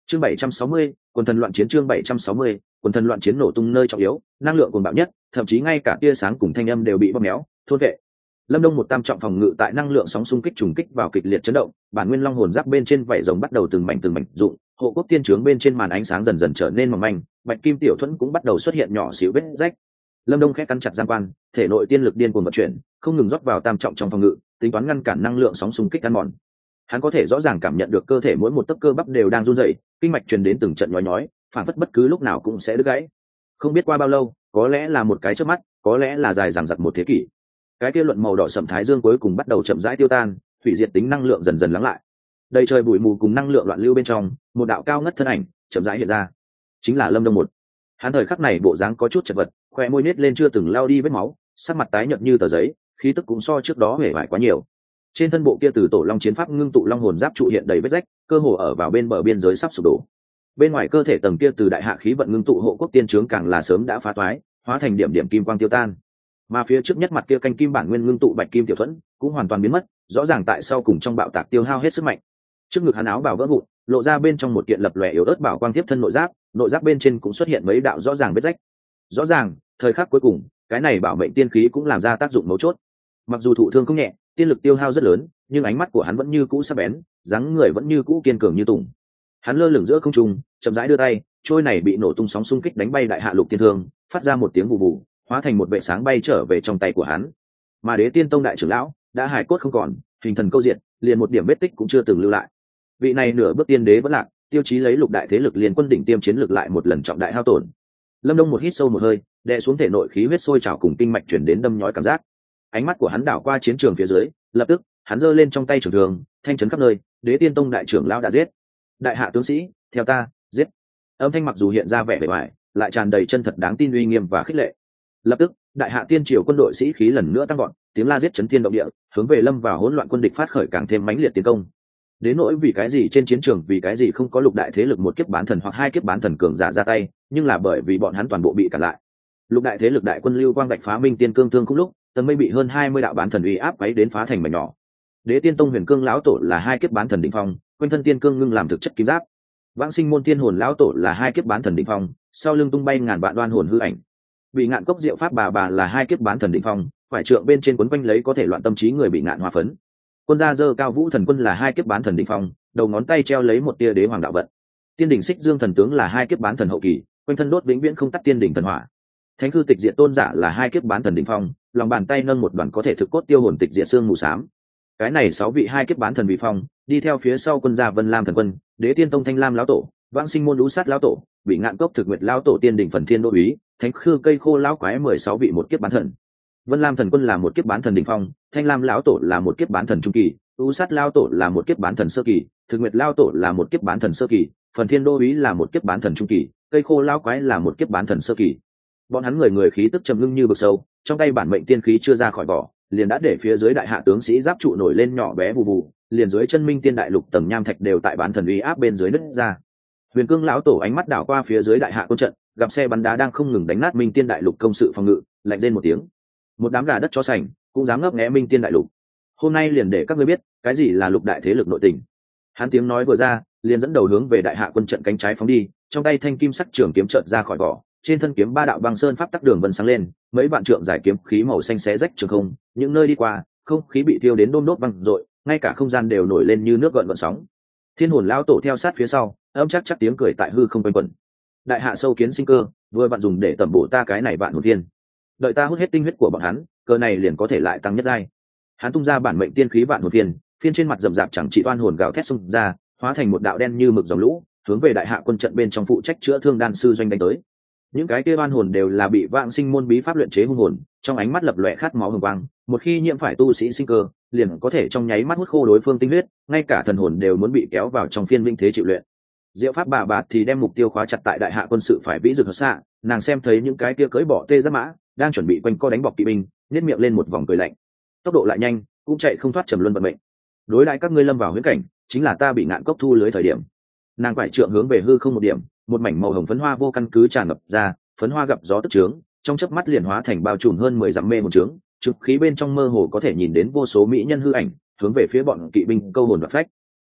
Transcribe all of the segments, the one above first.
Chương 760, quần thần loạn chiến. Chương 760, quần thần loạn chiến nổ tung nơi trọng yếu, năng lượng cuồng bạo nhất, thậm chí ngay cả tia sáng cùng thanh âm đều bị bóp méo, thôn vệ. Lâm Đông một tam trọng phòng ngự tại năng lượng sóng xung kích trùng kích vào kịch liệt chấn động, bản nguyên long hồn giáp bên trên vảy rồng bắt đầu từng mảnh rụng, hộ quốc tiên trướng bên trên màn ánh sáng dần dần trở nên mỏng manh, bạch kim tiểu thuẫn cũng bắt đầu xuất hiện nhỏ xíu vết rách. Lâm Đông khẽ cắn chặt giang quan, thể nội tiên lực điên cuồng vận chuyển, không ngừng rót vào tam trọng trong phòng ngự, tính toán ngăn cản năng lượng sóng xung kích ăn mòn. Hắn có thể rõ ràng cảm nhận được cơ thể mỗi một tấc cơ bắp đều đang run rẩy, kinh mạch truyền đến từng trận nhói nhói, phản phất bất cứ lúc nào cũng sẽ đứt gãy. Không biết qua bao lâu, có lẽ là một cái chớp mắt, có lẽ là dài dằng dặc một thế kỷ, cái kia luận màu đỏ sẫm thái dương cuối cùng bắt đầu chậm rãi tiêu tan, hủy diệt tính năng lượng dần dần lắng lại. Đầy trời bụi mù cùng năng lượng loạn lưu bên trong, một đạo cao ngất thân ảnh chậm rãi hiện ra, chính là Lâm Đông một. Hắn thời khắc này bộ dáng có chút chật vật, khóe môi nết lên chưa từng lao đi vết máu, sắc mặt tái nhợt như tờ giấy, khí tức cũng so trước đó hề vải quá nhiều. Trên thân bộ kia từ tổ long chiến pháp ngưng tụ long hồn giáp trụ hiện đầy vết rách, cơ hồ ở vào bên bờ biên giới sắp sụp đổ. Bên ngoài cơ thể tầng kia từ đại hạ khí vận ngưng tụ hộ quốc tiên trướng càng là sớm đã phá toái, hóa thành điểm điểm kim quang tiêu tan. Mà phía trước nhất mặt kia canh kim bản nguyên ngưng tụ bạch kim tiểu thuẫn cũng hoàn toàn biến mất, rõ ràng tại sau cùng trong bạo tạc tiêu hao hết sức mạnh. Trước ngực hắn áo bào vỡ vụn, lộ ra bên trong một kiện lập lòe yếu ớt bảo quang tiếp thân nội giáp bên trên cũng xuất hiện mấy đạo rõ ràng vết rách. Rõ ràng, thời khắc cuối cùng, cái này bảo mệnh tiên khí cũng làm ra tác dụng mấu chốt. Mặc dù thụ thương không nhẹ, tiên lực tiêu hao rất lớn, nhưng ánh mắt của hắn vẫn như cũ sắc bén, dáng người vẫn như cũ kiên cường như tùng. Hắn lơ lửng giữa không trung, chậm rãi đưa tay, trôi này bị nổ tung sóng xung kích đánh bay đại hạ lục tiên thương, phát ra một tiếng bù bù, hóa thành một vệ sáng bay trở về trong tay của hắn. Mà Đế Tiên Tông đại trưởng lão đã hài cốt không còn, hình thần câu diện, liền một điểm vết tích cũng chưa từng lưu lại. Vị này nửa bước tiên đế vẫn lạc, tiêu chí lấy lục đại thế lực liên quân đỉnh tiêm chiến lược lại một lần trọng đại hao tổn. Lâm Đông một hít sâu một hơi, đè xuống thể nội khí huyết sôi trào cùng kinh mạch chuyển đến đâm nhói cảm giác. Ánh mắt của hắn đảo qua chiến trường phía dưới, lập tức hắn giơ lên trong tay trường thương, thanh chấn khắp nơi. Đế Tiên Tông đại trưởng lão đã giết. Đại hạ tướng sĩ, theo ta, giết. Âm thanh mặc dù hiện ra vẻ bề ngoài, lại tràn đầy chân thật đáng tin uy nghiêm và khích lệ. Lập tức, đại hạ tiên triều quân đội sĩ khí lần nữa tăng vọt, tiếng la giết chấn thiên động địa, hướng về lâm vào hỗn loạn quân địch phát khởi càng thêm mãnh liệt tiến công. Đến nỗi vì cái gì trên chiến trường vì cái gì không có lục đại thế lực một kiếp bán thần hoặc hai kiếp bán thần cường giả ra tay, nhưng là bởi vì bọn hắn toàn bộ bị cản lại. Lục đại thế lực đại quân lưu quang bạch phá minh tiên cương thương khúc lúc, tầng mây bị hơn 20 đạo bán thần uy áp quấy đến phá thành mảnh nhỏ. Đế Tiên Tông huyền cương lão tổ là hai kiếp bán thần đỉnh phong, quanh thân tiên cương ngưng làm thực chất kim giáp. Vãng sinh môn tiên hồn lão tổ là hai kiếp bán thần đỉnh phong, sau lưng tung bay ngàn vạn đoan hồn hư ảnh. Bị ngạn cốc diệu pháp bà là hai kiếp bán thần đỉnh phong, phải trượng bên trên quấn quanh lấy có thể loạn tâm trí người bị ngạn hoa phấn. Quân gia dơ cao vũ thần quân là hai kiếp bán thần đỉnh phong, đầu ngón tay treo lấy một tia đế hoàng đạo vận. Tiên đỉnh xích dương thần tướng là hai kiếp bán thần hậu kỳ, quanh thân đốt vĩnh viễn không tắt tiên đỉnh thần hỏa. Thánh cư tịch diệt tôn giả là hai kiếp bán thần đỉnh phong, lòng bàn tay nâng một đoàn có thể thực cốt tiêu hồn tịch diệt xương mù xám. Cái này 6 vị hai kiếp bán thần vị phong, đi theo phía sau quân gia Vân Lam thần quân, Đế Tiên Tông Thanh Lam lão tổ, Vãng Sinh môn Lũ Sát lão tổ, Bị Ngạn Cốc Thực Nguyệt lão tổ, Tiên đỉnh Phần Thiên đô úy, Thánh khư cây khô lão quái 16 vị một kiếp bán thần. Vân Lam thần quân là một kiếp bán thần đỉnh phong, Thanh Lam lão tổ là một kiếp bán thần trung kỳ, Lũ Sát lão tổ là một kiếp bán thần sơ kỳ, Thực Nguyệt lão tổ là một kiếp bán thần sơ kỳ, Phần Thiên đô úy là một kiếp bán thần trung kỳ, cây khô lão quái là một kiếp bán thần sơ kỳ. Bọn hắn người người khí tức trầm ngưng như vực sâu, trong tay bản mệnh tiên khí chưa ra khỏi vỏ, liền đã để phía dưới đại hạ tướng sĩ giáp trụ nổi lên nhỏ bé vù vù, liền dưới chân minh tiên đại lục tầng nham thạch đều tại bán thần uy áp bên dưới nứt ra. Huyền cương lão tổ ánh mắt đảo qua phía dưới đại hạ quân trận, gặp xe bắn đá đang không ngừng đánh nát minh tiên đại lục công sự phòng ngự, lạnh lên một tiếng. Một đám gà đất chó sành cũng dám ngấp nghé minh tiên đại lục. Hôm nay liền để các ngươi biết cái gì là lục đại thế lực nội tình. Hắn tiếng nói vừa ra, liền dẫn đầu hướng về đại hạ quân trận cánh trái phóng đi, trong tay thanh kim sắc trường kiếm chợt ra khỏi vỏ, trên thân kiếm 3 đạo băng sơn pháp tắc đường vân sáng lên, mấy vạn trượng giải kiếm khí màu xanh xé rách trường không, những nơi đi qua, không khí bị thiêu đến đôm đốt văng rội, ngay cả không gian đều nổi lên như nước gợn gợn sóng. Thiên hồn lão tổ theo sát phía sau, âm chắc tiếng cười tại hư không quanh quẩn. Đại hạ sâu kiến sinh cơ, vừa bạn dùng để tẩm bổ ta cái này vạn hồn thiên. Đợi ta hút hết tinh huyết của bọn hắn, cơ này liền có thể lại tăng nhất giai. Hắn tung ra bản mệnh tiên khí vạn hồn phiên trên mặt rậm rạp chẳng trị oan hồn gào thét xung ra, hóa thành một đạo đen như mực dòng lũ, hướng về đại hạ quân trận bên trong phụ trách chữa thương đan sư doanh đánh tới. Những cái kia oan hồn đều là bị Vãng Sinh môn bí pháp luyện chế hung hồn, trong ánh mắt lập lòe khát máu hừng quang, một khi nhiễm phải tu sĩ sinh cơ, liền có thể trong nháy mắt hút khô đối phương tinh huyết, ngay cả thần hồn đều muốn bị kéo vào trong phiên vĩnh thế chịu luyện. Diệu pháp bà thì đem mục tiêu khóa chặt tại đại hạ quân sự phải vĩ dực hợp xạ, nàng xem thấy những cái kia cưỡi bỏ tê giáp mã, đang chuẩn bị quanh co đánh bọc kỵ binh, nhếch miệng lên một vòng cười lạnh. Tốc độ lại nhanh, cũng chạy không thoát trầm luân vận mệnh. Đối đãi các ngươi lâm vào huyễn cảnh, chính là ta bị ngạn cốc thu lưới thời điểm. Nàng quải trượng hướng về hư không một điểm, một mảnh màu hồng phấn hoa vô căn cứ tràn ngập ra, phấn hoa gặp gió tức trướng, trong chớp mắt liền hóa thành bao trùm hơn 10 dặm mê một trướng, trực khí bên trong mơ hồ có thể nhìn đến vô số mỹ nhân hư ảnh, hướng về phía bọn kỵ binh câu hồn và phách.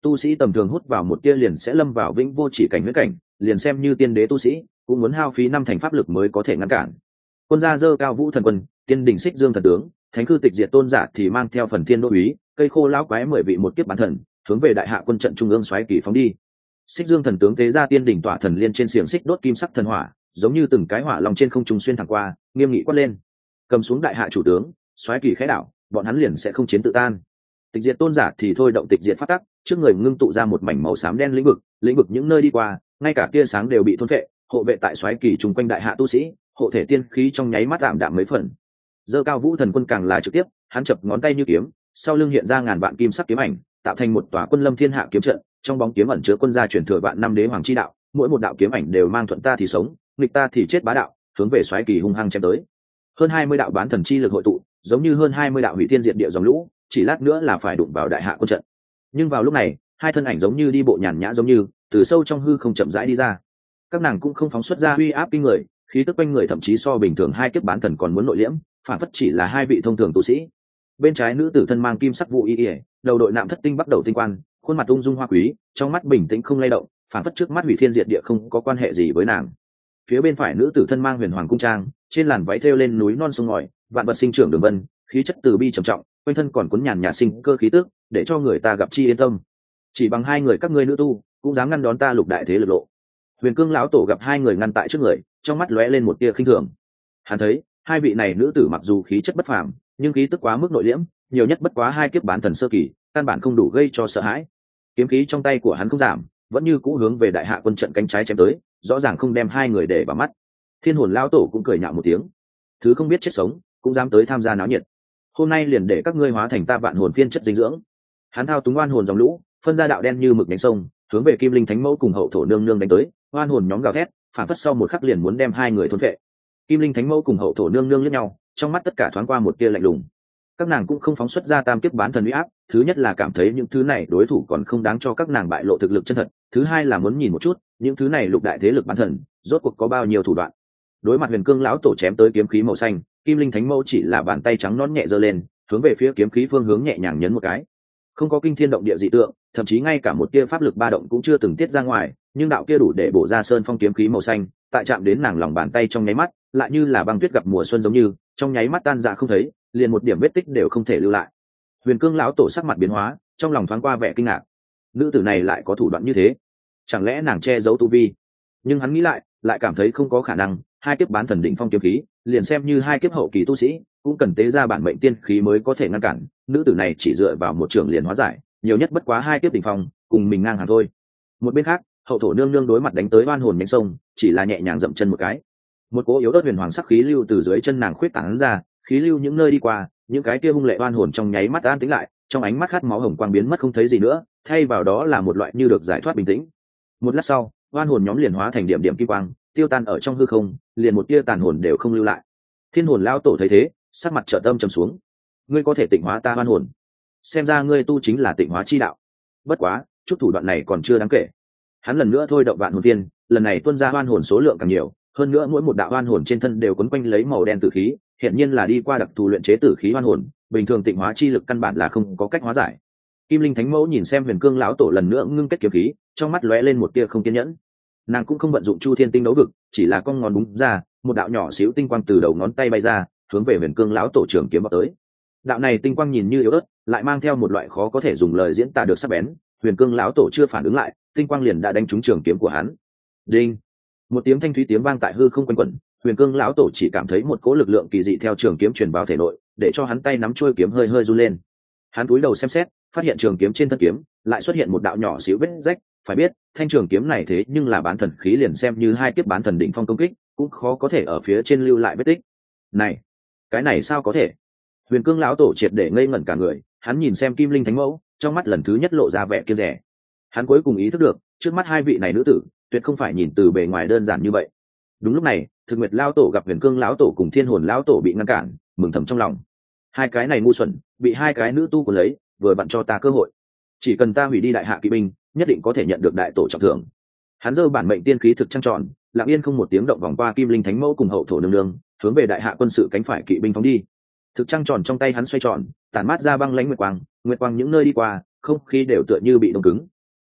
tu sĩ tầm thường hút vào một tia liền sẽ lâm vào vĩnh vô chỉ cảnh huyễn cảnh, liền xem như tiên đế tu sĩ cũng muốn hao phí 5 thành pháp lực mới có thể ngăn cản. Quân gia dơ cao vũ thần quân, tiên đỉnh xích dương thần tướng, thánh cư tịch diệt tôn giả thì mang theo phần thiên đô úy, cây khô lão quái 10 vị một kiếp bán thần, hướng về đại hạ quân trận trung ương xoáy kỳ phóng đi. Xích dương thần tướng tế ra tiên đỉnh tỏa thần liên trên xiềng xích đốt kim sắc thần hỏa, giống như từng cái hỏa long trên không trung xuyên thẳng qua, nghiêm nghị quát lên: cầm xuống đại hạ chủ tướng, xoáy kỳ khẽ đảo, bọn hắn liền sẽ không chiến tự tan. Tịch diệt tôn giả thì thôi động tịch diệt pháp tắc, trước người ngưng tụ ra một mảnh màu xám đen lĩnh vực những nơi đi qua, ngay cả tia sáng đều bị thôn phệ, hộ vệ tại xoáy kỳ chung quanh đại hạ tu sĩ, hộ thể tiên khí trong nháy mắt tạm đạm mấy phần. Dơ cao vũ thần quân càng là trực tiếp, hắn chập ngón tay như kiếm, sau lưng hiện ra ngàn vạn kim sắc kiếm ảnh, tạo thành một tòa quân lâm thiên hạ kiếm trận, trong bóng kiếm ẩn chứa quân gia truyền thừa vạn năm đế hoàng chi đạo, mỗi một đạo kiếm ảnh đều mang thuận ta thì sống, nghịch ta thì chết bá đạo, hướng về xoáy kỳ hung hăng chém tới. Hơn 20 đạo bán thần chi lực hội tụ, giống như hơn 20 đạo hủy thiên diệt địa dòng lũ, chỉ lát nữa là phải đụng vào đại hạ quân trận. Nhưng vào lúc này, hai thân ảnh giống như đi bộ nhàn nhã giống như, từ sâu trong hư không chậm rãi đi ra. Các nàng cũng không phóng xuất ra uy áp kinh người, khí tức quanh người thậm chí so bình thường hai kiếp bán thần còn muốn nội liễm, phản phất chỉ là hai vị thông thường tu sĩ. Bên trái nữ tử thân mang kim sắc vũ y, đầu đội nạm thất tinh bắt đầu tinh quan, khuôn mặt ung dung hoa quý, trong mắt bình tĩnh không lay động, phản phất trước mắt hủy thiên diệt địa không có quan hệ gì với nàng. Phía bên phải nữ tử thân mang huyền hoàng cung trang, trên làn váy thêu lên núi non sông ngòi, vạn vật sinh trưởng đường vân, khí chất từ bi trầm trọng, quanh thân còn cuốn nhàn nhạt sinh cơ khí tức, để cho người ta gặp chi yên tâm. Chỉ bằng hai người các ngươi nữ tu, cũng dám ngăn đón ta lục đại thế lực lộ. Huyền Cương lão tổ gặp hai người ngăn tại trước người, trong mắt lóe lên một tia khinh thường. Hắn thấy hai vị này nữ tử mặc dù khí chất bất phàm, nhưng khí tức quá mức nội liễm, nhiều nhất bất quá hai kiếp bán thần sơ kỳ, căn bản không đủ gây cho sợ hãi. Kiếm khí trong tay của hắn không giảm, vẫn như cũ hướng về đại hạ quân trận cánh trái chém tới, rõ ràng không đem hai người để vào mắt. Thiên hồn lão tổ cũng cười nhạo một tiếng, thứ không biết chết sống, cũng dám tới tham gia náo nhiệt. Hôm nay liền để các ngươi hóa thành ta vạn hồn phiên chất dinh dưỡng. Hắn thao túng oan hồn dòng lũ, phân ra đạo đen như mực nhánh sông, hướng về Kim Linh Thánh Mẫu cùng Hậu Thổ nương nương đánh tới. Oan hồn nhóm gào thét, phản phất sau một khắc liền muốn đem hai người thôn phệ. Kim Linh Thánh Mẫu cùng Hậu Thổ nương nương liếc nhau, trong mắt tất cả thoáng qua một tia lạnh lùng. Các nàng cũng không phóng xuất ra tam kiếp bán thần uy áp, thứ nhất là cảm thấy những thứ này đối thủ còn không đáng cho các nàng bại lộ thực lực chân thật, thứ hai là muốn nhìn một chút những thứ này lục đại thế lực bán thần rốt cuộc có bao nhiêu thủ đoạn. Đối mặt Huyền Cương lão tổ chém tới kiếm khí màu xanh, Kim Linh Thánh Mẫu chỉ là bàn tay trắng nõn nhẹ giơ lên, hướng về phía kiếm khí phương hướng nhẹ nhàng nhấn một cái. Không có kinh thiên động địa dị tượng, thậm chí ngay cả một tia pháp lực ba động cũng chưa từng tiết ra ngoài, nhưng đạo kia đủ để bổ ra sơn phong kiếm khí màu xanh, tại chạm đến nàng lòng bàn tay trong nháy mắt, lại như là băng tuyết gặp mùa xuân giống như, trong nháy mắt tan rã không thấy, liền một điểm vết tích đều không thể lưu lại. Huyền Cương lão tổ sắc mặt biến hóa, trong lòng thoáng qua vẻ kinh ngạc. Nữ tử này lại có thủ đoạn như thế, chẳng lẽ nàng che giấu tu vi? Nhưng hắn nghĩ lại cảm thấy không có khả năng, hai kiếp bán thần đỉnh phong kiếm khí, liền xem như hai kiếp hậu kỳ tu sĩ, cũng cần tế ra bản mệnh tiên khí mới có thể ngăn cản. Nữ tử này chỉ dựa vào một trường liền hóa giải, nhiều nhất bất quá hai kiếp đỉnh phong, cùng mình ngang hàng thôi. Một bên khác, Hậu Thổ nương nương đối mặt đánh tới oan hồn nhánh sông, chỉ là nhẹ nhàng dậm chân một cái, một cỗ yếu ớt huyền hoàng sắc khí lưu từ dưới chân nàng khuyết tán ra, khí lưu những nơi đi qua, những cái kia hung lệ oan hồn trong nháy mắt an tĩnh lại, trong ánh mắt khát máu hồng quang biến mất không thấy gì nữa, thay vào đó là một loại như được giải thoát bình tĩnh. Một lát sau, oan hồn nhóm liền hóa thành điểm điểm kim quang, tiêu tan ở trong hư không, liền một tia tàn hồn đều không lưu lại. Thiên hồn lao tổ thấy thế, sắc mặt trợ tâm trầm xuống. Ngươi có thể tịnh hóa ta oan hồn, xem ra ngươi tu chính là tịnh hóa chi đạo. Bất quá, chút thủ đoạn này còn chưa đáng kể. Hắn lần nữa thôi động vạn hồn viên, lần này tuôn ra oan hồn số lượng càng nhiều, hơn nữa mỗi một đạo oan hồn trên thân đều quấn quanh lấy màu đen tử khí, hiện nhiên là đi qua đặc thù luyện chế tử khí oan hồn, bình thường tịnh hóa chi lực căn bản là không có cách hóa giải. Kim Linh Thánh Mẫu nhìn xem Huyền Cương lão tổ lần nữa ngưng kết kiếm khí, trong mắt lóe lên một tia không kiên nhẫn. Nàng cũng không vận dụng Chu Thiên Tinh đấu vực, chỉ là cong ngón búng ra, một đạo nhỏ xíu tinh quang từ đầu ngón tay bay ra, hướng về Huyền Cương lão tổ trường kiếm vào tới. Đạo này tinh quang nhìn như yếu ớt, lại mang theo một loại khó có thể dùng lời diễn tả được sắc bén. Huyền Cương lão tổ chưa phản ứng lại, tinh quang liền đã đánh trúng trường kiếm của hắn. Đinh! Một tiếng thanh thúy tiếng vang tại hư không quanh quẩn. Huyền Cương lão tổ chỉ cảm thấy một cỗ lực lượng kỳ dị theo trường kiếm truyền vào thể nội, để cho hắn tay nắm chuôi kiếm hơi hơi run lên. Hắn cúi đầu xem xét, phát hiện trường kiếm trên thân kiếm lại xuất hiện một đạo nhỏ xíu vết rách. Phải biết, thanh trường kiếm này thế nhưng là bán thần khí, liền xem như hai kiếp bán thần đỉnh phong công kích, cũng khó có thể ở phía trên lưu lại vết tích. Này, cái này sao có thể? Huyền Cương lão tổ triệt để ngây ngẩn cả người, hắn nhìn xem Kim Linh Thánh Mẫu, trong mắt lần thứ nhất lộ ra vẻ kiêng dè. Hắn cuối cùng ý thức được, trước mắt hai vị này nữ tử, tuyệt không phải nhìn từ bề ngoài đơn giản như vậy. Đúng lúc này, Thực Nguyệt lão tổ gặp Huyền Cương lão tổ cùng Thiên Hồn lão tổ bị ngăn cản, mừng thầm trong lòng. Hai cái này ngu xuẩn, bị hai cái nữ tu của lấy, vừa vặn cho ta cơ hội. Chỉ cần ta hủy đi đại hạ kỵ binh, nhất định có thể nhận được đại tổ trọng thưởng. Hắn giơ bản mệnh tiên khí thực trăng tròn, lặng yên không một tiếng động vòng qua Kim Linh Thánh Mẫu cùng Hậu Thổ nương nương, hướng về đại hạ quân sự cánh phải kỵ binh phóng đi. Thực trăng tròn trong tay hắn xoay tròn, tản mát ra băng lãnh nguyệt quang những nơi đi qua, không khí đều tựa như bị đông cứng.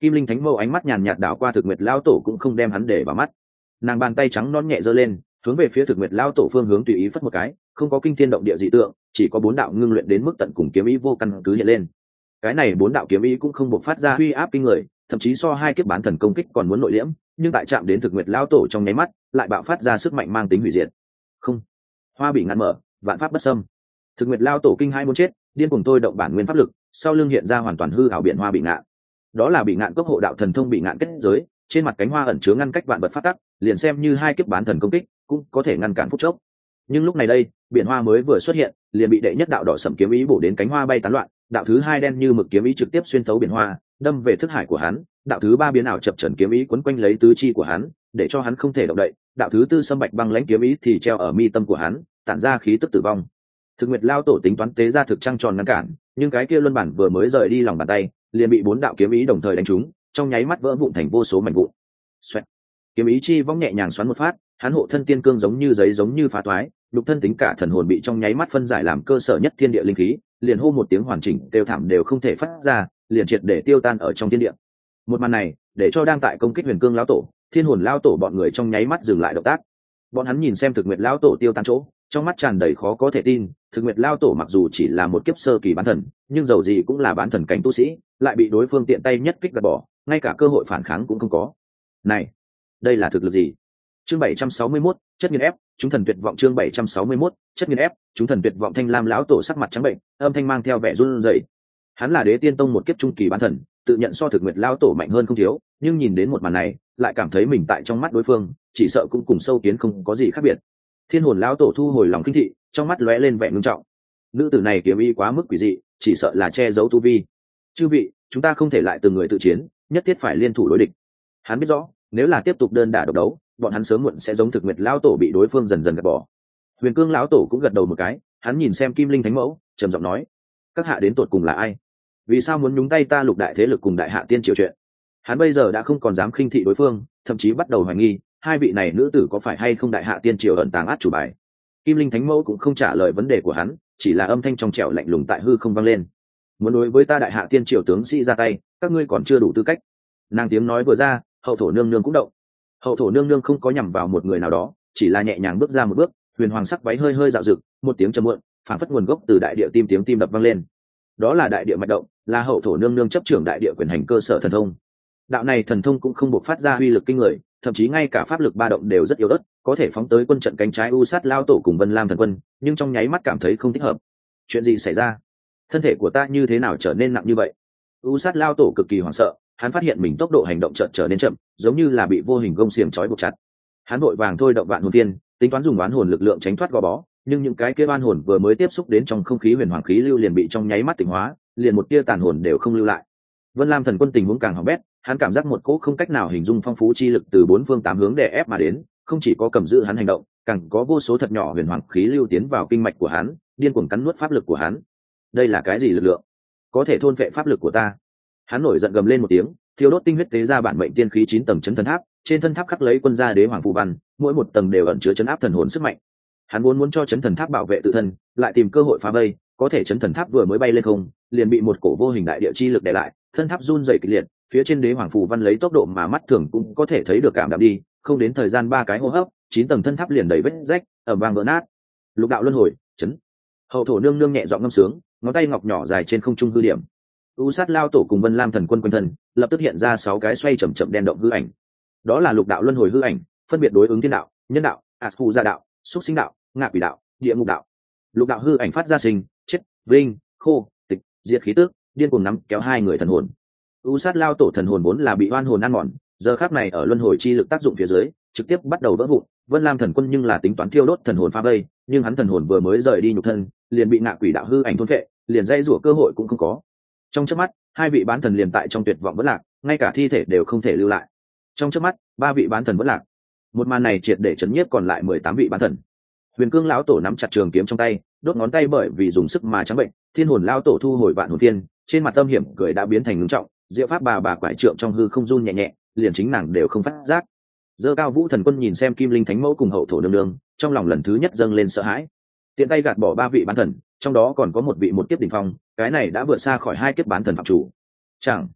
Kim Linh Thánh Mẫu ánh mắt nhàn nhạt đảo qua Thực Nguyệt lão tổ cũng không đem hắn để vào mắt. Nàng bàn tay trắng non nhẹ giơ lên, hướng về phía Thực Nguyệt lão tổ phương hướng tùy ý phất một cái, không có kinh thiên động địa dị tượng, chỉ có 4 đạo ngưng luyện đến mức tận cùng kiếm ý vô căn cứ hiện lên. Cái này 4 đạo kiếm ý cũng không bộc phát ra uy áp kinh người, thậm chí so 2 kiếp bán thần công kích còn muốn nội liễm, nhưng tại chạm đến Thực Nguyệt lão tổ trong nháy mắt, lại bạo phát ra sức mạnh mang tính hủy diệt. Không, hoa bị ngăn mở, vạn pháp bất xâm. Thực Nguyệt lão tổ kinh hai muốn chết, điên cuồng tôi động bản nguyên pháp lực, sau lưng hiện ra hoàn toàn hư ảo biển hoa bị ngạn. Đó là bị ngạn cốc hộ đạo thần thông bị ngạn kết giới, trên mặt cánh hoa ẩn chứa ngăn cách vạn vật phát tắc, liền xem như 2 kiếp bán thần công kích, cũng có thể ngăn cản phút chốc. Nhưng lúc này đây, biển hoa mới vừa xuất hiện, liền bị đệ nhất đạo đỏ sẫm kiếm ý bổ đến cánh hoa bay tán loạn, đạo thứ 2 đen như mực kiếm ý trực tiếp xuyên thấu biển hoa, đâm về thức hải của hắn, đạo thứ 3 biến ảo chập chờn kiếm ý quấn quanh lấy tứ chi của hắn, để cho hắn không thể động đậy, đạo thứ 4 sâm bạch băng lãnh kiếm ý thì treo ở mi tâm của hắn, tản ra khí tức tử vong. Thực Nguyệt lao tổ tính toán tế ra thực trăng tròn ngăn cản, nhưng cái kia luân bản vừa mới rời đi lòng bàn tay, liền bị 4 đạo kiếm ý đồng thời đánh trúng, trong nháy mắt vỡ vụn thành vô số mảnh vụn. Xoẹt. Kiếm ý chi vong nhẹ nhàng xoắn một phát, hắn hộ thân tiên cương giống như giấy giống như phá toái, lục thân tính cả thần hồn bị trong nháy mắt phân giải làm cơ sở nhất thiên địa linh khí, liền hô một tiếng hoàn chỉnh đều thảm đều không thể phát ra, liền triệt để tiêu tan ở trong thiên địa. Một màn này, để cho đang tại công kích Huyền Cương lão tổ, Thiên Hồn lão tổ bọn người trong nháy mắt dừng lại động tác. Bọn hắn nhìn xem Thực Nguyệt lão tổ tiêu tan chỗ, trong mắt tràn đầy khó có thể tin. Thực Nguyệt lão tổ mặc dù chỉ là một kiếp sơ kỳ bán thần, nhưng dầu gì cũng là bán thần cảnh tu sĩ, lại bị đối phương tiện tay nhất kích gạt bỏ, ngay cả cơ hội phản kháng cũng không có. Này, đây là thực lực gì? Chương 761, chất nghiền ép, chúng thần tuyệt vọng. Chương 761, chất nghiền ép, chúng thần tuyệt vọng. Thanh Lam lão tổ sắc mặt trắng bệnh, âm thanh mang theo vẻ run rẩy. Hắn là Đế Tiên Tông một kiếp trung kỳ bán thần, tự nhận so Thực Nguyệt lão tổ mạnh hơn không thiếu, nhưng nhìn đến một màn này, lại cảm thấy mình tại trong mắt đối phương, chỉ sợ cũng cùng sâu kiến không có gì khác biệt. Thiên Hồn lão tổ thu hồi lòng kinh thị, trong mắt lóe lên vẻ ngưng trọng. Nữ tử này kiếm ý quá mức quỷ dị, chỉ sợ là che giấu tu vi. Chư vị, chúng ta không thể lại từng người tự chiến, nhất thiết phải liên thủ đối địch. Hắn biết rõ, nếu là tiếp tục đơn đả độc đấu, bọn hắn sớm muộn sẽ giống Thực Nguyệt lão tổ bị đối phương dần dần gạt bỏ. Huyền Cương lão tổ cũng gật đầu một cái, hắn nhìn xem Kim Linh Thánh Mẫu, trầm giọng nói: các hạ đến tột cùng là ai? Vì sao muốn nhúng tay ta Lục đại thế lực cùng đại hạ tiên triều chuyện? Hắn bây giờ đã không còn dám khinh thị đối phương, thậm chí bắt đầu hoài nghi hai vị này nữ tử có phải hay không đại hạ tiên triều ẩn tàng át chủ bài. Kim Linh Thánh Mẫu cũng không trả lời vấn đề của hắn, chỉ là âm thanh trong trẻo lạnh lùng tại hư không vang lên: muốn đối với ta đại hạ tiên triều tướng sĩ ra tay, các ngươi còn chưa đủ tư cách. Nàng tiếng nói vừa ra, hậu thổ nương nương cũng động. Hậu thổ nương nương không có nhằm vào một người nào đó, chỉ là nhẹ nhàng bước ra một bước, huyền hoàng sắc váy hơi hơi dạo rực, một tiếng trầm muộn, phảng phất nguồn gốc từ đại địa tiếng tim đập vang lên. Đó là đại địa mạch động, là hậu thổ nương nương chấp trưởng đại địa quyền hành cơ sở thần thông. Đạo này thần thông cũng không buộc phát ra uy lực kinh người, thậm chí ngay cả pháp lực ba động đều rất yếu ớt, có thể phóng tới quân trận cánh trái U Sát lao tổ cùng Vân Lam thần quân, nhưng trong nháy mắt cảm thấy không thích hợp. Chuyện gì xảy ra? Thân thể của ta như thế nào trở nên nặng như vậy? U Sát lao tổ cực kỳ hoảng sợ, hắn phát hiện mình tốc độ hành động chợt trở nên chậm, giống như là bị vô hình gông xiềng trói buộc chặt. Hắn vội vàng thôi động vạn hồn tiên, tính toán dùng oán hồn lực lượng tránh thoát gò bó, nhưng những cái kia oan hồn vừa mới tiếp xúc đến trong không khí huyền hoàng khí lưu liền bị trong nháy mắt tỉnh hóa, liền một tia tàn hồn đều không lưu lại. Vân Lam thần quân tình huống càng hỏng bét, hắn cảm giác một cỗ không cách nào hình dung phong phú chi lực từ 4 phương 8 hướng đè ép mà đến, không chỉ có cầm giữ hắn hành động, càng có vô số thật nhỏ huyền hoàng khí lưu tiến vào kinh mạch của hắn, điên cuồng cắn nuốt pháp lực của hắn. Đây là cái gì lực lượng? Có thể thôn phệ pháp lực của ta? Hắn nổi giận gầm lên một tiếng, thiêu đốt tinh huyết tế ra bản mệnh tiên khí 9 tầng chấn thần tháp, trên thân tháp khắc lấy quân gia đế hoàng phù văn, mỗi một tầng đều ẩn chứa chấn áp thần hồn sức mạnh. Hắn muốn cho chấn thần tháp bảo vệ tự thân, lại tìm cơ hội phá vây, có thể chấn thần tháp vừa mới bay lên không, liền bị một cổ vô hình đại địa chi lực đè lại, thân tháp run rẩy kịch liệt, phía trên đế hoàng phù văn lấy tốc độ mà mắt thường cũng có thể thấy được cảm đạm đi, không đến thời gian 3 cái hô hấp, 9 tầng thân tháp liền đầy vết rách, ầm vang vỡ nát. Lục đạo luân hồi, chấn. Hậu thổ nương nương nhẹ giọng ngâm sướng, ngón tay ngọc nhỏ dài trên không trung hư điểm. U Sát lao tổ cùng Vân Lam thần quân quanh thân, lập tức hiện ra 6 cái xoay chậm chậm đen động hư ảnh. Đó là lục đạo luân hồi hư ảnh, phân biệt đối ứng thiên đạo, nhân đạo, Aspu gia đạo, xúc sinh đạo, ngạ quỷ đạo, địa ngục đạo. Lục đạo hư ảnh phát ra sinh, chết, vinh, khô, tịch, diệt khí tức, điên cuồng nắm kéo hai người thần hồn. U Sát lao tổ thần hồn vốn là bị oan hồn ăn mòn, giờ khắc này ở luân hồi chi lực tác dụng phía dưới, trực tiếp bắt đầu vỡ vụn. Vân Lam thần quân nhưng là tính toán thiêu đốt thần hồn phá vây, nhưng hắn thần hồn vừa mới rời đi nhục thân, liền bị ngạ quỷ đạo hư ảnh thôn phệ, liền dây rủa cơ hội cũng không có. Trong chớp mắt, hai vị bán thần liền tại trong tuyệt vọng vẫn lạc, ngay cả thi thể đều không thể lưu lại. Trong chớp mắt, 3 vị bán thần vẫn lạc. Một màn này triệt để chấn nhiếp còn lại 18 vị bán thần. Huyền Cương lão tổ nắm chặt trường kiếm trong tay, đốt ngón tay bởi vì dùng sức mà trắng bệnh. Thiên Hồn lão tổ thu hồi vạn hồn tiên, trên mặt tâm hiểm cười đã biến thành ngưng trọng, diệu pháp bà quải trượng trong hư không run nhẹ nhẹ, liền chính nàng đều không phát giác. Dơ Cao Vũ thần quân nhìn xem Kim Linh Thánh Mẫu cùng hậu thổ nương nương, trong lòng lần thứ nhất dâng lên sợ hãi. Tiện tay gạt bỏ 3 vị bán thần, trong đó còn có một vị một kiếp đỉnh phong, cái này đã vượt xa khỏi 2 kiếp bán thần phạm chủ.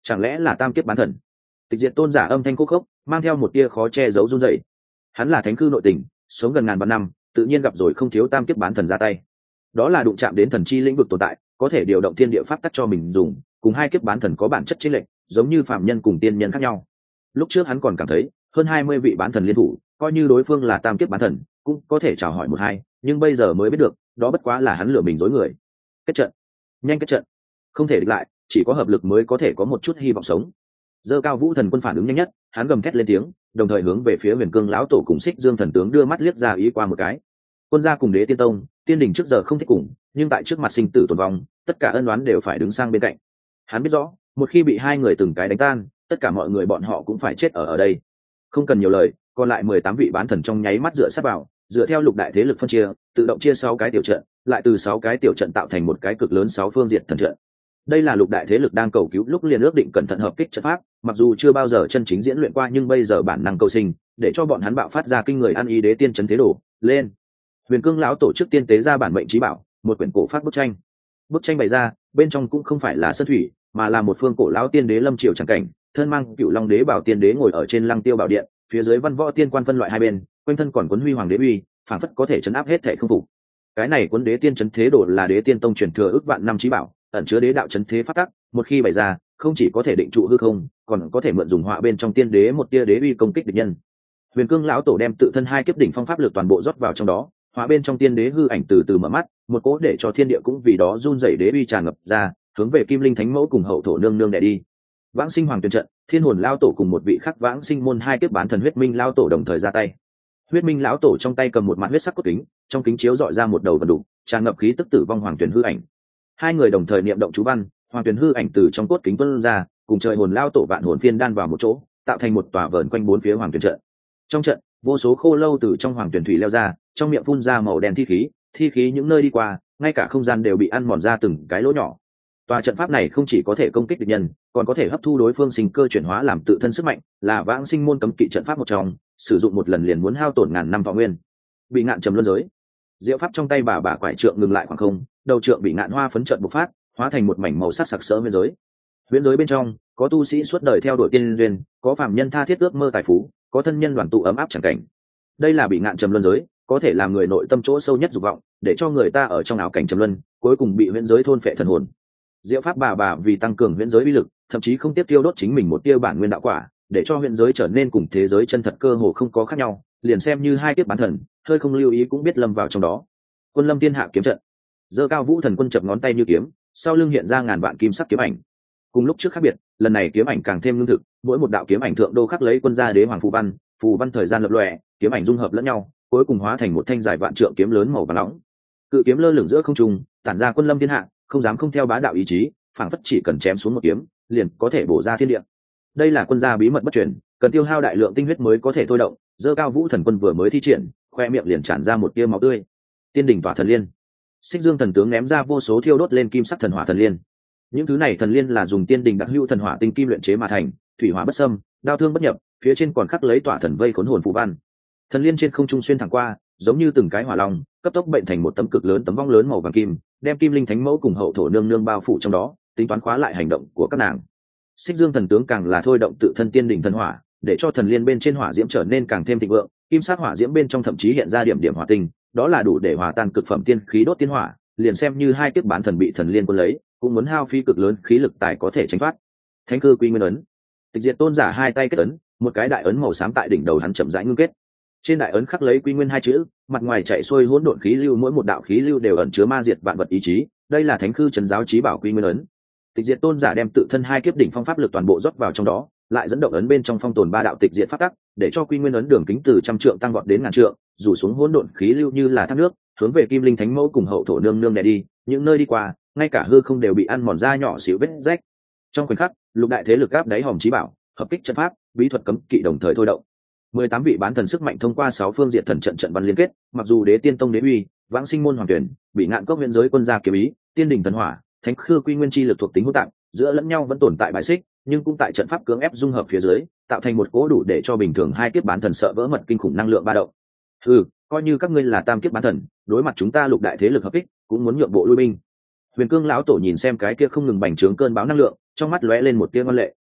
Chẳng lẽ là tam kiếp bán thần? Tịch diệt tôn giả âm thanh khô khốc, mang theo một tia khó che giấu run rẩy. Hắn là thánh cư nội tình, sống gần ngàn vạn năm, tự nhiên gặp rồi không thiếu tam kiếp bán thần ra tay. Đó là đụng chạm đến thần chi lĩnh vực tồn tại, có thể điều động thiên địa pháp tắc cho mình dùng, cùng hai kiếp bán thần có bản chất chênh lệch, giống như phàm nhân cùng tiên nhân khác nhau. Lúc trước hắn còn cảm thấy, hơn 20 vị bán thần liên thủ, coi như đối phương là tam kiếp bán thần, cũng có thể chào hỏi một hai, nhưng bây giờ mới biết được, đó bất quá là hắn lừa mình dối người. Kết trận, nhanh kết trận, không thể địch lại, chỉ có hợp lực mới có thể có một chút hy vọng sống. Dơ Cao Vũ Thần Quân phản ứng nhanh nhất, hắn gầm thét lên tiếng, đồng thời hướng về phía Huyền Cương lão tổ cùng Xích Dương thần tướng đưa mắt liếc ra ý qua một cái. Quân gia cùng Đế Tiên Tông, Tiên Đình trước giờ không thích cùng, nhưng tại trước mặt sinh tử tồn vong, tất cả ân oán đều phải đứng sang bên cạnh. Hắn biết rõ, một khi bị hai người từng cái đánh tan, tất cả mọi người bọn họ cũng phải chết ở đây. Không cần nhiều lời, còn lại 18 vị bán thần trong nháy mắt dựa sát vào, dựa theo lục đại thế lực phân chia, tự động chia 6 cái tiểu trận, lại từ 6 cái tiểu trận tạo thành một cái cực lớn 6 phương diện thần trận. Đây là lục đại thế lực đang cầu cứu lúc liền ước định cẩn thận hợp kích trận pháp, mặc dù chưa bao giờ chân chính diễn luyện qua nhưng bây giờ bản năng cầu sinh, để cho bọn hắn bạo phát ra kinh người ăn ý đế tiên chấn thế đổ lên. Huyền Cương lão tổ chức tiên tế ra bản mệnh trí bảo, một quyển cổ phát bức tranh. Bức tranh bày ra, bên trong cũng không phải là sơn thủy, mà là một phương cổ lão tiên đế lâm triều chẳng cảnh, thân mang cựu long đế bảo tiên đế ngồi ở trên lăng tiêu bảo điện, phía dưới văn võ tiên quan phân loại hai bên, quanh thân còn cuốn huy hoàng đế uy, phảng phất có thể chấn áp hết thể không phục. Cái này cuốn đế tiên chấn thế đồ là đế tiên tông truyền thừa ước vạn năm trí bảo, ẩn chứa đế đạo chấn thế phát tắc, một khi bày ra, không chỉ có thể định trụ hư không, còn có thể mượn dùng họa bên trong tiên đế một tia đế uy công kích địch nhân. Huyền Cương lão tổ đem tự thân hai kiếp đỉnh phong pháp lực toàn bộ rót vào trong đó, họa bên trong tiên đế hư ảnh từ từ mở mắt, một cỗ để cho thiên địa cũng vì đó run rẩy đế uy tràn ngập ra, hướng về Kim Linh Thánh Mẫu cùng hậu thổ nương nương đè đi. Vãng Sinh Hoàng Tuyển trận, Thiên Hồn lão tổ cùng một vị khắc Vãng Sinh môn hai kiếp bán thần Huyết Minh lão tổ đồng thời ra tay. Huyết Minh lão tổ trong tay cầm một mặt huyết sắc cốt kính, trong kính chiếu dọi ra một đầu vần đủ, tràn ngập khí tức tử vong hoàng tuyển hư ảnh. Hai người đồng thời niệm động chú văn, hoàng tuyển hư ảnh từ trong cốt kính tuôn ra, cùng trời hồn lão tổ vạn hồn phiên đan vào một chỗ, tạo thành một tòa vờn quanh bốn phía hoàng tuyển trận. Trong trận, vô số khô lâu từ trong hoàng tuyển thủy leo ra, trong miệng phun ra màu đen thi khí những nơi đi qua, ngay cả không gian đều bị ăn mòn ra từng cái lỗ nhỏ. Tòa trận pháp này không chỉ có thể công kích địch nhân, còn có thể hấp thu đối phương sinh cơ chuyển hóa làm tự thân sức mạnh, là Vãng Sinh môn cấm kỵ trận pháp một trong, sử dụng một lần liền muốn hao tổn ngàn năm võ nguyên. Bị ngạn trầm luân giới, diệu pháp trong tay bà quải trượng ngừng lại khoảng không, đầu trượng bị ngạn hoa phấn trận bộc phát, hóa thành một mảnh màu sắc sặc sỡ huyễn giới. Huyễn giới bên trong, có tu sĩ suốt đời theo đuổi tiên duyên, có phàm nhân tha thiết ước mơ tài phú, có thân nhân đoàn tụ ấm áp chẳng cảnh. Đây là bị ngạn trầm luân giới, có thể làm người nội tâm chỗ sâu nhất dục vọng, để cho người ta ở trong ảo cảnh trầm luân, cuối cùng bị huyễn giới thôn phệ thần hồn. Diệu pháp bà vì tăng cường huyễn giới uy lực, thậm chí không tiếp tiêu đốt chính mình một tia bản nguyên đạo quả, để cho huyễn giới trở nên cùng thế giới chân thật cơ hồ không có khác nhau, liền xem như hai kiếp bán thần, hơi không lưu ý cũng biết lâm vào trong đó. Quân Lâm Thiên Hạ kiếm trận, Dơ Cao Vũ Thần Quân chập ngón tay như kiếm, sau lưng hiện ra ngàn vạn kim sắc kiếm ảnh. Cùng lúc trước khác biệt, lần này kiếm ảnh càng thêm ngưng thực, mỗi một đạo kiếm ảnh thượng đô khắc lấy quân gia đế hoàng phù văn thời gian lập lòe, kiếm ảnh dung hợp lẫn nhau, cuối cùng hóa thành một thanh dài vạn trượng kiếm lớn màu vàng nóng. Cự kiếm lơ lửng giữa không trung, tản ra quân lâm thiên hạ, không dám không theo bá đạo ý chí, phảng phất chỉ cần chém xuống một kiếm, liền có thể bổ ra thiên địa. Đây là quân gia bí mật bất truyền, cần tiêu hao đại lượng tinh huyết mới có thể thôi động. Dơ Cao Vũ Thần Quân vừa mới thi triển, khoe miệng liền tràn ra một tia máu tươi. Tiên đỉnh tỏa thần liên, Xích Dương thần tướng ném ra vô số thiêu đốt lên kim sắc thần hỏa thần liên. Những thứ này thần liên là dùng tiên đỉnh đặc hữu thần hỏa tinh kim luyện chế mà thành, thủy hỏa bất xâm, đao thương bất nhập, phía trên còn khắc lấy tỏa thần vây khốn hồn phù văn. Thần liên trên không trung xuyên thẳng qua, giống như từng cái hỏa long, cấp tốc bệnh thành một tấm cực lớn tấm vong lớn màu vàng kim, đem Kim Linh Thánh Mẫu cùng hậu thổ nương nương bao phủ trong đó, tính toán khóa lại hành động của các nàng. Xích Dương thần tướng càng là thôi động tự thân tiên đỉnh thần hỏa, để cho thần liên bên trên hỏa diễm trở nên càng thêm thịnh vượng, kim sắc hỏa diễm bên trong thậm chí hiện ra điểm điểm hỏa tinh, đó là đủ để hòa tan cực phẩm tiên khí đốt tiên hỏa, liền xem như hai kiếp bán thần bị thần liên quân lấy, cũng muốn hao phí cực lớn khí lực tài có thể tránh thoát. Thánh cư quy nguyên ấn, Tịch Diệt tôn giả hai tay kết ấn, một cái đại ấn màu xám tại đỉnh đầu hắn chậm rãi ngưng kết. Trên đại ấn khắc lấy quy nguyên hai chữ, mặt ngoài chạy xuôi hỗn độn khí lưu, mỗi một đạo khí lưu đều ẩn chứa ma diệt vạn vật ý chí, đây là thánh cư trấn giáo chí bảo quy nguyên ấn. Tịch Diệt tôn giả đem tự thân hai kiếp đỉnh phong pháp lực toàn bộ rót vào trong đó, lại dẫn động ấn bên trong phong tồn ba đạo tịch diệt pháp tắc, để cho quy nguyên ấn đường kính từ trăm trượng tăng vọt đến ngàn trượng, rủ xuống hỗn độn khí lưu như là thác nước, hướng về Kim Linh Thánh Mẫu cùng hậu thổ nương nương đè đi, những nơi đi qua, ngay cả hư không đều bị ăn mòn ra nhỏ xíu vết rách. Trong khoảnh khắc, lục đại thế lực áp đáy hòm chí bảo, hợp kích trận pháp, bí thuật cấm kỵ đồng thời thôi động. 18 vị bán thần sức mạnh thông qua 6 phương diện thần trận trận văn liên kết, mặc dù Đế Tiên Tông đế uy, Vãng Sinh môn hoàng tuyển, bị ngạn cốc huyền giới quân gia kiếm ý, tiên đỉnh thần hỏa, thánh khư quy nguyên chi lực thuộc tính hỗn tạp, giữa lẫn nhau vẫn tồn tại bài xích, nhưng cũng tại trận pháp cưỡng ép dung hợp phía dưới, tạo thành một cỗ đủ để cho bình thường hai kiếp bán thần sợ vỡ mật kinh khủng năng lượng ba động. Coi như các ngươi là tam kiếp bán thần, đối mặt chúng ta lục đại thế lực hợp kích, cũng muốn nhượng bộ lui binh. Huyền Cương lão tổ nhìn xem cái kia không ngừng bành trướng cơn bão năng lượng, trong mắt lóe lên một tia ngoan lệ.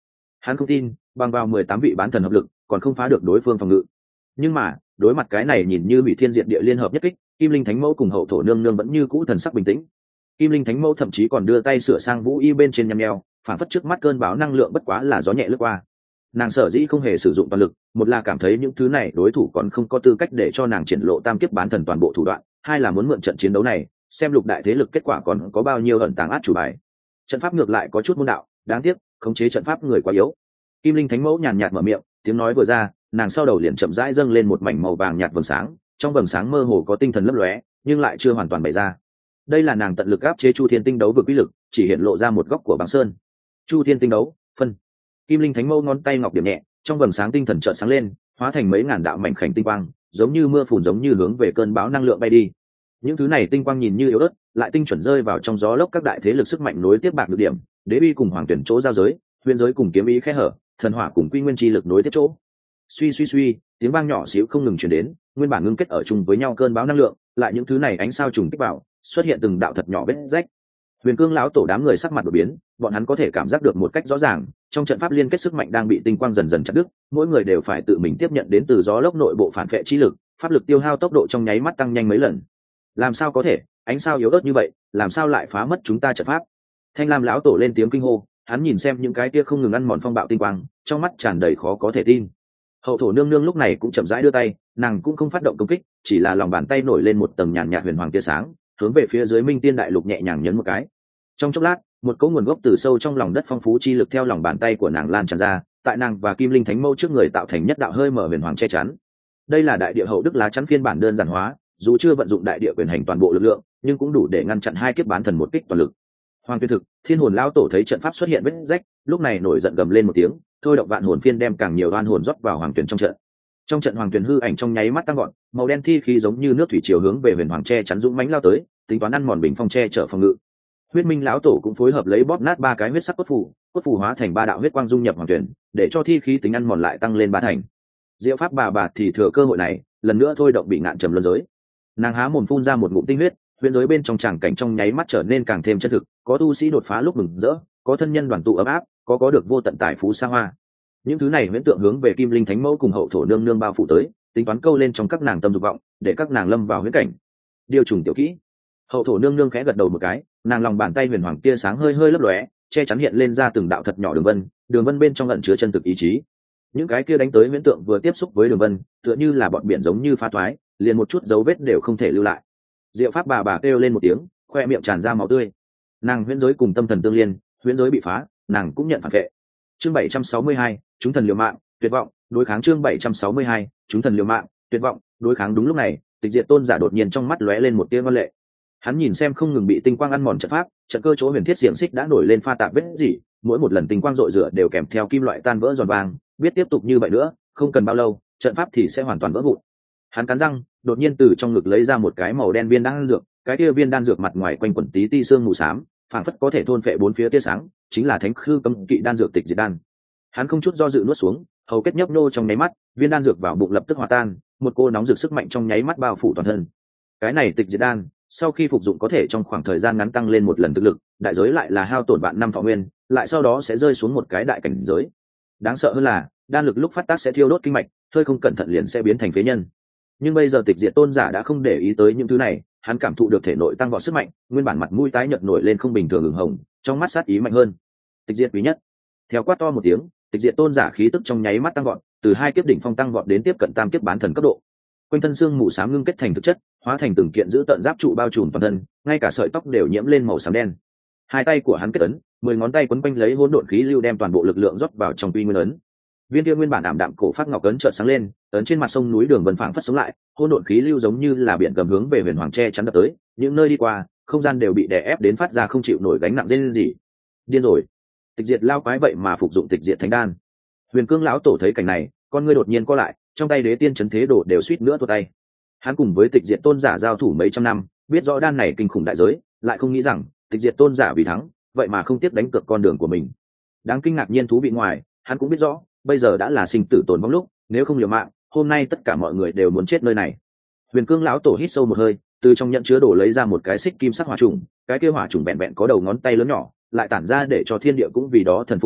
Hắn không tin bằng vào 18 vị bán thần hợp lực còn không phá được đối phương phòng ngự. Nhưng mà đối mặt cái này nhìn như bị thiên diệt địa liên hợp nhất kích, Kim Linh Thánh Mẫu cùng Hậu Thổ Nương Nương vẫn như cũ thần sắc bình tĩnh. Kim Linh Thánh Mẫu thậm chí còn đưa tay sửa sang vũ y bên trên nhăm nheo, phản phất trước mắt cơn bão năng lượng bất quá là gió nhẹ lướt qua. Nàng sở dĩ không hề sử dụng toàn lực, một là cảm thấy những thứ này đối thủ còn không có tư cách để cho nàng triển lộ tam kiếp bán thần toàn bộ thủ đoạn, hai là muốn mượn trận chiến đấu này xem lục đại thế lực kết quả còn có bao nhiêu ẩn tàng át chủ bài. Trận pháp ngược lại có chút môn đạo, đáng tiếc khống chế trận pháp người quá yếu. Kim Linh Thánh Mẫu nhàn nhạt mở miệng, tiếng nói vừa ra, nàng sau đầu liền chậm rãi dâng lên một mảnh màu vàng nhạt vầng sáng, trong vầng sáng mơ hồ có tinh thần lấp lóe, nhưng lại chưa hoàn toàn bày ra. Đây là nàng tận lực áp chế Chu Thiên Tinh đấu vực uy lực, chỉ hiện lộ ra một góc của băng sơn. Chu Thiên Tinh đấu, phân. Kim Linh Thánh Mẫu ngón tay ngọc điểm nhẹ, trong vầng sáng tinh thần chợt sáng lên, hóa thành mấy ngàn đạo mảnh khảnh tinh quang, giống như mưa phùn giống như hướng về cơn bão năng lượng bay đi. Những thứ này tinh quang nhìn như yếu ớt, lại tinh chuẩn rơi vào trong gió lốc các đại thế lực sức mạnh nối tiếp bạc được điểm, đế uy cùng hoàng tuyển chỗ giao giới, huyền giới cùng kiếm ý khe hở, thần hỏa cùng quy nguyên chi lực nối tiếp chỗ. Suy suy suy, tiếng vang nhỏ xíu không ngừng truyền đến, nguyên bản ngưng kết ở chung với nhau cơn bão năng lượng, lại những thứ này ánh sao trùng kích vào, xuất hiện từng đạo thật nhỏ vết rách. Huyền Cương lão tổ đám người sắc mặt đổi biến, bọn hắn có thể cảm giác được một cách rõ ràng, trong trận pháp liên kết sức mạnh đang bị tinh quang dần dần chặt đứt, mỗi người đều phải tự mình tiếp nhận đến từ gió lốc nội bộ phản phệ chi lực, pháp lực tiêu hao tốc độ trong nháy mắt tăng nhanh mấy lần. Làm sao có thể, ánh sao yếu ớt như vậy, làm sao lại phá mất chúng ta trận pháp? Thanh Lam lão tổ lên tiếng kinh hô, hắn nhìn xem những cái kia không ngừng ăn mòn phong bạo tinh quang, trong mắt tràn đầy khó có thể tin. Hậu Thổ Nương Nương lúc này cũng chậm rãi đưa tay, nàng cũng không phát động công kích, chỉ là lòng bàn tay nổi lên một tầng nhàn nhạt huyền hoàng tia sáng, hướng về phía dưới Minh Tiên Đại Lục nhẹ nhàng nhấn một cái. Trong chốc lát, một cỗ nguồn gốc từ sâu trong lòng đất phong phú chi lực theo lòng bàn tay của nàng lan tràn ra, tại nàng và Kim Linh Thánh Mẫu trước người tạo thành nhất đạo hơi mở huyền hoàng che chắn. Đây là đại địa hậu đức lá chắn phiên bản đơn giản hóa, dù chưa vận dụng đại địa quyền hành toàn bộ lực lượng, nhưng cũng đủ để ngăn chặn hai kiếp bán thần một kích toàn lực. Hoàng Tuyên Thực, Thiên Hồn lão tổ thấy trận pháp xuất hiện vết rách, lúc này nổi giận gầm lên một tiếng, thôi động vạn hồn phiên đem càng nhiều oan hồn rót vào Hoàng Tuyển trong trận. Trong trận Hoàng Tuyển hư ảnh trong nháy mắt tăng gọn, màu đen thi khí giống như nước thủy chiều hướng về huyền hoàng che chắn dũng mãnh lao tới, tính toán ăn mòn bình phong che chở phòng ngự. Huyết Minh lão tổ cũng phối hợp lấy bóp nát ba cái huyết sắc cốt phù hóa thành ba đạo huyết quang dung nhập Hoàng Tuyển, để cho thi khí tính ăn mòn lại tăng lên ba thành. Diệu Pháp bà thì thừa cơ hội này, lần nữa thôi động bị ngạn trầm luân giới. Nàng há mồm phun ra một ngụm tinh huyết, huyền giới bên trong tràng cảnh trong nháy mắt trở nên càng thêm chân thực, có tu sĩ đột phá lúc mừng rỡ, có thân nhân đoàn tụ ấm áp, có được vô tận tài phú xa hoa. Những thứ này huyễn tượng hướng về Kim Linh Thánh Mẫu cùng Hậu Thổ Nương Nương bao phủ tới, tính toán câu lên trong các nàng tâm dục vọng, để các nàng lâm vào huyễn cảnh. Điều trùng tiểu kỹ. Hậu Thổ Nương Nương khẽ gật đầu một cái, nàng lòng bàn tay huyền hoàng tia sáng hơi hơi lấp lóe, che chắn hiện lên ra từng đạo thật nhỏ đường vân bên trong ẩn chứa chân thực ý chí. Những cái kia đánh tới huyễn tượng vừa tiếp xúc với đường vân, tựa như là bọn biển giống như pha toái, liền một chút dấu vết đều không thể lưu lại. Diệu Pháp bà kêu lên một tiếng, khoe miệng tràn ra máu tươi. Nàng huyễn giới cùng tâm thần tương liên, huyễn giới bị phá, nàng cũng nhận phản vệ. Chương 762, chúng thần liều mạng, tuyệt vọng, đối kháng. Chương 762, chúng thần liều mạng, tuyệt vọng, đối kháng. Đúng lúc này, Tịch Diệt Tôn giả đột nhiên trong mắt lóe lên một tia ngoan lệ. Hắn nhìn xem không ngừng bị tinh quang ăn mòn trận pháp, trận cơ chỗ huyền thiết xiềng xích đã nổi lên pha tạp vết rỉ, mỗi một lần tinh quang rọi rửa đều kèm theo kim loại tan vỡ giòn vàng, biết tiếp tục như vậy nữa, không cần bao lâu, trận pháp thì sẽ hoàn toàn vỡ vụn. Hắn cắn răng, đột nhiên từ trong ngực lấy ra một cái màu đen viên đan dược, cái kia viên đan dược mặt ngoài quanh quẩn tí ti xương mù xám, phảng phất có thể thôn phệ bốn phía tia sáng, chính là Thánh Khư Cấm Kỵ đan dược Tịch Diệt đan. Hắn không chút do dự nuốt xuống, hầu kết nhấp nô trong nháy mắt, viên đan dược vào bụng lập tức hòa tan, một cô nóng rực sức mạnh trong nháy mắt bao phủ toàn thân. Cái này Tịch Diệt đan, sau khi phục dụng có thể trong khoảng thời gian ngắn tăng lên một lần thực lực, đại giới lại là hao tổn vạn năm thọ nguyên, lại sau đó sẽ rơi xuống một cái đại cảnh giới. Đáng sợ hơn là, đan lực lúc phát tác sẽ thiêu đốt kinh mạch, hơi không cẩn thận liền sẽ biến thành phế nhân. Nhưng bây giờ Tịch Diệt Tôn giả đã không để ý tới những thứ này, hắn cảm thụ được thể nội tăng vọt sức mạnh, nguyên bản mặt mũi tái nhợt nổi lên không bình thường ửng hồng, trong mắt sát ý mạnh hơn. Tịch Diệt quý nhất. Theo quát to một tiếng, Tịch Diệt Tôn giả khí tức trong nháy mắt tăng vọt, từ hai kiếp đỉnh phong tăng vọt đến tiếp cận tam kiếp bán thần cấp độ. Quanh thân xương mù xám ngưng kết thành thực chất, hóa thành từng kiện giữ tận giáp trụ bao trùm toàn thân, ngay cả sợi tóc đều nhiễm lên màu xám đen. Hai tay của hắn kết ấn, 10 ngón tay quấn quanh lấy hỗn độn khí lưu đem toàn bộ lực lượng rót vào trong quy nguyên ấn. Viên kia nguyên bản ảm đạm cổ phát ngọc ấn chợt sáng lên, ấn trên mặt sông núi đường vân phảng phất sống lại, hỗn độn khí lưu giống như là biển gầm hướng về huyền hoàng che chắn đập tới, những nơi đi qua, không gian đều bị đè ép đến phát ra không chịu nổi gánh nặng lên gì. Điên rồi. Tịch Diệt lao quái vậy mà phục dụng Tịch Diệt thánh đan. Huyền Cương lão tổ thấy cảnh này, con ngươi đột nhiên co lại, trong tay đế tiên chấn thế đồ đều suýt nữa tuột tay. Hắn cùng với Tịch Diệt Tôn giả giao thủ mấy trăm năm, biết rõ đan này kinh khủng đại giới, lại không nghĩ rằng Tịch Diệt Tôn giả vì thắng, vậy mà không tiếc đánh cược con đường của mình. Đáng kinh ngạc nhiên thú vị ngoài, hắn cũng biết rõ, bây giờ đã là sinh tử tồn vong lúc, nếu không liều mạng, hôm nay tất cả mọi người đều muốn chết nơi này. Huyền Cương lão tổ hít sâu một hơi, từ trong nhận chứa đồ lấy ra một cái xích kim sắc hỏa trùng, cái kia hỏa trùng bẹn bẹn có đầu ngón tay lớn nhỏ, lại tản ra để cho thiên địa cũng vì đó thần phục uy áp,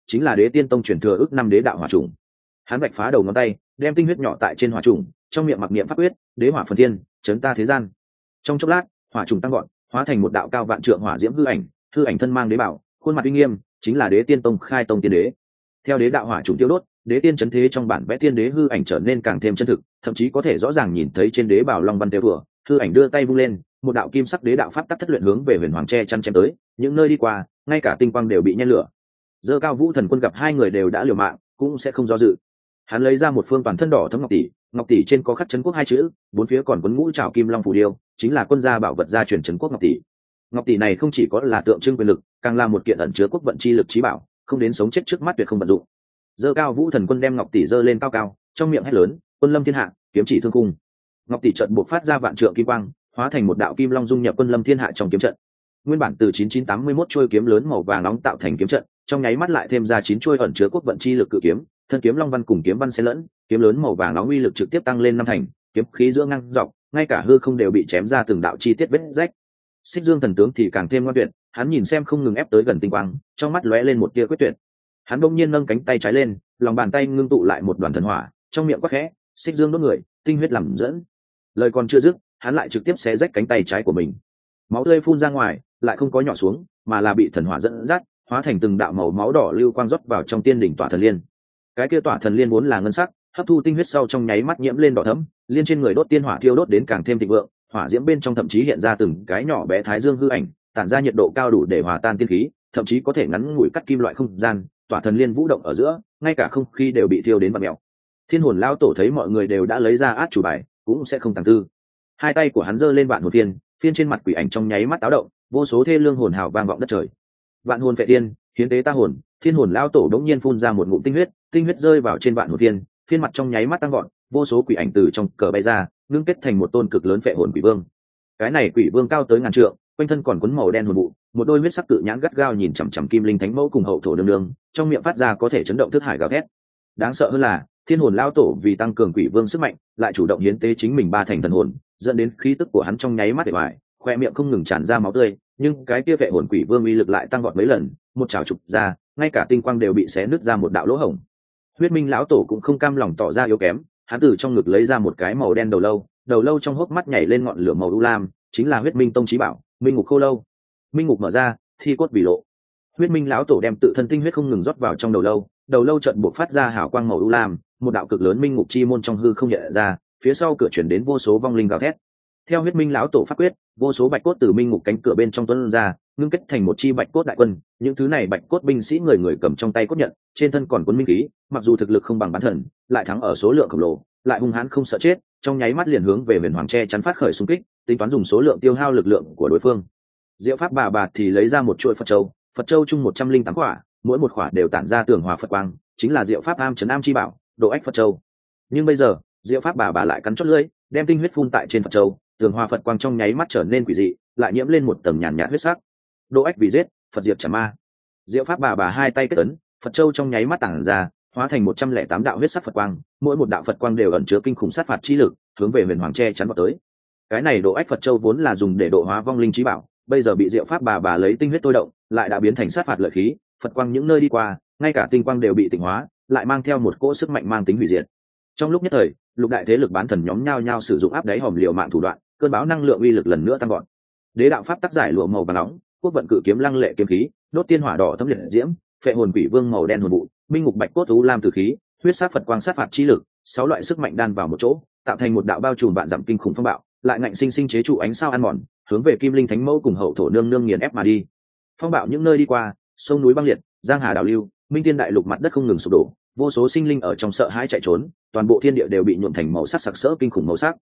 chính là Đế Tiên Tông truyền thừa ước năm đế đạo hỏa trùng. Hắn vạch phá đầu ngón tay, đem tinh huyết nhỏ tại trên hỏa trùng, trong miệng mặc niệm pháp quyết, đế hỏa phần thiên, chấn ta thế gian. Trong chốc lát, hỏa trùng tăng gọn, hóa thành một đạo cao vạn trượng hỏa diễm hư ảnh thân mang đế bảo, khuôn mặt uy nghiêm, chính là Đế Tiên Tông khai tông tiên đế. Theo đế đạo hỏa trùng tiêu đốt, đế tiên chấn thế trong bản vẽ tiên đế hư ảnh trở nên càng thêm chân thực, thậm chí có thể rõ ràng nhìn thấy trên đế bảo long văn tiêu thừa, hư ảnh đưa tay vung lên, một đạo kim sắc đế đạo pháp tắc thất luyện hướng về huyền hoàng tre chăn chém tới, những nơi đi qua, ngay cả tinh quang đều bị nhen lửa. Dơ Cao Vũ Thần Quân gặp hai người đều đã liều mạng, cũng sẽ không do dự. Hắn lấy ra một phương toàn thân đỏ thấm ngọc tỷ trên có khắc trấn quốc hai chữ, bốn phía còn quấn ngũ trảo kim long phù điêu, chính là quân gia bảo vật gia truyền trấn quốc ngọc tỷ. Ngọc tỷ này không chỉ có là tượng trưng quyền lực, càng là một kiện ẩn chứa quốc vận chi lực trí bảo, không đến sống chết trước mắt tuyệt không vận dụng. Dơ Cao Vũ Thần Quân đem ngọc tỷ dơ lên cao cao, trong miệng hét lớn, quân lâm thiên hạ, kiếm chỉ thương khung. Ngọc tỷ trận buộc phát ra vạn trượng kim quang, hóa thành một đạo kim long dung nhập quân lâm thiên hạ trong kiếm trận. Nguyên bản từ 9981 chuôi kiếm lớn màu vàng nóng tạo thành kiếm trận, trong nháy mắt lại thêm ra 9 chuôi ẩn chứa quốc vận chi lực cự kiếm, thân kiếm long văn cùng kiếm văn xen lẫn, kiếm lớn màu vàng nóng uy lực trực tiếp tăng lên năm thành, kiếm khí giữa ngang dọc, ngay cả hư không đều bị chém ra từng đạo chi tiết vết rách. Xích Dương thần tướng thì càng thêm ngoan tuyệt, hắn nhìn xem không ngừng ép tới gần tinh quang, trong mắt lóe lên một tia quyết tuyệt. Hắn bỗng nhiên nâng cánh tay trái lên, lòng bàn tay ngưng tụ lại một đoàn thần hỏa, trong miệng quát khẽ, Xích Dương đốt người, tinh huyết làm dẫn. Lời còn chưa dứt, hắn lại trực tiếp xé rách cánh tay trái của mình. Máu tươi phun ra ngoài, lại không có nhỏ xuống, mà là bị thần hỏa dẫn dắt, hóa thành từng đạo màu máu đỏ lưu quang rót vào trong tiên đỉnh tỏa thần liên. Cái kia tỏa thần liên vốn là ngân sắc, hấp thu tinh huyết sau trong nháy mắt nhiễm lên đỏ thẫm, liên trên người đốt tiên hỏa thiêu đốt đến càng thêm thịnh vượng, hỏa diễm bên trong thậm chí hiện ra từng cái nhỏ bé thái dương hư ảnh, tản ra nhiệt độ cao đủ để hòa tan tiên khí, thậm chí có thể ngắn ngủi cắt kim loại không gian. Tỏa thần liên vũ động ở giữa, ngay cả không khí đều bị thiêu đến vặn mèo. Thiên Hồn lão tổ thấy mọi người đều đã lấy ra át chủ bài, cũng sẽ không tàng tư. Hai tay của hắn giơ lên vạn hồn phiên trên mặt quỷ ảnh trong nháy mắt táo động, vô số thê lương hồn hào vang vọng đất trời. Vạn hồn vệ tiên, hiến tế ta hồn. Thiên Hồn lão tổ đống nhiên phun ra một ngụm tinh huyết rơi vào trên vạn hồn phiên mặt trong nháy mắt tăng gọn, vô số quỷ ảnh từ trong cờ bay ra, ngưng kết thành một tôn cực lớn vệ hồn quỷ vương. Cái này quỷ vương cao tới ngàn trượng, quanh thân còn quấn màu đen hồn vụ, một đôi huyết sắc cự nhãn gắt gao nhìn chằm chằm Kim Linh Thánh Mẫu cùng hậu thổ nương nương, trong miệng phát ra có thể chấn động thức hải gào thét. Đáng sợ hơn là, Thiên Hồn lão tổ vì tăng cường quỷ vương sức mạnh, lại chủ động hiến tế chính mình ba thành thần hồn, dẫn đến khí tức của hắn trong nháy mắt để bại, khoe miệng không ngừng tràn ra máu tươi, nhưng cái kia vệ hồn quỷ vương uy lực lại tăng vọt mấy lần, một chảo trục ra, ngay cả tinh quang đều bị xé nứt ra một đạo lỗ hổng. Huyết Minh lão tổ cũng không cam lòng tỏ ra yếu kém, hắn từ trong ngực lấy ra một cái màu đen đầu lâu trong hốc mắt nhảy lên ngọn lửa màu u lam, chính là Huyết Minh tông chí bảo, Minh Ngục Khô Lâu. Minh ngục mở ra, thi cốt bị lộ. Huyết Minh lão tổ đem tự thân tinh huyết không ngừng rót vào trong đầu lâu trận buộc phát ra hào quang màu u lam, một đạo cực lớn minh ngục chi môn trong hư không nhận ra, phía sau cửa chuyển đến vô số vong linh gào thét. Theo Huyết Minh lão tổ pháp quyết, vô số bạch cốt từ minh ngục cánh cửa bên trong tuôn ra, ngưng kết thành một chi bạch cốt đại quân. Những thứ này bạch cốt binh sĩ người người cầm trong tay cốt nhận, trên thân còn cuốn minh khí, mặc dù thực lực không bằng bán thần, lại thắng ở số lượng khổng lồ, lại hung hãn không sợ chết, trong nháy mắt liền hướng về Huyền Hoàng Tre chắn phát khởi xung kích, tính toán dùng số lượng tiêu hao lực lượng của đối phương. Diệu Pháp bà thì lấy ra một chuỗi Phật châu chung 108 quả, mỗi một quả đều tản ra tường hòa Phật quang, chính là Diệu Pháp am trấn am chi bảo, độ ách Phật châu. Nhưng bây giờ, Diệu Pháp bà lại cắn chót lưỡi, đem tinh huyết phun tại trên Phật châu, tường hòa Phật quang trong nháy mắt trở nên quỷ dị, lại nhiễm lên một tầng nhàn nhạt huyết sắc. Độ ách vì giết, Phật diệt trả ma. Diệu Pháp bà hai tay kết ấn, Phật châu trong nháy mắt tản ra, hóa thành 108 đạo huyết sắc Phật quang, mỗi một đạo Phật quang đều ẩn chứa kinh khủng sát phạt chi lực, hướng về Huyền Hoàng Tre chắn vào tới. Cái này độ ách Phật châu vốn là dùng để độ hóa vong linh chí bảo, bây giờ bị Diệu Pháp bà lấy tinh huyết tôi động, lại đã biến thành sát phạt lợi khí, Phật quang những nơi đi qua, ngay cả tinh quang đều bị tịnh hóa, lại mang theo một cỗ sức mạnh mang tính hủy diệt. Trong lúc nhất thời, lục đại thế lực bán thần nhóm nhao nhao sử dụng áp đáy hòm liều mạng thủ đoạn, cơn bão năng lượng uy lực lần nữa tăng vọt. Đế đạo pháp tác giải lụa màu vàng nóng, quốc vận cự kiếm lăng lệ kiếm khí, đốt tiên hỏa đỏ thấm liệt diễm, phệ hồn quỷ vương màu đen hồn vụ, minh ngục bạch cốt u lam tử khí, huyết sát Phật quang sát phạt chi lực, 6 loại sức mạnh đan vào một chỗ, tạo thành một đạo bao trùm vạn dặm kinh khủng phong bạo, lại ngạnh sinh sinh chế trụ ánh sao ăn mòn, hướng về Kim Linh Thánh Mẫu cùng hậu thổ nương nương nghiền ép mà đi. Phong bạo những nơi đi qua, sông núi băng liệt, giang hà đảo lưu, minh thiên đại lục mặt đất không ngừng sụp đổ, vô số sinh linh ở trong sợ hãi chạy trốn, toàn bộ thiên địa đều bị nhuộm thành màu sắc sặc sỡ kinh khủng màu sắc.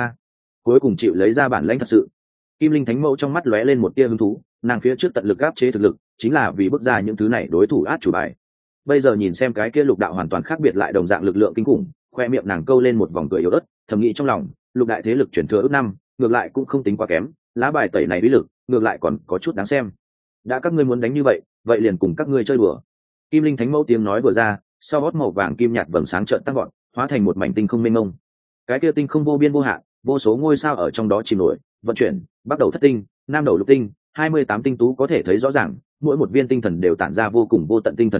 Cuối cùng chịu lấy ra bản lãnh thật sự. Kim Linh Thánh Mẫu trong mắt lóe lên một tia hứng thú, nàng phía trước tận lực áp chế thực lực, chính là vì bước ra những thứ này đối thủ át chủ bài. Bây giờ nhìn xem cái kia lục đạo hoàn toàn khác biệt lại đồng dạng lực lượng kinh khủng, khoe miệng nàng câu lên một vòng cười yếu ớt, thầm nghĩ trong lòng, lục đại thế lực chuyển thừa ước năm, ngược lại cũng không tính quá kém, lá bài tẩy này uy lực, ngược lại còn có chút đáng xem. Đã các ngươi muốn đánh như vậy, vậy liền cùng các ngươi chơi đùa. Kim Linh Thánh Mẫu tiếng nói vừa ra, sau gót màu vàng kim nhạt vầng sáng chợt tăng gọn, hóa thành một mảnh tinh không mênh mông. Cái kia tinh không vô biên vô hạn, vô số ngôi sao ở trong đó chìm nổi, vận chuyển, bắt đầu thất tinh, nam đầu lục tinh, 28 tinh tú có thể thấy rõ ràng, mỗi một viên tinh thần đều tản ra vô cùng vô tận tinh thần chi lực,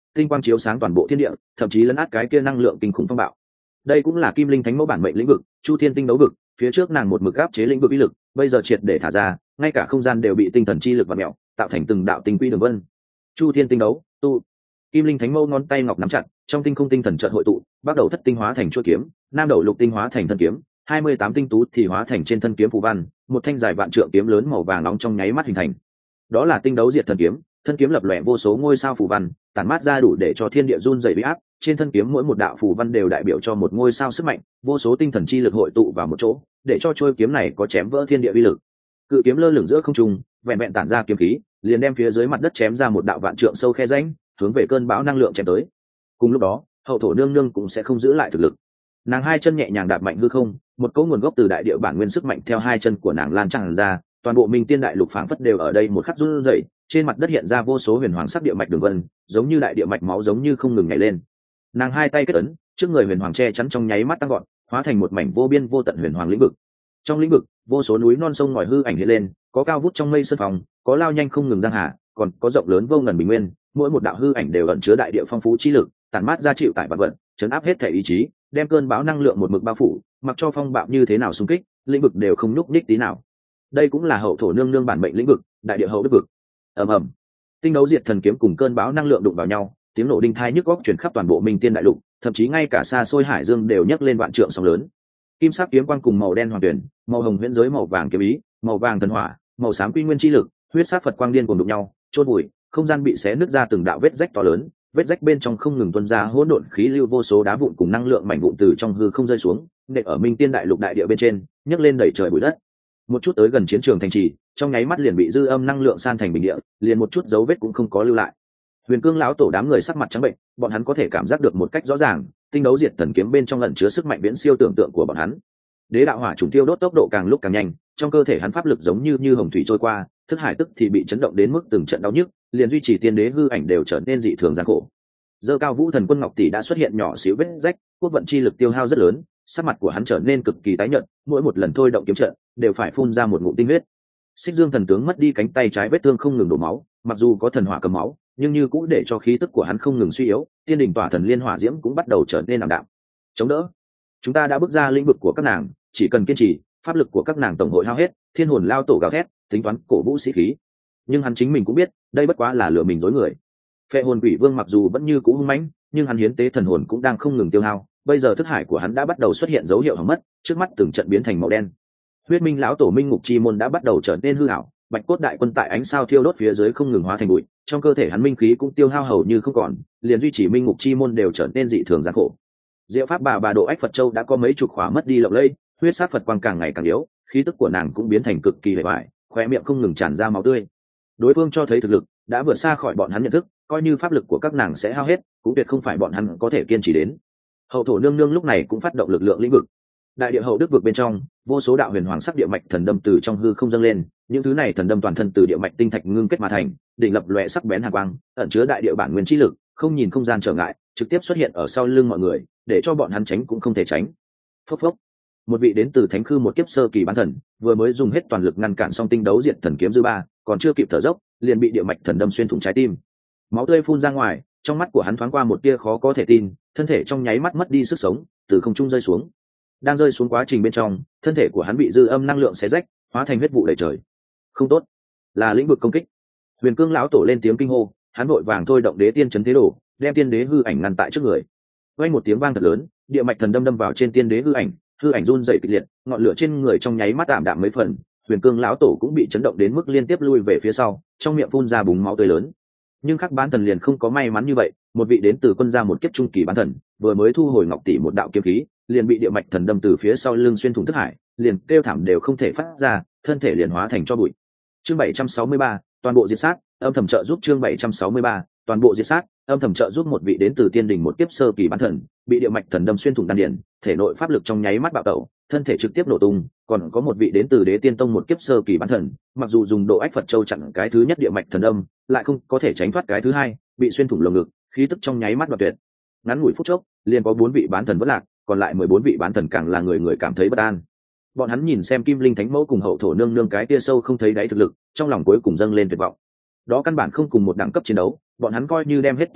tinh quang chiếu sáng toàn bộ thiên địa, thậm chí lấn át cái kia năng lượng kinh khủng phong bạo. Đây cũng là Kim Linh Thánh Mẫu bản mệnh lĩnh vực, Chu Thiên Tinh đấu vực, phía trước nàng một mực áp chế lĩnh vực uy lực, bây giờ triệt để thả ra, ngay cả không gian đều bị tinh thần chi lực vặn mèo, tạo thành từng đạo tinh quy đường vân. Chu Thiên Tinh đấu, tu. Kim Linh Thánh Mẫu ngón tay ngọc nắm chặt, trong tinh không tinh thần chợt hội tụ, bắt đầu thất tinh hóa thành chuôi kiếm, nam đầu lục tinh hóa thành thân kiếm, 28 tinh tú thì hóa thành trên thân kiếm phù văn, một thanh dài vạn trượng kiếm lớn màu vàng nóng trong nháy mắt hình thành. Đó là tinh đấu diệt thần kiếm, thân kiếm lập lòe vô số ngôi sao phù văn, tản mát ra đủ để cho thiên địa run rẩy uy áp, trên thân kiếm mỗi một đạo phù văn đều đại biểu cho một ngôi sao sức mạnh, vô số tinh thần chi lực hội tụ vào một chỗ, để cho chuôi kiếm này có chém vỡ thiên địa uy lực. Cự kiếm lơ lửng giữa không trung, vẹn vẹn tản ra kiếm khí, liền đem phía dưới mặt đất chém ra một đạo vạn trượng sâu khe rãnh, hướng về cơn bão năng lượng chém tới. Cùng lúc đó, hậu thổ nương nương cũng sẽ không giữ lại thực lực. Nàng hai chân nhẹ nhàng đạp mạnh hư không, một cỗ nguồn gốc từ đại địa bản nguyên sức mạnh theo hai chân của nàng lan tràn ra, toàn bộ Minh Tiên đại lục phảng phất đều ở đây một khắc run rẩy, trên mặt đất hiện ra vô số huyền hoàng sắc địa mạch đường vân, giống như đại địa mạch máu giống như không ngừng nhảy lên. Nàng hai tay kết ấn, trước người huyền hoàng che chắn trong nháy mắt tăng gọn, hóa thành một mảnh vô biên vô tận huyền hoàng lĩnh vực. Trong lĩnh vực, vô số núi non sông ngòi hư ảnh hiện lên, có cao vút trong mây sơn phòng, có lao nhanh không ngừng giang hà, còn có rộng lớn vô ngần bình nguyên, mỗi một đạo hư ảnh đều ẩn chứa đại địa phong phú chi lực, tản mát ra chịu tại vạn vận, chấn áp hết thể ý chí, đem cơn bão năng lượng một mực bao phủ, mặc cho phong bạo như thế nào xung kích, lĩnh vực đều không nhúc nhích tí nào. Đây cũng là hậu thổ nương nương bản mệnh lĩnh vực, đại địa hậu đức vực. Ầm ầm, tinh đấu diệt thần kiếm cùng cơn bão năng lượng đụng vào nhau, tiếng nổ đinh thai nhức óc truyền khắp toàn bộ Minh Tiên đại lục, thậm chí ngay cả xa xôi hải dương đều nhấc lên vạn trượng sóng lớn. Kim sắc kiếm quang cùng màu đen hoàng tuyển, màu hồng huyễn giới màu vàng kiếm ý, màu vàng thần hỏa, màu xám quy nguyên chi lực, huyết sắc Phật quang điên cuồng đụng nhau, chôn bụi, không gian bị xé nứt ra từng đạo vết rách to lớn, vết rách bên trong không ngừng tuôn ra hỗn độn khí lưu, vô số đá vụn cùng năng lượng mảnh vụn từ trong hư không rơi xuống, nện ở Minh Tiên đại lục đại địa bên trên, nhấc lên đẩy trời bụi đất. Một chút tới gần chiến trường thành trì, trong nháy mắt liền bị dư âm năng lượng san thành bình địa, liền một chút dấu vết cũng không có lưu lại. Huyền Cương lão tổ đám người sắc mặt trắng bệnh, bọn hắn có thể cảm giác được một cách rõ ràng, tinh đấu diệt thần kiếm bên trong ẩn chứa sức mạnh viễn siêu tưởng tượng của bọn hắn. Đế đạo hỏa trùng tiêu đốt tốc độ càng lúc càng nhanh, trong cơ thể hắn pháp lực giống như hồng thủy trôi qua, thức hải tức thì bị chấn động đến mức từng trận đau nhức, liền duy trì tiên đế hư ảnh đều trở nên dị thường gian khổ. Dơ cao vũ thần quân ngọc tỷ đã xuất hiện nhỏ xíu vết rách, quốc vận chi lực tiêu hao rất lớn, sắc mặt của hắn trở nên cực kỳ tái nhợt, mỗi một lần thôi động kiếm trận đều phải phun ra một ngụm tinh huyết. Xích Dương thần tướng mất đi cánh tay trái, vết thương không ngừng đổ máu, mặc dù có thần hỏa cầm máu, nhưng như cũng để cho khí tức của hắn không ngừng suy yếu, tiên đỉnh tỏa thần liên hỏa diễm cũng bắt đầu trở nên ảm đạm. Chống đỡ, chúng ta đã bước ra lĩnh vực của các nàng, chỉ cần kiên trì, pháp lực của các nàng tổng hội hao hết. Thiên hồn lao tổ gào thét, tính toán cổ vũ sĩ khí, nhưng hắn chính mình cũng biết đây bất quá là lừa mình dối người. Phệ hồn quỷ vương mặc dù vẫn như cũ hung mãnh, nhưng hắn hiến tế thần hồn cũng đang không ngừng tiêu hao, bây giờ thức hải của hắn đã bắt đầu xuất hiện dấu hiệu hỏng mất, trước mắt từng trận biến thành màu đen. Huyết minh lão tổ minh ngục chi môn đã bắt đầu trở nên hư ảo, bạch cốt đại quân tại ánh sao thiêu đốt phía dưới không ngừng hóa thành bụi, trong cơ thể hắn minh khí cũng tiêu hao hầu như không còn, liền duy trì minh ngục chi môn đều trở nên dị thường gian khổ. Diệu pháp bà độ ách Phật châu đã có mấy chục khóa mất đi lộng lẫy, huyết sát Phật quang càng ngày càng yếu, khí tức của nàng cũng biến thành cực kỳ hề bại, khóe miệng không ngừng tràn ra máu tươi. Đối phương cho thấy thực lực đã vượt xa khỏi bọn hắn nhận thức, coi như pháp lực của các nàng sẽ hao hết, cũng tuyệt không phải bọn hắn có thể kiên trì đến. Hậu thổ nương nương lúc này cũng phát động lực lượng lĩnh vực. Đại địa hậu đức vực bên trong, vô số đạo huyền hoàng sắc địa mạch thần đâm từ trong hư không dâng lên, những thứ này thần đâm toàn thân từ địa mạch tinh thạch ngưng kết mà thành, đỉnh lập lòe sắc bén hàn quang, ẩn chứa đại địa bản nguyên chi lực, không nhìn không gian trở ngại, trực tiếp xuất hiện ở sau lưng mọi người, để cho bọn hắn tránh cũng không thể tránh. Phốc phốc. Một vị đến từ thánh khư một kiếp sơ kỳ bán thần, vừa mới dùng hết toàn lực ngăn cản xong tinh đấu diệt thần kiếm dư ba, còn chưa kịp thở dốc, liền bị địa mạch thần đâm xuyên thủng trái tim. Máu tươi phun ra ngoài, trong mắt của hắn thoáng qua một tia khó có thể tin, thân thể trong nháy mắt mất đi sức sống, từ không trung rơi xuống. Đang rơi xuống quá trình bên trong, thân thể của hắn bị dư âm năng lượng xé rách, hóa thành huyết vụ đầy trời. Không tốt, là lĩnh vực công kích. Huyền Cương lão tổ lên tiếng kinh hô, hắn vội vàng thôi động đế tiên chấn thế đồ, đem tiên đế hư ảnh ngăn tại trước người. Vang một tiếng vang thật lớn, địa mạch thần đâm vào trên tiên đế hư ảnh run rẩy kịch liệt, ngọn lửa trên người trong nháy mắt tạm đạm mấy phần. Huyền Cương lão tổ cũng bị chấn động đến mức liên tiếp lui về phía sau, trong miệng phun ra búng máu tươi lớn. Nhưng các bán thần liền không có may mắn như vậy, một vị đến từ quân gia một kiếp trung kỳ bán thần, vừa mới thu hồi ngọc tỷ một đạo kiếm khí, liền bị địa mạch thần đâm từ phía sau lưng xuyên thủng thức hải, liền kêu thảm đều không thể phát ra, thân thể liền hóa thành tro bụi. Chương 763, toàn bộ diệt sát, âm thầm trợ giúp. Chương 763, toàn bộ diệt sát, âm thầm trợ giúp. Một vị đến từ tiên đình một kiếp sơ kỳ bán thần, bị địa mạch thần đâm xuyên thủng đan điền, thể nội pháp lực trong nháy mắt bạo tẩu, thân thể trực tiếp nổ tung. Còn có một vị đến từ đế tiên tông một kiếp sơ kỳ bán thần, mặc dù dùng độ ách Phật châu chặn cái thứ nhất địa mạch thần đâm, lại không có thể tránh thoát cái thứ hai, bị xuyên thủng lồng ngực, khí tức trong nháy mắt đoạt tuyệt. Ngắn ngủi phút chốc, liền có 4 vị bán thần vỡ lạc, còn lại 14 vị bán thần càng là người người cảm thấy bất an. Bọn hắn nhìn xem Kim Linh Thánh Mẫu cùng hậu thổ nương nương cái tia sâu không thấy đáy thực lực, trong lòng cuối cùng dâng lên tuyệt vọng. Đó căn bản không cùng một đẳng cấp chiến đấu, bọn hắn coi như đem hết toàn lực,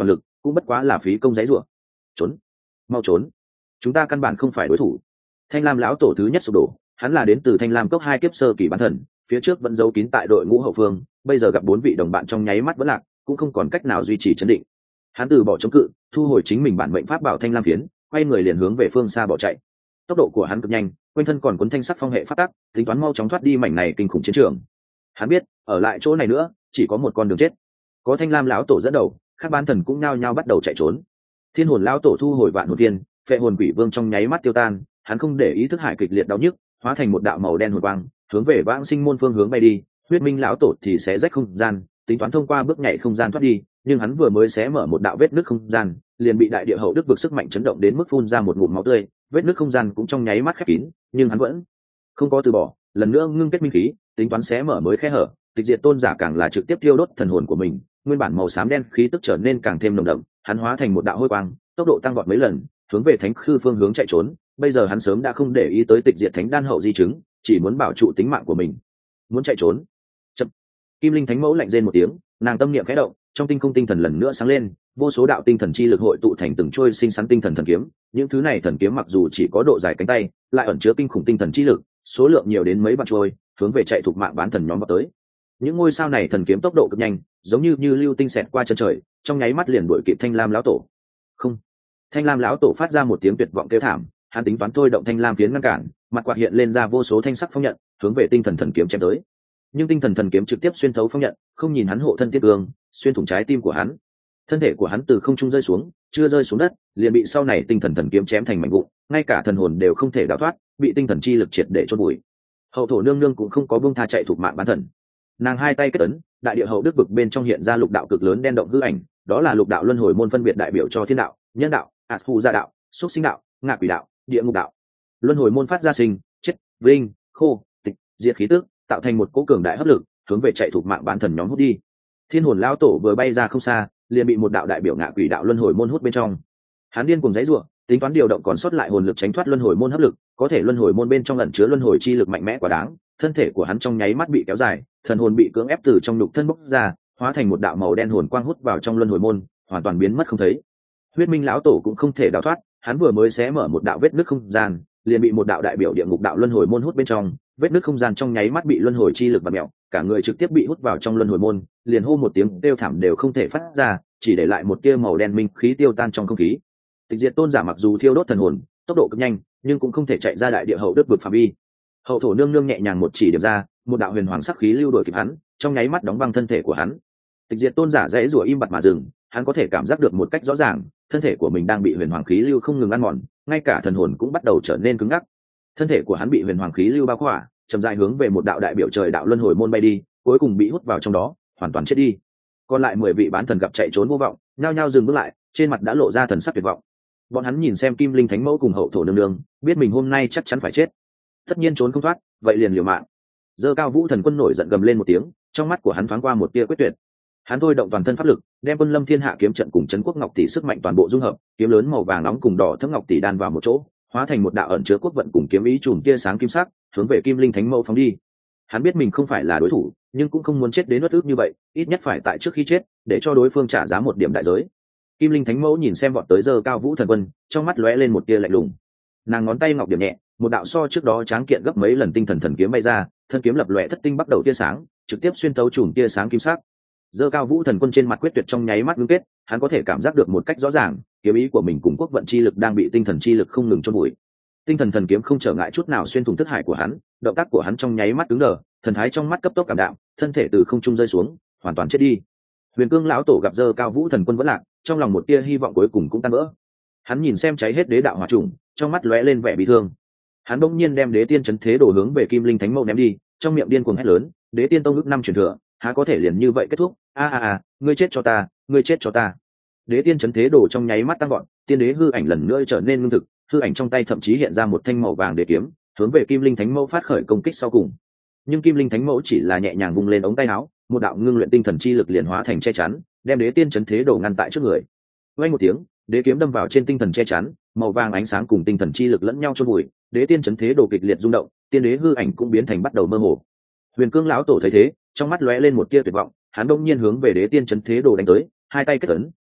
cũng bất quá là phí công giấy rủa. Trốn, mau trốn, chúng ta căn bản không phải đối thủ. Thanh Lam lão tổ thứ nhất sụp đổ, hắn là đến từ Thanh Lam cốc 2 kiếp sơ kỳ bán thần, phía trước vẫn giấu kín tại đội ngũ hậu phương, bây giờ gặp 4 vị đồng bạn trong nháy mắt vẫn lạc, cũng không còn cách nào duy trì trấn định. Hắn từ bỏ chống cự, thu hồi chính mình bản mệnh pháp bảo Thanh Lam phiến, quay người liền hướng về phương xa bỏ chạy. Tốc độ của hắn cực nhanh, quanh thân còn cuốn thanh sắc phong hệ phát tắc, tính toán mau chóng thoát đi mảnh này kinh khủng chiến trường. Hắn biết, ở lại chỗ này nữa, chỉ có một con đường chết. Có Thanh Lam lão tổ dẫn đầu, các bán thần cũng nhao nhao bắt đầu chạy trốn. Thiên hồn lão tổ thu hồi vạn hồn viên, phệ hồn quỷ vương trong nháy mắt tiêu tan, hắn không để ý thức hải kịch liệt đau nhức, hóa thành một đạo màu đen hồn quang, hướng về vãng sinh môn phương hướng bay đi. Huyết minh lão tổ thì sẽ rách không gian, tính toán thông qua bước nhảy không gian thoát đi, nhưng hắn vừa mới xé mở một đạo vết nứt không gian, liền bị đại địa hậu đức vực sức mạnh chấn động đến mức phun ra một ngụm máu tươi, vết nứt không gian cũng trong nháy mắt khép kín, nhưng hắn vẫn không có từ bỏ, lần nữa ngưng kết minh khí, tính toán xé mở mới khe hở. Tịch diệt tôn giả càng là trực tiếp tiêu đốt thần hồn của mình, nguyên bản màu xám đen khí tức trở nên càng thêm nồng đậm, hắn hóa thành một đạo hôi quang, tốc độ tăng vọt mấy lần, hướng về thánh khư phương hướng chạy trốn. Bây giờ hắn sớm đã không để ý tới tịch diệt thánh đan hậu di chứng, chỉ muốn bảo trụ tính mạng của mình. Muốn chạy trốn. Chậm. Kim linh thánh mẫu lạnh rên một tiếng, nàng tâm niệm khẽ động, trong tinh không tinh thần lần nữa sáng lên, vô số đạo tinh thần chi lực hội tụ thành từng trôi sinh sắn tinh thần thần kiếm. Những thứ này thần kiếm mặc dù chỉ có độ dài cánh tay, lại ẩn chứa kinh khủng tinh thần chi lực, số lượng nhiều đến mấy vạn trôi, hướng về chạy thuộc mạng bán thần nhóm vào tới. Những ngôi sao này thần kiếm tốc độ cực nhanh, giống như lưu tinh xẹt qua chân trời, trong nháy mắt liền đuổi kịp Thanh Lam lão tổ. Không. Thanh Lam lão tổ phát ra một tiếng tuyệt vọng kêu thảm, hắn tính toán thôi động Thanh Lam phiến ngăn cản, mặt quạt hiện lên ra vô số thanh sắc phong nhận, hướng về tinh thần thần kiếm chém tới. Nhưng tinh thần thần kiếm trực tiếp xuyên thấu phong nhận, không nhìn hắn hộ thân tiết cương, xuyên thủng trái tim của hắn. Thân thể của hắn từ không trung rơi xuống, chưa rơi xuống đất, liền bị sau này tinh thần thần kiếm chém thành mảnh vụn, ngay cả thần hồn đều không thể đào thoát, bị tinh thần chi lực triệt để chôn bụi. Hậu thổ nương nương cũng không có buông tha chạy thuộc mạng bán thần. Nàng hai tay kết ấn, đại địa hậu đức vực bên trong hiện ra lục đạo cực lớn đen động hư ảnh, đó là lục đạo luân hồi môn phân biệt đại biểu cho thiên đạo, nhân đạo, phụ gia đạo, xúc sinh đạo, ngạ quỷ đạo, địa ngục đạo. Luân hồi môn phát ra sinh, chết, vinh, khô, tịch, diệt khí tức, tạo thành một cỗ cường đại hấp lực, hướng về chạy thuộc mạng bán thần nhóm hút đi. Thiên hồn lão tổ vừa bay ra không xa, liền bị một đạo đại biểu ngạ quỷ đạo luân hồi môn hút bên trong. Hắn điên cuồng giãy giụa, tính toán điều động còn sót lại hồn lực tránh thoát luân hồi môn hấp lực, có thể luân hồi môn bên trong ẩn chứa luân hồi chi lực mạnh mẽ quá đáng, thân thể của hắn trong nháy mắt bị kéo dài, thần hồn bị cưỡng ép từ trong nhục thân bốc ra, hóa thành một đạo màu đen hồn quang hút vào trong luân hồi môn, hoàn toàn biến mất không thấy. Huyết minh lão tổ cũng không thể đào thoát, hắn vừa mới xé mở một đạo vết nứt không gian, liền bị một đạo đại biểu địa ngục đạo luân hồi môn hút bên trong, vết nứt không gian trong nháy mắt bị luân hồi chi lực bật mẹo, cả người trực tiếp bị hút vào trong luân hồi môn, liền hô một tiếng kêu thảm đều không thể phát ra, chỉ để lại một tia màu đen minh khí tiêu tan trong không khí. Tịch diệt tôn giả mặc dù thiêu đốt thần hồn, tốc độ cực nhanh, nhưng cũng không thể chạy ra đại địa hậu đức vực phạm vi. Hậu thổ nương nương nhẹ nhàng một chỉ điểm ra, một đạo huyền hoàng sắc khí lưu đuổi kịp hắn, trong nháy mắt đóng băng thân thể của hắn. Tịch diệt tôn giả dãy rủa im bặt mà dừng, hắn có thể cảm giác được một cách rõ ràng, thân thể của mình đang bị huyền hoàng khí lưu không ngừng ăn mòn, ngay cả thần hồn cũng bắt đầu trở nên cứng ngắc. Thân thể của hắn bị huyền hoàng khí lưu bao khỏa, chậm rãi hướng về một đạo đại biểu trời đạo luân hồi môn bay đi, cuối cùng bị hút vào trong đó, hoàn toàn chết đi. Còn lại 10 vị bán thần gặp chạy trốn vô vọng, nhao nhao dừng bước lại, trên mặt đã lộ ra thần sắc tuyệt vọng. Bọn hắn nhìn xem Kim Linh Thánh Mẫu cùng Hậu thổ nương nương, biết mình hôm nay chắc chắn phải chết. Tất nhiên trốn không thoát, vậy liền liều mạng. Giơ Cao Vũ Thần Quân nổi giận gầm lên một tiếng, trong mắt của hắn thoáng qua một tia quyết tuyệt. Hắn thôi động toàn thân pháp lực, đem Quân Lâm Thiên Hạ kiếm trận cùng Trấn Quốc Ngọc tỷ sức mạnh toàn bộ dung hợp, kiếm lớn màu vàng nóng cùng đỏ thẫm ngọc tỷ đan vào một chỗ, hóa thành một đạo ẩn chứa quốc vận cùng kiếm ý chùm tia sáng kim sắc, hướng về Kim Linh Thánh Mẫu phóng đi. Hắn biết mình không phải là đối thủ, nhưng cũng không muốn chết đến uất ức như vậy, ít nhất phải tại trước khi chết, để cho đối phương trả giá một điểm đại giới. Kim Linh Thánh Mẫu nhìn xem vọt tới Giơ Cao Vũ Thần Quân, trong mắt lóe lên một tia lạnh lùng. Nàng ngón tay ngọc điểm nhẹ, một đạo so trước đó tráng kiện gấp mấy lần tinh thần thần kiếm bay ra, thân kiếm lập lòe thất tinh bắt đầu tia sáng, trực tiếp xuyên tấu chùm tia sáng kim sắc. Giơ Cao Vũ Thần Quân trên mặt quyết tuyệt trong nháy mắt ngưng kết, hắn có thể cảm giác được một cách rõ ràng, kiếm ý của mình cùng quốc vận chi lực đang bị tinh thần chi lực không ngừng chôn bụi. Tinh thần thần kiếm không trở ngại chút nào xuyên thủng thức hải của hắn, động tác của hắn trong nháy mắt cứng đờ, thần thái trong mắt cấp tốc cảm đạm, thân thể từ không trung rơi xuống, hoàn toàn chết đi. Huyền Cương lão tổ gặp Giơ Cao Vũ Thần Quân vẫn lạc, trong lòng một tia hy vọng cuối cùng cũng tan vỡ. Hắn nhìn xem cháy hết đế đạo hỏa trùng, trong mắt lóe lên vẻ bi thương. Hắn bỗng nhiên đem đế tiên chấn thế đổ hướng về Kim Linh Thánh Mẫu ném đi, trong miệng điên cuồng hét lớn, đế tiên tông ước năm truyền thừa, há có thể liền như vậy kết thúc? Ngươi chết cho ta, ngươi chết cho ta! Đế tiên chấn thế đổ trong nháy mắt tăng gọn, tiên đế hư ảnh lần nữa trở nên ngưng thực, hư ảnh trong tay thậm chí hiện ra một thanh màu vàng đế kiếm, hướng về Kim Linh Thánh Mẫu phát khởi công kích sau cùng. Nhưng Kim Linh Thánh Mẫu chỉ là nhẹ nhàng vung lên ống tay áo, một đạo ngưng luyện tinh thần chi lực liền hóa thành che chắn, đem đế tiên chấn thế đổ ngăn tại trước người. Vang một tiếng, đế kiếm đâm vào trên tinh thần che chắn, màu vàng ánh sáng cùng tinh thần chi lực lẫn nhau chôn bụi, đế tiên chấn thế đổ kịch liệt rung động, tiên đế hư ảnh cũng biến thành bắt đầu mơ hồ. Huyền Cương lão tổ thấy thế, trong mắt lóe lên một tia tuyệt vọng, hắn bỗng nhiên hướng về đế tiên chấn thế đồ đánh tới, hai tay kết ấn,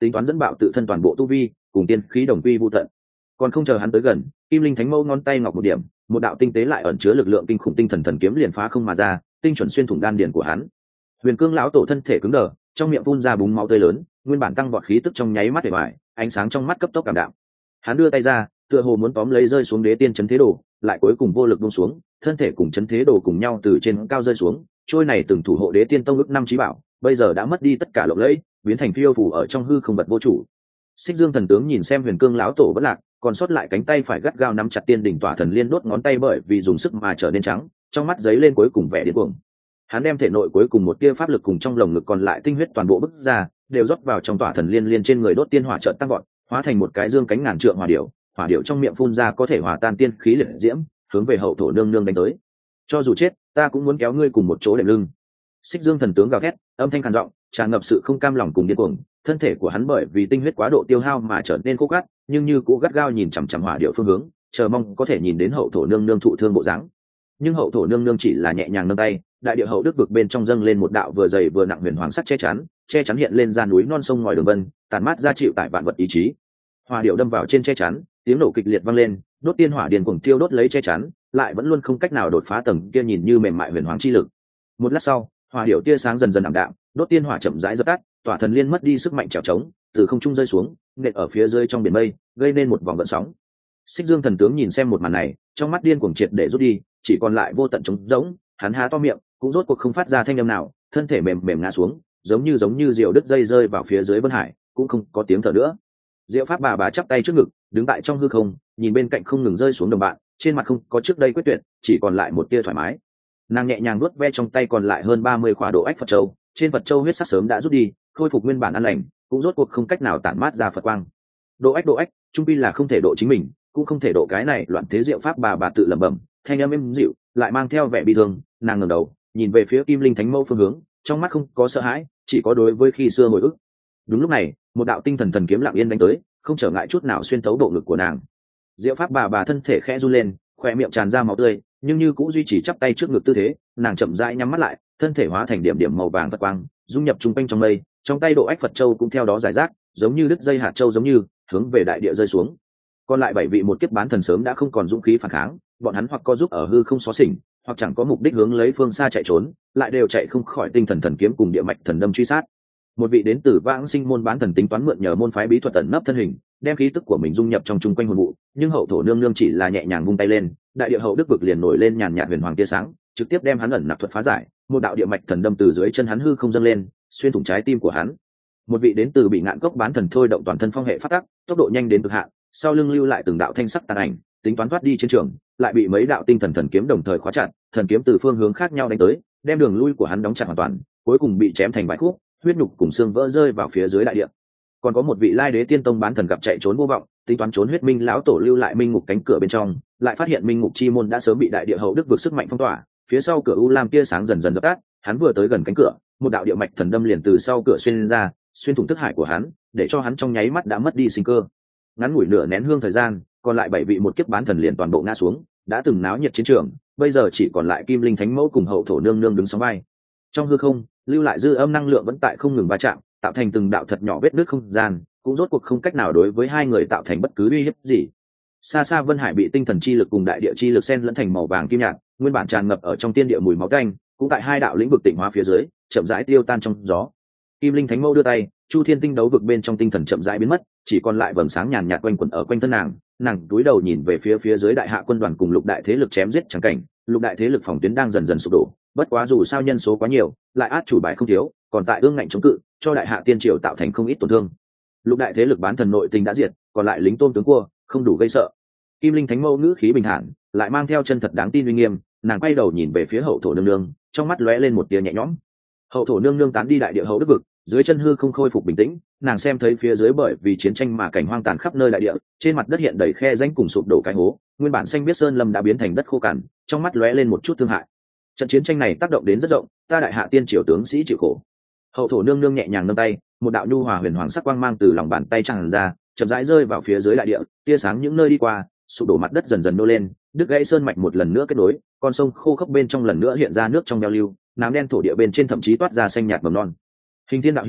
tính toán dẫn bạo tự thân toàn bộ tu vi cùng tiên khí đồng quy vô tận. Còn không chờ hắn tới gần, kim linh thánh mâu ngón tay ngọc một điểm, một đạo tinh tế lại ẩn chứa lực lượng kinh khủng tinh thần thần kiếm liền phá không mà ra, tinh chuẩn xuyên thủng đan điền của hắn. Huyền Cương lão tổ thân thể cứng đờ, trong miệng phun ra búng máu tươi lớn, nguyên bản tăng vọt khí tức trong nháy mắt để bại, ánh sáng trong mắt cấp tốc cảm đạm. Hắn đưa tay ra, tựa hồ muốn tóm lấy rơi xuống đế tiên chấn thế đồ, lại cuối cùng vô lực buông xuống, thân thể cùng chấn thế đồ cùng nhau từ trên cao rơi xuống. Trôi này từng thủ hộ đế tiên tông ước năm chí bảo, bây giờ đã mất đi tất cả lộng lẫy, biến thành phiêu phù ở trong hư không vật vô chủ. Xích Dương thần tướng nhìn xem Huyền Cương lão tổ vẫn lạc, còn sót lại cánh tay phải gắt gao nắm chặt tiên đỉnh tỏa thần liên, đốt ngón tay bởi vì dùng sức mà trở nên trắng, trong mắt giấy lên cuối cùng vẻ điên cuồng. Hắn đem thể nội cuối cùng một tia pháp lực cùng trong lồng ngực còn lại tinh huyết toàn bộ bức ra, đều rót vào trong tỏa thần liên liên trên người, đốt tiên hỏa chợt tăng vọt, hóa thành một cái dương cánh ngàn trượng hỏa điểu trong miệng phun ra có thể hòa tan tiên khí liệt diễm, hướng về hậu thổ nương nương đánh tới. Cho dù chết, ta cũng muốn kéo ngươi cùng một chỗ đệm lưng. Xích Dương thần tướng gào thét, âm thanh khàn giọng, tràn ngập sự không cam lòng cùng điên cuồng. Thân thể của hắn bởi vì tinh huyết quá độ tiêu hao mà trở nên khô gắt, nhưng như cũ gắt gao nhìn chằm chằm hỏa điệu phương hướng, chờ mong có thể nhìn đến hậu thổ nương nương thụ thương bộ dáng. Nhưng hậu thổ nương nương chỉ là nhẹ nhàng nâng tay, đại địa hậu đức vực bên trong dâng lên một đạo vừa dày vừa nặng huyền hoàng sắc che chắn hiện lên ra núi non sông ngòi đường vân, tàn mát ra chịu tại vạn vật ý chí. Hỏa điệu đâm vào trên che chắn, tiếng nổ kịch liệt vang lên, đốt tiên hỏa điền cuồng tiêu đốt lấy che chắn, lại vẫn luôn không cách nào đột phá tầng kia nhìn như mềm mại huyền hoàng chi lực. Một lát sau, hỏa điệu tia sáng dần dần ảm đạm, đốt tiên hỏa chậm rãi dập tắt, tỏa thần liên mất đi sức mạnh trèo trống, từ không trung rơi xuống, nện ở phía dưới trong biển mây, gây nên một vòng gợn sóng. Xích Dương thần tướng nhìn xem một màn này, trong mắt điên cuồng triệt để rút đi, chỉ còn lại vô tận trống rỗng. Hắn há to miệng, cũng rốt cuộc không phát ra thanh âm nào, thân thể mềm mềm ngã xuống, giống như diều đứt dây rơi vào phía dưới vân hải, cũng không có tiếng thở nữa. Diệu Pháp bà chắp tay trước ngực, đứng tại trong hư không, nhìn bên cạnh không ngừng rơi xuống đồng bạn, trên mặt không có trước đây quyết tuyệt, chỉ còn lại một tia thoải mái. Nàng nhẹ nhàng nuốt ve trong tay còn lại hơn 30 khỏa độ ách Phật châu, trên Phật châu huyết sắc sớm đã rút đi, khôi phục nguyên bản an lành, cũng rốt cuộc không cách nào tản mát ra Phật quang. Độ ách, trung pi là không thể độ chính mình, cũng không thể độ cái này loạn thế. Diệu Pháp bà tự lẩm bẩm, thanh âm êm dịu, lại mang theo vẻ bi thương. Nàng ngẩng đầu, nhìn về phía Kim Linh Thánh Mâu phương hướng, trong mắt không có sợ hãi, chỉ có đối với khi xưa hồi ức. Đúng lúc này, một đạo tinh thần thần kiếm lặng yên đánh tới, không trở ngại chút nào xuyên thấu bộ ngực của nàng. Diệu Pháp bà thân thể khẽ run lên, khoe miệng tràn ra máu tươi, nhưng như cũng duy trì chắp tay trước ngực tư thế. Nàng chậm rãi nhắm mắt lại, thân thể hóa thành điểm điểm màu vàng Phật quang, dung nhập trung quanh trong mây. Trong tay độ ách Phật châu cũng theo đó giải rác, giống như đứt dây hạt châu, giống như hướng về đại địa rơi xuống. Còn lại 7 vị một kiếp bán thần sớm đã không còn dũng khí phản kháng, bọn hắn hoặc co giúp ở hư không xóa xỉnh, hoặc chẳng có mục đích hướng lấy phương xa chạy trốn, lại đều chạy không khỏi tinh thần thần kiếm cùng địa mạch thần đâm truy sát. Một vị đến từ vãng sinh môn bán thần tính toán mượn nhờ môn phái bí thuật ẩn nấp thân hình, đem khí tức của mình dung nhập trong trung quanh hồn vụ, nhưng hậu thổ nương nương chỉ là nhẹ nhàng vung tay lên, đại địa hậu đức vực liền nổi lên nhàn nhạt huyền hoàng tia sáng, trực tiếp đem hắn ẩn nặc thuật phá giải. Một đạo địa mạch thần đâm từ dưới chân hắn hư không dâng lên, xuyên thủng trái tim của hắn. Một vị đến từ bị ngạn cốc bán thần thôi động toàn thân phong hệ phát tắc, tốc độ nhanh đến cực hạn, sau lưng lưu lại từng đạo thanh sắc tàn ảnh, tính toán thoát đi chiến trường, lại bị mấy đạo tinh thần thần kiếm đồng thời khóa chặt, thần kiếm từ phương hướng khác nhau đánh tới, đem đường lui của hắn đóng chặt hoàn toàn, cuối cùng bị chém thành vài khúc, huyết nhục cùng xương vỡ rơi vào phía dưới đại địa. Còn có một vị lai đế tiên tông bán thần gặp chạy trốn vô vọng, tính toán trốn huyết minh lão tổ lưu lại minh ngục cánh cửa bên trong, lại phát hiện minh ngục chi môn đã sớm bị đại địa hậu đức vực sức mạnh phong tỏa, phía sau cửa u lam tia sáng dần dần dập tắt. Hắn vừa tới gần cánh cửa, một đạo địa mạch thần đâm liền từ sau cửa xuyên ra, xuyên thủng thức hải của hắn, để cho hắn trong nháy mắt đã mất đi sinh cơ. Ngắn ngủi nửa nén hương thời gian, còn lại 7 vị một kiếp bán thần liền toàn bộ ngã xuống. Đã từng náo nhiệt chiến trường, bây giờ chỉ còn lại Kim Linh Thánh Mẫu cùng hậu thổ nương nương đứng sóng vai. Trong hư không lưu lại dư âm năng lượng vẫn tại không ngừng va chạm, tạo thành từng đạo thật nhỏ vết nứt không gian, cũng rốt cuộc không cách nào đối với hai người tạo thành bất cứ uy hiếp gì. Xa xa Vân Hải bị tinh thần chi lực cùng đại địa chi lực xen lẫn thành màu vàng kim nhạt, nguyên bản tràn ngập ở trong tiên địa mùi máu tanh, cũng tại hai đạo lĩnh vực tịnh hóa phía dưới chậm rãi tiêu tan trong gió. Kim Linh Thánh Mẫu đưa tay, Chu Thiên tinh đấu vực bên trong tinh thần chậm rãi biến mất, chỉ còn lại vầng sáng nhàn nhạt quanh quẩn ở quanh thân nàng. Nàng cúi đầu nhìn về phía dưới đại hạ quân đoàn cùng lục đại thế lực chém giết chẳng cảnh, lục đại thế lực phòng tuyến đang dần dần sụp đổ, bất quá dù sao nhân số quá nhiều, lại át chủ bài không thiếu, còn tại ương ngạnh chống cự, cho đại hạ tiên triều tạo thành không ít tổn thương. Lục đại thế lực bán thần nội tình đã diệt, còn lại lính tôn tướng cua không đủ gây sợ. Kim Linh Thánh Mẫu ngữ khí bình thản, lại mang theo chân thật đáng tin uy nghiêm. Nàng quay đầu nhìn về phía hậu thổ nương nương, trong mắt lóe lên một tia nhẹ nhõm. Hậu thổ nương nương tán đi đại địa hậu đức vực, dưới chân hư không khôi phục bình tĩnh. Nàng xem thấy phía dưới bởi vì chiến tranh mà cảnh hoang tàn khắp nơi đại địa, trên mặt đất hiện đầy khe rãnh cùng sụp đổ cái hố, nguyên bản xanh biếc sơn lâm đã biến thành đất khô cằn, trong mắt lóe lên một chút thương hại. Trận chiến tranh này tác động đến rất rộng, ta đại hạ tiên triều tướng sĩ chịu khổ. Hậu thổ nương nương nhẹ nhàng nâng tay, một đạo nhu hòa huyền hoàng sắc quang mang từ lòng bàn tay tràn ra, chậm rãi rơi vào phía dưới đại địa, tia sáng những nơi đi qua, sụp đổ mặt đất dần dần nô lên, đứt gãy sơn mạch một lần nữa kết nối, con sông khô khốc bên trong lần nữa hiện ra nước trong beo lưu, nám đen thổ địa bên trên thậm chí toát ra xanh nhạt mầm non. Hình Thiên đạo hữu,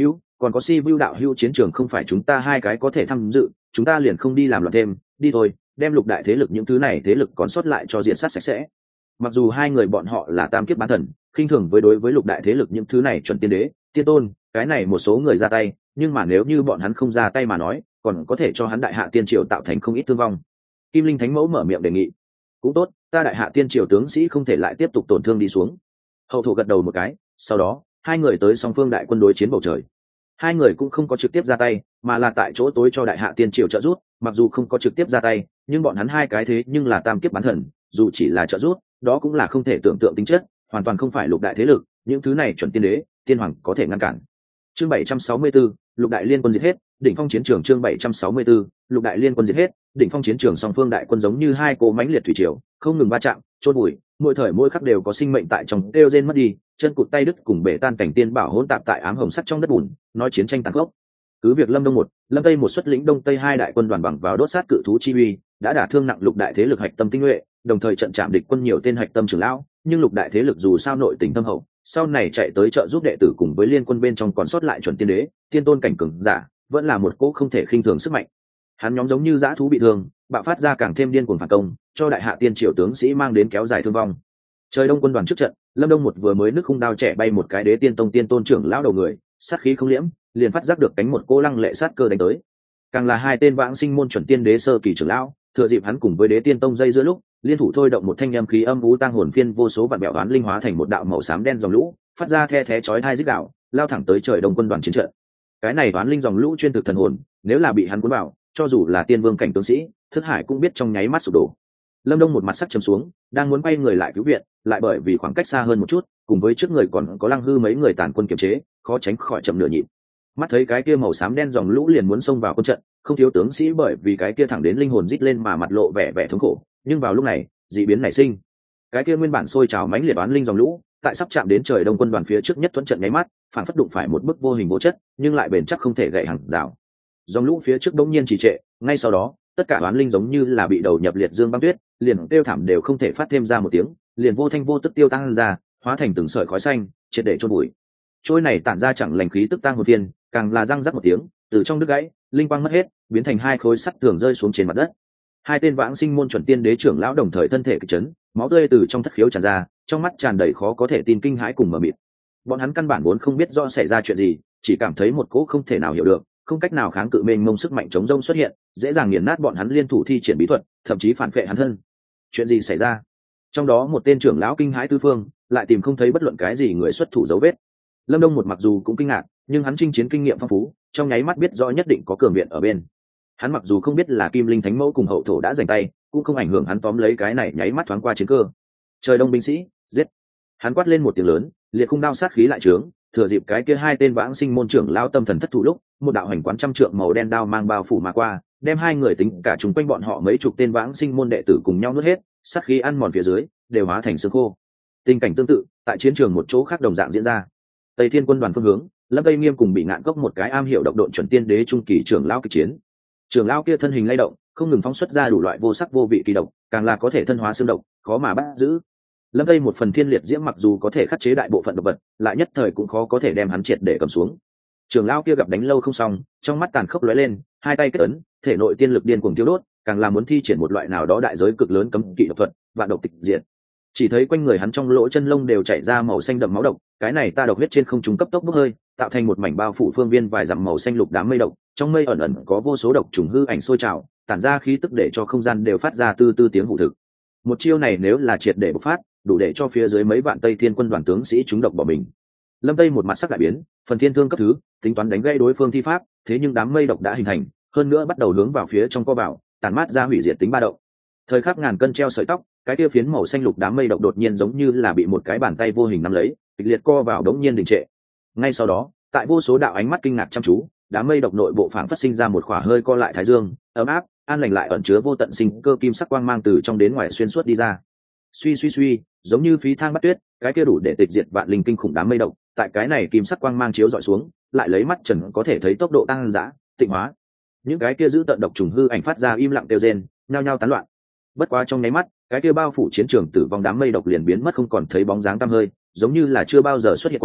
còn có si vu đạo hữu chiến trường không phải chúng ta hai cái có thể tham dự, chúng ta liền không đi làm loạn thêm, đi thôi, đem lục đại thế lực những thứ này thế lực còn sót lại cho diện sát sạch sẽ. Mặc dù hai người bọn họ là tam kiếp bán thần, khinh thường đối với lục đại thế lực những thứ này chuẩn tiên đế, tiên tôn, cái này một số người ra tay, nhưng mà nếu như bọn hắn không ra tay mà nói, còn có thể cho hắn đại hạ tiên triều tạo thành không ít thương vong. Kim Linh Thánh Mẫu mở miệng đề nghị. Cũng tốt, ta đại hạ tiên triều tướng sĩ không thể lại tiếp tục tổn thương đi xuống. Hậu thổ gật đầu một cái, sau đó hai người tới song phương đại quân đối chiến bầu trời. Hai người cũng không có trực tiếp ra tay, mà là tại chỗ tối cho đại hạ tiên triều trợ giúp. Mặc dù không có trực tiếp ra tay, nhưng bọn hắn hai cái thế nhưng là tam kiếp bán thần, dù chỉ là trợ giúp, đó cũng là không thể tưởng tượng tính chất, hoàn toàn không phải lục đại thế lực, những thứ này chuẩn tiên đế, tiên hoàng có thể ngăn cản. Chương 764, lục đại liên quân diệt hết, đỉnh phong chiến trường. Chương 764, lục đại liên quân diệt hết, đỉnh phong chiến trường. Song phương đại quân giống như hai cỗ mãnh liệt thủy triều, không ngừng va chạm, chôn bụi, mỗi thời mỗi khắc đều có sinh mệnh tại trong kêu rên mất đi, chân cụt tay đứt cùng bể tan cảnh tiên bảo hỗn tạp tại ám hồng sắt trong đất bùn, nói chiến tranh tàn khốc. Cứ việc Lâm Đông một, Lâm Tây một xuất lĩnh Đông Tây hai đại quân đoàn bằng vào đốt sát cự thú chi uy, đã đả thương nặng lục đại thế lực hạch tâm tinh nhuệ, đồng thời trận chạm địch quân nhiều tên hạch tâm trưởng lão, nhưng lục đại thế lực dù sao nội tình thâm hậu, sau này chạy tới trợ giúp đệ tử cùng với liên quân bên trong còn sót lại chuẩn tiên đế, tiên tôn cảnh cường giả, vẫn là một cỗ không thể khinh thường sức mạnh. Hắn nhóm giống như dã thú bị thương, bạo phát ra càng thêm điên cuồng phản công, cho đại hạ tiên triều tướng sĩ mang đến kéo dài thương vong. Trời đông quân đoàn trước trận, Lâm Đông một vừa mới nước khung đao trẻ bay một cái đế tiên tông tiên tôn trưởng lão đầu người, sát khí không liễm, liền phát giác được cánh một cô lăng lệ sát cơ đánh tới. Càng là hai tên vãng sinh môn chuẩn tiên đế sơ kỳ trưởng lão, thừa dịp hắn cùng với đế tiên tông dây giữa lúc, liên thủ thôi động một thanh âm khí âm vũ tăng hồn phiên vô số vạn bẹo đoán linh hóa thành một đạo màu xám đen dòng lũ, phát ra the thé chói tai rít gào, lao thẳng tới trời đông quân đoàn chiến trận. Cái này đoán linh dòng lũ chuyên thực thần hồn, nếu là bị hắn cuốn vào, cho dù là tiên vương cảnh tướng sĩ, thức hải cũng biết trong nháy mắt sụp đổ. Lâm Đông một mặt sắc trầm xuống, đang muốn quay người lại cứu viện, lại bởi vì khoảng cách xa hơn một chút, cùng với trước người còn có Lăng Hư mấy người tàn quân kiềm chế, khó tránh khỏi chậm nửa nhịp. Mắt thấy cái kia màu xám đen dòng lũ liền muốn xông vào quân trận, không thiếu tướng sĩ bởi vì cái kia thẳng đến linh hồn rít lên mà mặt lộ vẻ vẻ thống khổ, nhưng vào lúc này, dị biến nảy sinh. Cái kia nguyên bản sôi trào mãnh liệt oán linh dòng lũ, tại sắp chạm đến trời đông quân đoàn phía trước nhất thuẫn trận nháy mắt, phản phất đụng phải một bức vô hình vô chất, nhưng lại bền chắc không thể gãy hàng rào. Dòng lũ phía trước bỗng nhiên trì trệ, ngay sau đó, tất cả oán linh giống như là bị đầu nhập liệt dương băng tuyết, liền kêu thảm đều không thể phát thêm ra một tiếng, liền vô thanh vô tức tiêu tan ra, hóa thành từng sợi khói xanh, triệt để chôn bụi. Trôi này tản ra chẳng lành khí tức tang hồn phiên, càng là răng rắc một tiếng, từ trong đứt gãy, linh quang mất hết, biến thành hai khối sắt tường rơi xuống trên mặt đất. Hai tên vãng sinh môn chuẩn tiên đế trưởng lão đồng thời thân thể kịch chấn, máu tươi từ trong thất khiếu tràn ra, trong mắt tràn đầy khó có thể tin kinh hãi cùng mờ mịt. Bọn hắn căn bản vốn không biết rõ xảy ra chuyện gì, chỉ cảm thấy một cỗ không thể nào hiểu được, không cách nào kháng cự mênh mông sức mạnh chống rông xuất hiện, dễ dàng nghiền nát bọn hắn liên thủ thi triển bí thuật, thậm chí phản phệ hắn thân. Chuyện gì xảy ra? Trong đó một tên trưởng lão kinh hãi tứ phương, lại tìm không thấy bất luận cái gì người xuất thủ dấu vết. Lâm Đông một mặc dù cũng kinh ngạc, nhưng hắn chinh chiến kinh nghiệm phong phú, trong nháy mắt biết rõ nhất định có cường viện ở bên. Hắn mặc dù không biết là Kim Linh Thánh Mẫu cùng hậu thổ đã giành tay, cũng không ảnh hưởng hắn tóm lấy cái này nháy mắt thoáng qua chiến cơ. Trời đông binh sĩ, giết! Hắn quát lên một tiếng lớn, liệt khung đao sát khí lại trướng, thừa dịp cái kia hai tên vãng sinh môn trưởng lao tâm thần thất thủ lúc, một đạo hành quán trăm trượng màu đen đao mang bao phủ mà qua, đem hai người tính cả chúng quanh bọn họ mấy chục tên vãng sinh môn đệ tử cùng nhau nuốt hết, sát khí ăn mòn phía dưới, đều hóa thành xương khô. Tình cảnh tương tự, tại chiến trường một chỗ khác đồng dạng diễn ra. Tây Thiên quân đoàn phương hướng, Lâm Tây Nghiêm cùng bị ngạn cốc một cái am hiểu độc độn chuẩn tiên đế trung kỳ trưởng lao kịch chiến. Trưởng lao kia thân hình lay động, không ngừng phóng xuất ra đủ loại vô sắc vô vị kỳ độc, càng là có thể thân hóa xương độc, khó mà bắt giữ. Lâm Tây một phần thiên liệt diễm mặc dù có thể khắc chế đại bộ phận độc vật, lại nhất thời cũng khó có thể đem hắn triệt để cầm xuống. Trưởng lao kia gặp đánh lâu không xong, trong mắt tàn khốc lóe lên, hai tay kết ấn, thể nội tiên lực điên cuồng tiêu đốt, càng là muốn thi triển một loại nào đó đại giới cực lớn cấm kỵ độc thuật, vạn độc tịch diệt. Chỉ thấy quanh người hắn trong lỗ chân lông đều chảy ra màu xanh đậm máu độc, cái này ta độc huyết trên không trung cấp tốc bốc hơi, tạo thành một mảnh bao phủ phương viên vài dặm màu xanh lục đám mây độc, trong mây ẩn ẩn có vô số độc trùng hư ảnh sôi trào, tản ra khí tức để cho không gian đều phát ra tư tư tiếng hủ thực. Một chiêu này nếu là triệt để bộc phát, đủ để cho phía dưới mấy vạn Tây Thiên quân đoàn tướng sĩ chúng độc bỏ mình. Lâm Tây một mặt sắc đại biến, phần thiên thương cấp thứ, tính toán đánh gãy đối phương thi pháp, thế nhưng đám mây độc đã hình thành, hơn nữa bắt đầu hướng vào phía trong co vào, tản mát ra hủy diệt tính ba động. Thời khắc ngàn cân treo sợi tóc, cái kia phiến màu xanh lục đám mây độc đột nhiên giống như là bị một cái bàn tay vô hình nắm lấy, kịch liệt co vào đống nhiên đình trệ. Ngay sau đó, tại vô số đạo ánh mắt kinh ngạc chăm chú, đám mây độc nội bộ phảng phất sinh ra một khỏa hơi co lại thái dương, ấm áp, an lành lại ẩn chứa vô tận sinh cơ kim sắc quang mang từ trong đến ngoài xuyên suốt đi ra. Suy suy suy, giống như phí thang bắt tuyết, cái kia đủ để tịch diệt vạn linh kinh khủng đám mây độc, tại cái này kim sắc quang mang chiếu dọi xuống, lại lấy mắt trần có thể thấy tốc độ tăng dã, tịnh hóa. Những cái kia giữ tận độc trùng hư ảnh phát ra im lặng kêu rên, nhao nhao tán loạn. Bất quá trong nháy mắt, cái kia bao phủ chiến trường tử vong đám mây độc liền biến mất không còn thấy bóng dáng tăm hơi, giống như là chưa bao giờ xuất hiện qua,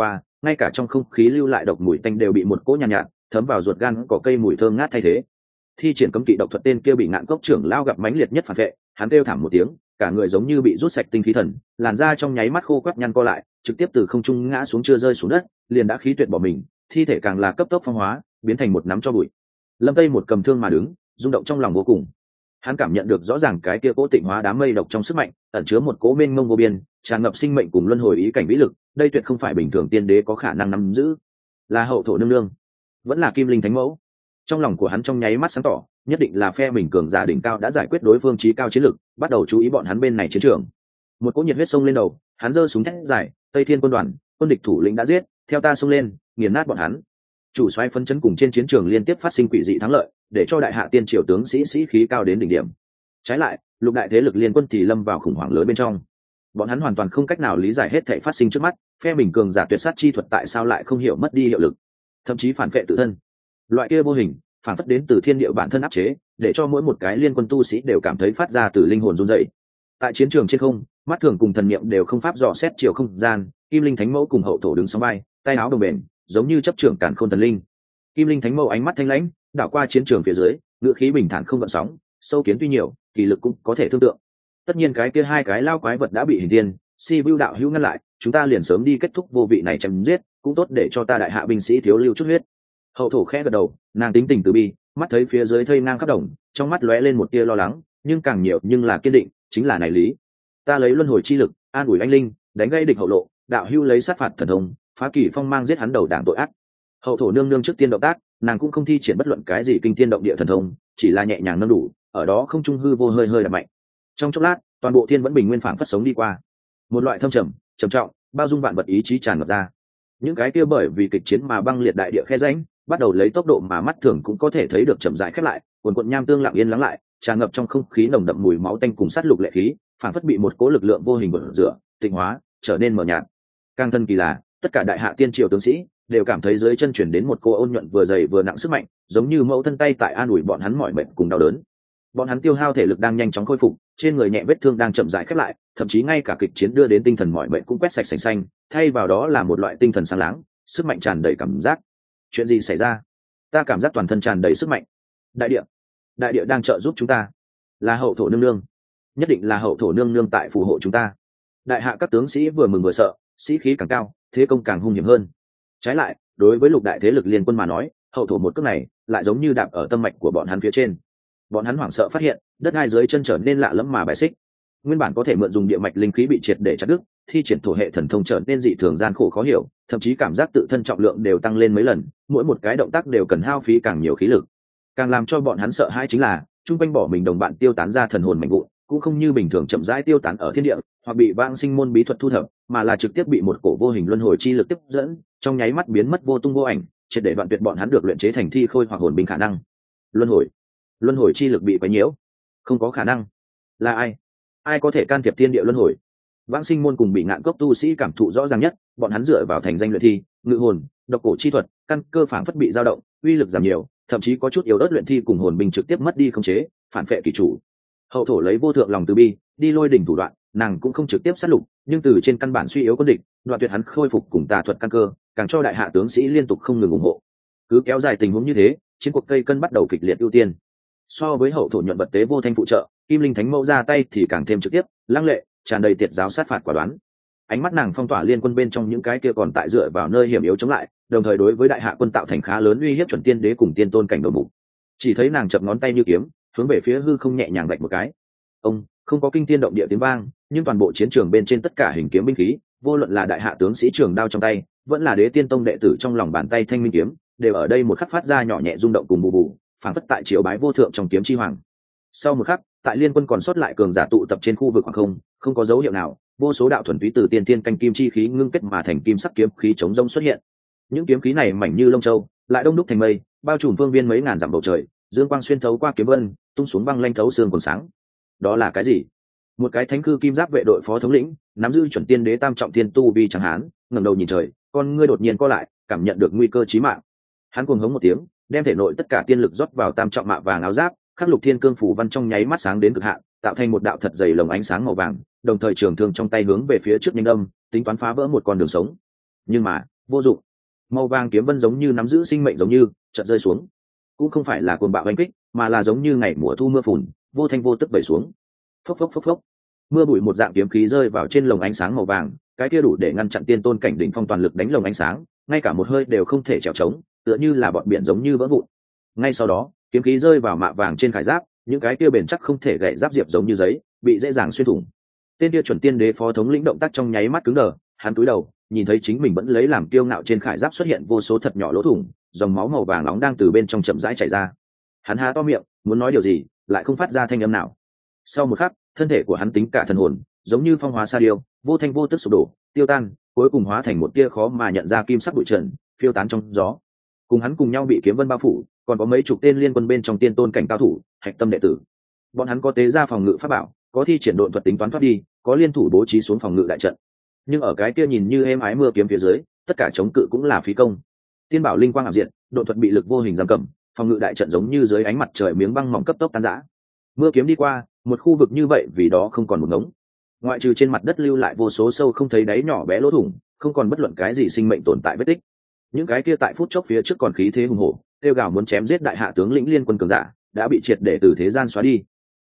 ngay cả trong không khí lưu lại độc mùi tanh đều bị một cỗ nhàn nhạt, thấm vào ruột gan cỏ cây mùi thơm ngát thay thế. Thi triển cấm kỵ độc thuật tên kia bị Ngạn Cốc trưởng lao gặp mãnh liệt nhất phản vệ, hắn kêu thảm một tiếng, cả người giống như bị rút sạch tinh khí thần, làn da trong nháy mắt khô quắt nhăn co lại, trực tiếp từ không trung ngã xuống, chưa rơi xuống đất liền đã khí tuyệt bỏ mình, thi thể càng là cấp tốc phong hóa, biến thành một nắm tro bụi. Lâm Tây một cầm thương mà đứng, rung động trong lòng vô cùng. Hắn cảm nhận được rõ ràng cái kia cố tịnh hóa đám mây độc trong sức mạnh ẩn chứa một cố mênh mông vô biên, tràn ngập sinh mệnh cùng luân hồi ý cảnh vĩ lực, đây tuyệt không phải bình thường tiên đế có khả năng nắm giữ. Là hậu thổ nương nương, vẫn là kim linh thánh mẫu. Trong lòng của hắn trong nháy mắt sáng tỏ, nhất định là phe mình cường giả đỉnh cao đã giải quyết đối phương chí cao chiến lực, bắt đầu chú ý bọn hắn bên này chiến trường. Một cỗ nhiệt huyết sông lên đầu, hắn giơ súng thét dài, Tây Thiên quân đoàn, quân địch thủ lĩnh đã giết, theo ta xông lên, nghiền nát bọn hắn. Chủ soái phấn chấn cùng trên chiến trường liên tiếp phát sinh quỷ dị thắng lợi, để cho đại hạ tiên triều tướng sĩ khí cao đến đỉnh điểm. Trái lại, lục đại thế lực liên quân thì lâm vào khủng hoảng lớn bên trong. Bọn hắn hoàn toàn không cách nào lý giải hết thảy phát sinh trước mắt, phe mình cường giả tuyệt sát chi thuật tại sao lại không hiểu mất đi hiệu lực, thậm chí phản vệ tự thân. Loại kia vô hình, phản phất đến từ thiên địa bản thân áp chế, để cho mỗi một cái liên quân tu sĩ đều cảm thấy phát ra từ linh hồn run rẩy. Tại chiến trường trên không, mắt thường cùng thần niệm đều không pháp dò xét chiều không gian, Kim Linh Thánh Mẫu cùng hậu thổ đứng song vai, tay áo đồng bền, giống như chấp trưởng càn khôn thần linh. Kim Linh Thánh Mẫu ánh mắt thanh lãnh, đảo qua chiến trường phía dưới, ngựa khí bình thản không gợn sóng, sâu kiến tuy nhiều, kỳ lực cũng có thể thương tượng. Tất nhiên cái kia hai cái lao quái vật đã bị hình thiên, Si Vưu đạo hữu ngăn lại, chúng ta liền sớm đi kết thúc vô vị này chém giết, cũng tốt để cho ta đại hạ binh sĩ thiếu lưu chút huyết. Hậu thổ khẽ gật đầu, nàng tính tình từ bi, mắt thấy phía dưới thây ngang khắp đồng, trong mắt lóe lên một tia lo lắng, nhưng càng nhiều nhưng là kiên định, chính là này lý. Ta lấy luân hồi chi lực, an ủi anh linh, đánh gây địch hậu lộ, đạo hữu lấy sát phạt thần thông, phá kỳ phong mang giết hắn đầu đảng tội ác. Hậu thổ nương nương trước tiên động tác, nàng cũng không thi triển bất luận cái gì kinh thiên động địa thần thông, chỉ là nhẹ nhàng nâng đủ, ở đó không trung hư vô hơi hơi đập mạnh. Trong chốc lát, toàn bộ thiên vẫn bình nguyên phảng phất sống đi qua. Một loại thâm trầm, trầm trọng, bao dung vạn vật ý chí tràn ngập ra. Những cái kia bởi vì kịch chiến mà băng liệt đại địa khe rãnh, bắt đầu lấy tốc độ mà mắt thường cũng có thể thấy được chậm rãi khép lại, cuồn cuộn nham tương lặng yên lắng lại, tràn ngập trong không khí nồng đậm mùi máu tanh cùng sát lục lệ khí, phảng phất bị một cỗ lực lượng vô hình bổ rửa, tịnh hóa, trở nên mờ nhạt. Càng thân kỳ là, tất cả đại hạ tiên triều tướng sĩ đều cảm thấy dưới chân chuyển đến một cô ôn nhuận vừa dày vừa nặng sức mạnh, giống như mẫu thân tay tại an ủi bọn hắn mỏi mệt cùng đau đớn. Bọn hắn tiêu hao thể lực đang nhanh chóng khôi phục, trên người nhẹ vết thương đang chậm rãi khép lại, thậm chí ngay cả kịch chiến đưa đến tinh thần mỏi mệt cũng quét sạch sành xanh, thay vào đó là một loại tinh thần sáng láng, sức mạnh tràn đầy cảm giác. Chuyện gì xảy ra? Ta cảm giác toàn thân tràn đầy sức mạnh. Đại địa đang trợ giúp chúng ta. Là hậu thổ nương nương, nhất định là hậu thổ nương nương tại phù hộ chúng ta. Đại hạ các tướng sĩ vừa mừng vừa sợ, sĩ khí càng cao, thế công càng hung hiểm hơn. Trái lại, đối với lục đại thế lực liên quân mà nói, hậu thổ một cước này lại giống như đạp ở tâm mạch của bọn hắn phía trên. Bọn hắn hoảng sợ phát hiện, đất đai dưới chân trở nên lạ lẫm mà bài xích. Nguyên bản có thể mượn dùng địa mạch linh khí bị triệt để chặt đứt, thi triển thổ hệ thần thông trở nên dị thường gian khổ khó hiểu, thậm chí cảm giác tự thân trọng lượng đều tăng lên mấy lần, mỗi một cái động tác đều cần hao phí càng nhiều khí lực. Càng làm cho bọn hắn sợ hãi chính là, chung quanh bỏ mình đồng bạn tiêu tán ra thần hồn mạnh vụn, cũng không như bình thường chậm rãi tiêu tán ở thiên địa, hoặc bị vãng sinh môn bí thuật thu thập, mà là trực tiếp bị một cổ vô hình luân hồi chi lực tiếp dẫn, trong nháy mắt biến mất vô tung vô ảnh, triệt để đoạn tuyệt bọn hắn được luyện chế thành thi khôi hoặc hồn binh khả năng. Luân hồi chi lực bị quấy nhiễu, không có khả năng. Là ai có thể can thiệp thiên địa luân hồi? Vãng sinh môn cùng bị Ngạn Cốc tu sĩ cảm thụ rõ ràng nhất, bọn hắn dựa vào thành danh luyện thi, ngự hồn, độc cổ chi thuật, căn cơ phảng phất bị dao động, uy lực giảm nhiều, thậm chí có chút yếu ớt luyện thi cùng hồn binh trực tiếp mất đi khống chế, phản phệ kỳ chủ. Hậu thổ lấy vô thượng lòng từ bi, đi lôi đỉnh thủ đoạn, nàng cũng không trực tiếp sát lục, nhưng từ trên căn bản suy yếu quân địch, đoạn tuyệt hắn khôi phục cùng tà thuật căn cơ, càng cho đại hạ tướng sĩ liên tục không ngừng ủng hộ. Cứ kéo dài tình huống như thế, chiến cuộc cây cân bắt đầu kịch liệt ưu tiên. So với hậu thổ nhuận vật tế vô thanh phụ trợ, Kim Linh Thánh Mẫu ra tay thì càng thêm trực tiếp, lăng lệ, tràn đầy tiệt giáo sát phạt quả đoán. Ánh mắt nàng phong tỏa liên quân bên trong những cái kia còn tại dựa vào nơi hiểm yếu chống lại, đồng thời đối với đại hạ quân tạo thành khá lớn uy hiếp chuẩn tiên đế cùng tiên tôn cảnh đầu mục. Chỉ thấy nàng chập ngón tay như kiếm, hướng về phía hư không nhẹ nhàng vạch một cái. Ông không có kinh thiên động địa tiếng vang, nhưng toàn bộ chiến trường bên trên tất cả hình kiếm binh khí, vô luận là đại hạ tướng sĩ trường đao trong tay, vẫn là đế tiên tông đệ tử trong lòng bàn tay thanh minh kiếm, đều ở đây một khắc phát ra nhỏ nhẹ rung động cùng bù bù, phảng phất tại triều bái vô thượng trong kiếm chi hoàng. Sau một khắc, tại liên quân còn sót lại cường giả tụ tập trên khu vực khoảng không có dấu hiệu nào, vô số đạo thuần túy từ tiên thiên canh kim chi khí ngưng kết mà thành kim sắc kiếm khí chống rông xuất hiện. Những kiếm khí này mảnh như lông châu, lại đông đúc thành mây, bao trùm phương viên mấy ngàn dặm bầu trời, dương quang xuyên thấu qua kiếm vân, tung xuống băng lanh thấu xương còn sáng. Đó là cái gì? Một cái thánh cư kim giáp vệ đội phó thống lĩnh, nắm giữ chuẩn tiên đế tam trọng thiên tu vi chẳng hán, ngẩng đầu nhìn trời, con ngươi đột nhiên co lại, cảm nhận được nguy cơ chí mạng. Hắn cuồng hống một tiếng, đem thể nội tất cả tiên lực rót vào tam trọng mạ vàng áo giáp, khắc lục thiên cương phủ văn trong nháy mắt sáng đến cực hạn, tạo thành một đạo thật dày lồng ánh sáng màu vàng, đồng thời trường thương trong tay hướng về phía trước nhanh đâm, tính toán phá vỡ một con đường sống. Nhưng mà vô dụng. Màu vàng kiếm vân giống như nắm giữ sinh mệnh giống như chợt rơi xuống, cũng không phải là cuồng bạo đánh kích mà là giống như ngày mùa thu mưa phùn, vô thanh vô tức vẩy xuống. Phốc phốc phốc phốc, mưa bụi một dạng kiếm khí rơi vào trên lồng ánh sáng màu vàng, cái kia đủ để ngăn chặn tiên tôn cảnh đỉnh phong toàn lực đánh lồng ánh sáng, ngay cả một hơi đều không thể trèo trống, tựa như là bọn biển giống như vỡ vụn. Ngay sau đó kiếm khí rơi vào mạ vàng trên khải giáp, những cái kia bền chắc không thể gãy giáp diệp giống như giấy bị dễ dàng xuyên thủng. Tên kia chuẩn tiên đế phó thống lĩnh động tác trong nháy mắt cứng đờ, hắn cúi đầu nhìn thấy chính mình vẫn lấy làm kiêu ngạo trên khải giáp xuất hiện vô số thật nhỏ lỗ thủng, dòng máu màu vàng nóng đang từ bên trong chậm rãi chảy ra. Hắn há to miệng muốn nói điều gì, lại không phát ra thanh âm nào. Sau một khắc thân thể của hắn tính cả thần hồn giống như phong hóa sa điêu, vô thanh vô tức sụp đổ tiêu tan, cuối cùng hóa thành một tia khó mà nhận ra kim sắc bụi trần phiêu tán trong gió. Cùng hắn cùng nhau bị kiếm vân bao phủ còn có mấy chục tên liên quân bên trong tiên tôn cảnh cao thủ hạch tâm đệ tử. Bọn hắn có tế ra phòng ngự pháp bảo, có thi triển độn thuật tính toán thoát đi, có liên thủ bố trí xuống phòng ngự đại trận. Nhưng ở cái kia nhìn như êm ái mưa kiếm phía dưới, tất cả chống cự cũng là phí công. Tiên bảo linh quang ảo diện, độn thuật bị lực vô hình giam cầm, phòng ngự đại trận giống như dưới ánh mặt trời miếng băng mỏng cấp tốc tan rã. Mưa kiếm đi qua, một khu vực như vậy vì đó không còn một ngống. Ngoại trừ trên mặt đất lưu lại vô số sâu không thấy đáy nhỏ bé lỗ thủng, không còn bất luận cái gì sinh mệnh tồn tại vết tích. Những cái kia tại phút chốc phía trước còn khí thế hùng hổ, kêu gào muốn chém giết đại hạ tướng lĩnh liên quân cường giả, đã bị triệt để từ thế gian xóa đi.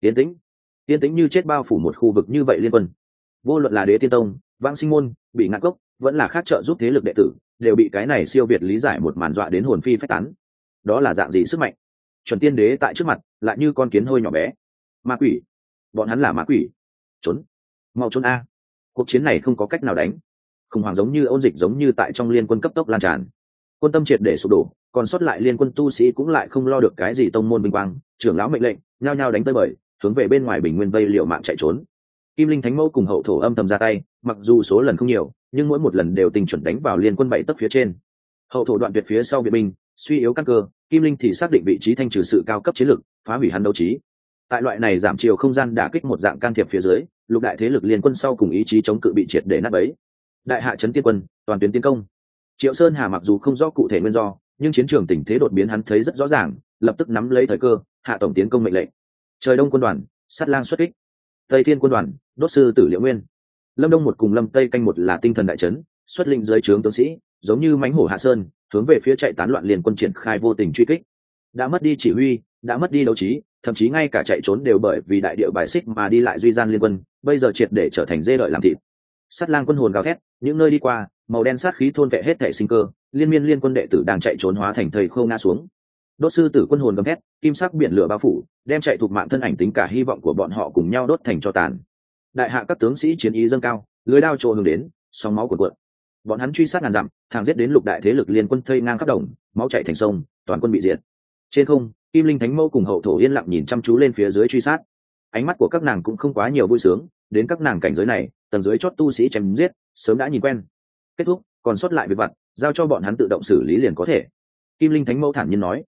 Yên tĩnh như chết bao phủ một khu vực như vậy liên quân. Vô luận là Đế Tiên Tông, Vãng Sinh môn, bị ngạn cốc, vẫn là khác trợ giúp thế lực đệ tử, đều bị cái này siêu việt lý giải một màn dọa đến hồn phi phách tán. Đó là dạng gì sức mạnh? Chuẩn tiên đế tại trước mặt, lại như con kiến hôi nhỏ bé. Ma quỷ, bọn hắn là ma quỷ. Trốn, mau trốn a! Cuộc chiến này không có cách nào đánh. Khủng hoảng giống như ôn dịch giống như tại trong liên quân cấp tốc lan tràn. Quân tâm triệt để sụp đổ, còn sót lại liên quân tu sĩ cũng lại không lo được cái gì tông môn vinh quang, trưởng lão mệnh lệnh, nhao nhao đánh tới bời, hướng về bên ngoài bình nguyên vây liều mạng chạy trốn. Kim Linh Thánh Mẫu cùng hậu thổ âm thầm ra tay, mặc dù số lần không nhiều, nhưng mỗi một lần đều tình chuẩn đánh vào liên quân bảy tấc phía trên. Hậu thổ đoạn tuyệt phía sau biệt binh, suy yếu căn cơ, Kim Linh thì xác định vị trí thanh trừ sự cao cấp chiến lực, phá hủy hắn đấu trí. Tại loại này giảm chiều không gian đả kích một dạng can thiệp phía dưới, lục đại thế lực liên quân sau cùng ý chí chống cự bị triệt để nát bấy. Đại hạ trấn tiên quân, toàn tuyến tiến công. Triệu Sơn Hà mặc dù không rõ cụ thể nguyên do, nhưng chiến trường tình thế đột biến hắn thấy rất rõ ràng, lập tức nắm lấy thời cơ, hạ tổng tiến công mệnh lệnh. Trời Đông quân đoàn, Sát Lang xuất kích. Tây Thiên quân đoàn, đốt sư tử Liệu Nguyên. Lâm Đông một cùng Lâm Tây canh một là tinh thần đại trấn, xuất lĩnh dưới trướng tướng sĩ, giống như mãnh hổ hạ sơn, hướng về phía chạy tán loạn liên quân triển khai vô tình truy kích. Đã mất đi chỉ huy, đã mất đi đấu trí, thậm chí ngay cả chạy trốn đều bởi vì đại điệu bài xích mà đi lại duy gian liên quân, bây giờ triệt để trở thành dê đợi làm thịt. Sát Lang quân hồn gào thét, những nơi đi qua, màu đen sát khí thôn vệ hết thể sinh cơ, liên miên liên quân đệ tử đang chạy trốn hóa thành thây khô ngã xuống. Đốt sư tử quân hồn gầm thét, kim sắc biển lửa bao phủ, đem chạy thuộc mạng thân ảnh tính cả hy vọng của bọn họ cùng nhau đốt thành tro tàn. Đại hạ các tướng sĩ chiến ý dâng cao, lưới đao trồ hướng đến, sóng máu cuộn cuộn. Bọn hắn truy sát ngàn dặm, thẳng giết đến lục đại thế lực liên quân thây ngang khắp đồng, máu chảy thành sông, toàn quân bị diệt. Trên không, Kim Linh Thánh Mẫu cùng hậu thổ yên lặng nhìn chăm chú lên phía dưới truy sát. Ánh mắt của các nàng cũng không quá nhiều vui sướng, đến các nàng cảnh giới này, tầng dưới chót tu sĩ chém giết, sớm đã nhìn quen. Kết thúc, còn sót lại việc vặt, giao cho bọn hắn tự động xử lý liền có thể. Kim Linh Thánh Mẫu thản nhiên nói.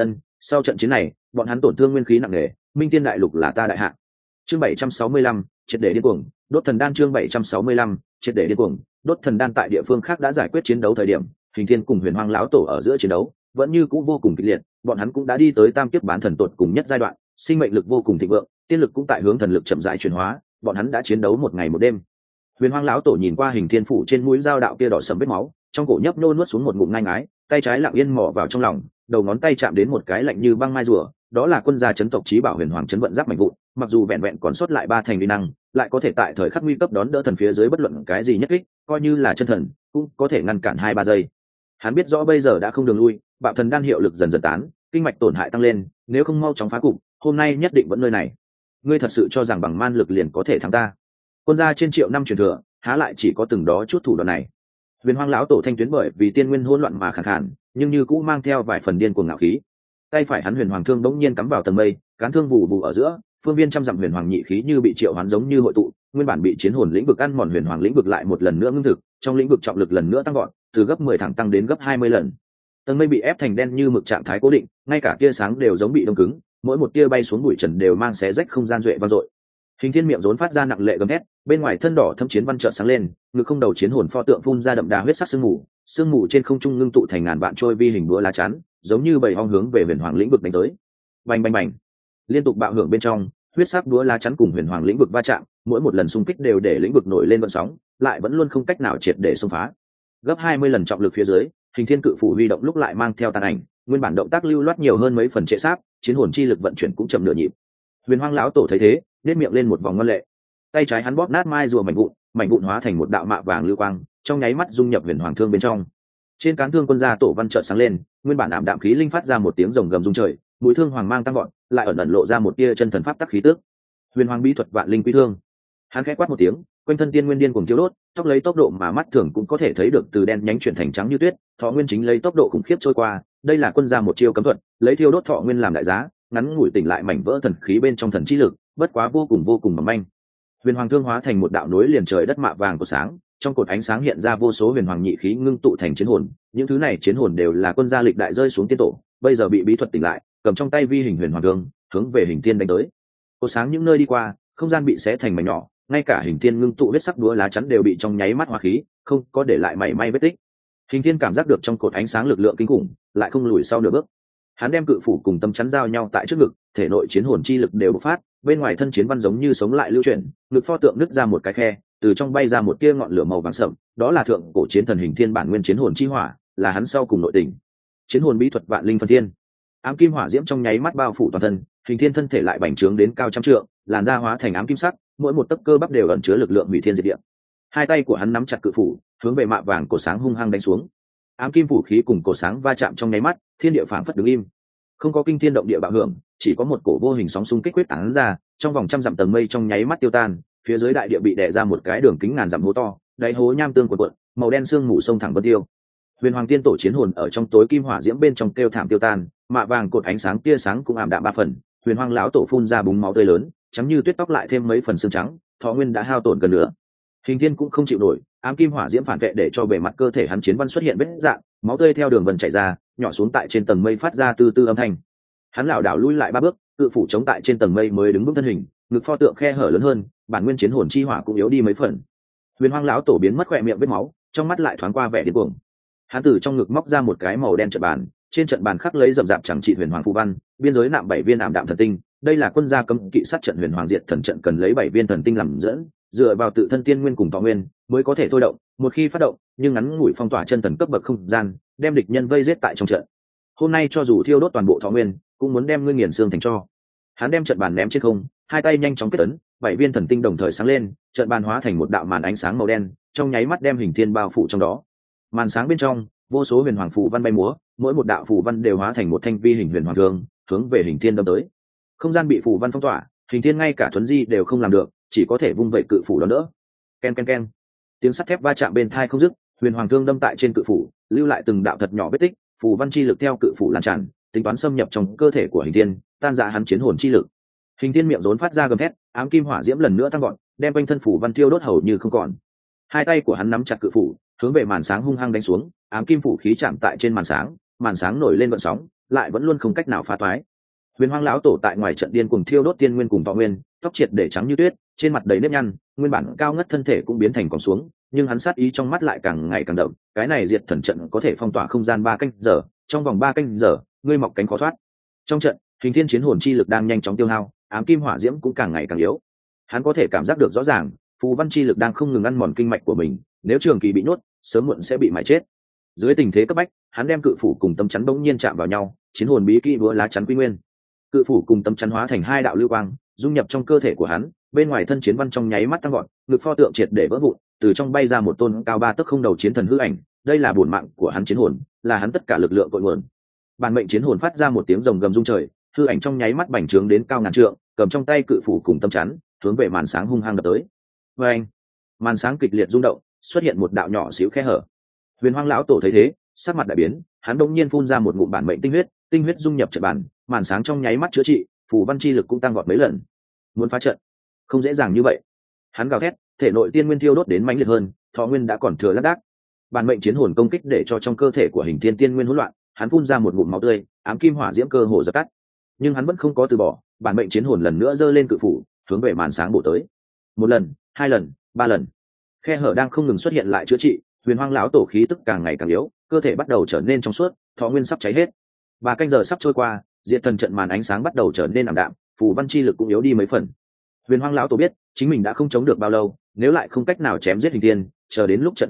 Sau trận chiến này, bọn hắn tổn thương nguyên khí nặng nề, Minh Tiên đại lục là ta đại hạ. Chương 765, triệt để điên cuồng, đốt thần đan chương 765, triệt để điên cuồng, đốt thần đan tại địa phương khác đã giải quyết chiến đấu thời điểm, Hình Thiên cùng Huyền Hoang lão tổ ở giữa chiến đấu, vẫn như cũ vô cùng kịch liệt, bọn hắn cũng đã đi tới tam kiếp bán thần tột cùng nhất giai đoạn, sinh mệnh lực vô cùng thịnh vượng, tiên lực cũng tại hướng thần lực chậm rãi chuyển hóa, bọn hắn đã chiến đấu một ngày một đêm. Huyền Hoang lão tổ nhìn qua Hình Thiên phủ trên mũi dao đạo kia đỏ sẫm vết máu, trong cổ nhấp nô nuốt xuống một ngụm ngai ngái, tay trái lặng yên mò vào trong lòng, đầu ngón tay chạm đến một cái lạnh như băng mai rùa, đó là quân gia chấn tộc chí bảo Huyền Hoàng chấn vận giáp mạnh vụn, mặc dù vẹn vẹn còn sót lại ba thành uy năng, lại có thể tại thời khắc nguy cấp đón đỡ thần phía dưới bất luận cái gì nhất kích, coi như là chân thần, cũng có thể ngăn cản 2-3 giây. Hắn biết rõ bây giờ đã không đường lui, bạo thần đan hiệu lực dần dần tán, kinh mạch tổn hại tăng lên, nếu không mau chóng phá cục, hôm nay nhất định vẫn nơi này. Ngươi thật sự cho rằng bằng man lực liền có thể thắng ta? Quân gia trên triệu năm truyền thừa, há lại chỉ có từng đó chút thủ đoạn này. Huyền Hoang lão tổ thanh tuyến bởi vì tiên nguyên hỗn loạn mà khàn khàn, nhưng như cũ mang theo vài phần điên cuồng ngạo khí. Tay phải hắn Huyền Hoàng thương bỗng nhiên cắm vào tầng mây, cán thương vù vù ở giữa, phương viên trăm dặm Huyền Hoàng nhị khí như bị triệu hoán giống như hội tụ, nguyên bản bị chiến hồn lĩnh vực ăn mòn Huyền Hoàng lĩnh vực lại một lần nữa ngưng thực, trong lĩnh vực trọng lực lần nữa tăng vọt, từ gấp 10 thẳng tăng đến gấp 20 lần. Tầng mây bị ép thành đen như mực trạng thái cố định, ngay cả tia sáng đều giống bị đông cứng, mỗi một tia bay xuống bụi trần đều mang xé rách không gian duệ vang dội. Hình Thiên miệng rốn phát ra nặng lệ gầm thét, bên ngoài thân đỏ thâm chiến văn chợt sáng lên, ngực không đầu chiến hồn pho tượng phun ra đậm đà huyết sắc sương mù trên không trung ngưng tụ thành ngàn vạn trôi vi hình búa lá chắn, giống như bầy ong hướng về Huyền Hoàng lĩnh vực đánh tới. Bành bành bành, liên tục bạo hưởng bên trong, huyết sắc búa lá chắn cùng Huyền Hoàng lĩnh vực va chạm, mỗi một lần xung kích đều để lĩnh vực nổi lên vận sóng, lại vẫn luôn không cách nào triệt để xông phá. gấp 20 lần trọng lực phía dưới, hình thiên cự phủ huy động lúc lại mang theo tàn ảnh, nguyên bản động tác lưu loát nhiều hơn mấy phần trệ sáp, chiến hồn chi lực vận chuyển cũng chậm nửa nhịp. Huyền Hoang lão tổ thấy thế, nét miệng lên một vòng ngoan lệ. Tay trái hắn bóp nát mai rùa mảnh vụn hóa thành một đạo mạ vàng lưu quang, trong nháy mắt dung nhập huyền hoàng thương bên trong. Trên cán thương quân gia tổ văn chợt sáng lên, nguyên bản ảm đạm khí linh phát ra một tiếng rồng gầm rung trời, mũi thương hoàng mang tăng vọt, lại ẩn ẩn lộ ra một tia chân thần pháp tắc khí tức. Huyền Hoàng bí thuật vạn linh quy thương. Hắn khẽ quát một tiếng, quanh thân tiên nguyên điên cuồng thiêu đốt, tốc lấy tốc độ mà mắt thường cũng có thể thấy được từ đen nhánh chuyển thành trắng như tuyết, thọ nguyên chính lấy tốc độ khủng khiếp trôi qua, đây là quân gia một chiêu cấm thuật, lấy thiêu đốt thọ nguyên làm đại giá, ngắn ngủi tỉnh lại mảnh vỡ thần khí bên trong thần chi lực, bất quá vô cùng mỏng manh. Huyền Hoàng thương hóa thành một đạo nối liền trời đất mạ vàng của sáng, trong cột ánh sáng hiện ra vô số huyền hoàng nhị khí ngưng tụ thành chiến hồn, những thứ này chiến hồn đều là quân gia lịch đại rơi xuống tiên tổ, bây giờ bị bí thuật tỉnh lại, cầm trong tay vi hình huyền hoàng thương, hướng về hình thiên đánh tới. Cột sáng những nơi đi qua, không gian bị xé thành mảnh nhỏ, ngay cả hình thiên ngưng tụ huyết sắc đũa lá chắn đều bị trong nháy mắt hóa khí, không có để lại mảy may vết tích. Hình thiên cảm giác được trong cột ánh sáng lực lượng kinh khủng, lại không lùi sau nửa bước. Hắn đem cự phủ cùng tâm chắn giao nhau tại trước ngực, thể nội chiến hồn chi lực đều bộc phát, bên ngoài thân chiến văn giống như sống lại lưu chuyển, ngực pho tượng nứt ra một cái khe, từ trong bay ra một tia ngọn lửa màu vàng sậm, đó là thượng cổ chiến thần hình thiên bản nguyên chiến hồn chi hỏa, là hắn sau cùng nội tình. Chiến hồn bí thuật vạn linh phân thiên. Ám kim hỏa diễm trong nháy mắt bao phủ toàn thân, hình thiên thân thể lại bành trướng đến cao trăm trượng, làn da hóa thành ám kim sắc, mỗi một tấc cơ bắp đều ẩn chứa lực lượng hủy thiên diệt địa. Hai tay của hắn nắm chặt cự phủ, hướng về mạ vàng cổ sáng hung hăng đánh xuống. Ám kim phủ khí cùng cổ sáng va chạm trong nháy mắt, thiên địa phảng phất đứng im. Không có kinh thiên động địa bạo hưởng, chỉ có một cổ vô hình sóng xung kích quyết tán ra, trong vòng trăm dặm tầng mây trong nháy mắt tiêu tan, phía dưới đại địa bị đè ra một cái đường kính ngàn dặm hố to, đáy hố nham tương cuộn cuộn, màu đen sương mù sông thẳng vân tiêu. Huyền Hoàng tiên tổ chiến hồn ở trong tối kim hỏa diễm bên trong kêu thảm tiêu tan, mạ vàng cột ánh sáng tia sáng cũng ảm đạm ba phần. Huyền Hoàng lão tổ phun ra búng máu tươi lớn, trắng như tuyết tóc lại thêm mấy phần xương trắng, thọ nguyên đã hao tổn gần nữa. Hình thiên cũng không chịu nổi, ám kim hỏa diễm phản vệ để cho bề mặt cơ thể hắn chiến văn xuất hiện vết rạn, máu tươi theo đường vân chảy ra, nhỏ xuống tại trên tầng mây phát ra từ từ âm thanh. Hắn lảo đảo lui lại 3 bước, cự phủ chống tại trên tầng mây mới đứng vững thân hình, ngực pho tượng khe hở lớn hơn, bản nguyên chiến hồn chi hỏa cũng yếu đi mấy phần. Huyền Hoang lão tổ biến mất khỏe miệng vết máu, trong mắt lại thoáng qua vẻ điên cuồng. Hắn từ trong ngực móc ra một cái màu đen trận bàn, trên trận bàn khắc lấy rậm rạp chẳng trị huyền hoàng phù văn, biên giới nạm 7 viên ảm đạm thần tinh, đây là quân gia cấm kỵ sát trận huyền hoàng diệt thần trận cần lấy 7 viên thần tinh làm dẫn, dựa vào tự thân tiên nguyên cùng thọ nguyên mới có thể thôi động, một khi phát động, nhưng ngắn ngủi phong tỏa chân thần cấp bậc không gian, đem địch nhân vây giết tại trong trận. Hôm nay cho dù thiêu đốt toàn bộ thọ nguyên, cũng muốn đem ngươi nghiền xương thành tro. Hắn đem trận bàn ném trên không, hai tay nhanh chóng kết ấn, 7 viên thần tinh đồng thời sáng lên, trận bàn hóa thành một đạo màn ánh sáng màu đen, trong nháy mắt đem hình thiên bao phủ trong đó. Màn sáng bên trong, vô số huyền hoàng phù văn bay múa, mỗi một đạo phù văn đều hóa thành một thanh vi hình huyền hoàng thương, hướng về hình thiên đâm tới. Không gian bị phù văn phong tỏa, hình thiên ngay cả thuấn di đều không làm được, chỉ có thể vung vẩy cự phủ đón đỡ. Ken ken ken, tiếng sắt thép va chạm bên tai không dứt, huyền hoàng thương đâm tại trên cự phủ, lưu lại từng đạo thật nhỏ vết tích, phù văn chi lực theo cự phủ lan tràn, tính toán xâm nhập trong cơ thể của hình thiên, tan rã hắn chiến hồn chi lực. Hình thiên miệng rốn phát ra gầm thét, ám kim hỏa diễm lần nữa tăng gọn, đem quanh thân phủ văn tiêu đốt hầu như không còn. Hai tay của hắn nắm chặt cự phủ, hướng về màn sáng hung hăng đánh xuống, ám kim phủ khí chạm tại trên màn sáng nổi lên vận sóng, lại vẫn luôn không cách nào phá toái. Huyền Hoang lão tổ tại ngoài trận điên cuồng thiêu đốt tiên nguyên cùng võ nguyên, tóc triệt để trắng như tuyết, trên mặt đầy nếp nhăn, nguyên bản cao ngất thân thể cũng biến thành còng xuống, nhưng hắn sát ý trong mắt lại càng ngày càng đậm, cái này diệt thần trận có thể phong tỏa không gian 3 canh giờ, trong vòng 3 canh giờ, ngươi mọc cánh khó thoát. Trong trận, hình thiên chiến hồn chi lực đang nhanh chóng tiêu hao, ám kim hỏa diễm cũng càng ngày càng yếu. Hắn có thể cảm giác được rõ ràng, phù văn chi lực đang không ngừng ăn mòn kinh mạch của mình, nếu trường kỳ bị nhốt, sớm muộn sẽ bị mài chết. Dưới tình thế cấp bách, hắn đem cự phủ cùng tâm chắn bỗng nhiên chạm vào nhau, chiến hồn bí kỹ búa lá chắn quy nguyên. Cự phủ cùng tâm chắn hóa thành 2 đạo lưu quang, dung nhập trong cơ thể của hắn, bên ngoài thân chiến văn trong nháy mắt tăng gọn, ngực pho tượng triệt để vỡ vụn, từ trong bay ra một tôn cao 3 tấc không đầu chiến thần hư ảnh, đây là bổn mạng của hắn chiến hồn, là hắn tất cả lực lượng cội nguồn. Bản mệnh chiến hồn phát ra một tiếng rồng gầm rung trời, hư ảnh trong nháy mắt bành trướng đến cao ngàn trượng, cầm trong tay cự phủ cùng tâm chắn, hướng về màn sáng hung hăng đập tới. Oeng! Màn sáng kịch liệt rung động, xuất hiện một đạo nhỏ xíu khe hở. Huyền Hoang lão tổ thấy thế, sắc mặt đại biến, hắn đột nhiên phun ra một ngụm bản mệnh tinh huyết dung nhập trận bàn, màn sáng trong nháy mắt chữa trị, phù văn chi lực cũng tăng vọt mấy lần. Muốn phá trận, không dễ dàng như vậy. Hắn gào thét, thể nội tiên nguyên thiêu đốt đến mãnh liệt hơn, thọ nguyên đã còn thừa lác đác. Bản mệnh chiến hồn công kích để cho trong cơ thể của hình thiên tiên nguyên hỗn loạn, hắn phun ra một ngụm máu tươi, ám kim hỏa diễm cơ hồ dập tắt. Nhưng hắn vẫn không có từ bỏ, bản mệnh chiến hồn lần nữa giơ lên cự phủ, hướng về màn sáng bổ tới. 1 lần, 2 lần, 3 lần. Khe hở đang không ngừng xuất hiện lại chữa trị, Huyền Hoang lão tổ khí tức càng ngày càng yếu, cơ thể bắt đầu trở nên trong suốt, thọ nguyên sắp cháy hết. 3 canh giờ sắp trôi qua, diệt thần trận màn ánh sáng bắt đầu trở nên ảm đạm, phù văn chi lực cũng yếu đi mấy phần. Huyền Hoang lão tổ biết, chính mình đã không chống được bao lâu, nếu lại không cách nào chém giết hình thiên, chờ đến lúc trận phá đi,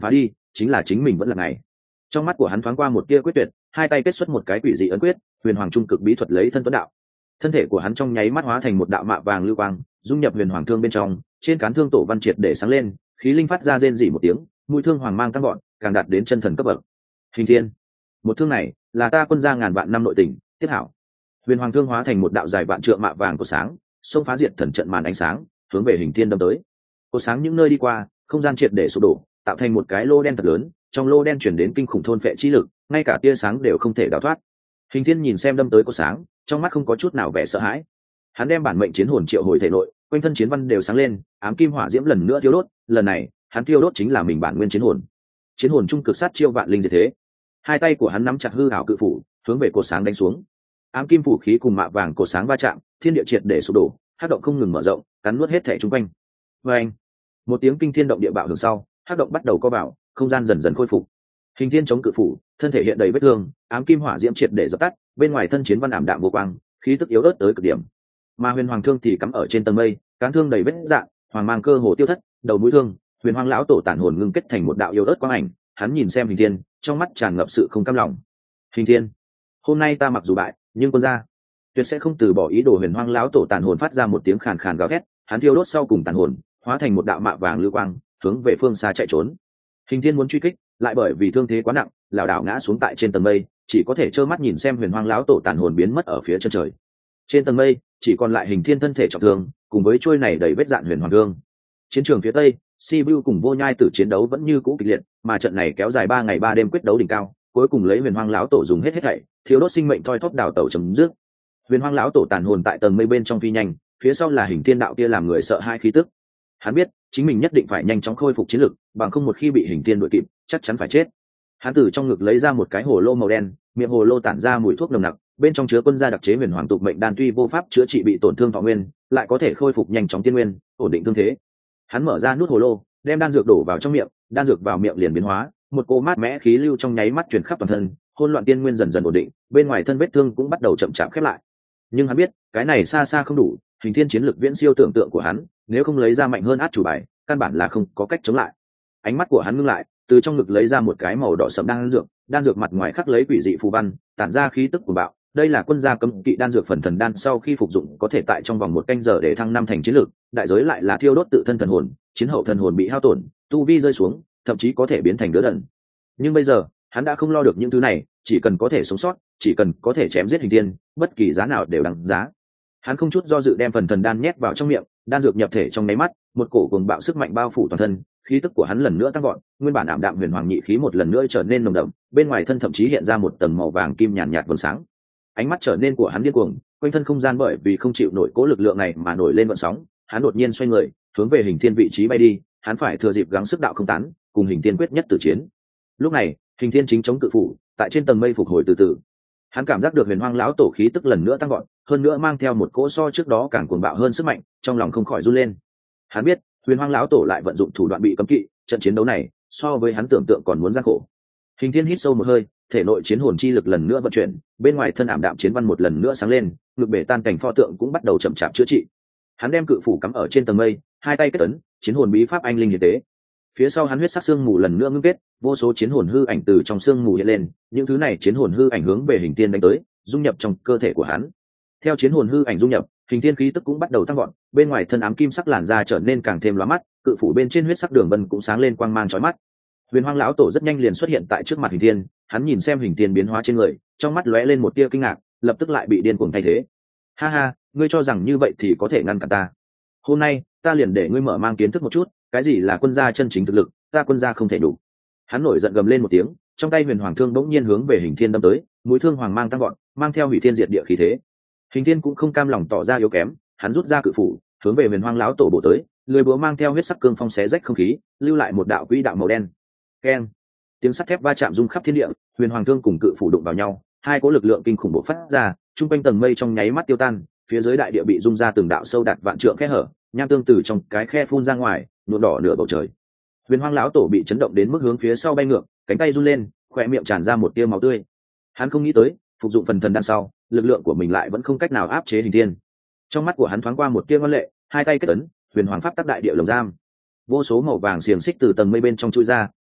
chính là chính mình vẫn là ngày. Trong mắt của hắn thoáng qua một tia quyết tuyệt, hai tay kết xuất một cái quỷ dị ấn quyết, huyền hoàng trung cực bí thuật lấy thân tuấn đạo. Thân thể của hắn trong nháy mắt hóa thành một đạo mạ vàng lưu quang, dung nhập huyền hoàng thương bên trong, trên cán thương tổ văn triệt để sáng lên, khí linh phát ra rên rỉ một tiếng, mũi thương hoàng mang tăng gọn, càng đạt đến chân thần cấp bậc. Hình thiên, một thương này là ta quân gia ngàn vạn năm nội tình, tiếp hảo. Huyền hoàng thương hóa thành một đạo dài vạn trượng mạ vàng của sáng, xông phá diệt thần trận màn ánh sáng, hướng về hình thiên đâm tới. Cột sáng những nơi đi qua, không gian triệt để sụp đổ, tạo thành một cái lô đen thật lớn, trong lô đen chuyển đến kinh khủng thôn phệ chi lực, ngay cả tia sáng đều không thể đào thoát. Hình thiên nhìn xem đâm tới cột sáng, trong mắt không có chút nào vẻ sợ hãi. Hắn đem bản mệnh chiến hồn triệu hồi thể nội, quanh thân chiến văn đều sáng lên, ám kim hỏa diễm lần nữa thiêu đốt, lần này hắn thiêu đốt chính là mình bản nguyên chiến hồn. Chiến hồn trung cực sát chiêu vạn linh diệt thế. Hai tay của hắn nắm chặt hư ảo cự phủ, hướng về cột sáng đánh xuống. Ám kim phủ khí cùng mạ vàng cột sáng va chạm, thiên địa triệt để sụp đổ, hắc động không ngừng mở rộng, cắn nuốt hết thảy xung quanh. Oeng! Một tiếng kinh thiên động địa bạo hưởng sau, hắc động bắt đầu co vào, không gian dần dần khôi phục. Hình thiên chống cự phủ, thân thể hiện đầy vết thương, ám kim hỏa diễm triệt để dập tắt, bên ngoài thân chiến văn ảm đạm vô quang, khí tức yếu ớt tới cực điểm. Mà huyền hoàng thương thì cắm ở trên tầng mây, cán thương đầy vết rạn, hoàng mang cơ hồ tiêu thất, đầu mũi thương, huyền hoàng lão tổ tản hồn ngưng kết thành một đạo yếu ớt quang ảnh, hắn nhìn xem hình thiên, trong mắt tràn ngập sự không cam lòng. Hình thiên, hôm nay ta mặc dù bại, nhưng quân gia tuyệt sẽ không từ bỏ ý đồ. Huyền hoàng lão tổ tản hồn phát ra một tiếng khàn khàn gào thét, hắn thiêu đốt sau cùng tản hồn, hóa thành một đạo mạ vàng lưu quang, hướng về phương xa chạy trốn. Hình thiên muốn truy kích, lại bởi vì thương thế quá nặng, lảo đảo ngã xuống tại trên tầng mây, chỉ có thể trơ mắt nhìn xem huyền hoàng lão tổ tản hồn biến mất ở phía chân trời. Trên tầng mây chỉ còn lại hình thiên thân thể trọng thương, cùng với trôi này đầy vết dạn huyền hoàng thương. Chiến trường phía tây, Sibiu cùng Vô Nhai Tử chiến đấu vẫn như cũ kịch liệt, mà trận này kéo dài 3 ngày 3 đêm quyết đấu đỉnh cao, cuối cùng lấy huyền hoàng lão tổ dùng hết thảy, thiếu đốt sinh mệnh thoi thóp đào tẩu chấm dứt. Huyền hoàng lão tổ tàn hồn tại tầng mây bên trong phi nhanh, phía sau là hình thiên đạo kia làm người sợ hai khí tức. Hắn biết chính mình nhất định phải nhanh chóng khôi phục chiến lực, bằng không một khi bị hình thiên đuổi kịp, chắc chắn phải chết. Hắn từ trong ngực lấy ra một cái hồ lô màu đen, miệng hồ lô tản ra mùi thuốc nồng nặc, bên trong chứa quân gia đặc chế huyền hoàng tục mệnh đan, tuy vô pháp chữa trị bị tổn thương thọ nguyên, lại có thể khôi phục nhanh chóng tiên nguyên, ổn định thương thế. Hắn mở ra nút hồ lô, đem đan dược đổ vào trong miệng, đan dược vào miệng liền biến hóa, một cỗ mát mẽ khí lưu trong nháy mắt truyền khắp toàn thân, hỗn loạn tiên nguyên dần dần ổn định, bên ngoài thân vết thương cũng bắt đầu chậm chạp khép lại. Nhưng hắn biết, cái này xa xa không đủ, hình thiên chiến lực viễn siêu tưởng tượng của hắn, nếu không lấy ra mạnh hơn át chủ bài, căn bản là không có cách chống lại. Ánh mắt của hắn ngưng lại, từ trong ngực lấy ra một cái màu đỏ sẫm đan dược mặt ngoài khắc lấy quỷ dị phù văn, tản ra khí tức của bạo. Đây là quân gia cấm kỵ đan dược phần thần đan, sau khi phục dụng có thể tại trong vòng 1 canh giờ để thăng 5 thành chiến lực, đại giới lại là thiêu đốt tự thân thần hồn, chiến hậu thần hồn bị hao tổn, tu vi rơi xuống, thậm chí có thể biến thành đứa đần. Nhưng bây giờ, hắn đã không lo được những thứ này, chỉ cần có thể sống sót, chỉ cần có thể chém giết hình thiên, bất kỳ giá nào đều đáng giá. Hắn không chút do dự đem phần thần đan nhét vào trong miệng, đan dược nhập thể trong nháy mắt, một cổ cuồng bạo sức mạnh bao phủ toàn thân, khí tức của hắn lần nữa tăng vọt, nguyên bản ảm đạm huyền hoàng nhị khí một lần nữa trở nên nồng đậm, bên ngoài thân thậm chí hiện ra một tầng màu vàng kim nhàn nhạt vầng sáng. Ánh mắt trở nên của hắn điên cuồng, quanh thân không gian bởi vì không chịu nổi cố lực lượng này mà nổi lên gợn sóng, hắn đột nhiên xoay người, hướng về hình thiên vị trí bay đi, hắn phải thừa dịp gắng sức đạo không tán, cùng hình thiên quyết nhất tử chiến. Lúc này, hình thiên chính chống cự phủ, tại trên tầng mây phục hồi từ từ. Hắn cảm giác được huyền hoang lão tổ khí tức lần nữa tăng vọt, hơn nữa mang theo một cỗ so trước đó càng cuồng bạo hơn sức mạnh, trong lòng không khỏi run lên. Hắn biết, huyền hoang lão tổ lại vận dụng thủ đoạn bị cấm kỵ, trận chiến đấu này so với hắn tưởng tượng còn muốn gian khổ. Hình thiên hít sâu một hơi, thể nội chiến hồn chi lực lần nữa vận chuyển, bên ngoài thân ảm đạm chiến văn một lần nữa sáng lên, ngực bể tan cảnh pho tượng cũng bắt đầu chậm chạp chữa trị. Hắn đem cự phủ cắm ở trên tầng mây, hai tay kết ấn, chiến hồn bí pháp anh linh nhiệt tế. Phía sau hắn huyết sắc xương mù lần nữa ngưng kết, vô số chiến hồn hư ảnh từ trong xương mù hiện lên, những thứ này chiến hồn hư ảnh hướng về hình thiên đánh tới, dung nhập trong cơ thể của hắn. Theo chiến hồn hư ảnh dung nhập, hình thiên khí tức cũng bắt đầu tăng vọt, bên ngoài thân ám kim sắc làn da trở nên càng thêm lóa mắt, cự phủ bên trên huyết sắc đường vân cũng sáng lên quang mang chói mắt. Huyền hoang lão tổ rất nhanh liền xuất hiện tại trước mặt hình thiên, hắn nhìn xem hình thiên biến hóa trên người, trong mắt lóe lên một tia kinh ngạc, lập tức lại bị điên cuồng thay thế. Ha ha, ngươi cho rằng như vậy thì có thể ngăn cản ta? Hôm nay ta liền để ngươi mở mang kiến thức một chút, cái gì là quân gia chân chính thực lực, ta quân gia không thể đủ. Hắn nổi giận gầm lên một tiếng, trong tay huyền hoàng thương bỗng nhiên hướng về hình thiên đâm tới, mũi thương hoàng mang tăng gọn, mang theo hủy thiên diệt địa khí thế. Hình thiên cũng không cam lòng tỏ ra yếu kém, hắn rút ra cự phủ, hướng về huyền hoang lão tổ bổ tới, lưỡi búa mang theo huyết sắc cương phong xé rách không khí, lưu lại một đạo quỹ đạo màu đen. Keng! Tiếng sắt thép va chạm rung khắp thiên địa, huyền hoàng thương cùng cự phủ đụng vào nhau, hai cỗ lực lượng kinh khủng bộc phát ra, trung quanh tầng mây trong nháy mắt tiêu tan, phía dưới đại địa bị rung ra từng đạo sâu đạt vạn trượng khe hở, nham tương từ trong cái khe phun ra ngoài, nhuộm đỏ nửa bầu trời. Huyền hoang lão tổ bị chấn động đến mức hướng phía sau bay ngược, cánh tay run lên, khóe miệng tràn ra một tia máu tươi. Hắn không nghĩ tới, phục dụng phần thần đan sau, lực lượng của mình lại vẫn không cách nào áp chế hình thiên. Trong mắt của hắn thoáng qua một tia ngoan lệ, hai tay kết ấn, huyền hoàng pháp tắc đại địa lồng giam. Vô số màu vàng xiềng xích từ tầng mây bên trong chui ra,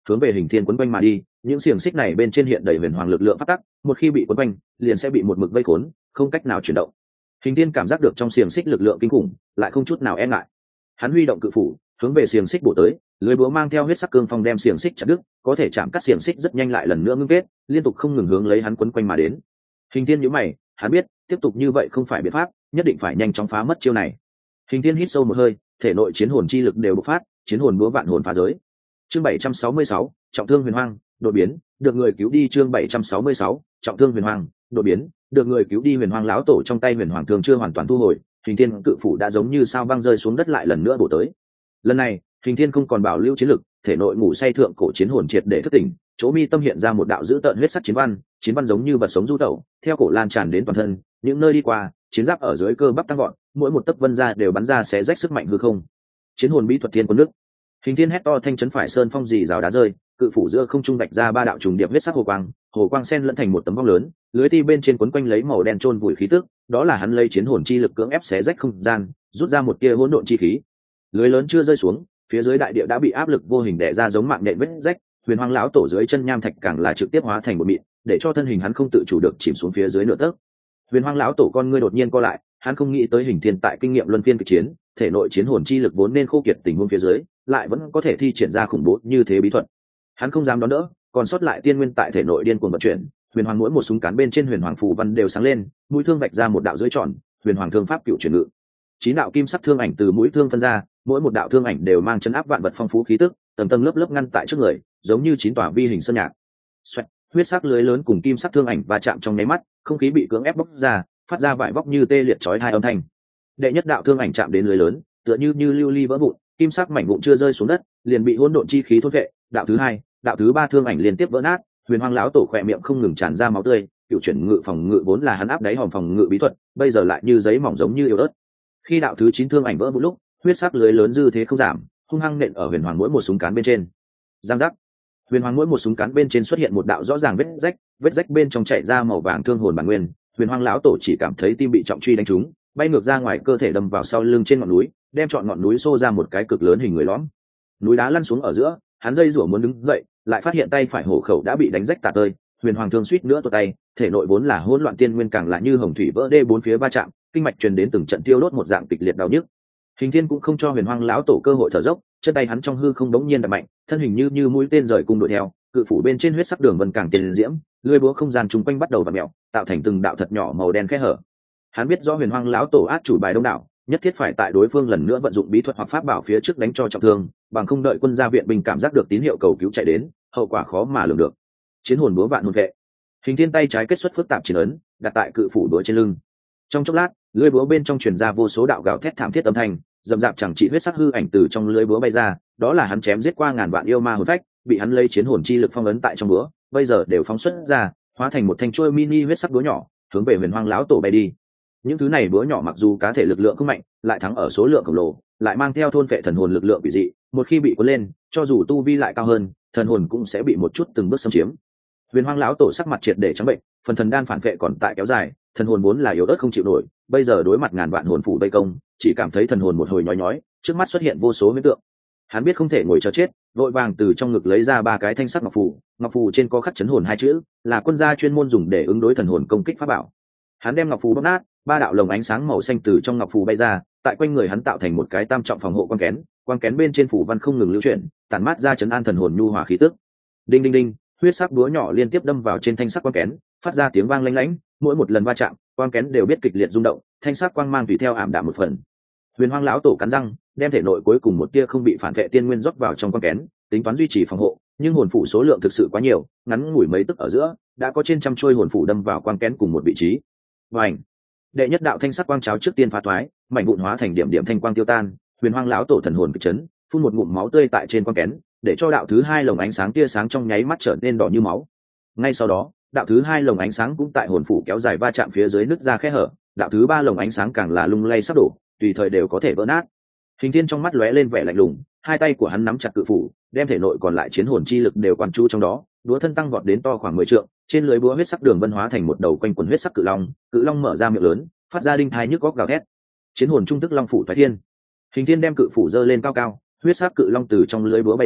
hướng về Hình Thiên quấn quanh mà đi. Những xiềng xích này bên trên hiện đầy huyền hoàng lực lượng phát tắc, một khi bị quấn quanh liền sẽ bị một mực vây khốn, không cách nào chuyển động. Hình Thiên cảm giác được trong xiềng xích lực lượng kinh khủng, lại không chút nào e ngại. Hắn huy động cự phủ hướng về xiềng xích bổ tới, lưới búa mang theo huyết sắc cương phong đem xiềng xích chặt đứt, có thể chạm cắt xiềng xích rất nhanh lại lần nữa ngưng kết, liên tục không ngừng hướng lấy hắn quấn quanh mà đến. Hình Thiên nhíu mày, hắn biết tiếp tục như vậy không phải biện pháp, nhất định phải nhanh chóng phá mất chiêu này. Hình Thiên hít sâu một hơi, thể nội chiến hồn chi lực đều bộc phát, chiến hồn búa vạn hồn phá giới. Chương 766, trọng thương huyền hoang, đột biến, được người cứu đi. Chương 766, trọng thương huyền hoang, đột biến, được người cứu đi. Huyền hoang lão tổ trong tay huyền hoàng thương chưa hoàn toàn thu hồi, Hình Thiên cự phủ đã giống như sao băng rơi xuống đất lại lần nữa bổ tới. Lần này, Hình Thiên không còn bảo lưu chiến lực, thể nội ngủ say thượng cổ chiến hồn triệt để thức tỉnh, chỗ mi tâm hiện ra một đạo dữ tợn huyết sắc chiến văn giống như vật sống du tẩu, theo cổ lan tràn đến toàn thân, những nơi đi qua, chiến giáp ở dưới cơ bắp tăng gọn, mỗi một tấc vân ra đều bắn ra xé rách sức mạnh hư không. Chiến hồn bí thuật thiên quân nước. Hình Thiên hét to thanh chấn phải sơn phong dì rào đá rơi, cự phủ giữa không trung vạch ra ba đạo trùng điệp huyết sắc hồ quang sen lẫn thành một tấm vong lớn, lưới ti bên trên quấn quanh lấy màu đen trôn vùi khí tức, đó là hắn lấy chiến hồn chi lực cưỡng ép xé rách không gian, rút ra một tia hỗn độn chi khí. Lưới lớn chưa rơi xuống, phía dưới đại địa đã bị áp lực vô hình đè ra giống mạng nện vết rách, huyền hoang lão tổ dưới chân nham thạch càng là trực tiếp hóa thành một mịn, để cho thân hình hắn không tự chủ được chìm xuống phía dưới nửa tấc. Huyền hoang lão tổ con ngươi đột nhiên co lại, hắn không nghĩ tới Hình Thiên tại kinh nghiệm luân phiên kịch chiến, thể nội chiến hồn chi lực vốn nên khô kiệt tình huống phía dưới, lại vẫn có thể thi triển ra khủng bố như thế bí thuật. Hắn không dám đón đỡ, còn sót lại tiên nguyên tại thể nội điên cuồng vận chuyển, huyền hoàng mỗi một súng cán bên trên huyền hoàng phù văn đều sáng lên, mũi thương vạch ra một đạo dưới tròn, huyền hoàng thương pháp cựu chuyển ngự. 9 đạo kim sắc thương ảnh từ mũi thương phân ra, mỗi một đạo thương ảnh đều mang chấn áp vạn vật phong phú khí tức, tầng tầng lớp lớp ngăn tại trước người, giống như 9 tòa vi hình sơn nhạc. Xoẹt, huyết sắc lưới lớn cùng kim sắc thương ảnh va chạm trong nháy mắt, không khí bị cưỡng ép bốc ra, phát ra vải vóc như tê liệt chói tai âm thanh. Đệ nhất đạo thương ảnh chạm đến lưới lớn, tựa như lưu ly vỡ vụn, kim sắc mảnh vụn chưa rơi xuống đất, liền bị hỗn độn chi khí thôn vệ. Đạo thứ hai, đạo thứ ba thương ảnh liên tiếp vỡ nát, huyền hoang lão tổ khỏe miệng không ngừng tràn ra máu tươi. Cựu chuyển ngự phòng ngự vốn là hắn áp đáy hòm phòng ngự bí thuật, bây giờ lại như giấy mỏng giống như yếu ớt. Khi đạo thứ 9 thương ảnh vỡ vụn lúc, huyết sắc lưới lớn dư thế không giảm, hung hăng nện ở huyền hoàng mỗi một súng cán bên trên. Giang giác, huyền hoàng mỗi một súng cán bên trên xuất hiện một đạo rõ ràng vết rách bên trong chảy ra màu vàng thương hồn bản nguyên. Huyền hoang lão tổ chỉ cảm thấy tim bị trọng truy đánh trúng, bay ngược ra ngoài cơ thể đâm vào sau lưng trên ngọn núi, đem trọn ngọn núi xô ra một cái cực lớn hình người lõm. Núi đá lăn xuống ở giữa, hắn dây rủa muốn đứng dậy, lại phát hiện tay phải hổ khẩu đã bị đánh rách tả tơi. Huyền hoàng thương suýt nữa tuột tay, thể nội vốn là hỗn loạn tiên nguyên càng là như hồng thủy vỡ đê bốn phía va chạm, kinh mạch truyền đến từng trận tiêu đốt một dạng kịch liệt đau nhức. Hình Thiên cũng không cho huyền hoang lão tổ cơ hội thở dốc, chân tay hắn trong hư không đống nhiên đập mạnh, thân hình như mũi tên rời cung đuổi theo, cự phủ bên trên huyết sắc đường vân càng tiền diễm, lưỡi búa không gian chung quanh bắt đầu vặn mèo, tạo thành từng đạo thật nhỏ màu đen khe hở. Hắn biết rõ huyền hoang lão tổ át chủ bài đông đảo, nhất thiết phải tại đối phương lần nữa vận dụng bí thuật hoặc pháp bảo phía trước đánh cho trọng thương, bằng không đợi quân gia viện binh cảm giác được tín hiệu cầu cứu chạy đến, hậu quả khó mà lường được. Chiến hồn búa vạn hồn vệ. Hình Thiên tay trái kết xuất phức tạp chiến ấn, đặt tại cự phủ búa trên lưng. Trong chốc lát, lưỡi búa bên trong truyền ra vô số đạo gào thét thảm thiết âm thanh, dầm dạp chẳng trị huyết sắc hư ảnh từ trong lưỡi búa bay ra, đó là hắn chém giết qua ngàn vạn yêu ma hồn phách, bị hắn lấy chiến hồn chi lực phong ấn tại trong búa, bây giờ đều phóng xuất ra, hóa thành một thanh chuôi mini huyết sắc búa nhỏ, hướng về huyền hoang lão tổ bay đi. Những thứ này búa nhỏ mặc dù cá thể lực lượng không mạnh, lại thắng ở số lượng khổng lồ, lại mang theo thôn phệ thần hồn lực lượng quỷ dị, một khi bị cuốn lên, cho dù tu vi lại cao hơn, thần hồn cũng sẽ bị một chút từng bước xâm chiếm. Huyền hoang lão tổ sắc mặt triệt để trắng bệnh, phần thần đan phản vệ còn tại kéo dài, thần hồn vốn là yếu ớt không chịu nổi, bây giờ đối mặt ngàn vạn hồn phủ vây công, chỉ cảm thấy thần hồn một hồi nhói nhói, trước mắt xuất hiện vô số huyễn tượng. Hắn biết không thể ngồi chờ chết, vội vàng từ trong ngực lấy ra 3 cái thanh sắc ngọc phù trên có khắc chấn hồn 2 chữ, là quân gia chuyên môn dùng để ứng đối thần hồn công kích pháp bảo. Hắn đem ngọc phù bóp nát, 3 đạo lồng ánh sáng màu xanh từ trong ngọc phù bay ra, tại quanh người hắn tạo thành một cái tam trọng phòng hộ quang kén bên trên phủ văn không ngừng lưu chuyển, tản mát ra chấn an thần hồn nhu hòa khí tức. Đinh đinh đinh, huyết sắc búa nhỏ liên tiếp đâm vào trên thanh sắc quang kén, phát ra tiếng vang lanh lảnh, mỗi một lần va chạm, quang kén đều biết kịch liệt rung động, thanh sắc quang mang tùy theo ảm đạm một phần. Huyền hoang lão tổ cắn răng, đem thể nội cuối cùng một tia không bị phản vệ tiên nguyên rót vào trong quang kén, tính toán duy trì phòng hộ, nhưng hồn phủ số lượng thực sự quá nhiều, ngắn ngủi mấy tức ở giữa, đã có trên trăm chuôi hồn phủ đâm vào quang kén cùng một vị trí. Vành, đệ nhất đạo thanh sắc quang cháo trước tiên phá thoái, mảnh vụn hóa thành điểm điểm thanh quang tiêu tan. Huyền hoang lão tổ thần hồn kịch chấn, phun một ngụm máu tươi tại trên quang kén, để cho đạo thứ 2 lồng ánh sáng tia sáng trong nháy mắt trở nên đỏ như máu. Ngay sau đó, đạo thứ 2 lồng ánh sáng cũng tại hồn phủ kéo dài va chạm phía dưới nứt ra khe hở, đạo thứ 3 lồng ánh sáng càng là lung lay sắp đổ, tùy thời đều có thể vỡ nát. Hình Thiên trong mắt lóe lên vẻ lạnh lùng, hai tay của hắn nắm chặt cự phủ, đem thể nội còn lại chiến hồn chi lực đều quán chú trong đó, đũa thân tăng vọt đến to khoảng 10 trượng, trên lưới búa huyết sắc đường vân hóa thành một đầu quanh quần huyết sắc cự long mở ra miệng lớn, phát ra đinh thai nhức góc gào thét. Chiến hồn trung tức long phủ thoái thiên. Hình Thiên đem cự phủ giơ lên cao cao, huyết sắc cự long từ trong lưới búa bay ra,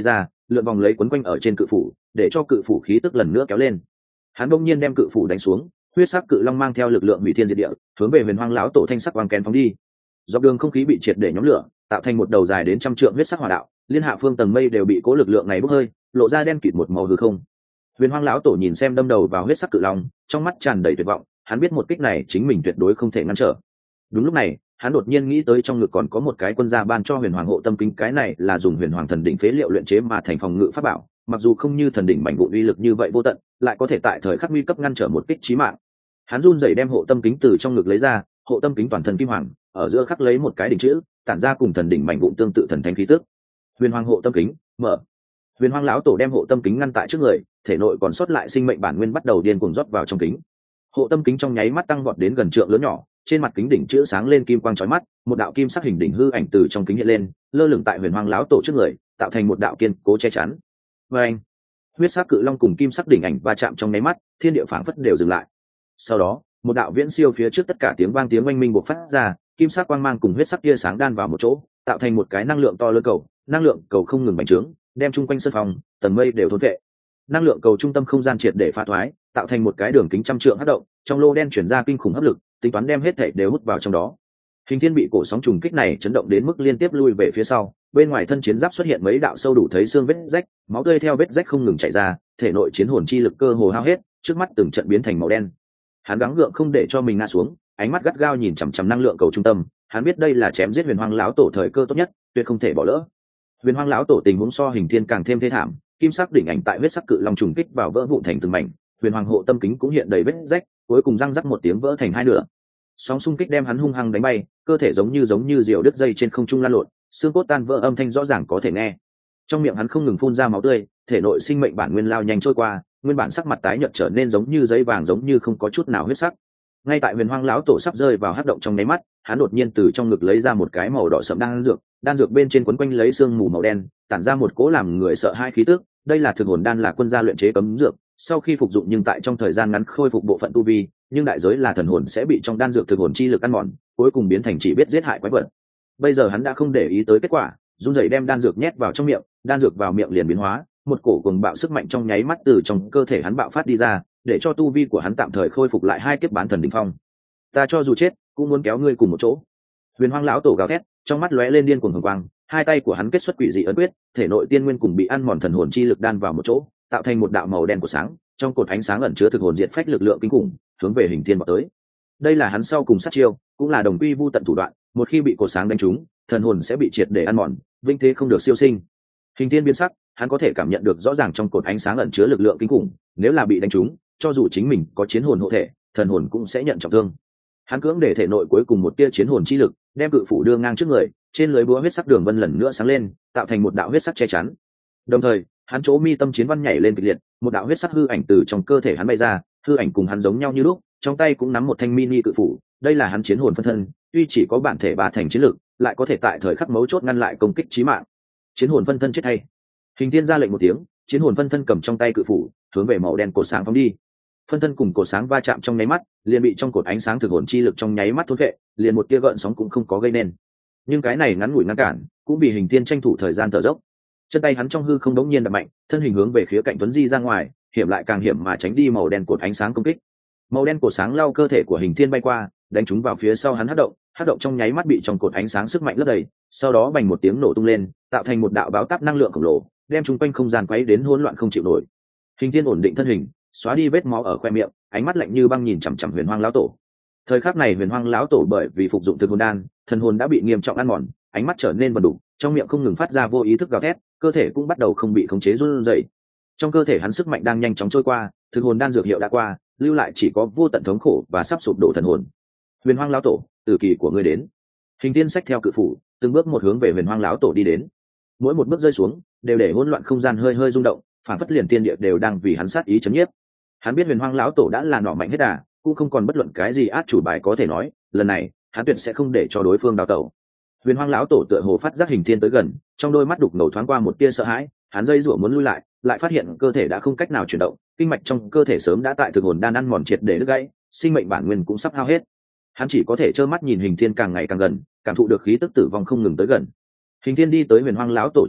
lượn vòng lấy quấn quanh ở trên cự phủ, để cho cự phủ khí tức lần nữa kéo lên. Hắn bỗng nhiên đem cự phủ đánh xuống, huyết sắc cự long mang theo lực lượng hủy thiên diệt địa, hướng về huyền hoang lão tổ thanh sắc quang kén phóng đi. Dọc đường không khí bị triệt để nhóm lửa, tạo thành một đầu dài đến trăm trượng huyết sắc hỏa đạo, liên hạ phương tầng mây đều bị cố lực lượng này bốc hơi, lộ ra đen kịt một màu hư không. Huyền hoang lão tổ nhìn xem đâm đầu vào huyết sắc cự long, trong mắt tràn đầy tuyệt vọng. Hắn biết một kích này chính mình tuyệt đối không thể ngăn trở. Đúng lúc này, hắn đột nhiên nghĩ tới trong ngực còn có một cái quân gia ban cho huyền hoàng hộ tâm kính, cái này là dùng huyền hoàng thần đỉnh phế liệu luyện chế mà thành phòng ngự pháp bảo, mặc dù không như thần đỉnh mảnh vụn uy lực như vậy vô tận, lại có thể tại thời khắc nguy cấp ngăn trở một kích chí mạng. Hắn run rẩy đem hộ tâm kính từ trong ngực lấy ra, hộ tâm kính toàn thân kim hoàng, ở giữa khắc lấy một cái đỉnh chữ, tản ra cùng thần đỉnh mảnh vụn tương tự thần thánh khí tức. Huyền hoàng hộ tâm kính, mở. Huyền hoang lão tổ đem hộ tâm kính ngăn tại trước người, thể nội còn sót lại sinh mệnh bản nguyên bắt đầu điên cuồng rót vào trong kính. Hộ tâm kính trong nháy mắt tăng vọt đến gần trượng lớn nhỏ, trên mặt kính đỉnh chữ sáng lên kim quang chói mắt, một đạo kim sắc hình đỉnh hư ảnh từ trong kính hiện lên, lơ lửng tại huyền hoang lão tổ trước người, tạo thành một đạo kiên cố che chắn. Và anh, huyết sắc cự long cùng kim sắc đỉnh ảnh va chạm trong nháy mắt, thiên địa phảng phất đều dừng lại. Sau đó, một đạo viễn siêu phía trước tất cả tiếng vang tiếng oanh minh bộc phát ra, kim sắc quang mang cùng huyết sắc tia sáng đan vào một chỗ, tạo thành một cái năng lượng to lớn cầu, năng lượng cầu không ngừng bành trướng, đem chung quanh sân phòng, tầng mây đều thôn vệ. Năng lượng cầu trung tâm không gian triệt để phá thoái, tạo thành một cái đường kính trăm trượng hấp động, trong lô đen chuyển ra kinh khủng hấp lực, tính toán đem hết thảy đều hút vào trong đó. Hình thiên bị cổ sóng trùng kích này chấn động đến mức liên tiếp lui về phía sau, bên ngoài thân chiến giáp xuất hiện mấy đạo sâu đủ thấy xương vết rách, máu tươi theo vết rách không ngừng chảy ra, thể nội chiến hồn chi lực cơ hồ hao hết, trước mắt từng trận biến thành màu đen. Hắn gắng gượng không để cho mình ngã xuống, ánh mắt gắt gao nhìn chằm chằm năng lượng cầu trung tâm, hắn biết đây là chém giết huyền hoang lão tổ thời cơ tốt nhất, tuyệt không thể bỏ lỡ. Huyền hoang lão tổ tình huống so hình thiên càng thêm thê thảm, kim sắc đỉnh ảnh tại huyết sắc cự long trùng kích vào vỡ vụn thành từng mảnh, huyền hoàng hộ tâm kính cũng hiện đầy vết rách, cuối cùng răng rắc một tiếng vỡ thành hai nửa. Sóng xung kích đem hắn hung hăng đánh bay, cơ thể giống như diều đứt dây trên không trung lan lộn, xương cốt tan vỡ âm thanh rõ ràng có thể nghe. Trong miệng hắn không ngừng phun ra máu tươi, thể nội sinh mệnh bản nguyên lao nhanh trôi qua, nguyên bản sắc mặt tái nhợt trở nên giống như giấy vàng, giống như không có chút nào huyết sắc. Ngay tại huyền hoang lão tổ sắp rơi vào hắc động trong nháy mắt, hắn đột nhiên từ trong ngực lấy ra một cái màu đỏ sẫm đan dược bên trên quấn quanh lấy xương mù màu đen, tản ra một cỗ làm người sợ hai khí tức. Đây là thực hồn đan, là quân gia luyện chế cấm dược, sau khi phục dụng nhưng tại trong thời gian ngắn khôi phục bộ phận tu vi, nhưng đại giới là thần hồn sẽ bị trong đan dược thực hồn chi lực ăn mòn, cuối cùng biến thành chỉ biết giết hại quái vật. Bây giờ hắn đã không để ý tới kết quả, run rẩy đem đan dược nhét vào trong miệng, đan dược vào miệng liền biến hóa, một cổ cuồng bạo sức mạnh trong nháy mắt từ trong cơ thể hắn bạo phát đi ra, để cho tu vi của hắn tạm thời khôi phục lại hai kiếp bán thần đỉnh phong. Ta cho dù chết cũng muốn kéo ngươi cùng một chỗ. Huyền hoang lão tổ gào thét, trong mắt lóe lên điên cuồng hồng quang, hai tay của hắn kết xuất quỷ dị ấn quyết, thể nội tiên nguyên cùng bị ăn mòn thần hồn chi lực đan vào một chỗ, tạo thành một đạo màu đen của sáng, trong cột ánh sáng ẩn chứa thực hồn diệt phách lực lượng kinh khủng, hướng về hình thiên vọt tới. Đây là hắn sau cùng sát chiêu, cũng là đồng quy vu tận thủ đoạn, một khi bị cột sáng đánh trúng, thần hồn sẽ bị triệt để ăn mòn, vinh thế không được siêu sinh. Hình thiên biến sắc, hắn có thể cảm nhận được rõ ràng trong cột ánh sáng ẩn chứa lực lượng kinh khủng, nếu là bị đánh trúng, cho dù chính mình có chiến hồn hộ thể, thần hồn cũng sẽ nhận trọng thương. Hắn cưỡng để thể nội cuối cùng một tia chiến hồn chi lực, đem cự phủ đưa ngang trước người, trên lưới búa huyết sắc đường vân lần nữa sáng lên, tạo thành một đạo huyết sắc che chắn. Đồng thời, hắn chỗ mi tâm chiến văn nhảy lên kịch liệt, một đạo huyết sắc hư ảnh từ trong cơ thể hắn bay ra, hư ảnh cùng hắn giống nhau như lúc, trong tay cũng nắm một thanh mini cự phủ, đây là hắn chiến hồn phân thân, tuy chỉ có bản thể ba thành chiến lực, lại có thể tại thời khắc mấu chốt ngăn lại công kích chí mạng. Chiến hồn phân thân chết hay. Hình thiên ra lệnh một tiếng, chiến hồn phân thân cầm trong tay cự phủ, hướng về màu đen cột sáng phóng đi. Phân thân cùng cột sáng va chạm trong nháy mắt, liền bị trong cột ánh sáng thực hồn chi lực trong nháy mắt thôn phệ, liền một tia gợn sóng cũng không có gây nên. Nhưng cái này ngắn ngủi ngăn cản, cũng bị hình thiên tranh thủ thời gian thở dốc. Chân tay hắn trong hư không đống nhiên đập mạnh, thân hình hướng về khía cạnh tuấn di ra ngoài, hiểm lại càng hiểm mà tránh đi màu đen cột ánh sáng công kích. Màu đen cột sáng lao cơ thể của hình thiên bay qua, đánh trúng vào phía sau hắn hất động trong nháy mắt bị trong cột ánh sáng sức mạnh lấp đầy, sau đó bành một tiếng nổ tung lên, tạo thành một đạo báo táp năng lượng khổng lồ, đem chúng quanh không gian quấy đến hỗn loạn không chịu nổi. Hình thiên ổn định thân hình, xóa đi vết máu ở khoe miệng, ánh mắt lạnh như băng nhìn chằm chằm huyền hoang lão tổ. Thời khắc này huyền hoang lão tổ bởi vì phục dụng thực hồn đan, thần hồn đã bị nghiêm trọng ăn mòn, ánh mắt trở nên vần đục, trong miệng không ngừng phát ra vô ý thức gào thét, cơ thể cũng bắt đầu không bị khống chế run rẩy. Trong cơ thể hắn sức mạnh đang nhanh chóng trôi qua, thực hồn đan dược hiệu đã qua, lưu lại chỉ có vô tận thống khổ và sắp sụp đổ thần hồn. Huyền hoang lão tổ, tử kỳ của ngươi đến. Hình thiên xách theo cự phủ, từng bước một hướng về huyền hoang lão tổ đi đến. Mỗi một bước rơi xuống, đều để hỗn loạn không gian hơi hơi rung động, phản phất liền tiên địa đều đang vì hắn sát ý chấn nhiếp. Hắn biết huyền hoang lão tổ đã là nỏ mạnh hết đà, cũng không còn bất luận cái gì át chủ bài có thể nói, lần này hắn tuyệt sẽ không để cho đối phương đào tẩu. Huyền hoang lão tổ tựa hồ phát giác hình thiên tới gần, trong đôi mắt đục ngầu thoáng qua một tia sợ hãi, hắn dây rủa muốn lui lại, lại phát hiện cơ thể đã không cách nào chuyển động, kinh mạch trong cơ thể sớm đã tại thực hồn đan ăn mòn triệt để đứt gãy, sinh mệnh bản nguyên cũng sắp hao hết. Hắn chỉ có thể trơ mắt nhìn hình thiên càng ngày càng gần, cảm thụ được khí tức tử vong không ngừng tới gần. Hình thiên đi tới huyền hoang lão tổ trước mặt,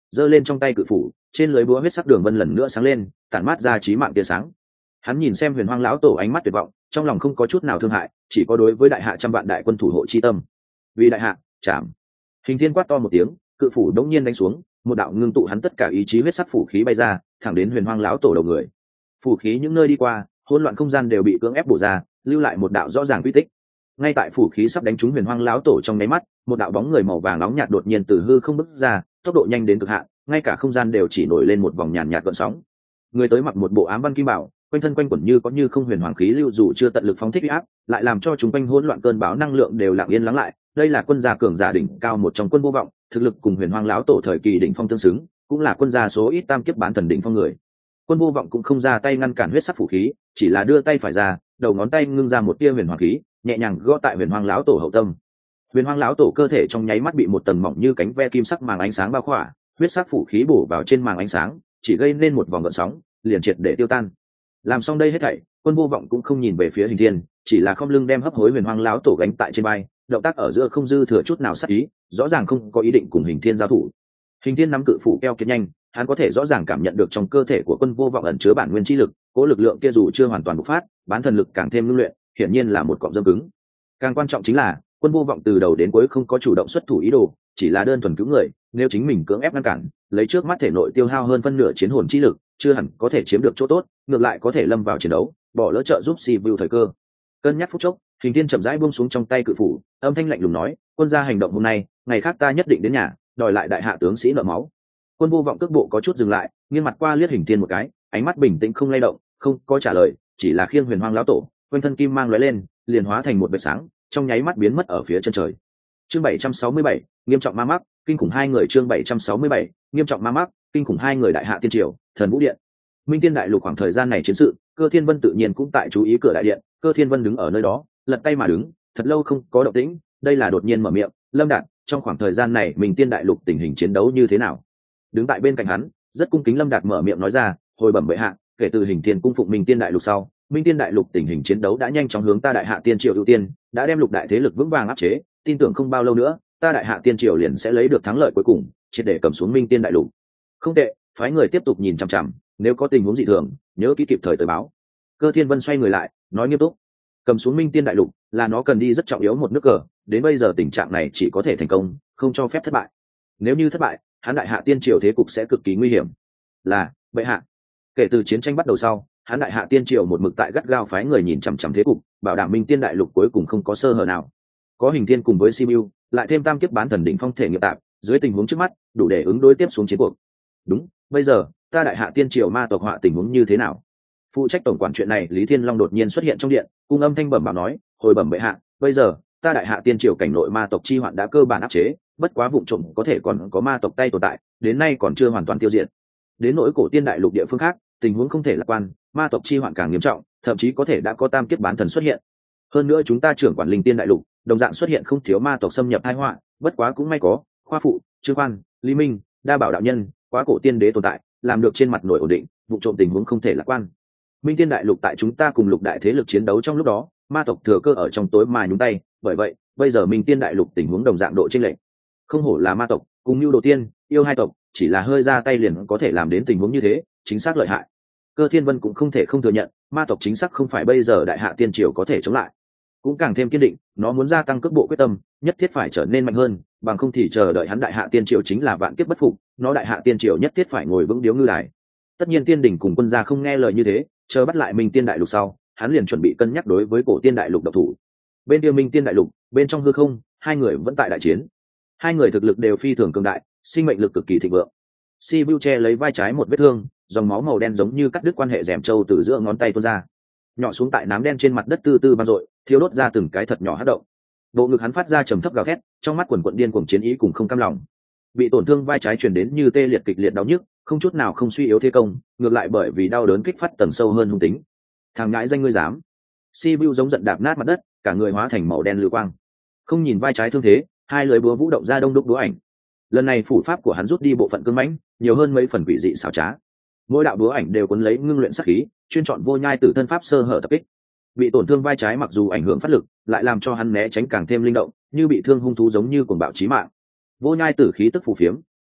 giơ lên trong tay cự phủ, trên lưới búa huyết sắc đường vân lần nữa sáng lên, tản mát ra chí mạng tia sáng. Hắn nhìn xem Huyền Hoang lão tổ ánh mắt tuyệt vọng, trong lòng không có chút nào thương hại, chỉ có đối với đại hạ trăm vạn đại quân thủ hộ chi tâm. Vì đại hạ, chạm. Hình Thiên quát to một tiếng, cự phủ đống nhiên đánh xuống, một đạo ngưng tụ hắn tất cả ý chí huyết sắc phủ khí bay ra, thẳng đến Huyền Hoang lão tổ đầu người. Phủ khí những nơi đi qua, hỗn loạn không gian đều bị cưỡng ép bổ ra, lưu lại một đạo rõ ràng quy tích. Ngay tại phủ khí sắp đánh trúng Huyền Hoang lão tổ trong nháy mắt, một đạo bóng người màu vàng nóng nhạt đột nhiên từ hư không bứt ra, tốc độ nhanh đến cực hạn, ngay cả không gian đều chỉ nổi lên một vòng nhàn nhạt gợn sóng. Người tới mặc một bộ ám văn kim bảo, quanh thân quanh quẩn như có như không huyền hoàng khí lưu dù chưa tận lực phóng thích uy áp, lại làm cho chúng quanh hỗn loạn cơn bão năng lượng đều lặng yên lắng lại. Đây là quân gia cường giả đỉnh cao một trong quân vô vọng, thực lực cùng Huyền Hoang lão tổ thời kỳ đỉnh phong tương xứng, cũng là quân gia số ít tam kiếp bán thần đỉnh phong người. Quân vô vọng cũng không ra tay ngăn cản huyết sắc phủ khí, chỉ là đưa tay phải ra, đầu ngón tay ngưng ra một tia huyền hoàng khí, nhẹ nhàng gõ tại Huyền Hoang lão tổ hậu tâm. Huyền Hoang lão tổ cơ thể trong nháy mắt bị một tầng mỏng như cánh ve kim sắc màng ánh sáng bao khỏa, huyết sắc phủ khí bổ vào trên màng ánh sáng, chỉ gây nên một vòng gợn sóng, liền triệt để tiêu tan. Làm xong đây hết thảy, quân vô vọng cũng không nhìn về phía Hình Thiên, chỉ là khom lưng đem hấp hối Huyền Hoang lão tổ gánh tại trên vai, động tác ở giữa không dư thừa chút nào sát ý, rõ ràng không có ý định cùng Hình Thiên giao thủ. Hình Thiên nắm cự phủ keo kiệt nhanh, hắn có thể rõ ràng cảm nhận được trong cơ thể của quân vô vọng ẩn chứa bản nguyên chi lực, cố lực lượng kia dù chưa hoàn toàn bộc phát, bán thần lực càng thêm ngưng luyện, hiển nhiên là một cọng dâm cứng. Càng quan trọng chính là, quân vô vọng từ đầu đến cuối không có chủ động xuất thủ ý đồ, chỉ là đơn thuần cứu người, nếu chính mình cưỡng ép ngăn cản, lấy trước mắt thể nội tiêu hao hơn phân nửa chiến hồn chi lực, chưa hẳn có thể chiếm được chỗ tốt, ngược lại có thể lâm vào chiến đấu, bỏ lỡ trợ giúp Sivu thời cơ. Cân nhắc phút chốc, Hình Thiên chậm rãi buông xuống trong tay cự phủ, âm thanh lạnh lùng nói, quân gia hành động hôm nay, ngày khác ta nhất định đến nhà, đòi lại đại hạ tướng sĩ nợ máu. Quân vô vọng cước bộ có chút dừng lại, nghiêng mặt qua liếc Hình Thiên một cái, ánh mắt bình tĩnh không lay động, không có trả lời, chỉ là khiêng Huyền Hoang lão tổ, quanh thân kim mang lóe lên, liền hóa thành một vệt sáng, trong nháy mắt biến mất ở phía chân trời. Chương 767, nghiêm trọng ma mắc, kinh khủng hai người. Chương 767, nghiêm trọng ma mắc, kinh khủng hai người. Đại hạ tiên triều, Thần Vũ Điện. Minh Tiên đại lục khoảng thời gian này chiến sự, Cơ Thiên Vân tự nhiên cũng tại chú ý cửa đại điện. Cơ Thiên Vân đứng ở nơi đó, lật tay mà đứng, thật lâu không có động tĩnh, đây là đột nhiên mở miệng, "Lâm Đạt, trong khoảng thời gian này Minh Tiên đại lục tình hình chiến đấu như thế nào?" Đứng tại bên cạnh hắn, rất cung kính Lâm Đạt mở miệng nói ra, "Hồi bẩm bệ hạ, kể từ Hình Thiên cung phụng Minh Tiên đại lục sau, Minh Tiên đại lục tình hình chiến đấu đã nhanh chóng hướng ta đại hạ tiên triều ưu tiên, đã đem lục đại thế lực vững vàng áp chế, tin tưởng không bao lâu nữa, ta đại hạ tiên triều liền sẽ lấy được thắng lợi cuối cùng, triệt để cầm xuống Minh Tiên đại lục." "Không tệ, phái người tiếp tục nhìn chằm chằm, nếu có tình huống dị thường, nhớ kỹ kịp thời tới báo." Cơ Thiên Vân xoay người lại, nói nghiêm túc, "Cầm xuống Minh Tiên đại lục là nó cần đi rất trọng yếu một nước cờ, đến bây giờ tình trạng này chỉ có thể thành công, không cho phép thất bại. Nếu như thất bại, hắn đại hạ tiên triều thế cục sẽ cực kỳ nguy hiểm." "Là, bệ hạ." Kể từ chiến tranh bắt đầu sau, hắn đại hạ tiên triều một mực tại gắt gao phái người nhìn chằm chằm thế cục, bảo đảm Minh Tiên đại lục cuối cùng không có sơ hở nào. Có Hình Thiên cùng với Sibiu, lại thêm tam kiếp bán thần đỉnh phong thể nghiệp tạp, dưới tình huống trước mắt, đủ để ứng đối tiếp xuống chiến cuộc. "Đúng, bây giờ, ta đại hạ tiên triều ma tộc họa tình huống như thế nào?" Phụ trách tổng quản chuyện này Lý Thiên Long đột nhiên xuất hiện trong điện, cung âm thanh bẩm bảo nói, "Hồi bẩm bệ hạ, bây giờ, ta đại hạ tiên triều cảnh nội ma tộc chi hoạn đã cơ bản áp chế, bất quá vụ trộm có thể còn có ma tộc tay tồn tại, đến nay còn chưa hoàn toàn tiêu diệt. Đến nỗi cổ tiên đại lục địa phương khác, tình huống không thể lạc quan, ma tộc chi hoạn càng nghiêm trọng, thậm chí có thể đã có tam kiếp bán thần xuất hiện. Hơn nữa chúng ta trưởng quản linh tiên đại lục, đồng dạng xuất hiện không thiếu ma tộc xâm nhập tai họa, bất quá cũng may có khoa phụ, Trương Quan, Lý Minh, đa bảo đạo nhân, quá cổ tiên đế tồn tại, làm được trên mặt nội ổn định, vụ trộm tình huống không thể lạc quan. Minh Tiên đại lục tại chúng ta cùng lục đại thế lực chiến đấu trong lúc đó, ma tộc thừa cơ ở trong tối mà nhúng tay, bởi vậy, bây giờ Minh Tiên đại lục tình huống đồng dạng độ chênh lệch. Không hổ là ma tộc, cùng Nưu Đồ Tiên, yêu hai tộc, chỉ là hơi ra tay liền có thể làm đến tình huống như thế, chính xác lợi hại." Cơ Thiên Vân cũng không thể không thừa nhận, ma tộc chính xác không phải bây giờ đại hạ tiên triều có thể chống lại, cũng càng thêm kiên định, nó muốn gia tăng cước bộ quyết tâm, nhất thiết phải trở nên mạnh hơn, bằng không thì chờ đợi hắn đại hạ tiên triều chính là vạn kiếp bất phục, nó đại hạ tiên triều nhất thiết phải ngồi vững điếu ngư đài. Tất nhiên tiên đỉnh cùng quân gia không nghe lời như thế, chờ bắt lại Minh Tiên đại lục sau, hắn liền chuẩn bị cân nhắc đối với cổ tiên đại lục độc thủ. Bên kia Minh Tiên đại lục, bên trong hư không, hai người vẫn tại đại chiến. Hai người thực lực đều phi thường cường đại, sinh mệnh lực cực kỳ thịnh vượng. Sibiu che lấy vai trái một vết thương, dòng máu màu đen giống như cắt đứt quan hệ rèm trâu từ giữa ngón tay tuôn ra, nhỏ xuống tại nám đen trên mặt đất, từ từ vang dội, thiêu đốt ra từng cái thật nhỏ hất động. Bộ ngực hắn phát ra trầm thấp gào thét, trong mắt quần quận điên cuồng chiến ý cùng không cam lòng. Bị tổn thương vai trái truyền đến như tê liệt kịch liệt đau nhức, không chút nào không suy yếu thế công, ngược lại bởi vì đau đớn kích phát tầng sâu hơn hung tính. "Thằng ngãi danh ngươi dám!" Sibiu giống giận đạp nát mặt đất, cả người hóa thành màu đen lưu quang. Không nhìn vai trái thương thế, hai lưỡi búa vũ động ra đông đúc đúa ảnh. Lần này phủ pháp của hắn rút đi bộ phận cứng mãnh, nhiều hơn mấy phần quỷ dị xảo trá. Mỗi đạo đúa ảnh đều cuốn lấy ngưng luyện sát khí, chuyên chọn vô nhai tử thân pháp sơ hở tập kích. Bị tổn thương vai trái mặc dù ảnh hưởng phát lực, lại làm cho hắn né tránh càng thêm linh động, như bị thương hung thú giống như cuồng bạo chí mạng. Vô nhai tử khí tức phù phiếm,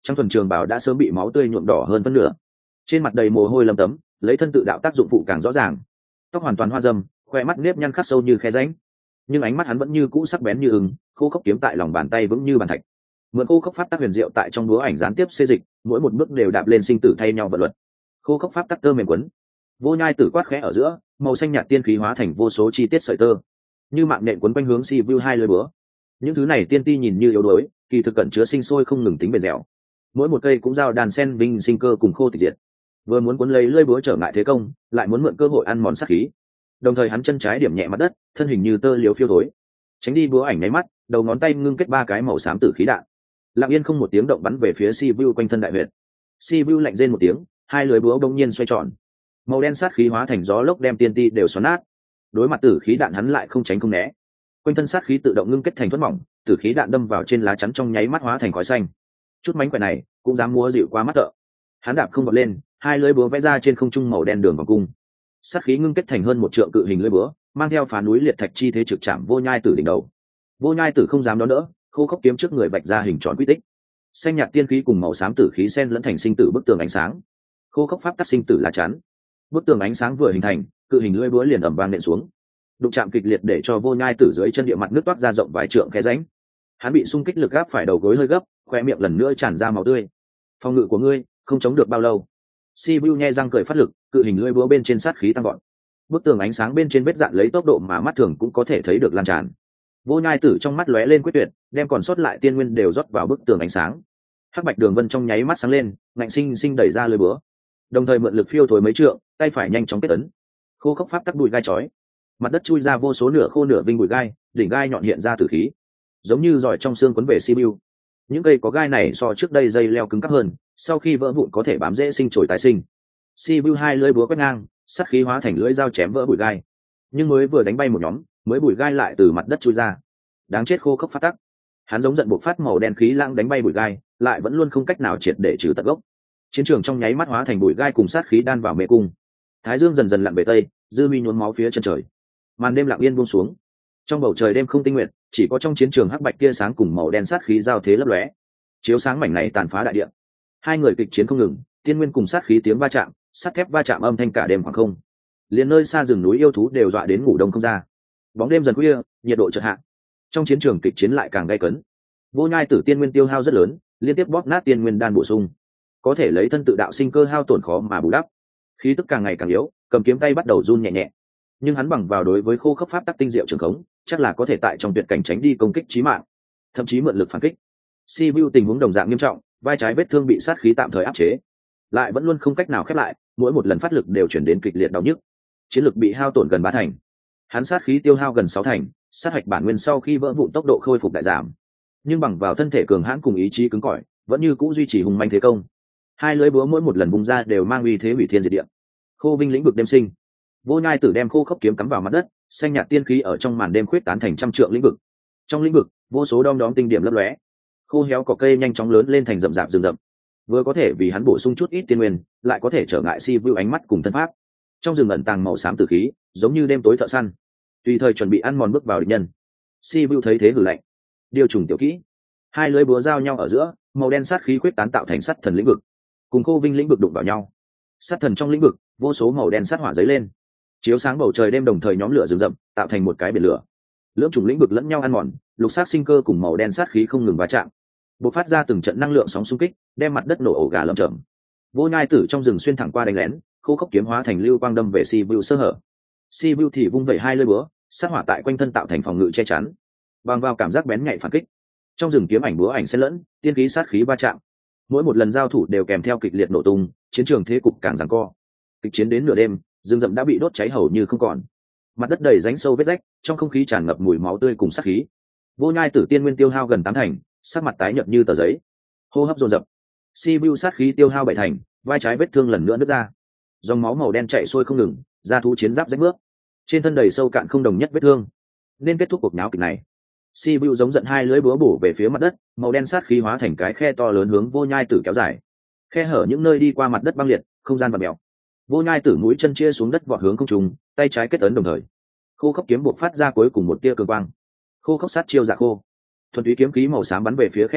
trong thuần trường bảo đã sớm bị máu tươi nhuộm đỏ hơn phân nửa, trên mặt đầy mồ hôi lấm tấm, lấy thân tự đạo tác dụng phụ càng rõ ràng. Tóc hoàn toàn hoa râm, khoe mắt nếp nhăn khắc sâu như khe rãnh, nhưng ánh mắt hắn vẫn như cũ sắc bén như ưng, khô khốc kiếm tại lòng bàn tay vững như bàn thạch. Mượn khô khốc pháp tắc huyền diệu tại trong búa ảnh gián tiếp xê dịch, mỗi một bước đều đạp lên sinh tử thay nhau vận luật. Khô khốc pháp tắc tơ mềm quấn, vô nhai tử quát khẽ ở giữa, màu xanh nhạt tiên khí hóa thành vô số chi tiết sợi tơ, như mạng nhện quấn quanh hướng si vu hai lưỡi búa. Những thứ này tiên ti nhìn như yếu đuối, kỳ thực cẩn chứa sinh sôi không ngừng tính bền dẻo. Mỗi một cây cũng giao đàn sen vinh sinh cơ cùng khô tịch diệt. Vừa muốn cuốn lấy lưỡi búa trở ngại thế công, lại muốn mượn cơ hội ăn mòn sát khí. Đồng thời hắn chân trái điểm nhẹ mặt đất, thân hình như tơ liếu phiêu thối, tránh đi búa ảnh nháy mắt, đầu ngón tay ngưng kết ba cái màu xám tử khí đạn, lặng yên không một tiếng động bắn về phía si vu quanh thân đại huyệt. Si vu lạnh rên một tiếng, hai lưỡi búa bỗng nhiên xoay tròn, màu đen sát khí hóa thành gió lốc đem tiên ti đều xoắn nát. Đối mặt tử khí đạn hắn lại không tránh không né, quanh thân sát khí tự động ngưng kết thành thuẫn mỏng, tử khí đạn đâm vào trên lá chắn trong nháy mắt hóa thành khói xanh. Chút mánh khỏe này cũng dám múa dịu qua mắt thợ. Hắn đạp không bật lên, hai lưỡi búa vẽ ra trên không trung màu đen đường vòng cung, sát khí ngưng kết thành hơn một trượng cự hình lưỡi búa, mang theo phá núi liệt thạch chi thế trực chạm vô nhai tử đỉnh đầu. Vô nhai tử không dám đón đỡ, khô khốc kiếm trước người vạch ra hình tròn quy tích, xanh nhạt tiên khí cùng màu xám tử khí xen lẫn thành sinh tử bức tường ánh sáng. Khô khốc pháp tắc sinh tử lá chắn, bức tường ánh sáng vừa hình thành, cự hình lưỡi búa liền ầm vang nện xuống, đụng chạm kịch liệt để cho vô nhai tử dưới chân địa mặt nước toát ra rộng vài trượng khe rãnh. Hắn bị xung kích lực gáp phải đầu gối hơi gấp, khoe miệng lần nữa tràn ra máu tươi. Phòng ngự của ngươi không chống được bao lâu. Si Vu nhe răng cười phát lực, cự hình lưỡi búa bên trên sát khí tăng gọn. Bức tường ánh sáng bên trên vết dạn lấy tốc độ mà mắt thường cũng có thể thấy được lan tràn. Vô nhai tử trong mắt lóe lên quyết tuyệt, đem còn sót lại tiên nguyên đều rót vào bức tường ánh sáng. Hắc bạch đường vân trong nháy mắt sáng lên, ngạnh sinh sinh đẩy ra lưỡi búa, đồng thời mượn lực phiêu thối mấy trượng, tay phải nhanh chóng kết ấn. Khô khốc pháp tắc bụi gai chói, mặt đất chui ra vô số nửa khô nửa vinh bụi gai, đỉnh gai nhọn hiện ra tử khí, giống như giỏi trong xương quấn về Si Vu. Những cây có gai này so trước đây dây leo cứng cáp hơn, sau khi vỡ vụn có thể bám dễ sinh trồi tái sinh. Si Vu hai lưỡi búa quét ngang, sát khí hóa thành lưỡi dao chém vỡ bụi gai, nhưng mới vừa đánh bay một nhóm, mới bụi gai lại từ mặt đất chui ra. Đáng chết khô khốc phát tắc. Hắn giống giận bộc phát màu đen khí lãng đánh bay bụi gai, lại vẫn luôn không cách nào triệt để trừ tận gốc. Chiến trường trong nháy mắt hóa thành bụi gai cùng sát khí đan vào mê cung. Thái dương dần dần lặn về tây, dư mi nhuốm máu phía chân trời. Màn đêm lặng yên buông xuống. Trong bầu trời đêm không tinh nguyện, chỉ có trong chiến trường hắc bạch tia sáng cùng màu đen sát khí giao thế lấp lóe, chiếu sáng mảnh này tàn phá đại địa. Hai người kịch chiến không ngừng, tiên nguyên cùng sát khí tiếng va chạm, sắt thép va chạm âm thanh cả đêm khoảng không. Liền nơi xa rừng núi yêu thú đều dọa đến ngủ đông không ra. Bóng đêm dần khuya, nhiệt độ chợt hạ. Trong chiến trường kịch chiến lại càng gay cấn. Vô nhai tử tiên nguyên tiêu hao rất lớn, liên tiếp bóp nát tiên nguyên đan bổ sung, có thể lấy thân tự đạo sinh cơ hao tổn khó mà bù đắp. Khí tức càng ngày càng yếu, cầm kiếm tay bắt đầu run nhẹ nhẹ. Nhưng hắn bằng vào đối với khô khốc pháp tắc tinh diệu trường khống, chắc là có thể tại trong tuyệt cảnh tránh đi công kích chí mạng, thậm chí mượn lực phản kích. Si Vu tình huống đồng dạng nghiêm trọng, vai trái vết thương bị sát khí tạm thời áp chế, lại vẫn luôn không cách nào khép lại, mỗi một lần phát lực đều chuyển đến kịch liệt đau nhức, chiến lực bị hao tổn gần 3 thành. Hắn sát khí tiêu hao gần 6 thành, sát hạch bản nguyên sau khi vỡ vụn tốc độ khôi phục đại giảm, nhưng bằng vào thân thể cường hãn cùng ý chí cứng cỏi, vẫn như cũ duy trì hùng manh thế công. Hai lưỡi búa mỗi một lần vung ra đều mang uy thế hủy thiên diệt địa. Khô vinh lĩnh vực đêm sinh, vô nhai tử đem khô khốc kiếm cắm vào mặt đất, xanh nhạt tiên khí ở trong màn đêm khuyết tán thành trăm trượng lĩnh vực. Trong lĩnh vực, vô số đom đóm tinh điểm lấp lóe. Khô héo cỏ cây nhanh chóng lớn lên thành rậm rạp rừng rậm, vừa có thể vì hắn bổ sung chút ít tiên nguyên, lại có thể trở ngại Si Vu ánh mắt cùng thân pháp. Trong rừng ẩn tàng màu xám tử khí, giống như đêm tối thợ săn, tùy thời chuẩn bị ăn mòn bước vào địch nhân. Si Vu thấy thế hừ lạnh, điều trùng tiểu kỹ. Hai lưỡi búa giao nhau ở giữa, màu đen sát khí khuyết tán tạo thành sắt thần lĩnh vực, cùng khô vinh lĩnh vực đụng vào nhau. Sắt thần trong lĩnh vực, vô số màu đen sát hỏa dấy lên, chiếu sáng bầu trời đêm, đồng thời nhóm lửa rừng rậm, tạo thành một cái biển lửa. Lưỡng chủng lĩnh vực lẫn nhau ăn mòn, lục sát sinh cơ cùng màu đen sát khí không ngừng va chạm, bộc phát ra từng trận năng lượng sóng xung kích, đem mặt đất nổ ổ gà lởm chởm. Vô nhai tử trong rừng xuyên thẳng qua đánh lén, khô khốc kiếm hóa thành lưu quang đâm về Si Vu sơ hở. Si Vu thì vung vẩy hai lưỡi búa, sát hỏa tại quanh thân tạo thành phòng ngự che chắn, bằng vào cảm giác bén nhạy phản kích. Trong rừng kiếm ảnh búa ảnh xen lẫn, tiên khí sát khí va chạm, mỗi một lần giao thủ đều kèm theo kịch liệt nổ tung, chiến trường thế cục càng giằng co. Kịch chiến đến nửa đêm, rừng rậm đã bị đốt cháy hầu như không còn, mặt đất đầy rãnh sâu vết rách, trong không khí tràn ngập mùi máu tươi cùng sát khí. Vô nhai tử tiên nguyên tiêu hao gần 8 thành, sắc mặt tái nhợt như tờ giấy, hô hấp dồn dập. Si Vu sát khí tiêu hao 7 thành, vai trái vết thương lần nữa nứt ra, dòng máu màu đen chảy xuôi không ngừng, da thú chiến giáp rách bước, trên thân đầy sâu cạn không đồng nhất vết thương. Nên kết thúc cuộc náo kịch này. Si Vu giống giận hai lưỡi búa bổ về phía mặt đất, màu đen sát khí hóa thành cái khe to lớn hướng vô nhai tử kéo dài, khe hở những nơi đi qua mặt đất băng liệt, không gian vặn mèo. Vô nhai tử mũi chân chia xuống đất vọt hướng không trung, tay trái kết ấn đồng thời, khô khốc kiếm buộc phát ra cuối cùng một tia cường quang. Khô khốc sát chiêu dạ khô, thuần túy kiếm khí màu xám bắn về phía khe hở,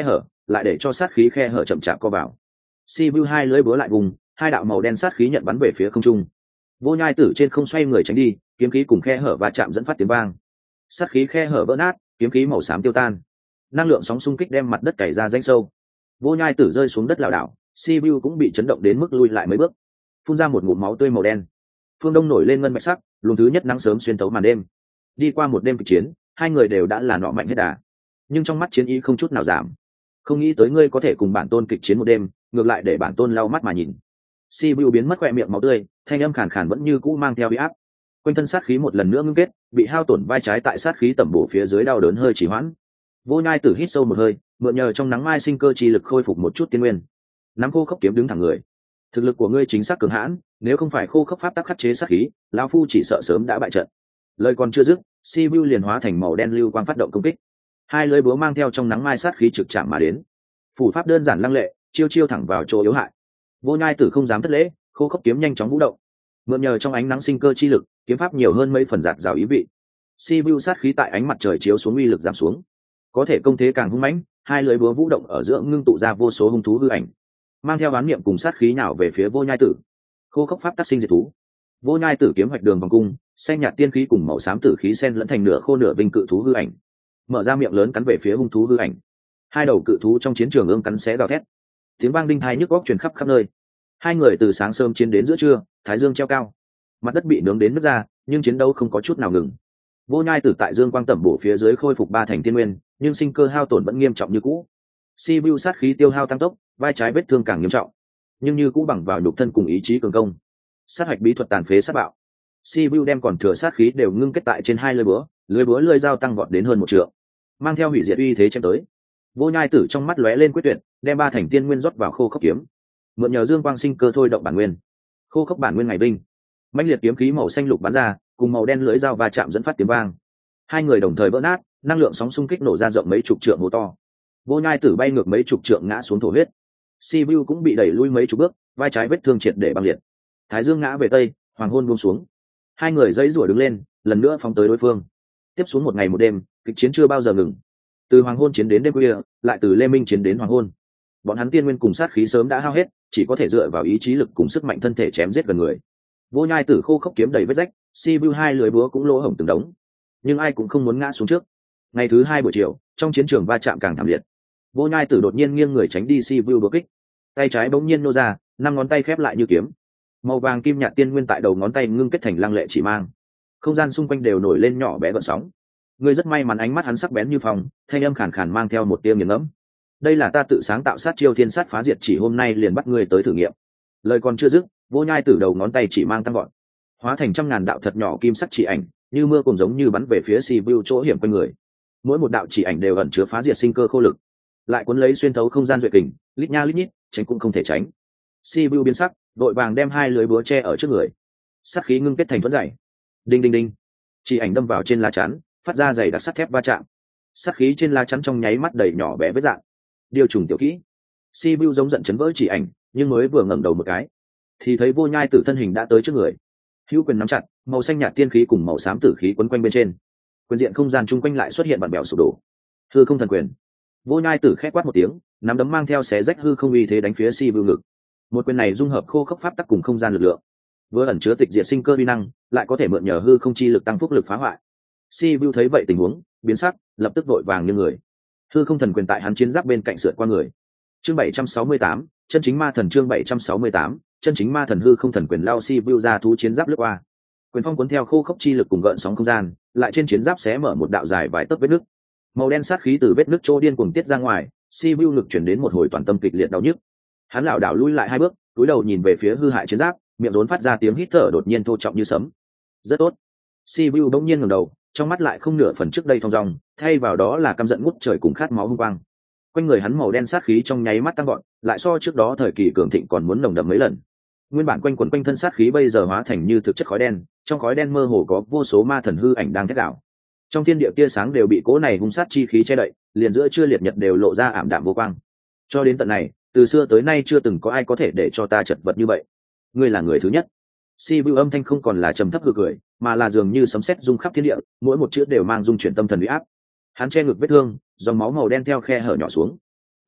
lại để cho sát khí khe hở chậm chạp co vào. Sibiu hai lưỡi búa lại vùng, hai đạo màu đen sát khí nhận bắn về phía không trung. Vô Nhai Tử trên không xoay người tránh đi, kiếm khí cùng khe hở va chạm dẫn phát tiếng vang. Sát khí khe hở vỡ nát, kiếm khí màu xám tiêu tan. Năng lượng sóng xung kích đem mặt đất cày ra rãnh sâu. Vô Nhai Tử rơi xuống đất lảo đảo, Sibiu cũng bị chấn động đến mức lui lại mấy bước, phun ra một ngụm máu tươi màu đen. Phương Đông nổi lên ngân bạch sắc, luồng thứ nhất nắng sớm xuyên thấu màn đêm. Đi qua một đêm kịch chiến, hai người đều đã là nọ mạnh hết đà, nhưng trong mắt chiến ý không chút nào giảm. Không nghĩ tới ngươi có thể cùng bản tôn kịch chiến một đêm, ngược lại để bản tôn lau mắt mà nhìn. Sibiu biến mất khỏe miệng máu tươi, thanh âm khàn khàn vẫn như cũ mang theo uy áp. Quanh thân sát khí một lần nữa ngưng kết, bị hao tổn vai trái tại sát khí tẩm bổ phía dưới đau đớn hơi trì hoãn. Vô Nhai Tử hít sâu một hơi, mượn nhờ trong nắng mai sinh cơ chi lực khôi phục một chút tiên nguyên. Nắm khô khốc kiếm đứng thẳng người. Thực lực của ngươi chính xác cường hãn, nếu không phải khô khốc pháp tắc khắc chế sát khí, lão phu chỉ sợ sớm đã bại trận. Lời còn chưa dứt, Sibiu liền hóa thành màu đen lưu quang phát động công kích. Hai lưỡi búa mang theo trong nắng mai sát khí trực chạm mà đến. Phủ pháp đơn giản lăng lệ, chiêu chiêu thẳng vào chỗ yếu hại. Vô Nhai Tử không dám thất lễ, khô khốc kiếm nhanh chóng vũ động. Mượn nhờ trong ánh nắng sinh cơ chi lực, kiếm pháp nhiều hơn mấy phần giạt rào ý vị. Sibiu sát khí tại ánh mặt trời chiếu xuống uy lực giảm xuống, có thể công thế càng hung mãnh. Hai lưỡi búa vũ động ở giữa ngưng tụ ra vô số hung thú hư ảnh, mang theo oán niệm cùng sát khí nào về phía Vô Nhai Tử. Khô khốc pháp tác sinh diệt thú. Vô Nhai Tử kiếm hoạch đường vòng cung, xanh nhạt tiên khí cùng màu xám tử khí xen lẫn thành nửa khô nửa vinh cự thú hư ảnh, mở ra miệng lớn cắn về phía hung thú hư ảnh. Hai đầu cự thú trong chiến trường ương cắn xé gào thét, tiếng vang đinh tai nhức óc truyền khắp khắp nơi. Hai người từ sáng sớm chiến đến giữa trưa, thái dương treo cao, mặt đất bị nướng đến nứt ra, nhưng chiến đấu không có chút nào ngừng. Vô Nhai Tử tại dương quang tẩm bổ phía dưới khôi phục ba thành tiên nguyên, nhưng sinh cơ hao tổn vẫn nghiêm trọng như cũ. Sibiu sát khí tiêu hao tăng tốc, vai trái vết thương càng nghiêm trọng, nhưng như cũ bằng vào nhục thân cùng ý chí cường công. Sát hạch bí thuật tàn phế sát bạo. Sibiu đem còn thừa sát khí đều ngưng kết tại trên hai lưỡi búa lưỡi dao tăng vọt đến hơn 1 trượng, mang theo hủy diệt uy thế chém tới. Vô Nhai Tử trong mắt lóe lên quyết tuyệt, đem ba thành tiên nguyên rót vào khô khốc kiếm, mượn nhờ dương quang sinh cơ thôi động bản nguyên. Khô khốc bản nguyên ngày binh, mãnh liệt kiếm khí màu xanh lục bắn ra, cùng màu đen lưỡi dao va chạm dẫn phát tiếng vang. Hai người đồng thời vỡ nát, năng lượng sóng xung kích nổ ra rộng mấy chục trượng hố to. Vô Nhai Tử bay ngược mấy chục trượng ngã xuống thổ huyết. Sibiu cũng bị đẩy lui mấy chục bước, vai trái vết thương triệt để băng liệt. Thái dương ngã về tây, hoàng hôn buông xuống. Hai người dãy rủa đứng lên, lần nữa phóng tới đối phương. Tiếp xuống một ngày một đêm, kịch chiến chưa bao giờ ngừng. Từ hoàng hôn chiến đến đêm khuya, lại từ lê minh chiến đến hoàng hôn. Bọn hắn tiên nguyên cùng sát khí sớm đã hao hết, chỉ có thể dựa vào ý chí lực cùng sức mạnh thân thể chém giết gần người. Vô Nhai Tử khô khốc kiếm đầy vết rách, Sibiu hai lưỡi búa cũng lỗ hổng từng đống, nhưng ai cũng không muốn ngã xuống trước. Ngày thứ hai buổi chiều, trong chiến trường va chạm càng thảm liệt. Vô Nhai Tử đột nhiên nghiêng người tránh đi Sibiu búa kích, tay trái bỗng nhiên nô ra, 5 ngón tay khép lại như kiếm, màu vàng kim nhạt tiên nguyên tại đầu ngón tay ngưng kết thành lăng lệ chỉ mang. Không gian xung quanh đều nổi lên nhỏ bé gợn sóng. Ngươi rất may mắn, ánh mắt hắn sắc bén như phòng, thanh âm khàn khàn mang theo một tia nghiền ngẫm. Đây là ta tự sáng tạo sát chiêu thiên sát phá diệt chỉ, hôm nay liền bắt ngươi tới thử nghiệm. Lời còn chưa dứt, Vô Nhai Tử đầu ngón tay chỉ mang tăng gọn, hóa thành trăm ngàn đạo thật nhỏ kim sắc chỉ ảnh, như mưa cùng giống như bắn về phía Sibiu chỗ hiểm quanh người. Mỗi một đạo chỉ ảnh đều ẩn chứa phá diệt sinh cơ khô lực, lại cuốn lấy xuyên thấu không gian duệ kình, lít nha lít nhít, tránh cũng không thể tránh. Sibiu biến sắc, đội vàng đem hai lưới búa che ở trước người, sát khí ngưng kết thành thuẫn dày. Đinh đinh đinh, chỉ ảnh đâm vào trên lá chắn, phát ra dày đặc sắt thép va chạm. Sát khí trên lá chắn trong nháy mắt đầy nhỏ bé vết dạng. Điều trùng tiểu kỹ. Sibiu giống giận chấn vỡ chỉ ảnh, nhưng mới vừa ngẩng đầu một cái, thì thấy Vô Nhai Tử thân hình đã tới trước người. Hữu quyền nắm chặt, màu xanh nhạt tiên khí cùng màu xám tử khí quấn quanh bên trên. Quyền diện không gian chung quanh lại xuất hiện bản bèo sụp đổ. Hư không thần quyền. Vô Nhai Tử khẽ quát một tiếng, nắm đấm mang theo xé rách hư không uy thế đánh phía Sibiu ngực. Một quyền này dung hợp khô khốc pháp tắc cùng không gian lực lượng, vừa ẩn chứa tịch diệt sinh cơ uy năng, lại có thể mượn nhờ hư không chi lực tăng phúc lực phá hoại. Sibiu thấy vậy tình huống, biến sắc, lập tức vội vàng như người. Hư không thần quyền tại hắn chiến giáp bên cạnh sượt qua người. Chương 768, chân chính ma thần. Chương 768, chân chính ma thần. Hư không thần quyền lao Sibiu ra thú chiến giáp lướt qua. Quyền phong cuốn theo khô khốc chi lực cùng gợn sóng không gian, lại trên chiến giáp xé mở một đạo dài vài tấc vết nứt. Màu đen sát khí từ vết nứt trô điên cuồng tiết ra ngoài, Sibiu lực chuyển đến một hồi toàn tâm kịch liệt đau nhức. Hắn lảo đảo lui lại 2 bước, cúi đầu nhìn về phía hư hại chiến giáp, miệng rốn phát ra tiếng hít thở đột nhiên thô trọng như sấm. Rất tốt. Sibiu bỗng nhiên ngẩng đầu, trong mắt lại không nửa phần trước đây thong dong, thay vào đó là căm giận ngút trời cùng khát máu hung quang. Quanh người hắn màu đen sát khí trong nháy mắt tăng vọt, lại so trước đó thời kỳ cường thịnh còn muốn nồng đậm mấy lần. Nguyên bản quanh quẩn quanh thân sát khí bây giờ hóa thành như thực chất khói đen, trong khói đen mơ hồ có vô số ma thần hư ảnh đang thét đảo. Trong thiên địa tia sáng đều bị cỗ này hung sát chi khí che đậy, liền giữa trưa liệt nhật đều lộ ra ảm đạm vô quang. Cho đến tận này, từ xưa tới nay chưa từng có ai có thể để cho ta chật vật như vậy. Ngươi là người thứ nhất. Sibiu âm thanh không còn là trầm thấp hừ cười, mà là dường như sấm sét rung khắp thiên địa, mỗi một chữ đều mang dung chuyển tâm thần uy áp. Hắn che ngực vết thương, dòng máu màu đen theo khe hở nhỏ xuống.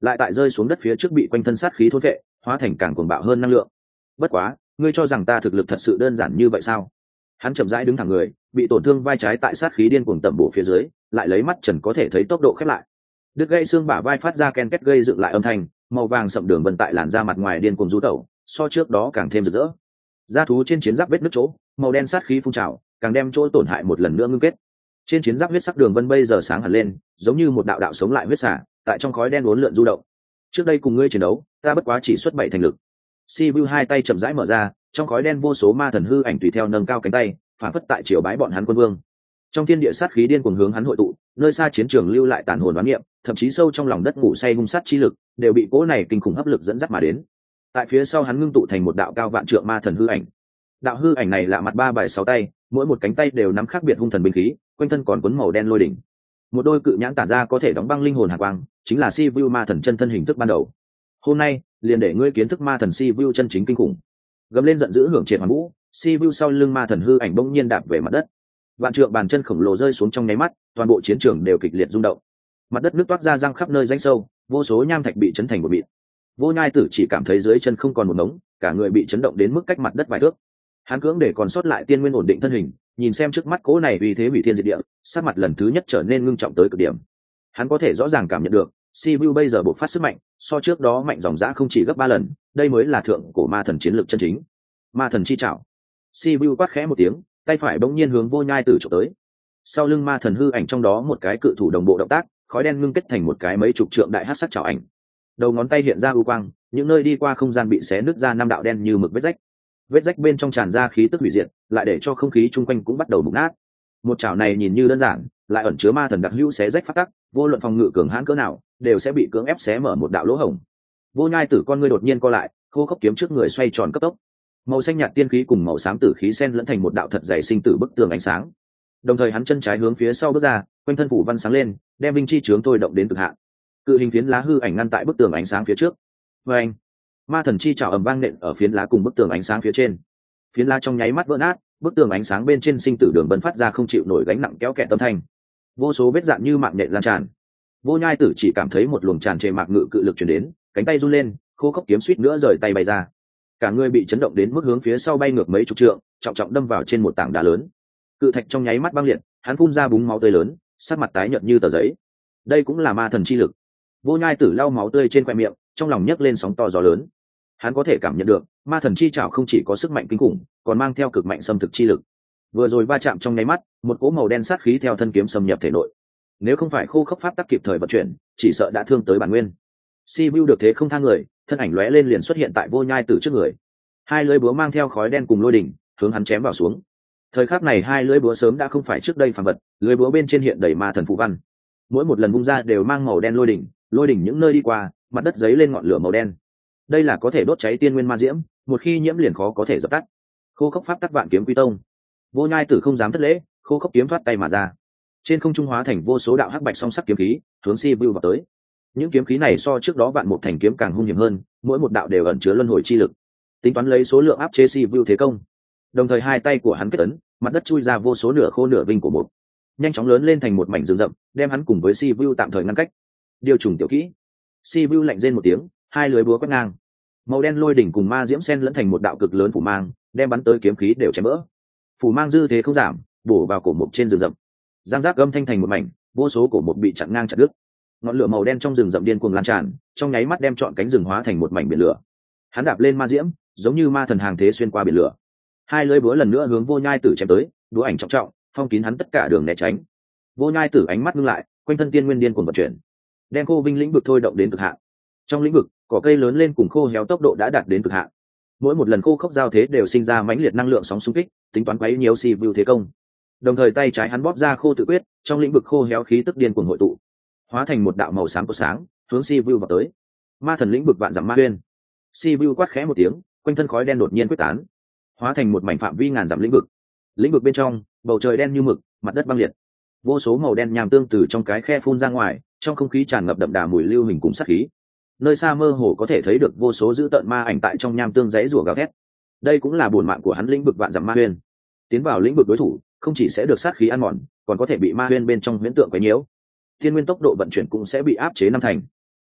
lại tại rơi xuống đất phía trước bị quanh thân sát khí thôn vệ, hóa thành càng cuồng bạo hơn năng lượng. Bất quá, ngươi cho rằng ta thực lực thật sự đơn giản như vậy sao? Hắn chậm rãi đứng thẳng người, bị tổn thương vai trái tại sát khí điên cuồng tẩm bổ phía dưới, lại lấy mắt trần có thể thấy tốc độ khép lại. Đứt gãy xương bả vai phát ra ken két gây dựng lại âm thanh, màu vàng sậm đường vân tại làn da mặt ngoài điên cuồng rú tẩu, so trước đó càng thêm rực rỡ. Da thú trên chiến giáp vết nứt chỗ, màu đen sát khí phun trào, càng đem chỗ tổn hại một lần nữa ngưng kết. Trên chiến giáp huyết sắc đường vân bây giờ sáng hẳn lên, giống như một đạo đạo sống lại huyết xả, tại trong khói đen uốn lượn du động. Trước đây cùng ngươi chiến đấu, ta bất quá chỉ xuất 7 thành lực. Sibiu hai tay chậm rãi mở ra, trong khói đen vô số ma thần hư ảnh tùy theo nâng cao cánh tay, phản phất tại triều bái bọn hắn quân vương. Trong thiên địa sát khí điên cuồng hướng hắn hội tụ, nơi xa chiến trường lưu lại tàn hồn đoán niệm, thậm chí sâu trong lòng đất ngủ say hung sát chi lực, đều bị cỗ này kinh khủng hấp lực dẫn dắt mà đến. Tại phía sau hắn ngưng tụ thành một đạo cao vạn trượng ma thần hư ảnh. Đạo hư ảnh này lạ mặt 3 bài 6 tay, mỗi một cánh tay đều nắm khác biệt hung thần binh khí, quanh thân còn cuốn màu đen lôi đỉnh. Một đôi cự nhãn tản ra có thể đóng băng linh hồn hàn quang, chính là Sibiu ma thần chân thân hình thức ban đầu. Hôm nay, liền để ngươi kiến thức ma thần Sibiu chân chính kinh khủng. Gầm lên giận dữ hưởng triệt hoàn vũ, Sibiu sau lưng ma thần hư ảnh bỗng nhiên đạp về mặt đất. Vạn trượng bàn chân khổng lồ rơi xuống trong nháy mắt, toàn bộ chiến trường đều kịch liệt rung động. Mặt đất nứt toát ra răng khắp nơi rãnh sâu, vô số nham thạch bị chấn thành một mịn. Vô Nhai Tử chỉ cảm thấy dưới chân không còn một ngống, cả người bị chấn động đến mức cách mặt đất vài thước. Hắn cưỡng để còn sót lại tiên nguyên ổn định thân hình, nhìn xem trước mắt cố này uy thế hủy thiên diệt địa, sắc mặt lần thứ nhất trở nên ngưng trọng tới cực điểm. Hắn có thể rõ ràng cảm nhận được, Sibiu bây giờ bộc phát sức mạnh, so trước đó mạnh dòng dã không chỉ gấp 3 lần, đây mới là thượng cổ ma thần chiến lược chân chính. Ma thần chi trảo. Sibiu quát khẽ một tiếng, tay phải bỗng nhiên hướng Vô Nhai Tử chụp tới. Sau lưng ma thần hư ảnh trong đó một cái cự thủ đồng bộ động tác, khói đen ngưng kết thành một cái mấy chục trượng đại hắc sắc chảo ảnh. Đầu ngón tay hiện ra u quang, những nơi đi qua không gian bị xé nứt ra 5 đạo đen như mực vết rách. Vết rách bên trong tràn ra khí tức hủy diệt, lại để cho không khí chung quanh cũng bắt đầu mục nát. Một chảo này nhìn như đơn giản, lại ẩn chứa ma thần đặc hữu xé rách phát tắc, vô luận phòng ngự cường hãn cỡ nào, đều sẽ bị cưỡng ép xé mở một đạo lỗ hổng. Vô Nhai Tử con ngươi đột nhiên co lại, khô khốc kiếm trước người xoay tròn cấp tốc. Màu xanh nhạt tiên khí cùng màu xám tử khí xen lẫn thành một đạo thật dày sinh tử bức tường ánh sáng. Đồng thời hắn chân trái hướng phía sau bước ra, quanh thân phủ văn sáng lên, đem linh chi chướng thôi động đến cực hạn. Cự hình phiến lá hư ảnh ngăn tại bức tường ánh sáng phía trước. Và anh, ma thần chi chảo ầm vang nện ở phiến lá cùng bức tường ánh sáng phía trên. Phiến lá trong nháy mắt vỡ nát, bức tường ánh sáng bên trên sinh tử đường bần phát ra không chịu nổi gánh nặng kéo kẹt âm thanh. Vô số vết dạn như mạng nhện lan tràn. Vô Nhai Tử chỉ cảm thấy một luồng tràn trề mạc ngự cự lực truyền đến, cánh tay run lên, khô khốc kiếm suýt nữa rời tay bay ra. Cả người bị chấn động đến mức hướng phía sau bay ngược mấy chục trượng, trọng trọng đâm vào trên một tảng đá lớn. Cự thạch trong nháy mắt băng liệt, hắn phun ra búng máu tươi lớn, sắc mặt tái nhợt như tờ giấy. Đây cũng là ma thần chi lực. Vô Nhai Tử lau máu tươi trên khóe miệng, trong lòng nhấc lên sóng to gió lớn. Hắn có thể cảm nhận được, ma thần chi trảo không chỉ có sức mạnh kinh khủng, còn mang theo cực mạnh xâm thực chi lực. Vừa rồi va chạm trong nháy mắt, một cỗ màu đen sát khí theo thân kiếm xâm nhập thể nội. Nếu không phải khô khốc pháp tắc kịp thời vận chuyển, chỉ sợ đã thương tới bản nguyên. Sibiu được thế không tha người, thân ảnh lóe lên liền xuất hiện tại Vô Nhai Tử trước người. Hai lưỡi búa mang theo khói đen cùng lôi đỉnh, hướng hắn chém vào xuống. Thời khắc này hai lưỡi búa sớm đã không phải trước đây phàm vật, lưỡi búa bên trên hiện đầy ma thần phù văn. Mỗi một lần vung ra đều mang màu đen lôi đỉnh những nơi đi qua, mặt đất giấy lên ngọn lửa màu đen. Đây là có thể đốt cháy tiên nguyên ma diễm, một khi nhiễm liền khó có thể dập tắt. Khô khốc pháp tắc vạn kiếm quy tông. Vô Nhai Tử không dám thất lễ, khô khốc kiếm thoát tay mà ra. Trên không trung hóa thành vô số đạo hắc bạch song sắc kiếm khí, hướng Sibiu vào tới. Những kiếm khí này so trước đó vạn một thành kiếm càng hung hiểm hơn, mỗi một đạo đều ẩn chứa luân hồi chi lực. Tính toán lấy số lượng áp chế Sibiu thế công. Đồng thời hai tay của hắn kết ấn, mặt đất chui ra vô số nửa khô nửa vinh của một, nhanh chóng lớn lên thành một mảnh rừng rậm, đem hắn cùng với Sibiu tạm thời ngăn cách. Điều trùng tiểu kỹ. Sibiu lạnh rên một tiếng, hai lưỡi búa quét ngang. Màu đen lôi đỉnh cùng ma diễm xen lẫn thành một đạo cực lớn phủ mang, đem bắn tới kiếm khí đều chém vỡ. Phủ mang dư thế không giảm, bổ vào cổ mục trên rừng rậm. Giang giác gầm thanh thành một mảnh, vô số cổ mục bị chặn ngang chặt đứt. Ngọn lửa màu đen trong rừng rậm điên cuồng lan tràn, trong nháy mắt đem trọn cánh rừng hóa thành một mảnh biển lửa. Hắn đạp lên ma diễm, giống như ma thần hàng thế xuyên qua biển lửa. Hai lưỡi búa lần nữa hướng Vô Nhai Tử chém tới, đũa ảnh trọng trọng, phong kín hắn tất cả đường né tránh. Vô Nhai Tử ánh mắt ngưng lại, quanh thân tiên nguyên điên cuồng vận chuyển, đem khô vinh lĩnh vực thôi động đến cực hạn. Trong lĩnh vực, cỏ cây lớn lên cùng khô héo tốc độ đã đạt đến cực hạn. Mỗi một lần khô khốc giao thế đều sinh ra mãnh liệt năng lượng sóng xung kích, tính toán quấy nhiễu Sibiu thế công. Đồng thời tay trái hắn bóp ra khô tự quyết, trong lĩnh vực khô héo khí tức điên cuồng hội tụ, hóa thành một đạo màu sáng của sáng, hướng Sibiu vào tới. Ma thần lĩnh vực vạn dặm ma uyên. Sibiu quát khẽ một tiếng, quanh thân khói đen đột nhiên quyết tán, hóa thành một mảnh phạm vi ngàn dặm lĩnh vực. Lĩnh vực bên trong, bầu trời đen như mực, mặt đất băng liệt. Vô số màu đen nhàm tương từ trong cái khe phun ra ngoài, trong không khí tràn ngập đậm đà mùi lưu hình cùng sát khí. Nơi xa mơ hồ có thể thấy được vô số dữ tợn ma ảnh tại trong nham tương giấy rủa gào thét. Đây cũng là buồn mạng của hắn lĩnh vực vạn dặm ma uyên. Tiến vào lĩnh vực đối thủ, không chỉ sẽ được sát khí ăn mòn, còn có thể bị ma uyên bên trong huyễn tượng quấy nhiễu. Thiên nguyên tốc độ vận chuyển cũng sẽ bị áp chế 5 thành.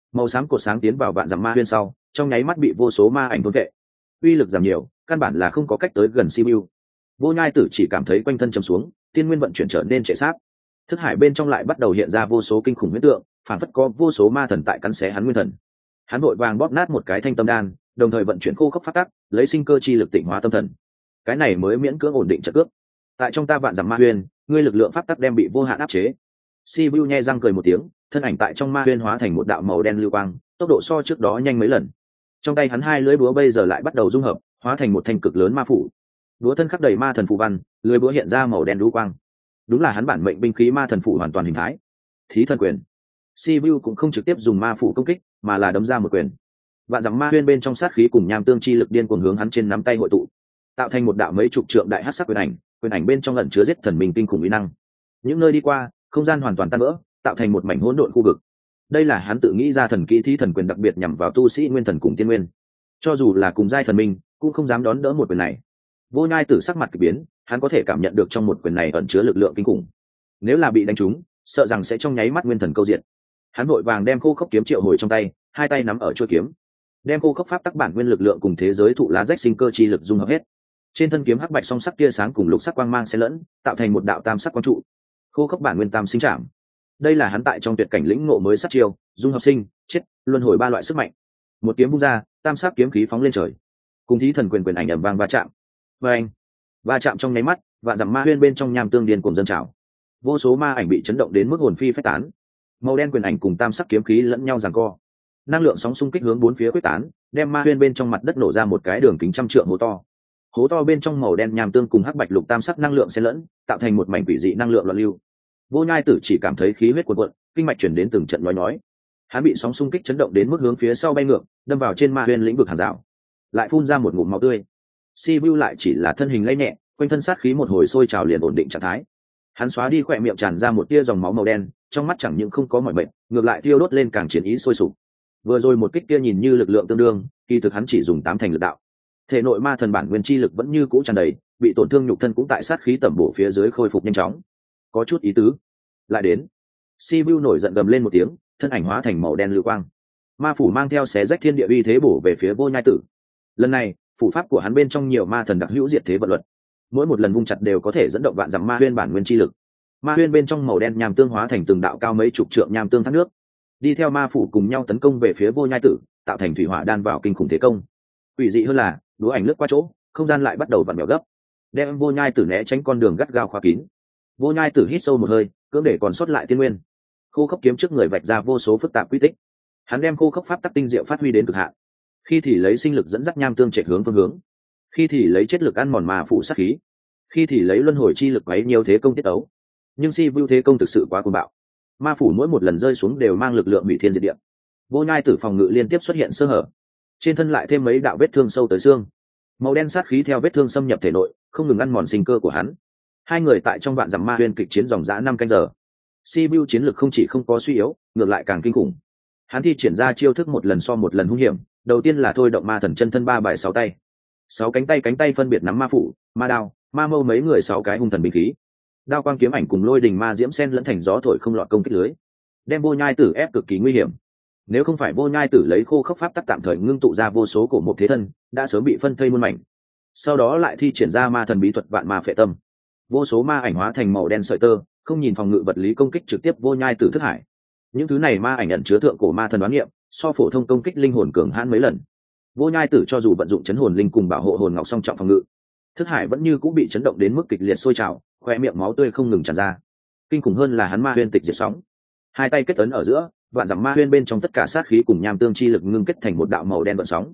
Màu xám cột sáng tiến vào vạn dặm ma huyên sau, trong nháy mắt bị vô số ma ảnh thôn vệ, uy lực giảm nhiều, căn bản là không có cách tới gần Sibiu. Vô Nhai Tử chỉ cảm thấy quanh thân trầm xuống, tiên nguyên vận chuyển trở nên trệ sát. Thức hải bên trong lại bắt đầu hiện ra vô số kinh khủng huyễn tượng, phản phất có vô số ma thần tại cắn xé hắn nguyên thần. Hắn vội vàng bóp nát một cái thanh tâm đan, đồng thời vận chuyển khô khốc pháp tắc, lấy sinh cơ chi lực tịnh hóa tâm thần. Cái này mới miễn cưỡng ổn định trận cước. Tại trong ta vạn dặm ma huyên, ngươi lực lượng pháp tắc đem bị vô hạn áp chế. Sibiu nhe răng cười một tiếng, thân ảnh tại trong ma huyên hóa thành một đạo màu đen lưu quang, tốc độ so trước đó nhanh mấy lần. Trong tay hắn hai lưỡi búa bây giờ lại bắt đầu dung hợp, hóa thành một thanh cực lớn ma phủ. Búa thân khắc đầy ma thần phù văn, lưỡi búa hiện ra màu đen lũ quang. Đúng là hắn bản mệnh binh khí ma thần phủ hoàn toàn hình thái. Thí thần quyền. Sibiu cũng không trực tiếp dùng ma phủ công kích, mà là đấm ra một quyền. Vạn dặm ma huyên bên trong sát khí cùng nham tương chi lực điên cuồng hướng hắn trên nắm tay hội tụ, tạo thành một đạo mấy chục trượng đại hắc sắc quyền ảnh bên trong ẩn chứa giết thần minh kinh khủng uy năng. Những nơi đi qua, không gian hoàn toàn tan vỡ, tạo thành một mảnh hỗn độn khu vực. Đây là hắn tự nghĩ ra thần kỹ thí thần quyền đặc biệt nhằm vào tu sĩ nguyên thần cùng tiên nguyên. Cho dù là cùng giai thần minh, cũng không dám đón đỡ một quyền này. Vô Nhai Tử sắc mặt kỳ biến, hắn có thể cảm nhận được trong một quyền này ẩn chứa lực lượng kinh khủng. Nếu là bị đánh trúng, sợ rằng sẽ trong nháy mắt nguyên thần câu diệt. Hắn vội vàng đem khô khốc kiếm triệu hồi trong tay, hai tay nắm ở chuôi kiếm, đem khô khốc pháp tắc bản nguyên lực lượng cùng thế giới thụ lá rách sinh cơ chi lực dung hợp hết. Trên thân kiếm hắc bạch song sắc tia sáng cùng lục sắc quang mang xen lẫn, tạo thành một đạo tam sắc quang trụ. Khô khốc bản nguyên tam sinh trảm. Đây là hắn tại trong tuyệt cảnh lĩnh ngộ mới sát chiêu, dung hợp sinh, chết, luân hồi ba loại sức mạnh. Một kiếm vung ra, tam sắc kiếm khí phóng lên trời, cùng thí thần quyền ảnh ầm vang va chạm. Và anh, va chạm trong nháy mắt, vạn dặm ma huyên bên trong nham tương điên cuồng dâng trào. Vô số ma ảnh bị chấn động đến mức hồn phi phách tán. Màu đen quyền ảnh cùng tam sắc kiếm khí lẫn nhau giằng co. Năng lượng sóng xung kích hướng bốn phía quyết tán, đem ma huyên bên trong mặt đất nổ ra một cái đường kính trăm trượng hố to. Hố to bên trong màu đen nham tương cùng hắc bạch lục tam sắc năng lượng xen lẫn, tạo thành một mảnh quỷ dị năng lượng loạn lưu. Vô Nhai Tử chỉ cảm thấy khí huyết cuồn cuộn, kinh mạch chuyển đến từng trận nhói. Hắn bị sóng xung kích chấn động đến mức hướng phía sau bay ngược, đâm vào trên ma huyên lĩnh vực hàng rào, lại phun ra một ngụm máu tươi. Sibiu lại chỉ là thân hình lay nhẹ, quanh thân sát khí một hồi sôi trào liền ổn định trạng thái. Hắn xóa đi khỏe miệng tràn ra một tia dòng máu màu đen, trong mắt chẳng những không có mỏi mệt, ngược lại thiêu đốt lên càng chiến ý sôi sục. Vừa rồi một kích kia nhìn như lực lượng tương đương, kỳ thực hắn chỉ dùng 8 thành lực đạo. Thể nội ma thần bản nguyên chi lực vẫn như cũ tràn đầy, bị tổn thương nhục thân cũng tại sát khí tẩm bổ phía dưới khôi phục nhanh chóng. Có chút ý tứ. Lại đến. Sibiu nổi giận gầm lên một tiếng, thân ảnh hóa thành màu đen lưu quang. Ma phủ mang theo xé rách thiên địa uy thế bổ về phía Vô Nhai Tử. Lần này, phủ pháp của hắn bên trong nhiều ma thần đặc hữu diệt thế vận luật. Mỗi một lần vung chặt đều có thể dẫn động vạn dặm ma huyên bản nguyên chi lực. Ma huyên bên trong màu đen nham tương hóa thành từng đạo cao mấy chục trượng nham tương thác nước, đi theo ma phủ cùng nhau tấn công về phía Vô Nhai Tử, tạo thành thủy hỏa đan vào kinh khủng thế công. Quỷ dị hơn là, đũa ảnh lướt qua chỗ, không gian lại bắt đầu vặn vẹo gấp, đem Vô Nhai Tử né tránh con đường gắt gao khóa kín. Vô Nhai Tử hít sâu một hơi, cưỡng để còn sót lại tiên nguyên. Khô khốc kiếm trước người vạch ra vô số phức tạp quy tích. Hắn đem khô khốc pháp tắc tinh diệu phát huy đến cực hạn. Khi thì lấy sinh lực dẫn dắt nham tương chạy hướng phương hướng, khi thì lấy chết lực ăn mòn ma phủ sát khí, khi thì lấy luân hồi chi lực quấy nhiều thế công tiết ấu. Nhưng Sibiu thế công thực sự quá cuồng bạo, ma phủ mỗi một lần rơi xuống đều mang lực lượng hủy thiên diệt địa. Vô Nhai Tử phòng ngự liên tiếp xuất hiện sơ hở, trên thân lại thêm mấy đạo vết thương sâu tới xương, màu đen sát khí theo vết thương xâm nhập thể nội, không ngừng ăn mòn sinh cơ của hắn. Hai người tại trong vạn dặm ma huyên kịch chiến dòng dã 5 canh giờ. Sibiu chiến lực không chỉ không có suy yếu, ngược lại càng kinh khủng. Hắn thi triển ra chiêu thức một lần so một lần hung hiểm. Đầu tiên là thôi động ma thần chân thân 3 bài 6 tay, 6 cánh tay phân biệt nắm ma phủ, ma đao, ma mâu mấy người 6 cái hung thần binh khí. Đao quang kiếm ảnh cùng lôi đình ma diễm sen lẫn thành gió thổi không lọt công kích lưới, đem Vô Nhai Tử ép cực kỳ nguy hiểm. Nếu không phải Vô Nhai Tử lấy khô khốc pháp tắc tạm thời ngưng tụ ra vô số cổ một thế thân, đã sớm bị phân thây muôn mảnh. Sau đó lại thi triển ra ma thần bí thuật vạn ma phệ tâm, vô số ma ảnh hóa thành màu đen sợi tơ, không nhìn phòng ngự vật lý công kích trực tiếp Vô Nhai Tử thức hải. Những thứ này ma ảnh ẩn chứa thượng cổ ma thần đoán niệm, so phổ thông công kích linh hồn cường hãn mấy lần. Vô Nhai Tử cho dù vận dụng chấn hồn linh cùng bảo hộ hồn ngọc song trọng phòng ngự, thức hải vẫn như cũng bị chấn động đến mức kịch liệt sôi trào, khoe miệng máu tươi không ngừng tràn ra. Kinh khủng hơn là hắn ma huyên tịch diệt sóng, hai tay kết ấn ở giữa, vạn dặm ma huyên bên trong tất cả sát khí cùng nham tương chi lực ngưng kết thành một đạo màu đen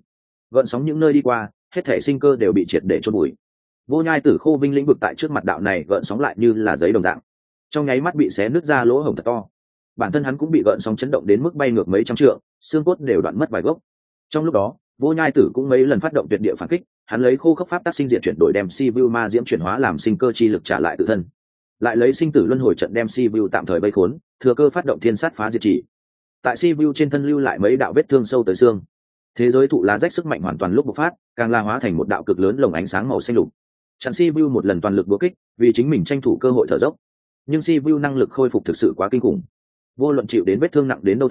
gợn sóng những nơi đi qua, hết thể sinh cơ đều bị triệt để chôn bụi. Vô Nhai Tử khô vinh lĩnh vực tại trước mặt đạo này gợn sóng lại như là giấy đồng dạng, trong nháy mắt bị xé nứt ra lỗ hổng thật to. Bản thân hắn cũng bị gợn sóng chấn động đến mức bay ngược mấy trăm trượng, xương cốt đều đoạn mất vài gốc. Trong lúc đó, Vô Nhai Tử cũng mấy lần phát động tuyệt địa phản kích, hắn lấy khô khốc pháp tác sinh diệt chuyển đổi đem Sibiu ma diễm chuyển hóa làm sinh cơ chi lực trả lại tự thân, lại lấy sinh tử luân hồi trận đem Sibiu tạm thời vây khốn, thừa cơ phát động thiên sát phá diệt chỉ. Tại Sibiu trên thân lưu lại mấy đạo vết thương sâu tới xương. Thế giới thụ lá rách sức mạnh hoàn toàn lúc bộc phát, càng la hóa thành một đạo cực lớn lồng ánh sáng màu xanh lục. Chặn Sibiu một lần toàn lực búa kích, vì chính mình tranh thủ cơ hội thở dốc. Nhưng Sibiu năng lực khôi phục thực sự quá kinh khủng. Vô luận chịu đến vết thương nặng đến đâu thế,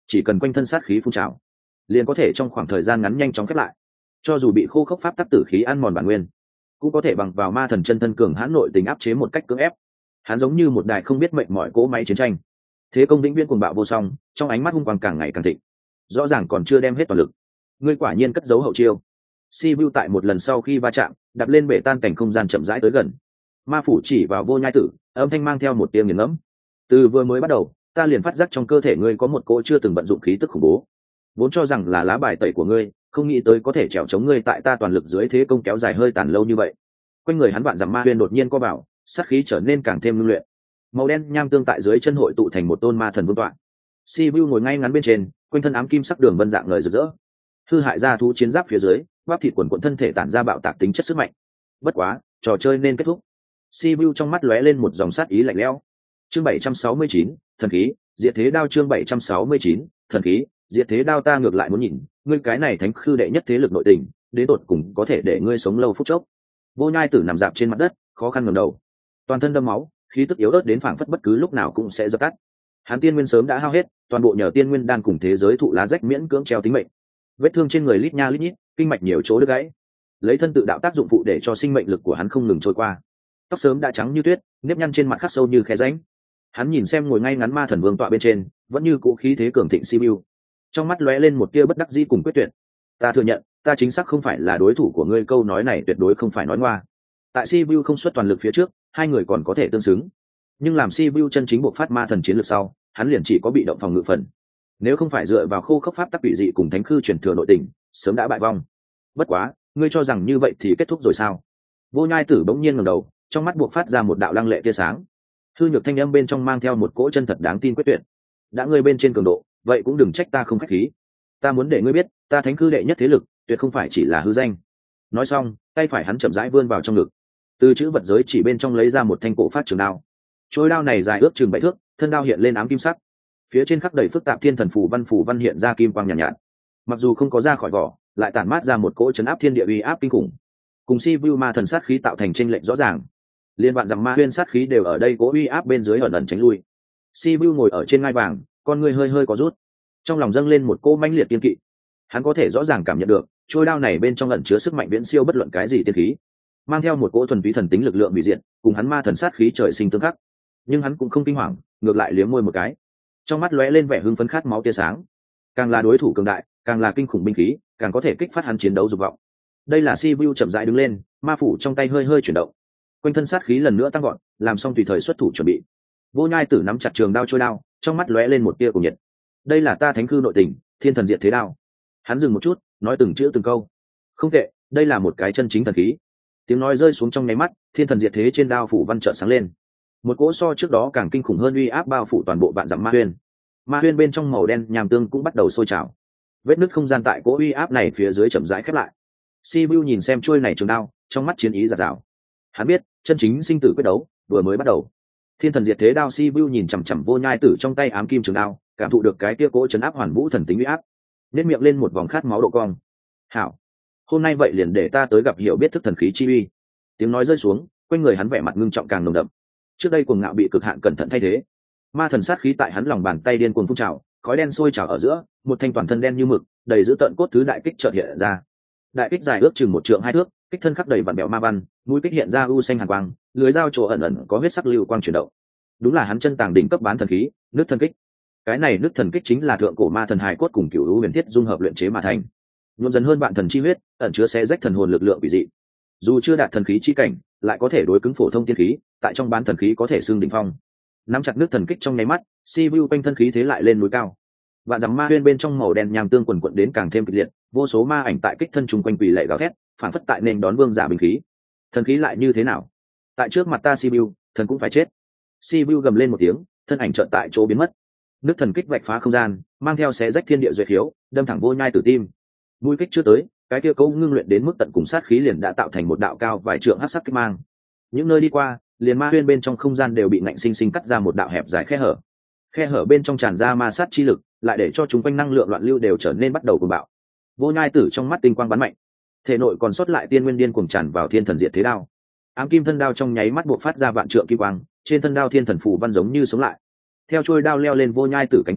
chỉ cần quanh thân sát khí phun trào liền có thể trong khoảng thời gian ngắn nhanh chóng khép lại. Cho dù bị khô khốc pháp tắc tử khí ăn mòn bản nguyên, cũng có thể bằng vào ma thần chân thân cường hãn nội tình áp chế một cách cưỡng ép. Hắn giống như một đài không biết mệnh mỏi cỗ máy chiến tranh, thế công vĩnh viễn cuồng bạo vô song, trong ánh mắt hung quang càng ngày càng thịnh. Rõ ràng còn chưa đem hết toàn lực, ngươi quả nhiên cất giấu hậu chiêu. Sibiu tại một lần sau khi va chạm, đạp lên bể tan cảnh không gian chậm rãi tới gần. Ma phủ chỉ vào Vô Nhai Tử, âm thanh mang theo một tiếng nghiền ngẫm. Từ vừa mới bắt đầu, ta liền phát giác trong cơ thể ngươi có một cỗ chưa từng vận dụng khí tức khủng bố. Vốn cho rằng là lá bài tẩy của ngươi, không nghĩ tới có thể trèo chống ngươi tại ta toàn lực dưới thế công kéo dài hơi tàn lâu như vậy. Quanh người hắn vạn dặm ma huyền đột nhiên co vào, sát khí trở nên càng thêm ngưng luyện. Màu đen nham tương tại dưới chân hội tụ thành một tôn ma thần vương tọa. Sibiu ngồi ngay ngắn bên trên, quanh thân ám kim sắc đường vân dạng ngời rực rỡ. Hư hại ra thú chiến giáp phía dưới, bắp thịt quần quần thân thể tản ra bạo tạc tính chất sức mạnh. Bất quá, trò chơi nên kết thúc. Sibiu trong mắt lóe lên một dòng sát ý lạnh lẽo. Chương 769, thần khí, diệt thế đao. Chương 769, thần khí, diệt thế đao. Ta ngược lại muốn nhìn, ngươi cái này thánh khư đệ nhất thế lực nội tình, đến tột cùng có thể để ngươi sống lâu phút chốc. Vô Nhai Tử nằm dạp trên mặt đất, khó khăn ngẩng đầu, toàn thân đẫm máu, khí tức yếu ớt đến phảng phất bất cứ lúc nào cũng sẽ dập tắt. Hắn tiên nguyên sớm đã hao hết, toàn bộ nhờ tiên nguyên đan cùng thế giới thụ lá rách miễn cưỡng treo tính mệnh. Vết thương trên người lít nha lít nhít, kinh mạch nhiều chỗ đứt gãy, lấy thân tự đạo tác dụng phụ để cho sinh mệnh lực của hắn không ngừng trôi qua. Tóc sớm đã trắng như tuyết, nếp nhăn trên mặt khắc sâu như khe rãnh. Hắn nhìn xem ngồi ngay ngắn ma thần vương tọa bên trên, vẫn như cũ khí thế cường thịnh Sibiu, trong mắt lóe lên một tia bất đắc dĩ cùng quyết tuyệt. Ta thừa nhận, ta chính xác không phải là đối thủ của ngươi, câu nói này tuyệt đối không phải nói ngoa. Tại Sibiu không xuất toàn lực phía trước, hai người còn có thể tương xứng, nhưng làm Sibiu chân chính buộc phát ma thần chiến lược sau, hắn liền chỉ có bị động phòng ngự phần. Nếu không phải dựa vào khô khốc pháp tắc quỷ dị cùng thánh khư truyền thừa nội tình, sớm đã bại vong. Bất quá, ngươi cho rằng như vậy thì kết thúc rồi sao? Vô Nhai Tử bỗng nhiên ngẩng đầu, trong mắt buộc phát ra một đạo lăng lệ tia sáng. Hư nhược thanh âm bên trong mang theo một cỗ chân thật đáng tin quyết tuyệt. Đã ngươi bên trên cường độ, vậy cũng đừng trách ta không khách khí. Ta muốn để ngươi biết, ta thánh khư đệ nhất thế lực, tuyệt không phải chỉ là hư danh. Nói xong, tay phải hắn chậm rãi vươn vào trong ngực, từ chữ vật giới chỉ bên trong lấy ra một thanh cổ phát trường đao. Trôi đao này dài ước chừng 7 thước, thân đao hiện lên ám kim sắc, phía trên khắc đầy phức tạp thiên thần phù văn hiện ra kim quang nhàn nhạt. Mặc dù không có ra khỏi vỏ, lại tản mát ra một cỗ chấn áp thiên địa uy áp kinh khủng. Cùng Sibiu ma thần sát khí tạo thành chênh lệch rõ ràng. Liên vạn rằng ma huyên sát khí đều ở đây cố uy áp bên dưới ẩn ẩn tránh lui. Sibiu ngồi ở trên ngai vàng, con người hơi hơi có rút, trong lòng dâng lên một cỗ mãnh liệt kiên kỵ. Hắn có thể rõ ràng cảm nhận được, trôi đao này bên trong ẩn chứa sức mạnh viễn siêu bất luận cái gì tiên khí, mang theo một cỗ thuần túy thần tính lực lượng hủy diệt, cùng hắn ma thần sát khí trời sinh tương khắc. Nhưng hắn cũng không kinh hoàng, ngược lại liếm môi một cái, trong mắt lóe lên vẻ hưng phấn khát máu tia sáng. Càng là đối thủ cường đại, càng là kinh khủng binh khí, càng có thể kích phát hắn chiến đấu dục vọng. Đây là Sibiu chậm rãi đứng lên, ma phủ trong tay hơi hơi chuyển động, quanh thân sát khí lần nữa tăng gọn, làm xong tùy thời xuất thủ chuẩn bị. Vô Nhai Tử nắm chặt trường đao trôi đao, trong mắt lóe lên một tia cùng nhiệt. Đây là ta thánh khư nội tình, thiên thần diệt thế đao. Hắn dừng một chút, nói từng chữ từng câu. Không tệ, đây là một cái chân chính thần khí. Tiếng nói rơi xuống trong nháy mắt, thiên thần diệt thế trên đao phủ văn chợt sáng lên. Một cỗ so trước đó càng kinh khủng hơn uy áp bao phủ toàn bộ vạn dặm ma huyên. Ma huyên bên trong màu đen nhàm tương cũng bắt đầu sôi trào. Vết nứt không gian tại cỗ uy áp này phía dưới chậm rãi khép lại. Sibiu nhìn xem chuôi này trường đao, trong mắt chiến ý dạt dào. Hắn biết, chân chính sinh tử quyết đấu vừa mới bắt đầu. Thiên thần diệt thế đao. Sibiu nhìn chằm chằm Vô Nhai Tử trong tay ám kim trường đao, cảm thụ được cái kia cỗ chấn áp hoàn vũ thần tính uy áp, nét miệng lên một vòng khát máu độ cong. Hảo, hôm nay vậy liền để ta tới gặp hiểu biết thức thần khí chi uy. Tiếng nói rơi xuống, quanh người hắn vẻ mặt ngưng trọng càng nồng đậm. Trước đây cuồng ngạo bị cực hạn cẩn thận thay thế, ma thần sát khí tại hắn lòng bàn tay điên cuồng phun trào, khói đen sôi trào ở giữa, một thanh toàn thân đen như mực, đầy dữ tợn cốt thứ đại kích chợt hiện ra. Đại kích dài ước chừng 1 trượng 2 thước, kích thân khắc đầy vặn bẹo ma văn, mũi kích hiện ra u xanh hàn quang, lưới dao chỗ ẩn ẩn có huyết sắc lưu quang chuyển động. Đúng là hắn chân tàng đỉnh cấp bán thần khí, nước thần kích. Cái này nước thần kích chính là thượng cổ ma thần hài cốt cùng cửu huyền thiết dung hợp luyện chế mà thành, nhuộm dần hơn vạn thần chi huyết, ẩn chứa xé rách thần hồn lực lượng quỷ dị. Dù chưa đạt thần khí chi cảnh, lại có thể đối cứng phổ thông tiên khí, tại trong bán thần khí có thể xương đỉnh phong. Nắm chặt nước thần kích trong nháy mắt, Sibiu quanh thân khí thế lại lên núi cao. Vạn dặm ma huyên bên trong màu đen nham tương quần quật đến càng thêm kịch liệt, vô số ma ảnh tại kích thân trùng quanh quỷ lệ gào thét, phản phất tại nền đón vương giả bình khí. Thần khí lại như thế nào? Tại trước mặt ta Sibiu, thần cũng phải chết. Sibiu gầm lên một tiếng, thân ảnh chợt tại chỗ biến mất. Nước thần kích vạch phá không gian, mang theo xé rách thiên địa duyệt khiếu, đâm thẳng Vô Nhai Tử tim. Mũi kích chưa tới, cái kia cấu ngưng luyện đến mức tận cùng sát khí liền đã tạo thành một đạo cao vài trượng hắc sắc kích mang. Những nơi đi qua, liền ma huyên bên trong không gian đều bị ngạnh sinh sinh cắt ra một đạo hẹp dài khe hở. Khe hở bên trong tràn ra ma sát chi lực, lại để cho chúng quanh năng lượng loạn lưu đều trở nên bắt đầu cuồng bạo. Vô Nhai Tử trong mắt tinh quang bắn mạnh, thể nội còn sót lại tiên nguyên điên cuồng tràn vào thiên thần diệt thế đao. Ám kim thân đao trong nháy mắt buộc phát ra vạn trượng kim quang, trên thân đao thiên thần phù văn giống như sống lại. Theo chuôi đao leo lên Vô Nhai Tử cánh tay,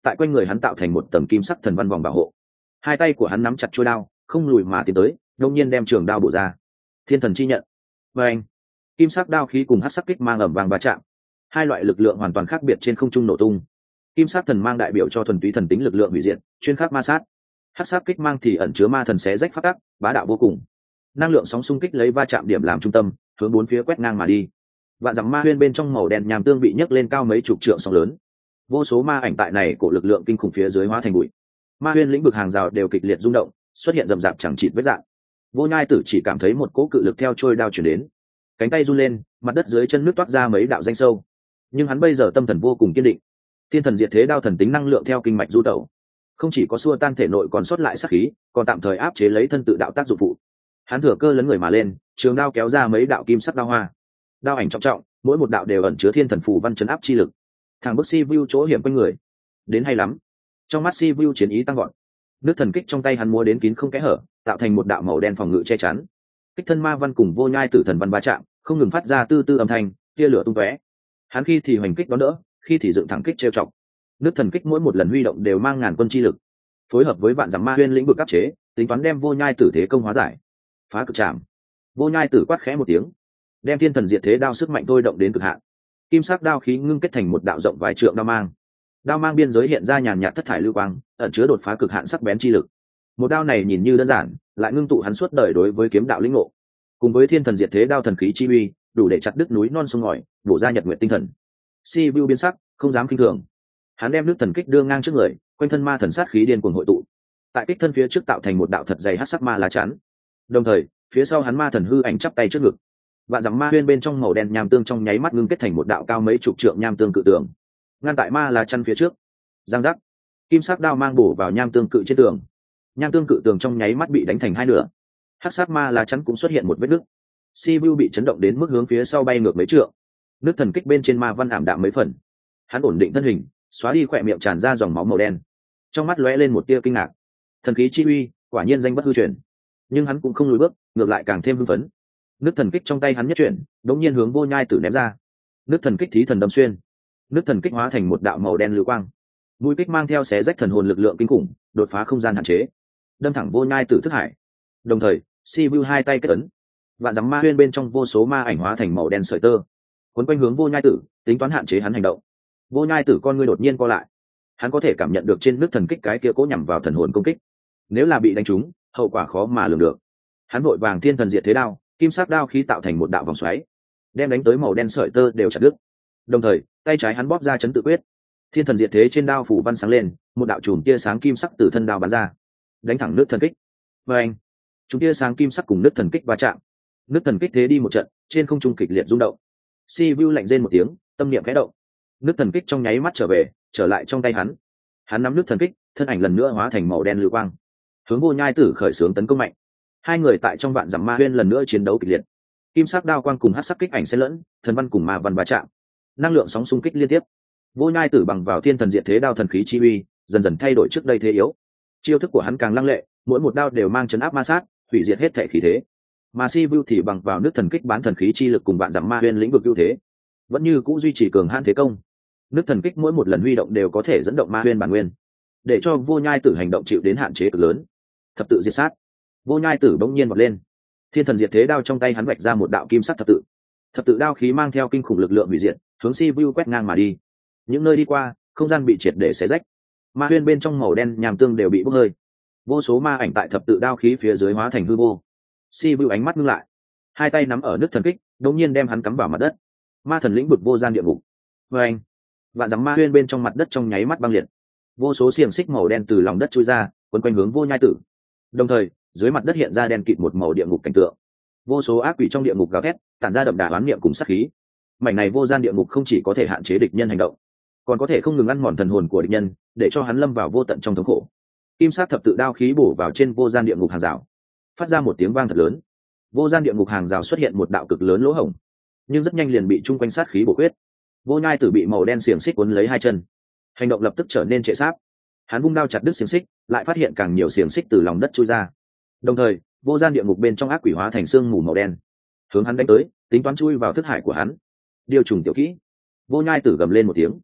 tại quanh người hắn tạo thành một tầng kim sắc thần văn vòng bảo hộ. Hai tay của hắn nắm chặt chuôi đao, không lùi mà tiến tới, đông nhiên đem trường đao bổ ra. Thiên thần chi nhận. Và anh, kim sắc đao khí cùng hắc sắc kích mang ầm vang va chạm. Hai loại lực lượng hoàn toàn khác biệt trên không trung nổ tung. Kim sắc thần mang đại biểu cho thuần túy thần tính lực lượng hủy diệt, chuyên khắc ma sát. Hắc sắc kích mang thì ẩn chứa ma thần xé rách phát tắc, bá đạo vô cùng. Năng lượng sóng xung kích lấy va chạm điểm làm trung tâm, hướng bốn phía quét ngang mà đi. Vạn dặm ma huyên bên trong màu đen nhàm tương bị nhấc lên cao mấy chục trượng sóng lớn. Vô số ma ảnh tại này của lực lượng kinh khủng phía dưới hóa thành bụi. Ma huyên lĩnh vực hàng rào đều kịch liệt rung động, xuất hiện rầm rạp chẳng chịt vết dạng. Vô Nhai Tử chỉ cảm thấy một cỗ cự lực theo trôi đao chuyển đến, cánh tay run lên, mặt đất dưới chân nước toát ra mấy đạo danh sâu. Nhưng hắn bây giờ tâm thần vô cùng kiên định. Thiên thần diệt thế đao thần tính năng lượng theo kinh mạch du tẩu, không chỉ có xua tan thể nội còn sót lại sát khí, còn tạm thời áp chế lấy thân tự đạo tác dụng phụ. Hắn thừa cơ lấn người mà lên, trường đao kéo ra mấy đạo kim sắc đao hoa. Đao ảnh trọng trọng, mỗi một đạo đều ẩn chứa thiên thần phù văn chấn áp chi lực. Thằng bức si vu chỗ hiểm quanh người, đến hay lắm. Trong mắt si vu chiến ý tăng gọn, nước thần kích trong tay hắn múa đến kín không kẽ hở, tạo thành một đạo màu đen phòng ngự che chắn. Kích thân ma văn cùng Vô Nhai Tử thần văn va chạm, không ngừng phát ra tư tư âm thanh, tia lửa tung tóe. Hắn khi thì hoành kích đón đỡ, khi thì dựng thẳng kích trêu chọc. Nước thần kích mỗi một lần huy động đều mang ngàn quân chi lực, phối hợp với vạn dặm ma huyên lĩnh vực áp chế, tính toán đem Vô Nhai Tử thế công hóa giải. Phá cực chạm. Vô Nhai Tử quát khẽ một tiếng, đem thiên thần diệt thế đao sức mạnh thôi động đến cực hạn. Kim sắc đao khí ngưng kết thành một đạo rộng vài trượng đao mang. Đao mang biên giới hiện ra nhàn nhạt thất thải lưu quang, ẩn chứa đột phá cực hạn sắc bén chi lực. Một đao này nhìn như đơn giản, lại ngưng tụ hắn suốt đời đối với kiếm đạo lĩnh ngộ, cùng với thiên thần diệt thế đao thần khí chi uy, đủ để chặt đứt núi non sông ngòi, bổ ra nhật nguyện tinh thần. Si Vu biến sắc, không dám kinh thường. Hắn đem nước thần kích đưa ngang trước người, quanh thân ma thần sát khí điên cuồng hội tụ, tại kích thân phía trước tạo thành một đạo thật dày hắc sắc ma lá chắn. Đồng thời, phía sau hắn ma thần hư ảnh chắp tay trước ngực. Vạn dặm ma huyên bên trong màu đen nham tương trong nháy mắt ngưng kết thành một đạo cao mấy chục trượng nham tương cự tường, ngăn tại ma lá chắn phía trước. Giang giác, kim sắc đao mang bổ vào nham tương cự trên tường. Nham tương cự tường trong nháy mắt bị đánh thành hai nửa. Hắc sắc ma lá chắn cũng xuất hiện một vết nứt. Si Vu bị chấn động đến mức hướng phía sau bay ngược mấy trượng. Nước thần kích bên trên ma văn ảm đạm mấy phần. Hắn ổn định thân hình, xóa đi khỏe miệng tràn ra dòng máu màu đen, trong mắt lóe lên một tia kinh ngạc. Thần khí chi uy, quả nhiên danh bất hư truyền. Nhưng hắn cũng không lùi bước, ngược lại càng thêm hưng phấn. Nước thần kích trong tay hắn nhất chuyển, đống nhiên hướng Vô Nhai Tử ném ra. Nước thần kích thí thần đâm xuyên. Nước thần kích hóa thành một đạo màu đen lưu quang. Mũi kích mang theo xé rách thần hồn lực lượng kinh khủng, đột phá không gian hạn chế, đâm thẳng Vô Nhai Tử thức hải. Đồng thời, Si Vu hai tay kết ấn, vạn dặm ma huyên bên trong vô số ma ảnh hóa thành màu đen sợi tơ, cuốn quanh hướng Vô Nhai Tử, tính toán hạn chế hắn hành động. Vô Nhai Tử con ngươi đột nhiên co lại, hắn có thể cảm nhận được trên nước thần kích cái kia cố nhằm vào thần hồn công kích, nếu là bị đánh trúng, hậu quả khó mà lường được. Hắn vội vàng thiên thần diệt thế đao, kim sắc đao khí tạo thành một đạo vòng xoáy, đem đánh tới màu đen sợi tơ đều chặt đứt. Đồng thời, tay trái hắn bóp ra chấn tự quyết, thiên thần diệt thế trên đao phủ văn sáng lên, một đạo chùm tia sáng kim sắc từ thân đao bắn ra, đánh thẳng nước thần kích. Và anh, chúng tia sáng kim sắc cùng nước thần kích va chạm, nước thần kích thế đi một trận, trên không trung kịch liệt rung động. Si Vu lạnh rên một tiếng, tâm niệm khẽ động, nước thần kích trong nháy mắt trở lại trong tay hắn. Hắn nắm nước thần kích, thân ảnh lần nữa hóa thành màu đen lưu quang, hướng Vô Nhai Tử khởi xướng tấn công mạnh. Hai người tại trong vạn dặm ma huyên lần nữa chiến đấu kịch liệt. Kim sắc đao quang cùng hắc sắc kích ảnh xen lẫn, thần văn cùng ma văn va chạm, năng lượng sóng xung kích liên tiếp. Vô Nhai Tử bằng vào thiên thần diệt thế đao thần khí chi uy, dần dần thay đổi trước đây thế yếu. Chiêu thức của hắn càng lăng lệ, mỗi một đao đều mang chấn áp ma sát, hủy diệt hết thể khí thế. Mà Si Vu thì bằng vào nước thần kích bán thần khí chi lực cùng vạn dặm ma huyên lĩnh vực ưu thế, vẫn như cũ duy trì cường hãn thế công. Nước thần kích mỗi một lần huy động đều có thể dẫn động ma huyên bản nguyên, để cho Vô Nhai Tử hành động chịu đến hạn chế cực lớn. Thập tự diệt sát. Vô Nhai Tử bỗng nhiên vọt lên, thiên thần diệt thế đao trong tay hắn vạch ra một đạo kim sắc thập tự. Thập tự đao khí mang theo kinh khủng lực lượng hủy diệt, hướng Si Vu quét ngang mà đi. Những nơi đi qua, không gian bị triệt để xé rách, ma huyên bên trong màu đen nhàm tương đều bị bốc hơi. Vô số ma ảnh tại thập tự đao khí phía dưới hóa thành hư vô. Si Vu ánh mắt ngưng lại, hai tay nắm ở nước thần kích, đột nhiên đem hắn cắm vào mặt đất. Ma thần lĩnh vực vô gian địa ngục. Và anh, vạn dặm ma huyên bên trong mặt đất trong nháy mắt băng liệt. Vô số xiềng xích màu đen từ lòng đất chui ra, quấn quanh hướng Vô Nhai Tử. Đồng thời, dưới mặt đất hiện ra đen kịt một màu địa ngục cảnh tượng. Vô số ác quỷ trong địa ngục gào thét, tản ra đậm đà oán niệm cùng sát khí. Mảnh này vô gian địa ngục không chỉ có thể hạn chế địch nhân hành động, còn có thể không ngừng ăn mòn thần hồn của địch nhân, để cho hắn lâm vào vô tận trong thống khổ. Kim sắc thập tự đao khí bổ vào trên vô gian địa ngục hàng rào, phát ra một tiếng vang thật lớn. Vô gian địa ngục hàng rào xuất hiện một đạo cực lớn lỗ hổng, nhưng rất nhanh liền bị chung quanh sát khí bổ khuyết. Vô Nhai Tử bị màu đen xiềng xích cuốn lấy hai chân, hành động lập tức trở nên trệ sáp. Hắn vung đao chặt đứt xiềng xích, lại phát hiện càng nhiều xiềng xích từ lòng đất chui ra. Đồng thời, vô gian địa ngục bên trong ác quỷ hóa thành xương mù màu đen, hướng hắn đánh tới, tính toán chui vào thức hải của hắn. Điều trùng tiểu kỹ. Vô Nhai Tử gầm lên một tiếng,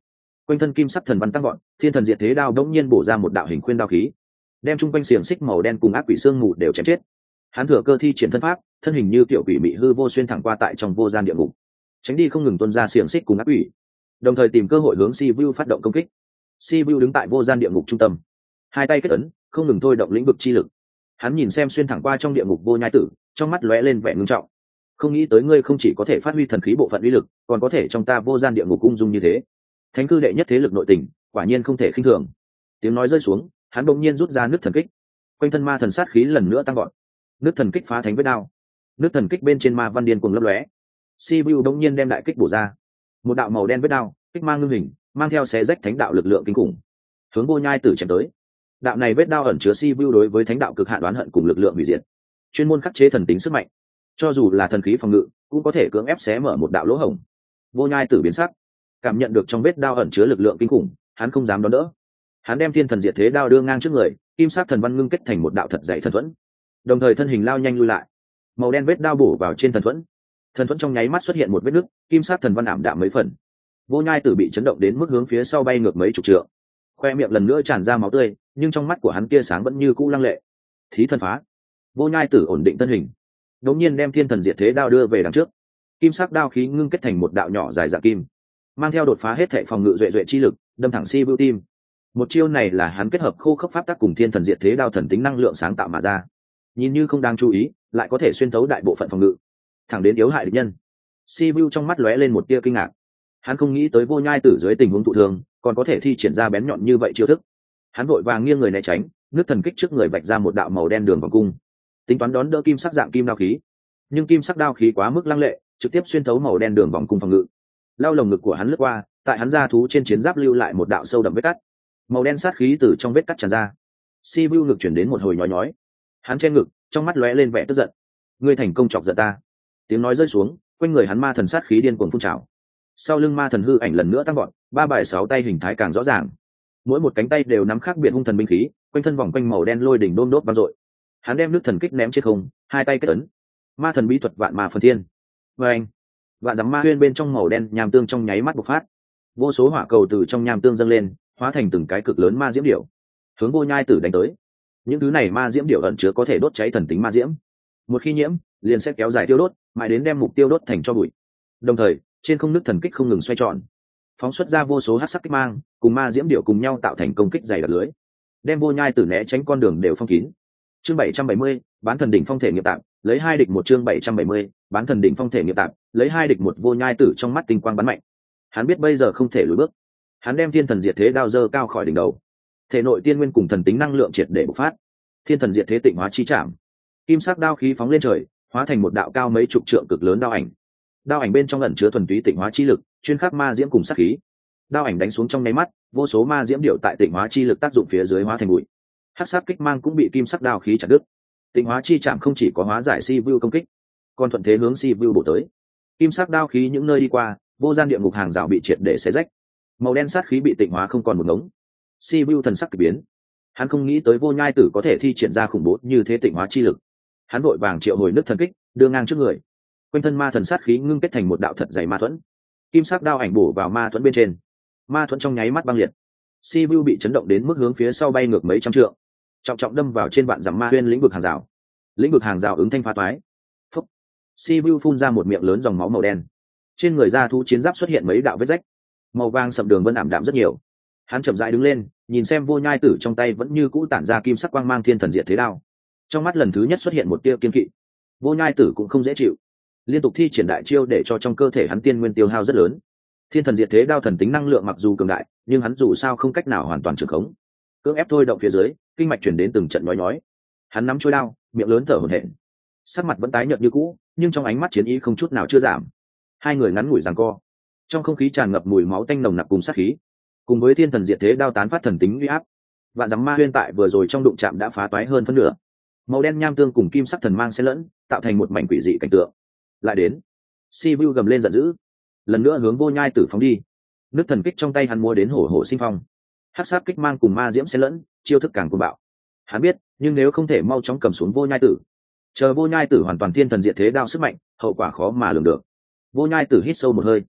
quanh thân kim sắc thần văn tăng gọn, thiên thần diệt thế đao đống nhiên bổ ra một đạo hình khuyên đao khí, đem chung quanh xiềng xích màu đen cùng ác quỷ xương mù đều chém chết. Hắn thừa cơ thi triển thân pháp, thân hình như kiểu quỷ mị hư vô xuyên thẳng qua tại trong vô gian địa ngục, tránh đi không ngừng tuôn ra xiềng xích cùng ác quỷ, đồng thời tìm cơ hội hướng Sivu phát động công kích. Sivu đứng tại vô gian địa ngục trung tâm, hai tay kết ấn, không ngừng thôi động lĩnh vực chi lực. Hắn nhìn xem xuyên thẳng qua trong địa ngục vô nhai tử, trong mắt lóe lên vẻ ngưng trọng. Không nghĩ tới ngươi không chỉ có thể phát huy thần khí bộ phận uy lực, còn có thể trong ta vô gian địa ngục ung dung như thế. Thánh cư đệ nhất thế lực nội tình, quả nhiên không thể khinh thường. Tiếng nói rơi xuống, hắn đột nhiên rút ra nước thần kích, quanh thân ma thần sát khí lần nữa tăng vọt. Nước thần kích phá thánh vết đao, nước thần kích bên trên ma văn điên cuồng lấp lóe. Sivu đột nhiên đem đại kích bổ ra, một đạo màu đen vết đao, kích mang ngưng hình, mang theo xé rách thánh đạo lực lượng kinh khủng, hướng vô nhai tử chém tới. Đạo này vết đao ẩn chứa Sivu đối với thánh đạo cực hạn đoán hận cùng lực lượng hủy diệt, chuyên môn khắc chế thần tính sức mạnh, cho dù là thần khí phòng ngự cũng có thể cưỡng ép xé mở một đạo lỗ hổng. Vô nhai tử biến sắc, cảm nhận được trong vết đao ẩn chứa lực lượng kinh khủng, hắn không dám đón đỡ. Hắn đem thiên thần diệt thế đao đưa ngang trước người, kim sắc thần văn ngưng kết thành một đạo thật dày thần thuẫn, đồng thời thân hình lao nhanh lui lại. Màu đen vết đao bổ vào trên thần thuẫn, thần thuẫn trong nháy mắt xuất hiện một vết nứt, kim sắc thần văn ảm đạm mấy phần. Vô nhai tử bị chấn động đến mức hướng phía sau bay ngược mấy chục trượng, khoe miệng lần nữa tràn ra máu tươi, nhưng trong mắt của hắn tia sáng vẫn như cũ lăng lệ. Thí thần phá. Vô nhai tử ổn định thân hình, đống nhiên đem thiên thần diệt thế đao đưa về đằng trước, kim sắc đao khí ngưng kết thành một đạo nhỏ dài dạng kim, mang theo đột phá hết thệ phòng ngự duệ duệ chi lực, đâm thẳng Sivu tim. Một chiêu này là hắn kết hợp khô khốc pháp tắc cùng thiên thần diệt thế đao thần tính năng lượng sáng tạo mà ra, nhìn như không đáng chú ý, lại có thể xuyên thấu đại bộ phận phòng ngự, thẳng đến yếu hại địch nhân. Sivu trong mắt lóe lên một tia kinh ngạc, hắn không nghĩ tới vô nhai tử dưới tình huống thụ thương còn có thể thi triển ra bén nhọn như vậy chiêu thức. Hắn vội vàng nghiêng người né tránh, nước thần kích trước người vạch ra một đạo màu đen đường vòng cung, tính toán đón đỡ kim sắc dạng kim đao khí, nhưng kim sắc đao khí quá mức lăng lệ, trực tiếp xuyên thấu màu đen đường vòng cung phòng ngự, lao lồng ngực của hắn lướt qua, tại hắn da thú trên chiến giáp lưu lại một đạo sâu đậm vết cắt, màu đen sát khí từ trong vết cắt tràn ra. Sivu ngực chuyển đến một hồi nhói nhói, hắn che ngực, trong mắt lóe lên vẻ tức giận. Ngươi thành công chọc giận ta. Tiếng nói rơi xuống, quanh người hắn ma thần sát khí điên cuồng phun trào, sau lưng ma thần hư ảnh lần nữa tăng gọn, ba bài sáu tay hình thái càng rõ ràng, mỗi một cánh tay đều nắm khác biệt hung thần binh khí, quanh thân vòng quanh màu đen lôi đỉnh đôm đốt vang dội. Hắn đem nước thần kích ném trên không, hai tay kết ấn, ma thần bí thuật vạn ma phần thiên. Và anh, vạn dặm ma huyên bên trong màu đen nham tương trong nháy mắt bộc phát, vô số hỏa cầu từ trong nham tương dâng lên, hóa thành từng cái cực lớn ma diễm điểu, hướng vô nhai tử đánh tới. Những thứ này ma diễm điểu ẩn chứa có thể đốt cháy thần tính ma diễm, một khi nhiễm liền sẽ kéo dài tiêu đốt, mãi đến đem mục tiêu đốt thành tro bụi. Đồng thời trên không nước thần kích không ngừng xoay tròn, phóng xuất ra vô số hắc sắc kích mang, cùng ma diễm điểu cùng nhau tạo thành công kích dày đặc lưới, đem vô nhai tử né tránh con đường đều phong kín. Chương 770, bán thần đỉnh phong thể nghiệp tạm, lấy 2 địch 1. Chương 770, bán thần đỉnh phong thể nghiệp tạm, lấy 2 địch 1. Vô nhai tử trong mắt tinh quang bắn mạnh, hắn biết bây giờ không thể lùi bước. Hắn đem thiên thần diệt thế đao giơ cao khỏi đỉnh đầu, thể nội tiên nguyên cùng thần tính năng lượng triệt để bộc phát. Thiên thần diệt thế tịnh hóa chi trảm, kim sắc đao khí phóng lên trời, hóa thành một đạo cao mấy chục trượng cực lớn đao ảnh. Đao ảnh bên trong ẩn chứa thuần túy tịnh hóa chi lực, chuyên khắc ma diễm cùng sát khí. Đao ảnh đánh xuống trong nháy mắt, vô số ma diễm điệu tại tịnh hóa chi lực tác dụng phía dưới hóa thành bụi. Hắc sắc kích mang cũng bị kim sắc đao khí chặt đứt. Tịnh hóa chi trảm không chỉ có hóa giải Sivu công kích, còn thuận thế hướng Sivu bổ tới. Kim sắc đao khí những nơi đi qua, vô gian địa ngục hàng rào bị triệt để xé rách. Màu đen sát khí bị tịnh hóa không còn một ngống. Sivu thần sắc kỳ biến, hắn không nghĩ tới vô nhai tử có thể thi triển ra khủng bố như thế tịnh hóa chi lực. Hắn vội vàng triệu hồi nước thần kích, đưa ngang trước người, quanh thân ma thần sát khí ngưng kết thành một đạo thật dày ma thuẫn, kim sắc đao ảnh bổ vào ma thuẫn bên trên, ma thuẫn trong nháy mắt băng liệt. Sivu bị chấn động đến mức hướng phía sau bay ngược mấy trăm trượng, trọng trọng đâm vào trên vạn dặm ma huyên lĩnh vực hàng rào. Lĩnh vực hàng rào ứng thanh phá toái. Phúc. Sivu phun ra một miệng lớn dòng máu màu đen, trên người da thú chiến giáp xuất hiện mấy đạo vết rách, màu vàng sậm đường vân ảm đạm rất nhiều. Hắn chậm rãi đứng lên, nhìn xem vô nhai tử trong tay vẫn như cũ tản ra kim sắc quang mang thiên thần diệt thế đao, trong mắt lần thứ nhất xuất hiện một tia kiên kỵ. Vô nhai tử cũng không dễ chịu, liên tục thi triển đại chiêu để cho trong cơ thể hắn tiên nguyên tiêu hao rất lớn. Thiên thần diệt thế đao thần tính năng lượng mặc dù cường đại, nhưng hắn dù sao không cách nào hoàn toàn trường khống. Cưỡng ép thôi động phía dưới, kinh mạch chuyển đến từng trận nhói nhói. Hắn nắm chuôi đao, miệng lớn thở hổn hển, sắc mặt vẫn tái nhợt như cũ, nhưng trong ánh mắt chiến ý không chút nào chưa giảm. Hai người ngắn ngủi giằng co, trong không khí tràn ngập mùi máu tanh nồng nặc cùng sát khí, cùng với thiên thần diệt thế đao tán phát thần tính uy áp. Vạn dặm ma huyên tại vừa rồi trong đụng chạm đã phá toái hơn phân nửa, màu đen nham tương cùng kim sắc thần mang xen lẫn, tạo thành một mảnh quỷ dị cảnh tượng. Lại đến, Sivu gầm lên giận dữ, lần nữa hướng vô nhai tử phóng đi. Nước thần kích trong tay hắn mua đến hổ hổ sinh phong, hắc sát kích mang cùng ma diễm xen lẫn, chiêu thức càng cuồng bạo. Hắn biết, nhưng nếu không thể mau chóng cầm xuống vô nhai tử, chờ vô nhai tử hoàn toàn thiên thần diệt thế đao sức mạnh, hậu quả khó mà lường được. Vô nhai tử hít sâu một hơi,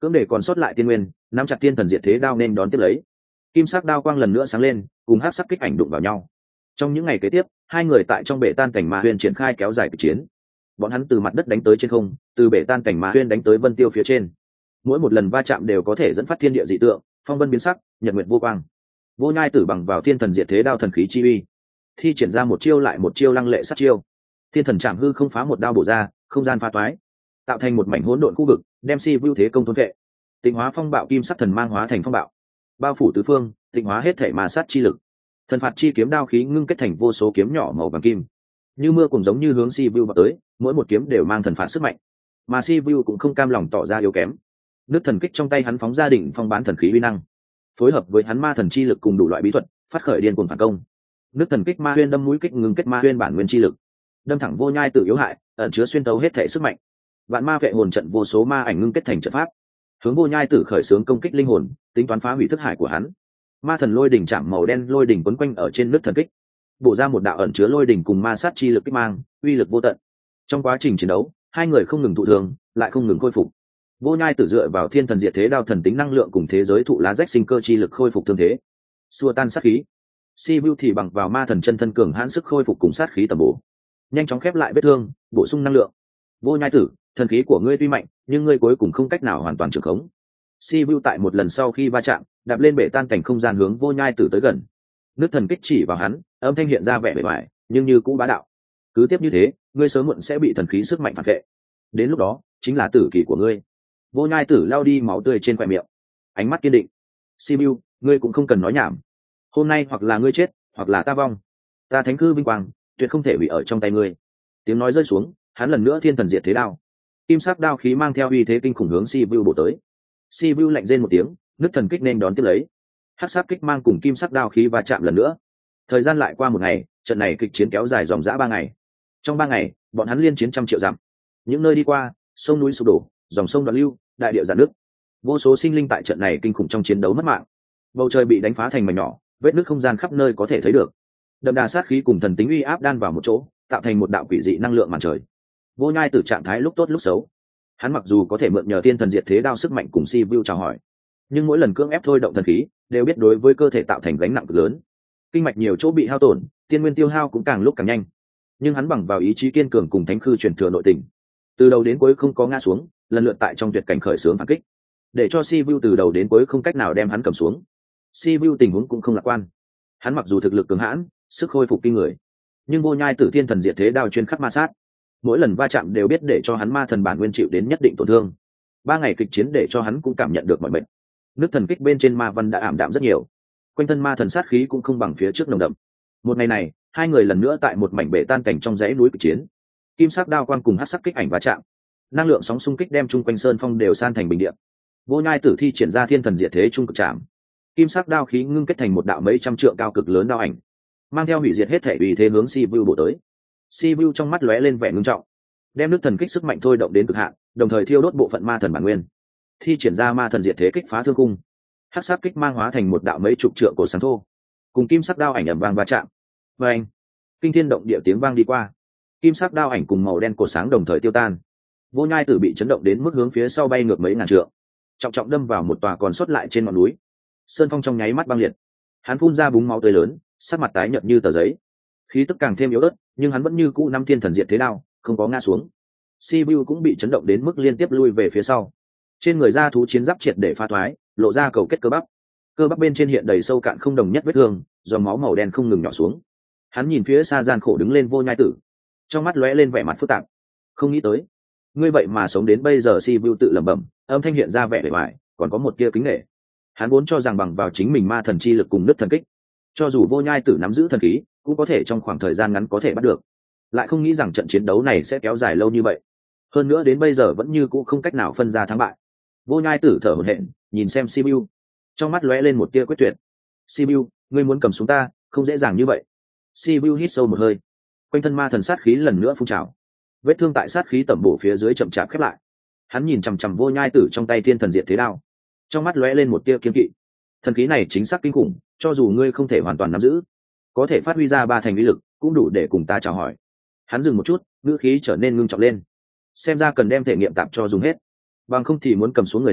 cưỡng để còn sót lại tiên nguyên nắm chặt thiên thần diệt thế đao nên đón tiếp lấy. Kim sắc đao quang lần nữa sáng lên, cùng hắc sắc kích ảnh đụng vào nhau. Trong những ngày kế tiếp, hai người tại trong bể tan cảnh ma huyên triển khai kéo dài cuộc chiến. Bọn hắn từ mặt đất đánh tới trên không, từ bể tan cảnh ma huyên đánh tới vân tiêu phía trên. Mỗi một lần va chạm đều có thể dẫn phát thiên địa dị tượng, phong vân biến sắc, nhật nguyệt vô quang. Vô Nhai Tử bằng vào thiên thần diệt thế đao thần khí chi uy, thi triển ra một chiêu lại một chiêu lăng lệ sát chiêu. Thiên thần chạm hư không phá một đao bổ ra, không gian pha toái, tạo thành một mảnh hỗn độn khu vực, đem Si Vu thế công thôn vệ. Tịnh hóa phong bạo kim sắc thần mang hóa thành phong bạo, bao phủ tứ phương, tịnh hóa hết thể ma sát chi lực. Thần phạt chi kiếm đao khí ngưng kết thành vô số kiếm nhỏ màu vàng kim, như mưa cùng giống như hướng Si Vu vào tới, mỗi một kiếm đều mang thần phạt sức mạnh. Mà Si Vu cũng không cam lòng tỏ ra yếu kém. Nước thần kích trong tay hắn phóng ra đỉnh phong bán thần khí uy năng, phối hợp với hắn ma thần chi lực cùng đủ loại bí thuật, phát khởi điên cuồng phản công. Nước thần kích ma huyên đâm mũi kích ngưng kết ma huyên bản nguyên chi lực, đâm thẳng Vô Nhai Tử yếu hại, ẩn chứa xuyên tấu hết thể sức mạnh. Vạn ma vệ hồn trận vô số ma ảnh ngưng kết thành trận pháp, hướng Vô Nhai Tử khởi xướng công kích linh hồn, tính toán phá hủy thức hải của hắn. Ma thần lôi đỉnh chạm màu đen lôi đỉnh quấn quanh ở trên nước thần kích, bổ ra một đạo ẩn chứa lôi đỉnh cùng ma sát chi lực kích mang, uy lực vô tận. Trong quá trình chiến đấu, hai người không ngừng thụ thương, lại không ngừng khôi phục. Vô Nhai Tử dựa vào thiên thần diệt thế đao thần tính năng lượng cùng thế giới thụ lá rách sinh cơ chi lực khôi phục thương thế, xua tan sát khí. Si Vu thì bằng vào ma thần chân thân cường hãn sức khôi phục cùng sát khí tầm bổ, nhanh chóng khép lại vết thương, bổ sung năng lượng. Vô Nhai Tử, thần khí của ngươi tuy mạnh, nhưng ngươi cuối cùng không cách nào hoàn toàn trường khống. Si Vu tại một lần sau khi va chạm, đạp lên bể tan cảnh không gian hướng Vô Nhai Tử tới gần. Nước thần kích chỉ vào hắn, âm thanh hiện ra vẻ bề ngoài, nhưng như cũ bá đạo. Cứ tiếp như thế, ngươi sớm muộn sẽ bị thần khí sức mạnh phản vệ. Đến lúc đó, chính là tử kỳ của ngươi. Vô Nhai Tử lao đi máu tươi trên khóe miệng, ánh mắt kiên định. Si Vu, ngươi cũng không cần nói nhảm. Hôm nay hoặc là ngươi chết, hoặc là ta vong. Ta thánh cư vinh quang, tuyệt không thể hủy ở trong tay ngươi. Tiếng nói rơi xuống, hắn lần nữa thiên thần diệt thế đao. Kim sắc đao khí mang theo uy thế kinh khủng hướng Si Vu bổ tới. Si Vu lạnh rên một tiếng, nước thần kích nên đón tiếp lấy. Hắc sắc kích mang cùng kim sắc đao khí va chạm lần nữa. Thời gian lại qua một ngày, trận này kịch chiến kéo dài dòng dã 3 ngày. Trong 3 ngày, bọn hắn liên chiến trăm triệu dặm. Những nơi đi qua, sông núi sụp đổ, dòng sông đoạn lưu, đại địa giãn nước. Vô số sinh linh tại trận này kinh khủng trong chiến đấu mất mạng. Bầu trời bị đánh phá thành mảnh nhỏ, vết nứt không gian khắp nơi có thể thấy được. Đậm đà sát khí cùng thần tính uy áp đan vào một chỗ, tạo thành một đạo quỷ dị năng lượng màn trời. Vô Nhai Tử trạng thái lúc tốt lúc xấu. Hắn mặc dù có thể mượn nhờ thiên thần diệt thế đao sức mạnh cùng Si Vu chào hỏi, nhưng mỗi lần cưỡng ép thôi động thần khí, đều biết đối với cơ thể tạo thành gánh nặng cực lớn. Kinh mạch nhiều chỗ bị hao tổn, tiên nguyên tiêu hao cũng càng lúc càng nhanh. Nhưng hắn bằng vào ý chí kiên cường cùng thánh khư truyền thừa nội tình, từ đầu đến cuối không có ngã xuống, lần lượt tại trong tuyệt cảnh khởi xướng phản kích, để cho Si Vu từ đầu đến cuối không cách nào đem hắn cầm xuống. Si Vu tình huống cũng không lạc quan. Hắn mặc dù thực lực cường hãn, sức khôi phục kinh người, nhưng Vô Nhai Tử thiên thần diệt thế đao chuyên khắc ma sát, mỗi lần va chạm đều biết để cho hắn ma thần bản nguyên chịu đến nhất định tổn thương. 3 ngày kịch chiến để cho hắn cũng cảm nhận được mọi mệt. Nước thần kích bên trên ma văn đã ảm đạm rất nhiều, quanh thân ma thần sát khí cũng không bằng phía trước nồng đậm. Một ngày này, hai người lần nữa tại một mảnh bể tan cảnh trong dãy núi kịch chiến. Kim sắc đao quang cùng hắc sắc kích ảnh va chạm, năng lượng sóng xung kích đem chung quanh sơn phong đều san thành bình địa. Vô Nhai Tử thi triển ra thiên thần diệt thế trung cực trảm, kim sắc đao khí ngưng kết thành một đạo mấy trăm trượng cao cực lớn đao ảnh, mang theo hủy diệt hết thể uy thế hướng Si Vu bổ tới. Si Vu trong mắt lóe lên vẻ ngưng trọng, đem nước thần kích sức mạnh thôi động đến cực hạn, đồng thời thiêu đốt bộ phận ma thần bản nguyên, thi triển ra ma thần diệt thế kích phá thương cung. Hắc sắc kích mang hóa thành một đạo mấy chục trượng cổ sáng thô, cùng kim sắc đao ảnh ầm vang va chạm. Và anh, kinh thiên động địa tiếng vang đi qua, kim sắc đao ảnh cùng màu đen cổ sáng đồng thời tiêu tan. Vô Nhai Tử bị chấn động đến mức hướng phía sau bay ngược mấy ngàn trượng, trọng trọng đâm vào một tòa còn sót lại trên ngọn núi. Sơn phong trong nháy mắt băng liệt, hắn phun ra búng máu tươi lớn, sắc mặt tái nhợt như tờ giấy, khí tức càng thêm yếu ớt, nhưng hắn vẫn như cũ năm thiên thần diệt thế đao, không có ngã xuống. Si Vu cũng bị chấn động đến mức liên tiếp lui về phía sau, trên người da thú chiến giáp triệt để pha thoái, lộ ra cầu kết cơ bắp bên trên hiện đầy sâu cạn không đồng nhất vết thương, dòng máu màu đen không ngừng nhỏ xuống. Hắn nhìn phía xa gian khổ đứng lên Vô Nhai Tử, trong mắt lóe lên vẻ mặt phức tạp. Không nghĩ tới, ngươi vậy mà sống đến bây giờ. Si Vu tự lẩm bẩm, âm thanh hiện ra vẻ bề ngoài, còn có một tia kính nể. Hắn vốn cho rằng bằng vào chính mình ma thần chi lực cùng nứt thần kích, cho dù Vô Nhai Tử nắm giữ thần khí, cũng có thể trong khoảng thời gian ngắn có thể bắt được. Lại không nghĩ rằng trận chiến đấu này sẽ kéo dài lâu như vậy, hơn nữa đến bây giờ vẫn như cũ không cách nào phân ra thắng bại. Vô Nhai Tử thở hổn hển, nhìn xem Si Vu, trong mắt lóe lên một tia quyết tuyệt. Si Vu, ngươi muốn cầm xuống ta, không dễ dàng như vậy. Si Vu hít sâu một hơi, quanh thân ma thần sát khí lần nữa phun trào, vết thương tại sát khí tẩm bổ phía dưới chậm chạp khép lại. Hắn nhìn chằm chằm Vô Nhai Tử trong tay thiên thần diệt thế đao, trong mắt lóe lên một tia kiên kỵ. Thần khí này chính xác kinh khủng, cho dù ngươi không thể hoàn toàn nắm giữ, có thể phát huy ra 3 thành uy lực, cũng đủ để cùng ta chào hỏi. Hắn dừng một chút, ngữ khí trở nên ngưng trọng lên. Xem ra cần đem thể nghiệm tạm cho dùng hết, bằng không thì muốn cầm xuống người này,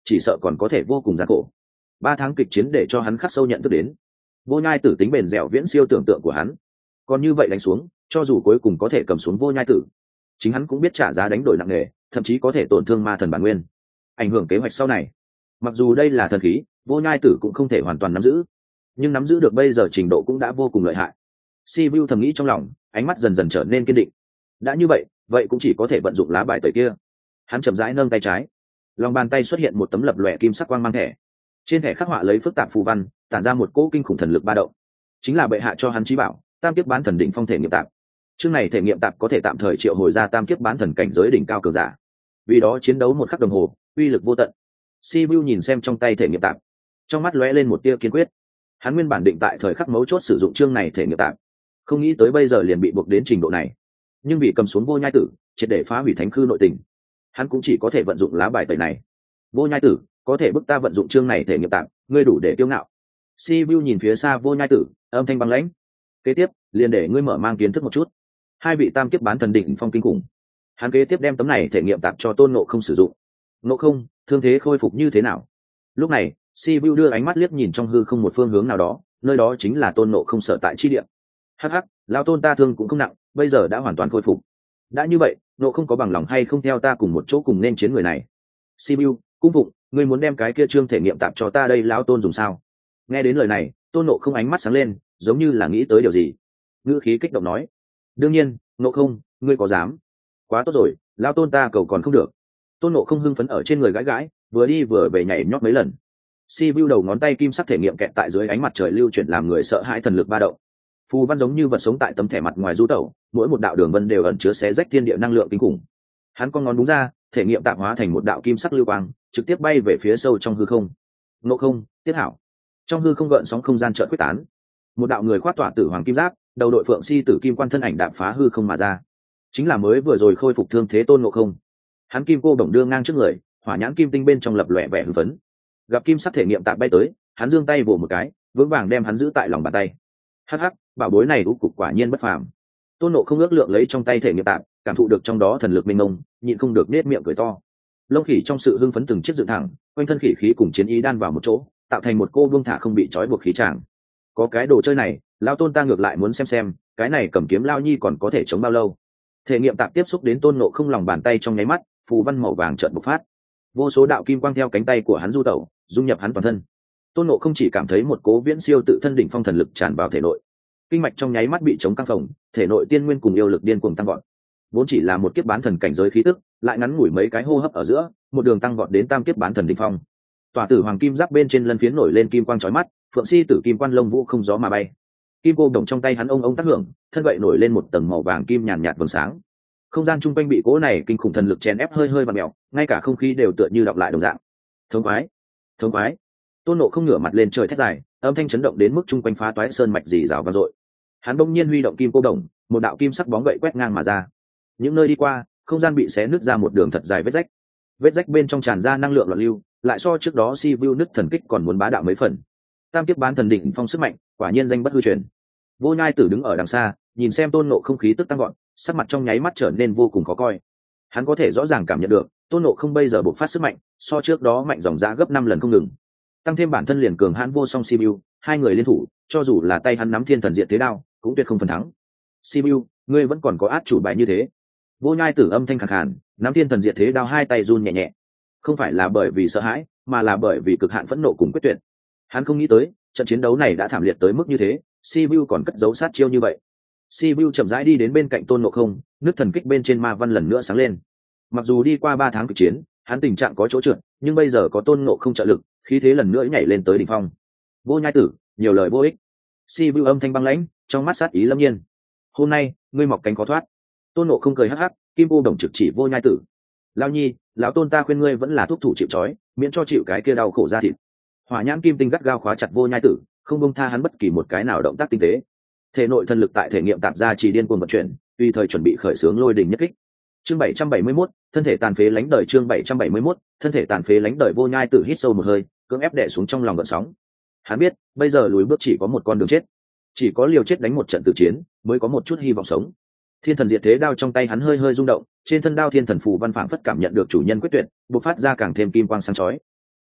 chỉ sợ còn có thể vô cùng gian khổ. 3 tháng kịch chiến để cho hắn khắc sâu nhận thức đến vô nhai tử tính bền dẻo viễn siêu tưởng tượng của hắn. Còn như vậy đánh xuống, cho dù cuối cùng có thể cầm xuống vô nhai tử, chính hắn cũng biết trả giá đánh đổi nặng nề, thậm chí có thể tổn thương ma thần bản nguyên, ảnh hưởng kế hoạch sau này. Mặc dù đây là thần khí, vô nhai tử cũng không thể hoàn toàn nắm giữ, nhưng nắm giữ được bây giờ trình độ cũng đã vô cùng lợi hại. Sibiu thầm nghĩ trong lòng, ánh mắt dần dần trở nên kiên định. Đã như vậy, vậy cũng chỉ có thể vận dụng lá bài tẩy kia. Hắn chậm rãi nâng tay trái, lòng bàn tay xuất hiện một tấm lập lòe kim sắc quang mang thẻ. Trên thẻ khắc họa lấy phức tạp phù văn, tản ra một cỗ kinh khủng thần lực ba động. Chính là bệ hạ cho hắn chí bảo, tam kiếp bán thần đỉnh phong thể nghiệm tạp. Chương này thể nghiệm tạp có thể tạm thời triệu hồi ra tam kiếp bán thần cảnh giới đỉnh cao cường giả. Vì đó chiến đấu một khắc đồng hồ, uy lực vô tận. Sibiu nhìn xem trong tay thể nghiệm tạp, trong mắt lóe lên một tia kiên quyết. Hắn nguyên bản định tại thời khắc mấu chốt sử dụng chương này thể nghiệm tạp, không nghĩ tới bây giờ liền bị buộc đến trình độ này. Nhưng vì cầm xuống vô nhai tử, triệt để phá hủy thánh khư nội tình, hắn cũng chỉ có thể vận dụng lá bài tẩy này. Vô nhai tử, có thể bức ta vận dụng chương này thể nghiệm tạp, ngươi đủ để kiêu ngạo. Sibiu nhìn phía xa vô nhai tử, âm thanh băng lãnh. Kế tiếp, liền để ngươi mở mang kiến thức một chút. Hai vị tam kiếp bán thần đỉnh phong kinh khủng. Hắn kế tiếp đem tấm này thể nghiệm tạp cho Tôn Ngộ Không sử dụng. Ngộ Không, thương thế khôi phục như thế nào? Lúc này, Sibiu đưa ánh mắt liếc nhìn trong hư không một phương hướng nào đó, nơi đó chính là Tôn Ngộ Không sở tại chi địa. Hắc hắc, lão Tôn ta thương cũng không nặng, bây giờ đã hoàn toàn khôi phục. Đã như vậy, Ngộ Không có bằng lòng hay không theo ta cùng một chỗ cùng nên chiến người này? Sibiu, cung phụng, ngươi muốn đem cái kia chương thể nghiệm tạp cho ta đây lão Tôn dùng sao? Nghe đến lời này, Tôn Ngộ Không ánh mắt sáng lên, giống như là nghĩ tới điều gì. Ngữ khí kích động nói: đương nhiên, Ngộ Không, ngươi có dám? Quá tốt rồi, lão Tôn ta cầu còn không được. Tôn Ngộ Không hưng phấn ở trên người gãi gãi, vừa đi vừa về nhảy nhót mấy lần. Sibiu đầu ngón tay kim sắc thể nghiệm kẹt tại dưới ánh mặt trời lưu chuyển làm người sợ hãi thần lực ba động. Phù văn giống như vật sống tại tấm thẻ mặt ngoài du tẩu, mỗi một đạo đường vân đều ẩn chứa xé rách thiên địa năng lượng kinh khủng. Hắn con ngón đúng ra, thể nghiệm tạm hóa thành một đạo kim sắc lưu quang, trực tiếp bay về phía sâu trong hư không. Ngộ Không, tiếp hảo. Trong hư không gợn sóng không gian chợt quyết tán. Một đạo người khoác tỏa tử hoàng kim giáp, đầu đội phượng si tử kim quan thân ảnh đạp phá hư không mà ra. Chính là mới vừa rồi khôi phục thương thế Tôn Ngộ Không. Hắn kim cô đồng đưa ngang trước người, hỏa nhãn kim tinh bên trong lập lòe vẻ hưng phấn. Gặp kim sắc thể nghiệm tạm bay tới, hắn giương tay vỗ một cái, vững vàng đem hắn giữ tại lòng bàn tay. Hắc hắc, bảo bối này ưu cục quả nhiên bất phàm. Tôn Ngộ Không ước lượng lấy trong tay thể nghiệm tạm, cảm thụ được trong đó thần lực mênh mông, nhịn không được nết miệng cười to. Lông khỉ trong sự hưng phấn từng chiếc dựng thẳng, quanh thân khỉ khí cùng chiến ý đan vào một chỗ, tạo thành một cô vương thả không bị trói buộc khí tràng. Có cái đồ chơi này, lão Tôn ta ngược lại muốn xem, cái này cầm kiếm lao nhi còn có thể chống bao lâu. Thể nghiệm tạm tiếp xúc đến Tôn Ngộ Không lòng bàn tay trong nháy mắt, phù văn màu vàng chợt bộc phát. Vô số đạo kim quang theo cánh tay của hắn du tẩu, dung nhập hắn toàn thân. Tôn Ngộ Không chỉ cảm thấy một cố viễn siêu tự thân đỉnh phong thần lực tràn vào thể nội, kinh mạch trong nháy mắt bị chống căng phồng, thể nội tiên nguyên cùng yêu lực điên cuồng tăng vọt. Vốn chỉ là một kiếp bán thần cảnh giới khí tức, lại ngắn ngủi mấy cái hô hấp ở giữa, một đường tăng vọt đến tam kiếp bán thần đỉnh phong. Tỏa tử hoàng kim giáp bên trên lân phiến nổi lên kim quang chói mắt, phượng si tử kim quan lông vũ không gió mà bay. Kim cô đồng trong tay hắn ông tác hưởng, thân gậy nổi lên một tầng màu vàng kim nhàn nhạt vầng sáng. Không gian chung quanh bị cỗ này kinh khủng thần lực chèn ép hơi vặn mèo, ngay cả không khí đều tựa như đọng lại đồng dạng. Thống khoái, thống khoái. Tôn Ngộ Không ngửa mặt lên trời thét dài, âm thanh chấn động đến mức chung quanh phá toái sơn mạch rì rào vang dội. Hắn bỗng nhiên huy động kim cô đồng, một đạo kim sắc bóng gậy quét ngang mà ra. Những nơi đi qua, không gian bị xé nứt ra một đường thật dài vết rách. Vết rách bên trong tràn ra năng lượng loạn lưu, lại so trước đó Sibiu nứt thần kích còn muốn bá đạo mấy phần. Tam kiếp bán thần đỉnh phong sức mạnh, quả nhiên danh bất hư truyền. Vô Nhai Tử đứng ở đằng xa, nhìn xem Tôn Ngộ Không khí tức tăng vọt, sắc mặt trong nháy mắt trở nên vô cùng khó coi. Hắn có thể rõ ràng cảm nhận được, Tôn Ngộ Không bây giờ bộc phát sức mạnh, so trước đó mạnh dòng dã gấp 5 lần không ngừng. Tăng thêm bản thân liền cường hãn vô song Sibiu, hai người liên thủ, cho dù là tay hắn nắm thiên thần diệt thế đao, cũng tuyệt không phần thắng. Sibiu, ngươi vẫn còn có át chủ bài như thế. Vô Nhai Tử âm thanh khàn khàn, nắm thiên thần diệt thế đao hai tay run nhẹ nhẹ. Không phải là bởi vì sợ hãi, mà là bởi vì cực hạn phẫn nộ cùng quyết tuyệt. Hắn không nghĩ tới, trận chiến đấu này đã thảm liệt tới mức như thế, Sibiu còn cất giấu sát chiêu như vậy. Sibiu chậm rãi đi đến bên cạnh Tôn Ngộ Không, nước thần kích bên trên ma văn lần nữa sáng lên. Mặc dù đi qua 3 tháng kịch chiến, hắn tình trạng có chỗ trượt, nhưng bây giờ có Tôn Ngộ Không trợ lực, khí thế lần nữa nhảy lên tới đỉnh phong. Vô Nhai Tử, nhiều lời vô ích. Sibiu âm thanh băng lãnh, trong mắt sát ý lâm nhiên. Hôm nay, ngươi mọc cánh khó thoát. Tôn Ngộ Không cười hắc hắc, kim cô đồng trực chỉ Vô Nhai Tử. Lão nhi, lão Tôn ta khuyên ngươi vẫn là thúc thủ chịu trói, miễn cho chịu cái kia đau khổ ra thịt. Hỏa nhãn kim tinh gắt gao khóa chặt Vô Nhai Tử, không buông tha hắn bất kỳ một cái nào động tác tinh tế. Thể nội thần lực tại thể nghiệm tạp ra chỉ điên cuồng vận chuyển, tùy thời chuẩn bị khởi xướng lôi đình nhất kích. Chương 771, thân thể tàn phế lánh đời. Chương 771, thân thể tàn phế lánh đời. Vô Nhai Tử hít sâu một hơi, cưỡng ép đè xuống trong lòng gợn sóng. Hắn biết, bây giờ lùi bước chỉ có một con đường chết, chỉ có liều chết đánh một trận tử chiến, mới có một chút hy vọng sống. Thiên thần diệt thế đao trong tay hắn hơi hơi rung động, trên thân đao thiên thần phù văn phảng phất cảm nhận được chủ nhân quyết tuyệt, bộc phát ra càng thêm kim quang sáng chói.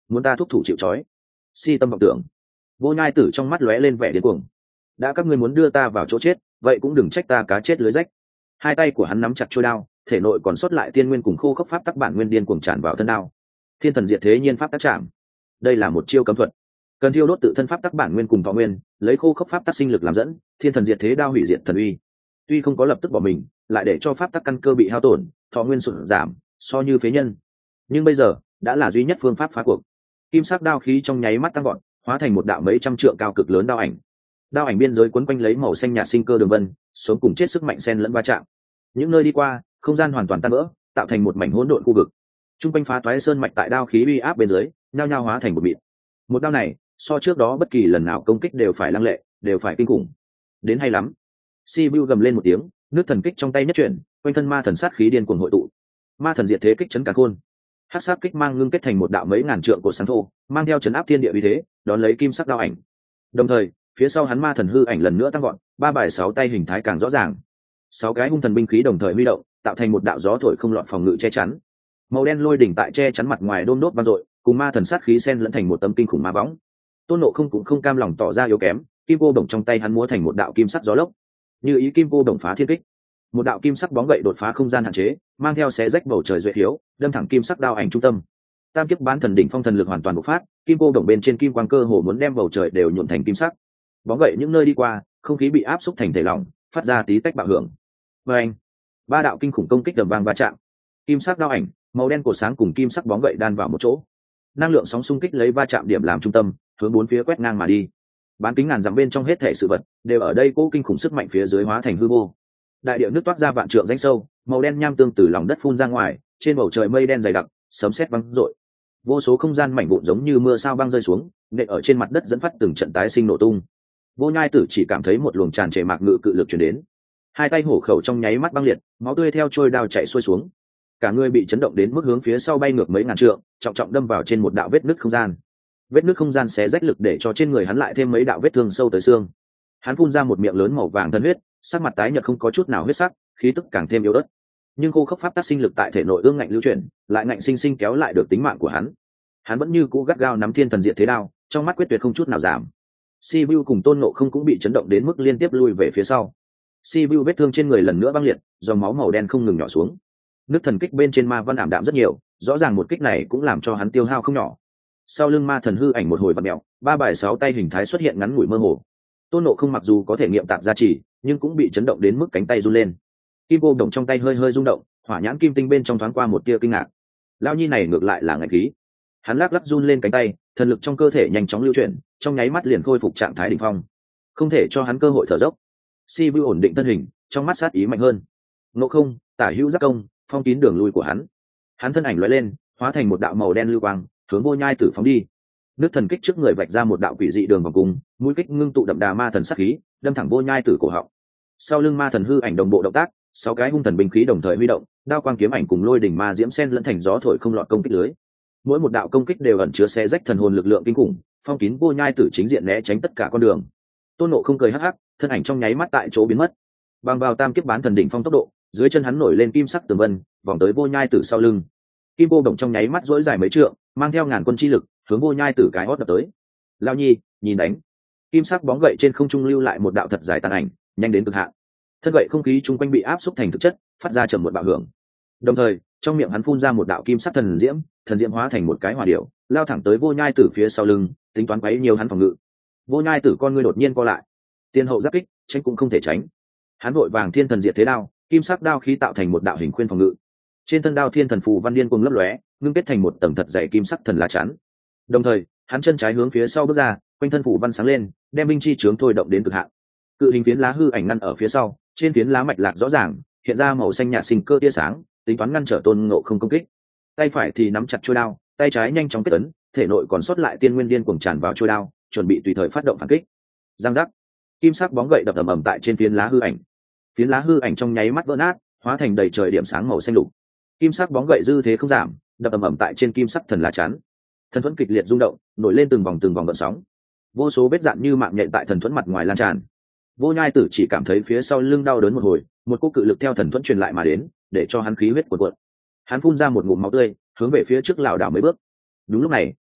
muốn ta thúc thủ chịu trói. Si tâm vọng tưởng. Vô Nhai Tử trong mắt lóe lên vẻ điên cuồng. Đã các ngươi muốn đưa ta vào chỗ chết, vậy cũng đừng trách ta cá chết lưới rách. Hai tay của hắn nắm chặt chuôi đao, thể nội còn sót lại tiên nguyên cùng khô khốc pháp tắc bản nguyên điên cuồng tràn vào thân đao. Thiên thần diệt thế nhiên pháp tắc chạm. Đây là một chiêu cấm thuật, cần thiêu đốt tự thân pháp tắc bản nguyên cùng võ nguyên, lấy khô khốc pháp tắc sinh lực làm dẫn, thiên thần diệt thế đao hủy diệt thần uy. Tuy không có lập tức bỏ mình, lại để cho pháp tắc căn cơ bị hao tổn, thọ nguyên sụt giảm, so như phế nhân. Nhưng bây giờ đã là duy nhất phương pháp phá cuộc. Kim sắc đao khí trong nháy mắt tăng vọt, hóa thành một đạo mấy trăm trượng cao cực lớn đao ảnh. Đao ảnh biên giới quấn quanh lấy màu xanh nhạt sinh cơ đường vân, sống cùng chết sức mạnh xen lẫn va chạm. Những nơi đi qua, không gian hoàn toàn tan vỡ, tạo thành một mảnh hỗn độn khu vực. Trung quanh phá toái sơn mạch tại đao khí uy áp bên dưới, nhao nhao hóa thành một mịn. Một đao này, so trước đó bất kỳ lần nào công kích đều phải lăng lệ, đều phải kinh khủng. Đến hay lắm. Sibiu gầm lên một tiếng, nước thần kích trong tay nhất chuyển, quanh thân ma thần sát khí điên cuồng hội tụ. Ma thần diệt thế kích chấn cả khôn. Hắc sát kích mang ngưng kết thành một đạo mấy ngàn trượng cột sáng thô, mang theo chấn áp thiên địa uy thế, đón lấy kim sắc đao ảnh. Đồng thời, phía sau hắn ma thần hư ảnh lần nữa tăng gọn, ba bài sáu tay hình thái càng rõ ràng. Sáu cái hung thần binh khí đồng thời huy động, tạo thành một đạo gió thổi không lọt phòng ngự che chắn. Màu đen lôi đỉnh tại che chắn mặt ngoài đôm đốt vang dội, cùng ma thần sát khí xen lẫn thành một tấm kinh khủng ma võng. Tôn Ngộ Không cũng không cam lòng tỏ ra yếu kém, kim cô đồng trong tay hắn múa thành một đạo kim sắc gió lốc, như ý kim cô đồng phá thiên kích. Một đạo kim sắc bóng gậy đột phá không gian hạn chế, mang theo xé rách bầu trời duệ thiếu, đâm thẳng kim sắc đao ảnh trung tâm. Tam kiếp bán thần đỉnh phong thần lực hoàn toàn bộc phát, kim cô đồng bên trên kim quang cơ hồ muốn đem bầu trời đều nhuộm thành kim sắc. Bóng gậy những nơi đi qua, không khí bị áp xúc thành thể lỏng, phát ra tí tách bạo hưởng. Và anh, ba đạo kinh khủng công kích đầm vang va chạm. Kim sắc đao ảnh, màu đen cổ sáng cùng kim sắc bóng gậy đan vào một chỗ. Năng lượng sóng xung kích lấy va chạm điểm làm trung tâm, hướng bốn phía quét ngang mà đi. Bán kính ngàn dặm bên trong hết thể sự vật đều ở đây cố kinh khủng sức mạnh phía dưới hóa thành hư vô. Đại địa nước toát ra vạn trượng rãnh sâu, màu đen nham tương từ lòng đất phun ra ngoài, trên bầu trời mây đen dày đặc, sấm sét vang rội. Vô số không gian mảnh vụn giống như mưa sao băng rơi xuống, nện ở trên mặt đất dẫn phát từng trận tái sinh nổ tung. Vô Nhai Tử chỉ cảm thấy một luồng tràn trề mạc ngự cự lực truyền đến, hai tay hổ khẩu trong nháy mắt băng liệt, máu tươi theo trôi đao chảy xuôi xuống. Cả người bị chấn động đến mức hướng phía sau bay ngược mấy ngàn trượng, trọng trọng đâm vào trên một đạo vết nứt không gian. Vết nứt không gian xé rách lực để cho trên người hắn lại thêm mấy đạo vết thương sâu tới xương. Hắn phun ra một miệng lớn màu vàng thân huyết, sắc mặt tái nhợt không có chút nào huyết sắc, khí tức càng thêm yếu ớt. Nhưng khô khốc pháp tác sinh lực tại thể nội ương ngạnh lưu chuyển, lại ngạnh sinh sinh kéo lại được tính mạng của hắn. Hắn vẫn như cũ gắt gao nắm thiên thần diệt thế đao, trong mắt quyết tuyệt không chút nào giảm. Sibiu cùng Tôn Ngộ Không cũng bị chấn động đến mức liên tiếp lui về phía sau. Sibiu vết thương trên người lần nữa băng liệt, dòng máu màu đen không ngừng nhỏ xuống. Nước thần kích bên trên ma văn ảm đạm rất nhiều, rõ ràng một kích này cũng làm cho hắn tiêu hao không nhỏ. Sau lưng ma thần hư ảnh một hồi vặn mèo, ba bài sáu tay hình thái xuất hiện ngắn ngủi mơ hồ. Tôn Ngộ Không mặc dù có thể nghiệm tạp gia trì, nhưng cũng bị chấn động đến mức cánh tay run lên. Kim cô đồng trong tay hơi hơi rung động, hỏa nhãn kim tinh bên trong thoáng qua một tia kinh ngạc. Lão nhi này ngược lại là ngạnh khí. Hắn lắc lắc run lên cánh tay, thần lực trong cơ thể nhanh chóng lưu chuyển, trong nháy mắt liền khôi phục trạng thái đỉnh phong. Không thể cho hắn cơ hội thở dốc. Sibiu ổn định thân hình, trong mắt sát ý mạnh hơn. Ngộ Không, tả hữu giác công, phong kín đường lui của hắn. Hắn thân ảnh lóe lên, hóa thành một đạo màu đen lưu quang, hướng Vô Nhai Tử phóng đi. Nước thần kích trước người vạch ra một đạo quỷ dị đường vòng cung, mũi kích ngưng tụ đậm đà ma thần sát khí, đâm thẳng Vô Nhai Tử cổ họng. Sau lưng ma thần hư ảnh đồng bộ động tác, sáu cái hung thần binh khí đồng thời huy động, đao quang kiếm ảnh cùng lôi đỉnh ma diễm sen lẫn thành gió thổi không lọt công kích lưới. Mỗi một đạo công kích đều ẩn chứa xé rách thần hồn lực lượng kinh khủng, phong kín Vô Nhai Tử chính diện né tránh tất cả con đường. Tôn Ngộ Không cười hắc hắc, thân ảnh trong nháy mắt tại chỗ biến mất. Bằng vào tam kiếp bán thần đỉnh phong tốc độ, dưới chân hắn nổi lên kim sắc tường vân, vòng tới Vô Nhai Tử sau lưng. Kim cô đồng trong nháy mắt duỗi dài mấy trượng, mang theo ngàn quân chi lực, hướng Vô Nhai Tử cái hót đập tới. Lao nhi, nhìn đánh. Kim sắc bóng gậy trên không trung lưu lại một đạo thật dài tàn ảnh, nhanh đến cực hạn. Thân gậy không khí chung quanh bị áp xúc thành thực chất, phát ra trầm một bạo hưởng. Đồng thời, trong miệng hắn phun ra một đạo kim sắc thần diễm hóa thành một cái hỏa điểu, lao thẳng tới Vô Nhai Tử phía sau lưng, tính toán quấy nhiều hắn phòng ngự. Vô Nhai Tử con ngươi đột nhiên co lại, tiên hậu giáp kích, tránh cũng không thể tránh. Hắn vội vàng thiên thần diệt thế đao, kim sắc đao khí tạo thành một đạo hình khuyên phòng ngự. Trên thân đao thiên thần phù văn điên cuồng lấp lóe, ngưng kết thành một tầng thật dày kim sắc thần lá chắn. Đồng thời, hắn chân trái hướng phía sau bước ra, quanh thân phù văn sáng lên, đem binh chi chướng thôi động đến cực hạn. Cự hình phiến lá hư ảnh ngăn ở phía sau, trên phiến lá mạch lạc rõ ràng, hiện ra màu xanh nhạt sinh cơ tia sáng, tính toán ngăn trở Tôn Ngộ Không công kích. Tay phải thì nắm chặt chuôi đao, tay trái nhanh chóng kết ấn, thể nội còn sót lại tiên nguyên điên cuồng tràn vào chuôi đao, chuẩn bị tùy thời phát động phản kích. Giang giác, kim sắc bóng gậy đập ầm ầm tại trên phiến lá hư ảnh. Phiến lá hư ảnh trong nháy mắt vỡ nát, hóa thành đầy trời điểm sáng màu xanh lục. Kim sắc bóng gậy dư thế không giảm, đập ầm ầm tại trên kim sắc thần lá chắn. Thần thuẫn kịch liệt rung động, nổi lên từng vòng gợn sóng. Vô số vết dạn như mạng nhện tại thần thuẫn mặt ngoài lan tràn. Vô Nhai Tử chỉ cảm thấy phía sau lưng đau đớn một hồi, một cỗ cự lực theo thần thuẫn truyền lại mà đến, để cho hắn khí huyết cuộn cuộn. Hắn phun ra một ngụm máu tươi, hướng về phía trước lảo đảo mấy bước. Đúng lúc này,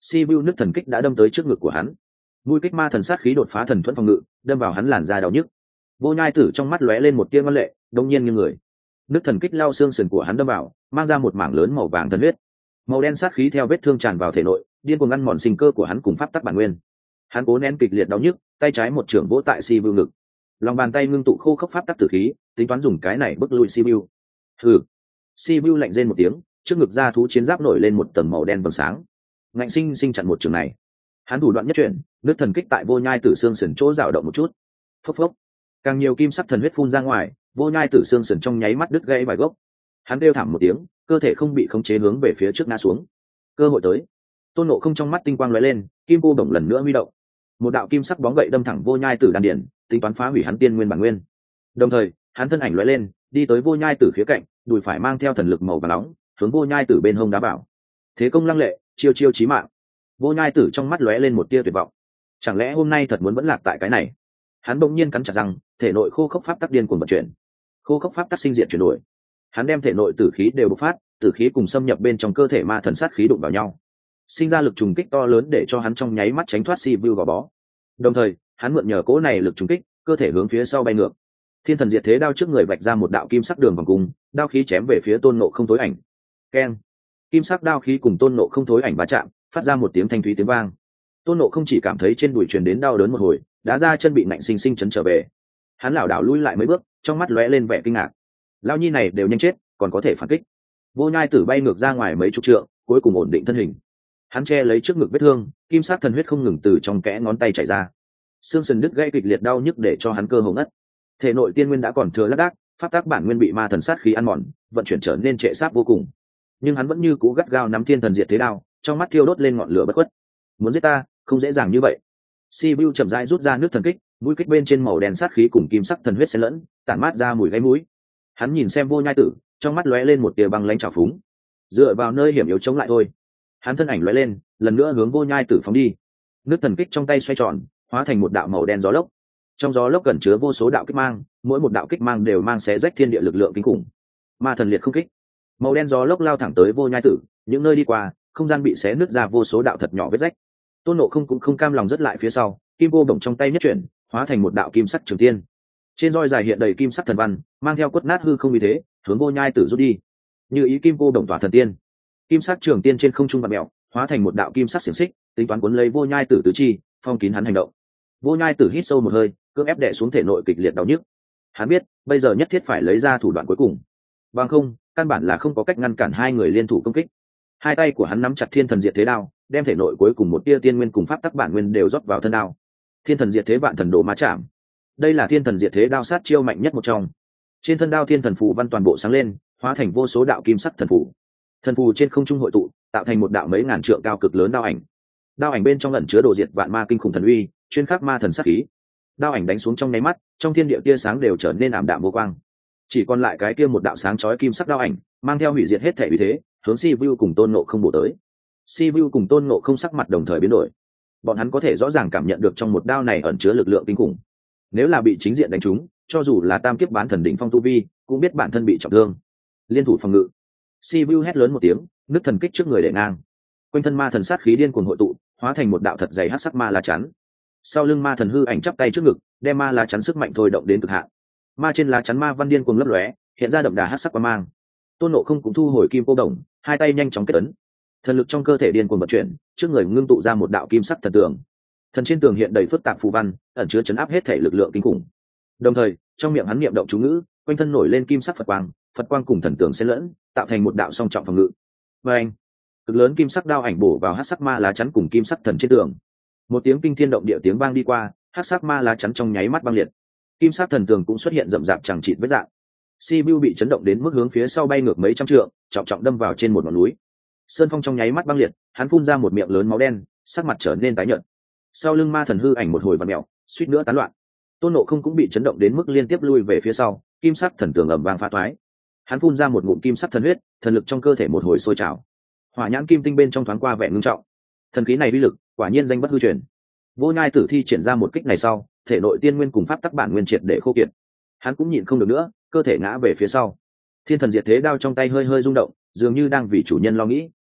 Sibiu nước thần kích đã đâm tới trước ngực của hắn, mũi kích ma thần sát khí đột phá thần thuẫn phòng ngự, đâm vào hắn làn da đau nhức. Vô Nhai Tử trong mắt lóe lên một tia ngoan lệ, đột nhiên nghiêng người, nước thần kích lao xương sườn của hắn đâm vào, mang ra một mảng lớn màu vàng thần huyết. Màu đen sát khí theo vết thương tràn vào thể nội, điên cuồng ngăn mòn sinh cơ của hắn cùng pháp tắc bản nguyên. Hắn cố nén kịch liệt đau nhức, tay trái một trưởng vỗ tại Sibiu ngực, lòng bàn tay ngưng tụ khô khốc pháp tắc tử khí, tính toán dùng cái này bức lui Sibiu. Hừ. Sibiu lạnh rên một tiếng, trước ngực da thú chiến giáp nổi lên một tầng màu đen vầng sáng, ngạnh sinh sinh chặn một trường này. Hắn thủ đoạn nhất chuyển, nước thần kích tại Vô Nhai Tử xương sườn chỗ dao động một chút, phốc phốc, càng nhiều kim sắc thần huyết phun ra ngoài, Vô Nhai Tử xương sườn trong nháy mắt đứt gãy vài gốc. Hắn kêu thảm một tiếng, cơ thể không bị khống chế hướng về phía trước ngã xuống. Cơ hội tới. Tôn Ngộ Không trong mắt tinh quang lóe lên, kim cô đồng lần nữa huy động, một đạo kim sắc bóng gậy đâm thẳng Vô Nhai Tử đan điền, tính toán phá hủy hắn tiên nguyên bản nguyên. Đồng thời, hắn thân ảnh lóe lên, đi tới Vô Nhai Tử khía cạnh, đùi phải mang theo thần lực màu vàng nóng, hướng Vô Nhai Tử bên hông đá bảo. Thế công lăng lệ, chiêu chiêu chí mạng. Vô Nhai Tử trong mắt lóe lên một tia tuyệt vọng. Chẳng lẽ hôm nay thật muốn vẫn lạc tại cái này? Hắn bỗng nhiên cắn chặt răng, thể nội khô khốc pháp tắc điên cuồng vận chuyển. Khô khốc pháp tắc sinh diện chuyển đổi. Hắn đem thể nội tử khí đều bộc phát, tử khí cùng xâm nhập bên trong cơ thể ma thần sát khí đụng vào nhau, sinh ra lực trùng kích to lớn để cho hắn trong nháy mắt tránh thoát Sibiu vào bó. Đồng thời, hắn mượn nhờ cỗ này lực trùng kích, cơ thể hướng phía sau bay ngược. Thiên thần diệt thế đao trước người vạch ra một đạo kim sắc đường vòng cung, đao khí chém về phía Tôn Ngộ Không tối ảnh. Keng! Kim sắc đao khí cùng Tôn Ngộ Không tối ảnh va chạm, phát ra một tiếng thanh thúy tiếng vang. Tôn Ngộ Không chỉ cảm thấy trên đùi truyền đến đau đớn một hồi, đá ra chân bị nạnh sinh sinh chấn trở về. Hắn lảo đảo lui lại mấy bước, trong mắt lóe lên vẻ kinh ngạc. Lão nhi này đều nhanh chết, còn có thể phản kích. Vô Nhai Tử bay ngược ra ngoài mấy chục trượng, cuối cùng ổn định thân hình. Hắn che lấy trước ngực vết thương, kim sắc thần huyết không ngừng từ trong kẽ ngón tay chảy ra, xương sườn đứt gãy kịch liệt đau nhức để cho hắn cơ hồ ngất. Thể nội tiên nguyên đã còn thừa lác đác, pháp tắc bản nguyên bị ma thần sát khí ăn mòn, vận chuyển trở nên trệ sát vô cùng. Nhưng hắn vẫn như cũ gắt gao nắm thiên thần diệt thế đao, trong mắt thiêu đốt lên ngọn lửa bất khuất. Muốn giết ta, không dễ dàng như vậy. Sibiu chậm rãi rút ra nước thần kích, mũi kích bên trên màu đen sát khí cùng kim sắc thần huyết xen lẫn, tản mát ra mùi gáy mũi. Hắn nhìn xem Vô Nhai Tử, trong mắt lóe lên một tia băng lãnh trào phúng. Dựa vào nơi hiểm yếu chống lại thôi. Hắn thân ảnh lóe lên, lần nữa hướng Vô Nhai Tử phóng đi. Nước thần kích trong tay xoay tròn, hóa thành một đạo màu đen gió lốc. Trong gió lốc gần chứa vô số đạo kích mang, mỗi một đạo kích mang đều mang xé rách thiên địa lực lượng kinh khủng. Ma thần liệt không kích. Màu đen gió lốc lao thẳng tới Vô Nhai Tử, những nơi đi qua, không gian bị xé nứt ra vô số đạo thật nhỏ vết rách. Tôn Ngộ Không cũng không cam lòng rất lại phía sau, kim cô bổng trong tay nhất chuyển, hóa thành một đạo kim sắc trường tiên. Trên roi dài hiện đầy kim sắc thần văn, mang theo quất nát hư không uy thế, hướng Vô Nhai Tử rút đi. Như ý kim cô bổng tỏa thần tiên, kim sắc trường tiên trên không trung vặn mèo, hóa thành một đạo kim sắc xiềng xích, tính toán cuốn lấy Vô Nhai Tử tứ chi, phong kín hắn hành động. Vô Nhai Tử hít sâu một hơi, cưỡng ép đè xuống thể nội kịch liệt đau nhức. Hắn biết, bây giờ nhất thiết phải lấy ra thủ đoạn cuối cùng, bằng không, căn bản là không có cách ngăn cản hai người liên thủ công kích. Hai tay của hắn nắm chặt thiên thần diệt thế đao, đem thể nội cuối cùng một tia tiên nguyên cùng pháp tắc bản nguyên đều rót vào thân đao. Thiên thần diệt thế vạn thần đồ ma chạm. Đây là thiên thần diệt thế đao sát chiêu mạnh nhất một trong. Trên thân đao thiên thần phù văn toàn bộ sáng lên, hóa thành vô số đạo kim sắc thần phù. Thần phù trên không trung hội tụ, tạo thành một đạo mấy ngàn trượng cao cực lớn đao ảnh. Đao ảnh bên trong ẩn chứa đồ diệt vạn ma kinh khủng thần uy, chuyên khắc ma thần sát khí. Đao ảnh đánh xuống trong nháy mắt, trong thiên địa tia sáng đều trở nên ảm đạm vô quang. Chỉ còn lại cái kia một đạo sáng chói kim sắc đao ảnh, mang theo hủy diệt hết thể uy thế, hướng Sibiu cùng Tôn Ngộ Không bổ tới. Sibiu cùng Tôn Ngộ Không sắc mặt đồng thời biến đổi. Bọn hắn có thể rõ ràng cảm nhận được trong một đao này ẩn chứa lực lượng kinh khủng. Nếu là bị chính diện đánh trúng, cho dù là tam kiếp bán thần đỉnh phong tu vi, cũng biết bản thân bị trọng thương. Liên thủ phòng ngự. Sibiu hét lớn một tiếng, nước thần kích trước người để ngang. Quanh thân ma thần sát khí điên cuồng hội tụ, hóa thành một đạo thật dày hắc sắc ma lá chắn. Sau lưng ma thần hư ảnh chắp tay trước ngực, đem ma lá chắn sức mạnh thôi động đến cực hạn. Ma trên lá chắn ma văn điên cuồng lấp lóe, hiện ra đậm đà hắc sắc quang mang. Tôn Ngộ Không cũng thu hồi kim cô đồng, hai tay nhanh chóng kết ấn. Thần lực trong cơ thể điên cuồng vận chuyển, trước người ngưng tụ ra một đạo kim sắc thần tường. Thần trên tường hiện đầy phức tạp phù văn, ẩn chứa chấn áp hết thể lực lượng kinh khủng. Đồng thời, trong miệng hắn niệm động chú ngữ, quanh thân nổi lên kim sắc Phật quang cùng thần tường xen lẫn, tạo thành một đạo song trọng phòng ngự. Và anh, cực lớn kim sắc đao ảnh bổ vào hắc sắc ma lá chắn cùng kim sắc thần trên tường. Một tiếng kinh thiên động địa tiếng vang đi qua, hắc sắc ma lá chắn trong nháy mắt băng liệt. Kim sắc thần tường cũng xuất hiện rậm rạp chẳng chịt vết rạn. Sibiu bị chấn động đến mức hướng phía sau bay ngược mấy trăm trượng, trọng trọng đâm vào trên một ngọn núi. Sơn phong trong nháy mắt băng liệt, hắn phun ra một miệng lớn máu đen, sắc mặt trở nên tái nhợt. Sau lưng ma thần hư ảnh một hồi vặn mèo, suýt nữa tán loạn. Tôn Ngộ Không cũng bị chấn động đến mức liên tiếp lui về phía sau, kim sắc thần tường ầm vang phá toái. Hắn phun ra một ngụm kim sắc thần huyết, thần lực trong cơ thể một hồi sôi trào. Hỏa nhãn kim tinh bên trong thoáng qua vẻ ngưng trọng. Thần khí này uy lực, quả nhiên danh bất hư truyền. Vô Nhai Tử thi triển ra một kích này sau, thể nội tiên nguyên cùng pháp tắc bản nguyên triệt để khô kiệt. Hắn cũng nhịn không được nữa, cơ thể ngã về phía sau. Thiên thần diệt thế đao trong tay hơi hơi rung động, dường như đang vì chủ nhân lo nghĩ.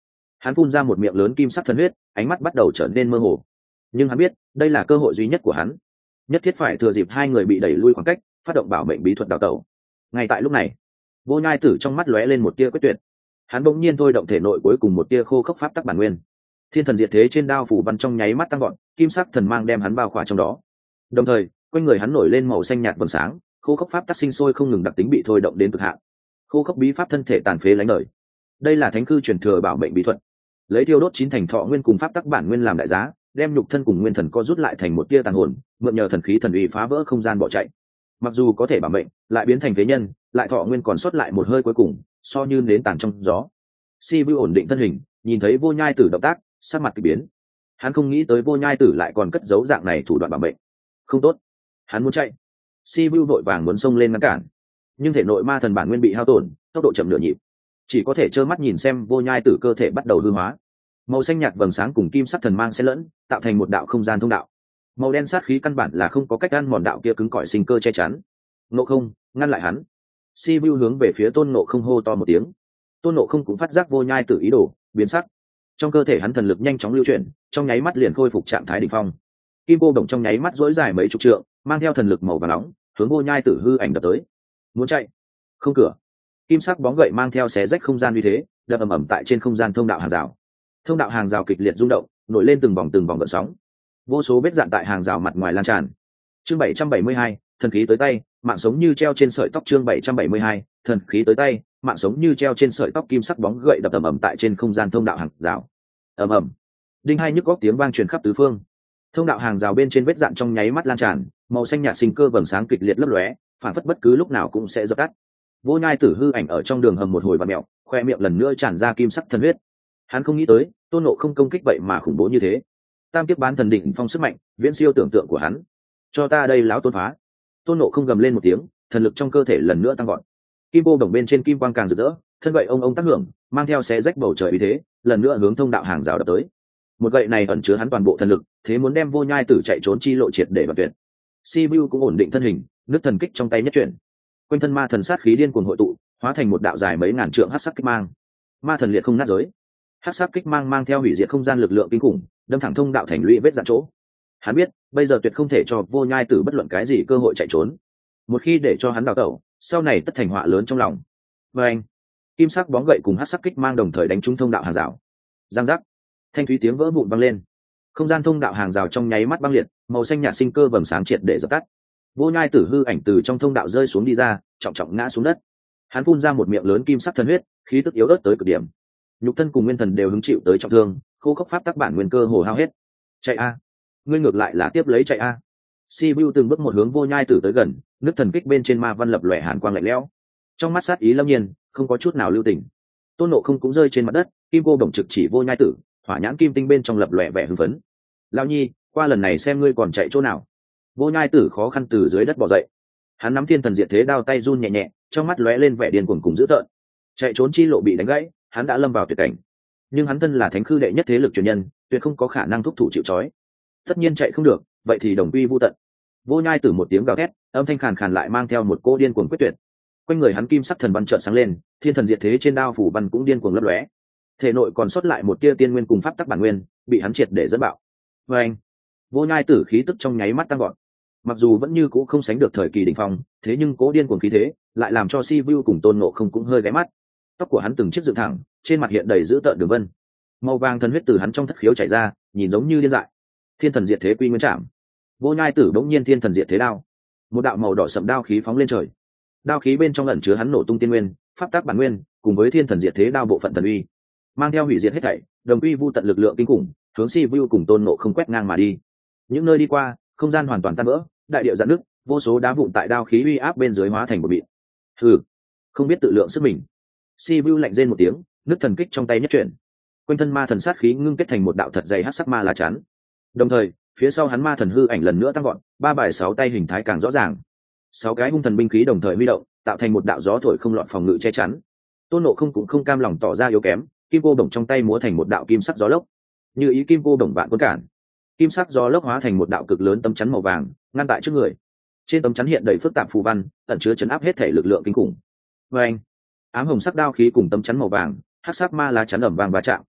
Hắn phun ra một miệng lớn kim sắc thần huyết, ánh mắt bắt đầu trở nên mơ hồ. Nhưng hắn biết đây là cơ hội duy nhất của hắn, nhất thiết phải thừa dịp hai người bị đẩy lui khoảng cách, phát động bảo mệnh bí thuật đào tẩu. Ngay tại lúc này, Vô Nhai Tử trong mắt lóe lên một tia quyết tuyệt. Hắn bỗng nhiên thôi động thể nội cuối cùng một tia khô khốc pháp tắc bản nguyên. Thiên thần diệt thế trên đao phủ văn trong nháy mắt tăng gọn, kim sắc thần mang đem hắn bao khỏa trong đó. Đồng thời, quanh người hắn nổi lên màu xanh nhạt vầng sáng, khô khốc pháp tắc sinh sôi không ngừng, đặc tính bị thôi động đến cực hạn. Khô khốc bí pháp thân thể tàn phế lánh lời. Đây là thánh cư truyền thừa bảo mệnh bí thuật, lấy thiêu đốt chín thành thọ nguyên cùng pháp tắc bản nguyên làm đại giá, đem nhục thân cùng nguyên thần co rút lại thành một tia tàn hồn, mượn nhờ thần khí thần uy phá vỡ không gian bỏ chạy. Mặc dù có thể bảo mệnh, lại biến thành phế nhân, lại thọ nguyên còn sót lại một hơi cuối cùng, so như nến tàn trong gió. Si Vu ổn định thân hình, nhìn thấy Vô Nhai Tử động tác, sắc mặt kỳ biến. Hắn không nghĩ tới Vô Nhai Tử lại còn cất giấu dạng này thủ đoạn bảo mệnh. Không tốt, hắn muốn chạy. Si Vu vội vàng muốn xông lên ngăn cản, nhưng thể nội ma thần bản nguyên bị hao tổn, tốc độ chậm nửa nhịp, chỉ có thể trơ mắt nhìn xem Vô Nhai Tử cơ thể bắt đầu hư hóa. Màu xanh nhạt vầng sáng cùng kim sắc thần mang xen lẫn, tạo thành một đạo không gian thông đạo. Màu đen sát khí căn bản là không có cách ăn mòn đạo kia cứng cỏi sinh cơ che chắn. Ngộ Không, ngăn lại hắn. Si Vu hướng về phía Tôn Ngộ Không hô to một tiếng. Tôn Ngộ Không cũng phát giác Vô Nhai Tử ý đồ biến sắc, trong cơ thể hắn thần lực nhanh chóng lưu chuyển, trong nháy mắt liền khôi phục trạng thái đỉnh phong. Kim cô đồng trong nháy mắt dỗi dài mấy chục trượng, mang theo thần lực màu vàng nóng, hướng Vô Nhai Tử hư ảnh đập tới. Muốn chạy, không cửa. Kim sắc bóng gậy mang theo xé rách không gian uy thế, đập ầm ầm tại trên không gian thông đạo hàng rào. Thông đạo hàng rào kịch liệt rung động, nổi lên từng vòng gợn sóng. Vô số vết dạn tại hàng rào mặt ngoài lan tràn. Chương 772, thần khí tới tay, mạng sống như treo trên sợi tóc. Chương 772, thần khí tới tay, mạng sống như treo trên sợi tóc. Kim sắc bóng gậy đập ầm ầm tại trên không gian thông đạo hàng rào. Ầm ầm, đinh hai nhức góc tiếng vang truyền khắp tứ phương. Thông đạo hàng rào bên trên vết dạn trong nháy mắt lan tràn, màu xanh nhạt sinh cơ vầng sáng kịch liệt lấp lóe, phản phất bất cứ lúc nào cũng sẽ dập tắt. Vô Nhai Tử hư ảnh ở trong đường hầm một hồi vặn mèo, khoe miệng lần nữa tràn ra kim sắc thần huyết. Hắn không nghĩ tới Tôn Ngộ Không công kích vậy mà khủng bố như thế, tam kiếp bán thần đỉnh phong sức mạnh viễn siêu tưởng tượng của hắn. Cho ta đây láo tôn phá. Tôn Ngộ Không gầm lên một tiếng, thần lực trong cơ thể lần nữa tăng gọn. Kim cô đồng bên trên kim quang càng rực rỡ, thân gậy ông tác hưởng, mang theo xé rách bầu trời uy thế, lần nữa hướng thông đạo hàng rào đập tới. Một gậy này ẩn chứa hắn toàn bộ thần lực, thế muốn đem Vô Nhai Tử chạy trốn chi lộ triệt để bật tuyệt. Si Vu cũng ổn định thân hình, nước thần kích trong tay nhất chuyển, quanh thân ma thần sát khí điên cuồng hội tụ, hóa thành một đạo dài mấy ngàn trượng hắc sắc kích mang. Ma thần liệt không nát giới, hắc sắc kích mang mang theo hủy diệt không gian lực lượng kinh khủng, đâm thẳng thông đạo thành lũy vết dạn chỗ. Hắn biết bây giờ tuyệt không thể cho Vô Nhai Tử bất luận cái gì cơ hội chạy trốn. Một khi để cho hắn đào tẩu, sau này tất thành họa lớn trong lòng. Và anh, kim sắc bóng gậy cùng hắc sắc kích mang đồng thời đánh trúng thông đạo hàng rào. Giang giác, thanh thúy tiếng vỡ vụn vang lên. Không gian thông đạo hàng rào trong nháy mắt băng liệt, màu xanh nhạt sinh cơ vầng sáng triệt để dập tắt. Vô Nhai Tử hư ảnh từ trong thông đạo rơi xuống đi ra, trọng trọng ngã xuống đất. Hắn phun ra một miệng lớn kim sắc thần huyết, khí tức yếu ớt tới cực điểm. Nhục thân cùng nguyên thần đều hứng chịu tới trọng thương, khô khốc pháp tắc bản nguyên cơ hồ hao hết. Chạy a, ngươi ngược lại là tiếp lấy chạy a. Si Vu từng bước một hướng Vô Nhai Tử tới gần, nước thần kích bên trên ma văn lập lòe hàn quang lạnh lẽo, trong mắt sát ý lâm nhiên, không có chút nào lưu tình. Tôn Ngộ Không cũng rơi trên mặt đất, kim cô đồng trực chỉ Vô Nhai Tử, hỏa nhãn kim tinh bên trong lập lòe vẻ hưng phấn. Lão nhi, qua lần này xem ngươi còn chạy chỗ nào. Vô Nhai Tử khó khăn từ dưới đất bò dậy, hắn nắm thiên thần diệt thế đao tay run nhẹ nhẹ, trong mắt lóe lên vẻ điên cuồng cùng dữ tợn. Chạy trốn chi lộ bị đánh gãy, hắn đã lâm vào tuyệt cảnh. Nhưng hắn thân là thánh khư đệ nhất thế lực truyền nhân, tuyệt không có khả năng thúc thủ chịu trói. Tất nhiên chạy không được, vậy thì đồng quy vu tận. Vô Nhai Tử một tiếng gào thét, âm thanh khàn khàn lại mang theo một cô điên cuồng quyết tuyệt. Quanh người hắn kim sắc thần văn chợt sáng lên, thiên thần diệt thế trên đao phủ văn cũng điên cuồng lấp lóe. Thể nội còn sót lại một tia tiên nguyên cùng pháp tắc bản nguyên, bị hắn triệt để dẫn bạo. Và anh, Vô Nhai Tử khí tức trong nháy mắt tăng vọt. Mặc dù vẫn như cũ không sánh được thời kỳ đỉnh phong, thế nhưng cố điên cuồng khí thế lại làm cho Si Vu cùng Tôn Ngộ Không cũng hơi ghé mắt. Tóc của hắn từng chiếc dựng thẳng, trên mặt hiện đầy dữ tợn đường vân. Màu vàng thần huyết từ hắn trong thất khiếu chảy ra, nhìn giống như điên dại. Thiên thần diệt thế quy nguyên trảm. Vô Nhai Tử bỗng nhiên thiên thần diệt thế đao, một đạo màu đỏ sậm đao khí phóng lên trời. Đao khí bên trong ẩn chứa hắn nổ tung tiên nguyên, pháp tắc bản nguyên, cùng với thiên thần diệt thế đao bộ phận thần uy, mang theo hủy diệt hết thảy, đồng uy vu tận lực lượng kinh khủng, hướng Si Vu cùng Tôn Ngộ Không quét ngang mà đi. Những nơi đi qua, không gian hoàn toàn tan vỡ, đại địa giãn nứt, vô số đá vụn tại đao khí uy áp bên dưới hóa thành một bịt. Hừ, không biết tự lượng sức mình. Si Vu lạnh rên một tiếng, nước thần kích trong tay nhất chuyển, quanh thân ma thần sát khí ngưng kết thành một đạo thật dày hắc sắc ma lá chắn. Đồng thời, phía sau hắn ma thần hư ảnh lần nữa tăng gọn, ba bài sáu tay hình thái càng rõ ràng. Sáu cái hung thần binh khí đồng thời huy động, tạo thành một đạo gió thổi không lọt phòng ngự che chắn. Tôn Ngộ Không cũng không cam lòng tỏ ra yếu kém, kim cô đồng trong tay múa thành một đạo kim sắc gió lốc, như ý kim cô đồng vạn quân cản. Kim sắc gió lốc hóa thành một đạo cực lớn tấm chắn màu vàng, ngăn tại trước người. Trên tấm chắn hiện đầy phức tạp phù văn, ẩn chứa chấn áp hết thể lực lượng kinh khủng. Và anh, ám hồng sắc đao khí cùng tấm chắn màu vàng, hắc sắc ma lá chắn ẩm vàng va chạm.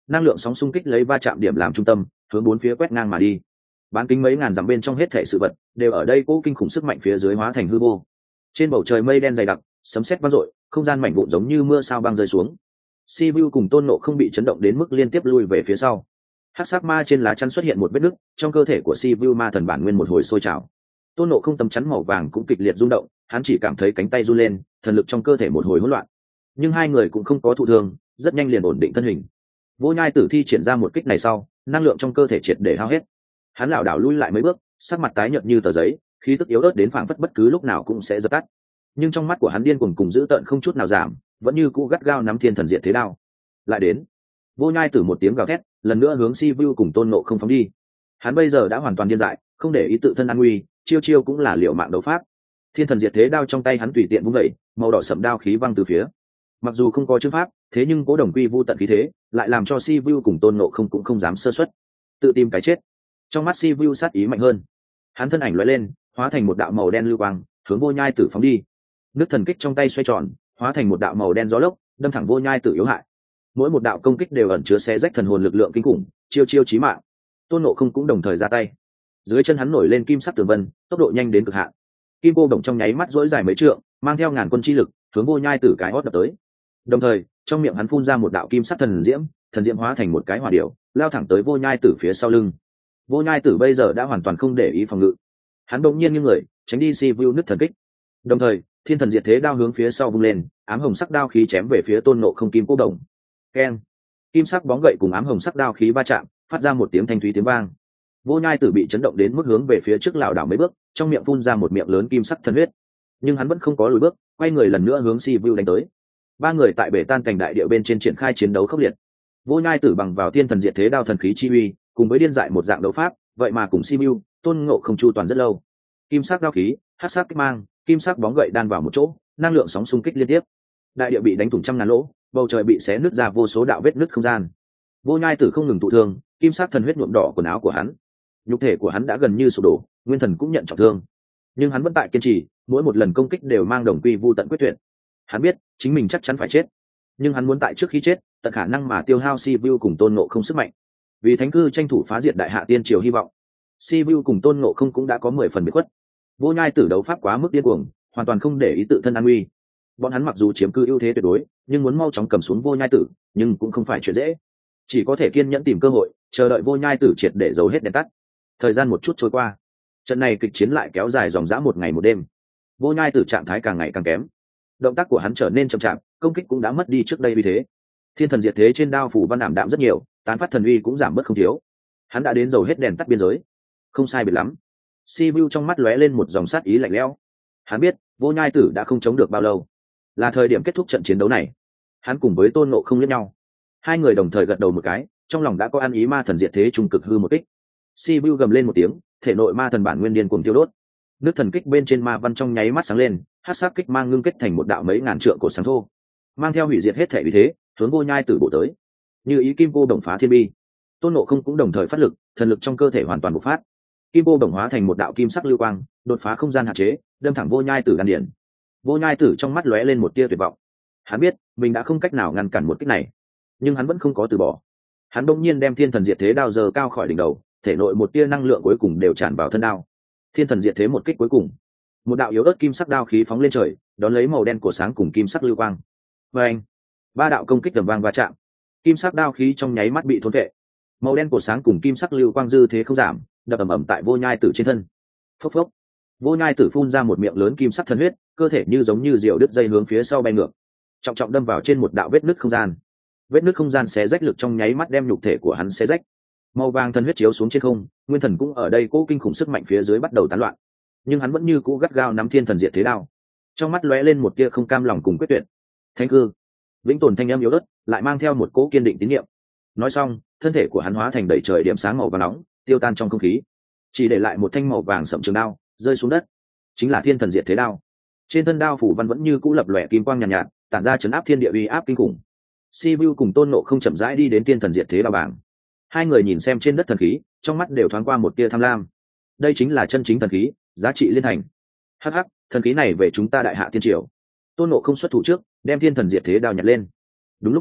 năng lượng sóng xung kích lấy va chạm điểm làm trung tâm, hướng bốn phía quét ngang mà đi. Bán kính mấy ngàn dặm bên trong hết thể sự vật đều ở đây cố kinh khủng sức mạnh phía dưới hóa thành hư vô. Trên bầu trời mây đen dày đặc, sấm sét vang dội, không gian mảnh vụn giống như mưa sao băng rơi xuống. Sibiu cùng Tôn Ngộ không bị chấn động đến mức liên tiếp lui về phía sau. Hắc sắc ma trên lá chắn xuất hiện một vết nứt, trong cơ thể của Sibiu ma thần bản nguyên một hồi sôi trào. Tôn Ngộ không tấm chắn màu vàng cũng kịch liệt rung động, hắn chỉ cảm thấy cánh tay run lên, thần lực trong cơ thể một hồi hỗn loạn. Nhưng hai người cũng không có thụ thương, rất nhanh liền ổn định thân hình. Vô Nhai Tử thi triển ra một kích này sau, năng lượng trong cơ thể triệt để hao hết. Hắn lảo đảo lui lại mấy bước, sắc mặt tái nhợt như tờ giấy, khí tức yếu ớt đến phảng phất bất cứ lúc nào cũng sẽ dập tắt. Nhưng trong mắt của hắn điên cuồng cùng dữ tợn không chút nào giảm, vẫn như cũ gắt gao nắm thiên thần diệt thế đao. Lại đến. Vô Nhai Tử một tiếng gào thét, lần nữa hướng Sibiu cùng Tôn Ngộ không phóng đi. Hắn bây giờ đã hoàn toàn điên dại, không để ý tự thân an nguy, chiêu chiêu cũng là liều mạng đấu pháp. Thiên thần diệt thế đao trong tay hắn tùy tiện vung dậy, màu đỏ sẫm đao khí văng từ phía. Mặc dù không có chữ pháp, thế nhưng cố đồng quy vu tận khí thế, lại làm cho Sibiu cùng Tôn Ngộ không cũng không dám sơ suất, tự tìm cái chết. Trong mắt Sibiu sát ý mạnh hơn, hắn thân ảnh lóe lên, hóa thành một đạo màu đen lưu quang, hướng Vô Nhai Tử phóng đi. Nước thần kích trong tay xoay tròn, hóa thành một đạo màu đen gió lốc, đâm thẳng Vô Nhai Tử yếu hại. Mỗi một đạo công kích đều ẩn chứa xé rách thần hồn lực lượng kinh khủng, chiêu chiêu chí mạng. Tôn Ngộ không cũng đồng thời ra tay. Dưới chân hắn nổi lên kim sắc tường vân, tốc độ nhanh đến cực hạn. Kim cô đồng trong nháy mắt dỗi dài mấy trượng, mang theo ngàn quân chi lực, hướng Vô Nhai Tử cái hót đập tới. Đồng thời, trong miệng hắn phun ra một đạo kim sắc thần diễm hóa thành một cái hỏa điểu, lao thẳng tới Vô Nhai Tử phía sau lưng. Vô Nhai Tử bây giờ đã hoàn toàn không để ý phòng ngự, hắn đột nhiên như người tránh đi Sibiu nứt thần kích. Đồng thời, thiên thần diệt thế đao hướng phía sau vung lên, ám hồng sắc đao khí chém về phía Tôn Ngộ không kim cô đồng. Keng! Kim sắc bóng gậy cùng ám hồng sắc đao khí va chạm, phát ra một tiếng thanh thúy tiếng vang. Vô Nhai Tử bị chấn động đến mức hướng về phía trước lảo đảo mấy bước, trong miệng phun ra một miệng lớn kim sắc thần huyết. Nhưng hắn vẫn không có lùi bước, quay người lần nữa hướng Sibiu đánh tới. Ba người tại bể tan cảnh đại địa bên trên triển khai chiến đấu khốc liệt. Vô Nhai Tử bằng vào thiên thần diệt thế đao thần khí chi uy, cùng với điên dại một dạng đấu pháp, vậy mà cùng Sibiu, Tôn Ngộ không chu toàn rất lâu. Kim sắc đao khí, hắc sắc kích mang, kim sắc bóng gậy đan vào một chỗ, năng lượng sóng xung kích liên tiếp. Đại địa bị đánh thủng trăm ngàn lỗ, bầu trời bị xé nứt ra vô số đạo vết nứt không gian. Vô Nhai Tử không ngừng thụ thương, kim sắc thần huyết nhuộm đỏ quần áo của hắn. Nhục thể của hắn đã gần như sụp đổ, nguyên thần cũng nhận trọng thương. Nhưng hắn vẫn tại kiên trì, mỗi một lần công kích đều mang đồng quy vu tận quyết tuyệt. Hắn biết, chính mình chắc chắn phải chết, nhưng hắn muốn tại trước khi chết, tận khả năng mà tiêu hao Sibiu cùng Tôn Ngộ không sức mạnh. Vì thánh cư tranh thủ phá diệt đại hạ tiên triều hy vọng, Sibiu cùng Tôn Ngộ không cũng đã có 10 phần biệt khuất. Vô Nhai Tử đấu pháp quá mức điên cuồng, hoàn toàn không để ý tự thân an nguy. Bọn hắn mặc dù chiếm cư ưu thế tuyệt đối, nhưng muốn mau chóng cầm xuống Vô Nhai Tử, nhưng cũng không phải chuyện dễ. Chỉ có thể kiên nhẫn tìm cơ hội, chờ đợi Vô Nhai Tử triệt để giấu hết đèn tắt. Thời gian một chút trôi qua, trận này kịch chiến lại kéo dài dòng dã một ngày một đêm. Vô Nhai Tử trạng thái càng ngày càng kém, động tác của hắn trở nên chậm chạp, công kích cũng đã mất đi trước đây vì thế. Thiên thần diệt thế trên đao phủ văn ảm đạm rất nhiều, tán phát thần uy cũng giảm bớt không thiếu. Hắn đã đến dầu hết đèn tắt biên giới. Không sai biệt lắm. Sibiu trong mắt lóe lên một dòng sát ý lạnh lẽo. Hắn biết, Vô Nhai Tử đã không chống được bao lâu, là thời điểm kết thúc trận chiến đấu này. Hắn cùng với Tôn Ngộ không liếc nhau, hai người đồng thời gật đầu một cái, trong lòng đã có ăn ý ma thần diệt thế trung cực hư một kích. Sibiu gầm lên một tiếng, thể nội ma thần bản nguyên điên cuồng tiêu đốt. Nước thần kích bên trên ma văn trong nháy mắt sáng lên, hắc sắc kích mang ngưng kết thành một đạo mấy ngàn trượng cổ sáng thô, mang theo hủy diệt hết thể vì thế, hướng Vô Nhai Tử bổ tới. Như ý kim cô đồng phá thiên bi, Tôn Ngộ không cũng đồng thời phát lực, thần lực trong cơ thể hoàn toàn bộc phát. Kim cô đồng hóa thành một đạo kim sắc lưu quang, đột phá không gian hạn chế, đâm thẳng Vô Nhai Tử đan điền. Vô Nhai Tử trong mắt lóe lên một tia tuyệt vọng. Hắn biết, mình đã không cách nào ngăn cản một kích này, nhưng hắn vẫn không có từ bỏ. Hắn đột nhiên đem thiên thần diệt thế đao giơ cao khỏi đỉnh đầu, thể nội một tia năng lượng cuối cùng đều tràn vào thân đao. Thiên thần diệt thế một kích cuối cùng, một đạo yếu ớt kim sắc đao khí phóng lên trời, đón lấy màu đen của sáng cùng kim sắc lưu quang. Và anh, ba đạo công kích tầm vang va chạm, kim sắc đao khí trong nháy mắt bị thôn vệ. Màu đen của sáng cùng kim sắc lưu quang dư thế không giảm, đập ầm ầm tại Vô Nhai Tử trên thân. Phốc phốc, Vô Nhai Tử phun ra một miệng lớn kim sắc thần huyết, cơ thể như giống như diều đứt dây hướng phía sau bay ngược, trọng trọng đâm vào trên một đạo vết nứt không gian. Vết nứt không gian xé rách lực trong nháy mắt đem nhục thể của hắn xé rách. Màu vàng thần huyết chiếu xuống trên không, nguyên thần cũng ở đây cố kinh khủng sức mạnh phía dưới bắt đầu tán loạn. Nhưng hắn vẫn như cũ gắt gao nắm thiên thần diệt thế đao, trong mắt lóe lên một tia không cam lòng cùng quyết tuyệt. Thánh cư, vĩnh tồn thanh âm yếu ớt, lại mang theo một cỗ kiên định tín nhiệm. Nói xong, thân thể của hắn hóa thành đầy trời điểm sáng màu vàng nóng, tiêu tan trong không khí, chỉ để lại một thanh màu vàng sẫm trường đao rơi xuống đất, chính là thiên thần diệt thế đao. Trên thân đao phủ văn vẫn như cũ lập lòe kim quang nhàn nhạt, tản ra chấn áp thiên địa uy áp kinh khủng. Sibiu cùng Tôn Ngộ không chậm rãi đi đến thiên thần diệt thế đao bảng. Hai người nhìn xem trên đất thần khí, trong mắt đều thoáng qua một tia tham lam. Đây chính là chân chính thần khí, giá trị liên thành. Hắc hắc, thần khí này về chúng ta đại hạ tiên triều. Tôn Ngộ không xuất thủ trước, đem thiên thần diệt thế đao nhặt lên. Đúng lúc này,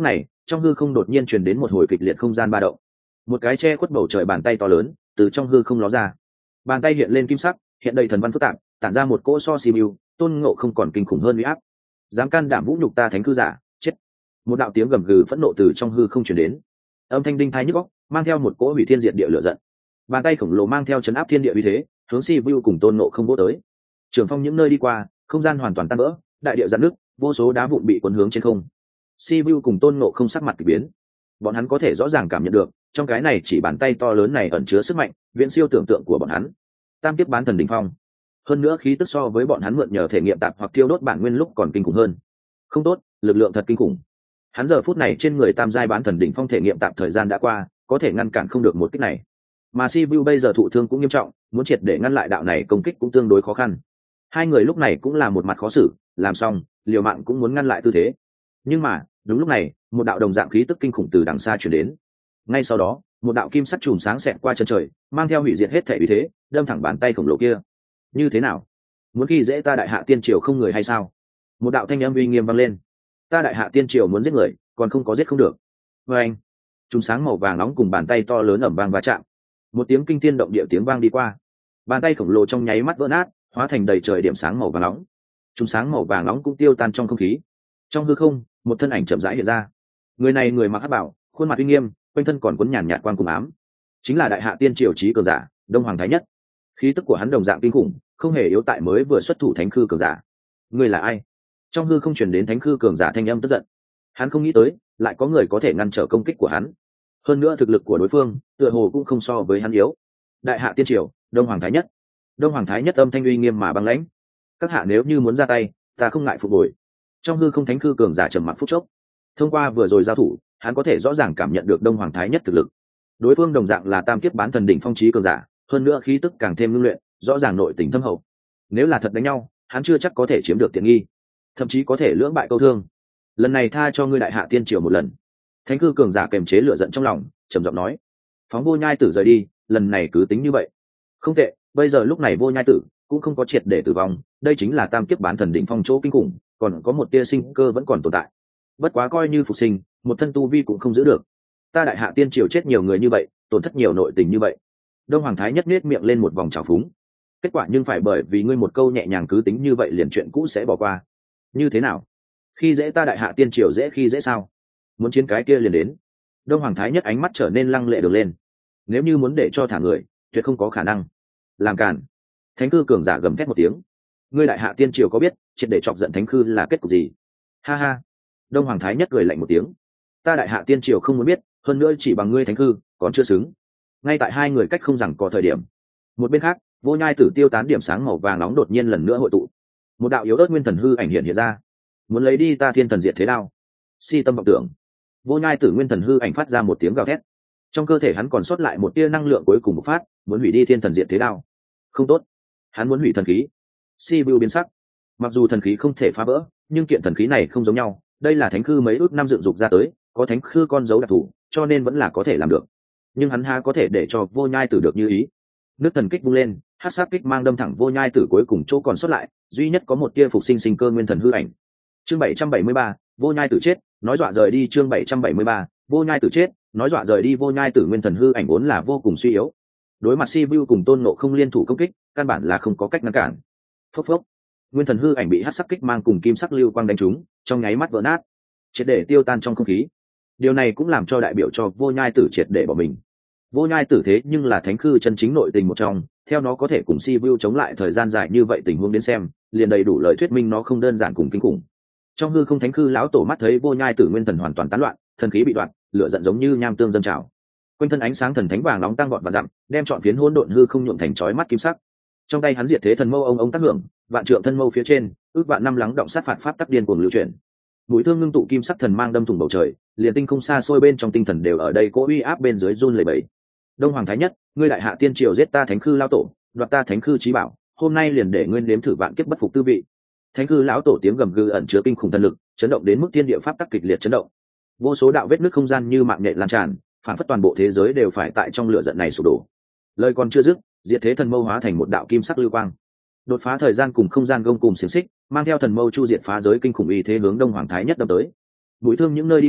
trong hư không đột nhiên truyền đến một hồi kịch liệt không gian ba động. Một cái che khuất bầu trời bàn tay to lớn từ trong hư không ló ra. Bàn tay hiện lên kim sắc, hiện đầy thần văn phức tạp, tản ra một cỗ so siêu, tôn ngộ không còn kinh khủng hơn uy áp. Dám can đảm vũ nhục ta thánh cư giả, chết! Một đạo tiếng gầm gừ phẫn nộ từ trong hư không truyền đến, âm thanh đinh thái nhức óc, mang theo một cỗ hủy thiên diệt địa lửa giận. Bàn tay khổng lồ mang theo chấn áp thiên địa uy thế, hướng siêu cùng tôn ngộ không vỗ tới. Trường phong những nơi đi qua, không gian hoàn toàn tan vỡ, đại địa giãn nước, vô số đá vụn bị cuốn hướng trên không. Sibiu cùng tôn ngộ không sắc mặt kỳ biến, bọn hắn có thể rõ ràng cảm nhận được trong cái này chỉ bàn tay to lớn này ẩn chứa sức mạnh viễn siêu tưởng tượng của bọn hắn. Tam kiếp bán thần đỉnh phong, hơn nữa khí tức so với bọn hắn mượn nhờ thể nghiệm tạp hoặc thiêu đốt bản nguyên lúc còn kinh khủng hơn. Không tốt, lực lượng thật kinh khủng. Hắn giờ phút này trên người tam giai bán thần đỉnh phong thể nghiệm tạp thời gian đã qua, có thể ngăn cản không được một kích này. Mà Sibiu bây giờ thụ thương cũng nghiêm trọng, muốn triệt để ngăn lại đạo này công kích cũng tương đối khó khăn. Hai người lúc này cũng là một mặt khó xử, làm xong liều mạng cũng muốn ngăn lại tư thế. Nhưng mà đúng lúc này một đạo đồng dạng khí tức kinh khủng từ đằng xa chuyển đến. Ngay sau đó một đạo kim sắc chùm sáng xẹt qua chân trời, mang theo hủy diệt hết thể uy thế, đâm thẳng bàn tay khổng lồ kia. Như thế nào, muốn khi dễ ta đại hạ tiên triều không người hay sao? Một đạo thanh âm uy nghiêm vang lên. Ta đại hạ tiên triều muốn giết người, còn không có giết không được. Và anh, chùm sáng màu vàng nóng cùng bàn tay to lớn ầm vang va chạm, một tiếng kinh thiên động địa tiếng vang đi qua. Bàn tay khổng lồ trong nháy mắt vỡ nát, hóa thành đầy trời điểm sáng màu vàng nóng. Chùm sáng màu vàng nóng cũng tiêu tan trong không khí. Trong hư không một thân ảnh chậm rãi hiện ra. Người này người mặc hắc bảo, khuôn mặt uy nghiêm, quanh thân còn cuốn nhàn nhạt quang cùng ám, chính là đại hạ tiên triều chí cường giả Đông Hoàng Thái Nhất. Khí tức của hắn đồng dạng kinh khủng, không hề yếu tại mới vừa xuất thủ thánh khư cường giả. Người là ai? Trong hư không truyền đến thánh khư cường giả thanh âm tức giận. Hắn không nghĩ tới lại có người có thể ngăn trở công kích của hắn, hơn nữa thực lực của đối phương tựa hồ cũng không so với hắn yếu. Đại hạ tiên triều Đông Hoàng Thái Nhất. Đông Hoàng Thái Nhất âm thanh uy nghiêm mà băng lãnh. Các hạ nếu như muốn ra tay, ta không ngại phục hồi. Trong hư không thánh khư cường giả trầm mặc phút chốc. Thông qua vừa rồi giao thủ, hắn có thể rõ ràng cảm nhận được Đông Hoàng Thái Nhất thực lực. Đối phương đồng dạng là tam kiếp bán thần đỉnh phong chí cường giả, hơn nữa khí tức càng thêm ngưng luyện, rõ ràng nội tình thâm hậu. Nếu là thật đánh nhau, hắn chưa chắc có thể chiếm được tiện nghi, thậm chí có thể lưỡng bại câu thương. Lần này tha cho ngươi đại hạ tiên triều một lần. Thánh khư cường giả kềm chế lửa giận trong lòng, trầm giọng nói. Phóng Vô Nhai Tử rời đi, lần này cứ tính như vậy. Không tệ, bây giờ lúc này Vô Nhai Tử cũng không có triệt để tử vong, đây chính là tam kiếp bán thần đỉnh phong chỗ kinh khủng, còn có một tia sinh cơ vẫn còn tồn tại. Bất quá coi như phục sinh, một thân tu vi cũng không giữ được. Ta đại hạ tiên triều chết nhiều người như vậy, tổn thất nhiều nội tình như vậy. Đông Hoàng Thái Nhất nết miệng lên một vòng trào phúng. Kết quả nhưng phải bởi vì ngươi một câu nhẹ nhàng cứ tính như vậy liền chuyện cũ sẽ bỏ qua. Như thế nào? Khi dễ ta đại hạ tiên triều dễ khi dễ sao? Muốn chiến cái kia liền đến. Đông Hoàng Thái Nhất ánh mắt trở nên lăng lệ đường lên. Nếu như muốn để cho thả người, tuyệt không có khả năng. Làm cản. Thánh cư cường giả gầm thét một tiếng. Ngươi đại hạ tiên triều có biết triệt để chọc giận thánh cư là kết cục gì? Ha ha. Đông Hoàng Thái Nhất cười lạnh một tiếng. Ta đại hạ tiên triều không muốn biết, hơn nữa chỉ bằng ngươi thánh cư còn chưa xứng. Ngay tại hai người cách không rằng có thời điểm, một bên khác Vô Nhai Tử tiêu tán điểm sáng màu vàng nóng đột nhiên lần nữa hội tụ, một đạo yếu ớt nguyên thần hư ảnh hiện ra, muốn lấy đi ta thiên thần diệt thế đao. Si tâm vọng tưởng. Vô Nhai Tử nguyên thần hư ảnh phát ra một tiếng gào thét, trong cơ thể hắn còn sót lại một tia năng lượng cuối cùng một phát, muốn hủy đi thiên thần diệt thế đao. Không tốt, hắn muốn hủy thần khí. Si Bưu biến sắc. Mặc dù thần khí không thể phá vỡ, nhưng kiện thần khí này không giống nhau, đây là thánh khư mấy ước năm dựng dục ra tới, có thánh khư con dấu đặc thù, cho nên vẫn là có thể làm được. Nhưng hắn ha có thể để cho Vô Nhai Tử được như ý. Nước thần kích vung lên, hắc sát kích mang đâm thẳng Vô Nhai Tử cuối cùng chỗ còn sót lại, duy nhất có một tia phục sinh sinh cơ nguyên thần hư ảnh. Chương 773, Vô Nhai Tử chết, nói dọa rời đi. Chương 773, Vô Nhai Tử chết, nói dọa rời đi. Vô Nhai Tử nguyên thần hư ảnh vốn là vô cùng suy yếu, đối mặt Sibiu cùng Tôn Ngộ không liên thủ công kích, căn bản là không có cách ngăn cản. Phốc phốc. Nguyên thần hư ảnh bị hắc sắc kích mang cùng kim sắc lưu quang đánh trúng, trong nháy mắt vỡ nát, triệt để tiêu tan trong không khí. Điều này cũng làm cho đại biểu cho Vô Nhai Tử triệt để bỏ mình. Vô Nhai Tử thế nhưng là thánh khư chân chính nội tình một trong, theo nó có thể cùng Sibiu chống lại thời gian dài như vậy, tình huống đến xem liền đầy đủ lời thuyết minh nó không đơn giản cùng kinh khủng. Trong hư không thánh khư lão tổ mắt thấy Vô Nhai Tử nguyên thần hoàn toàn tán loạn, thần khí bị đoạn, lửa giận giống như nham tương dâng trào, quanh thân ánh sáng thần thánh vàng nóng tăng vọt và dặm, đem trọn phiến hỗn độn hư không nhuộm thành chói mắt kim sắc. Trong tay hắn diệt thế thần mâu ông tác hưởng, vạn trượng thân mâu phía trên ước vạn năm lắng động sát phạt pháp tắc điên cuồng lưu chuyển. Mũi thương ngưng tụ kim sắc thần mang đâm thủng bầu trời, liền tinh không xa xôi bên trong tinh thần đều ở đây cố uy áp bên dưới run lẩy bẩy. Đông Hoàng Thái Nhất, ngươi đại hạ tiên triều giết ta thánh khư lão tổ, đoạt ta thánh khư chí bảo, hôm nay liền để ngươi nếm thử vạn kiếp bất phục tư vị. Thánh khư lão tổ tiếng gầm gừ ẩn chứa kinh khủng thần lực, chấn động đến mức thiên địa pháp tắc kịch liệt chấn động. Vô số đạo vết nứt không gian như mạng nhện lan tràn, phản phất toàn bộ thế giới đều phải tại trong lửa giận này sụp đổ. Lời còn chưa dứt, diệt thế thần mâu hóa thành một đạo kim sắc lưu quang, đột phá thời gian cùng không gian gông cùng xiềng xích, mang theo thần mâu chu diệt phá giới kinh khủng uy thế hướng Đông Hoàng Thái Nhất đâm tới. Mũi thương những nơi đi qua,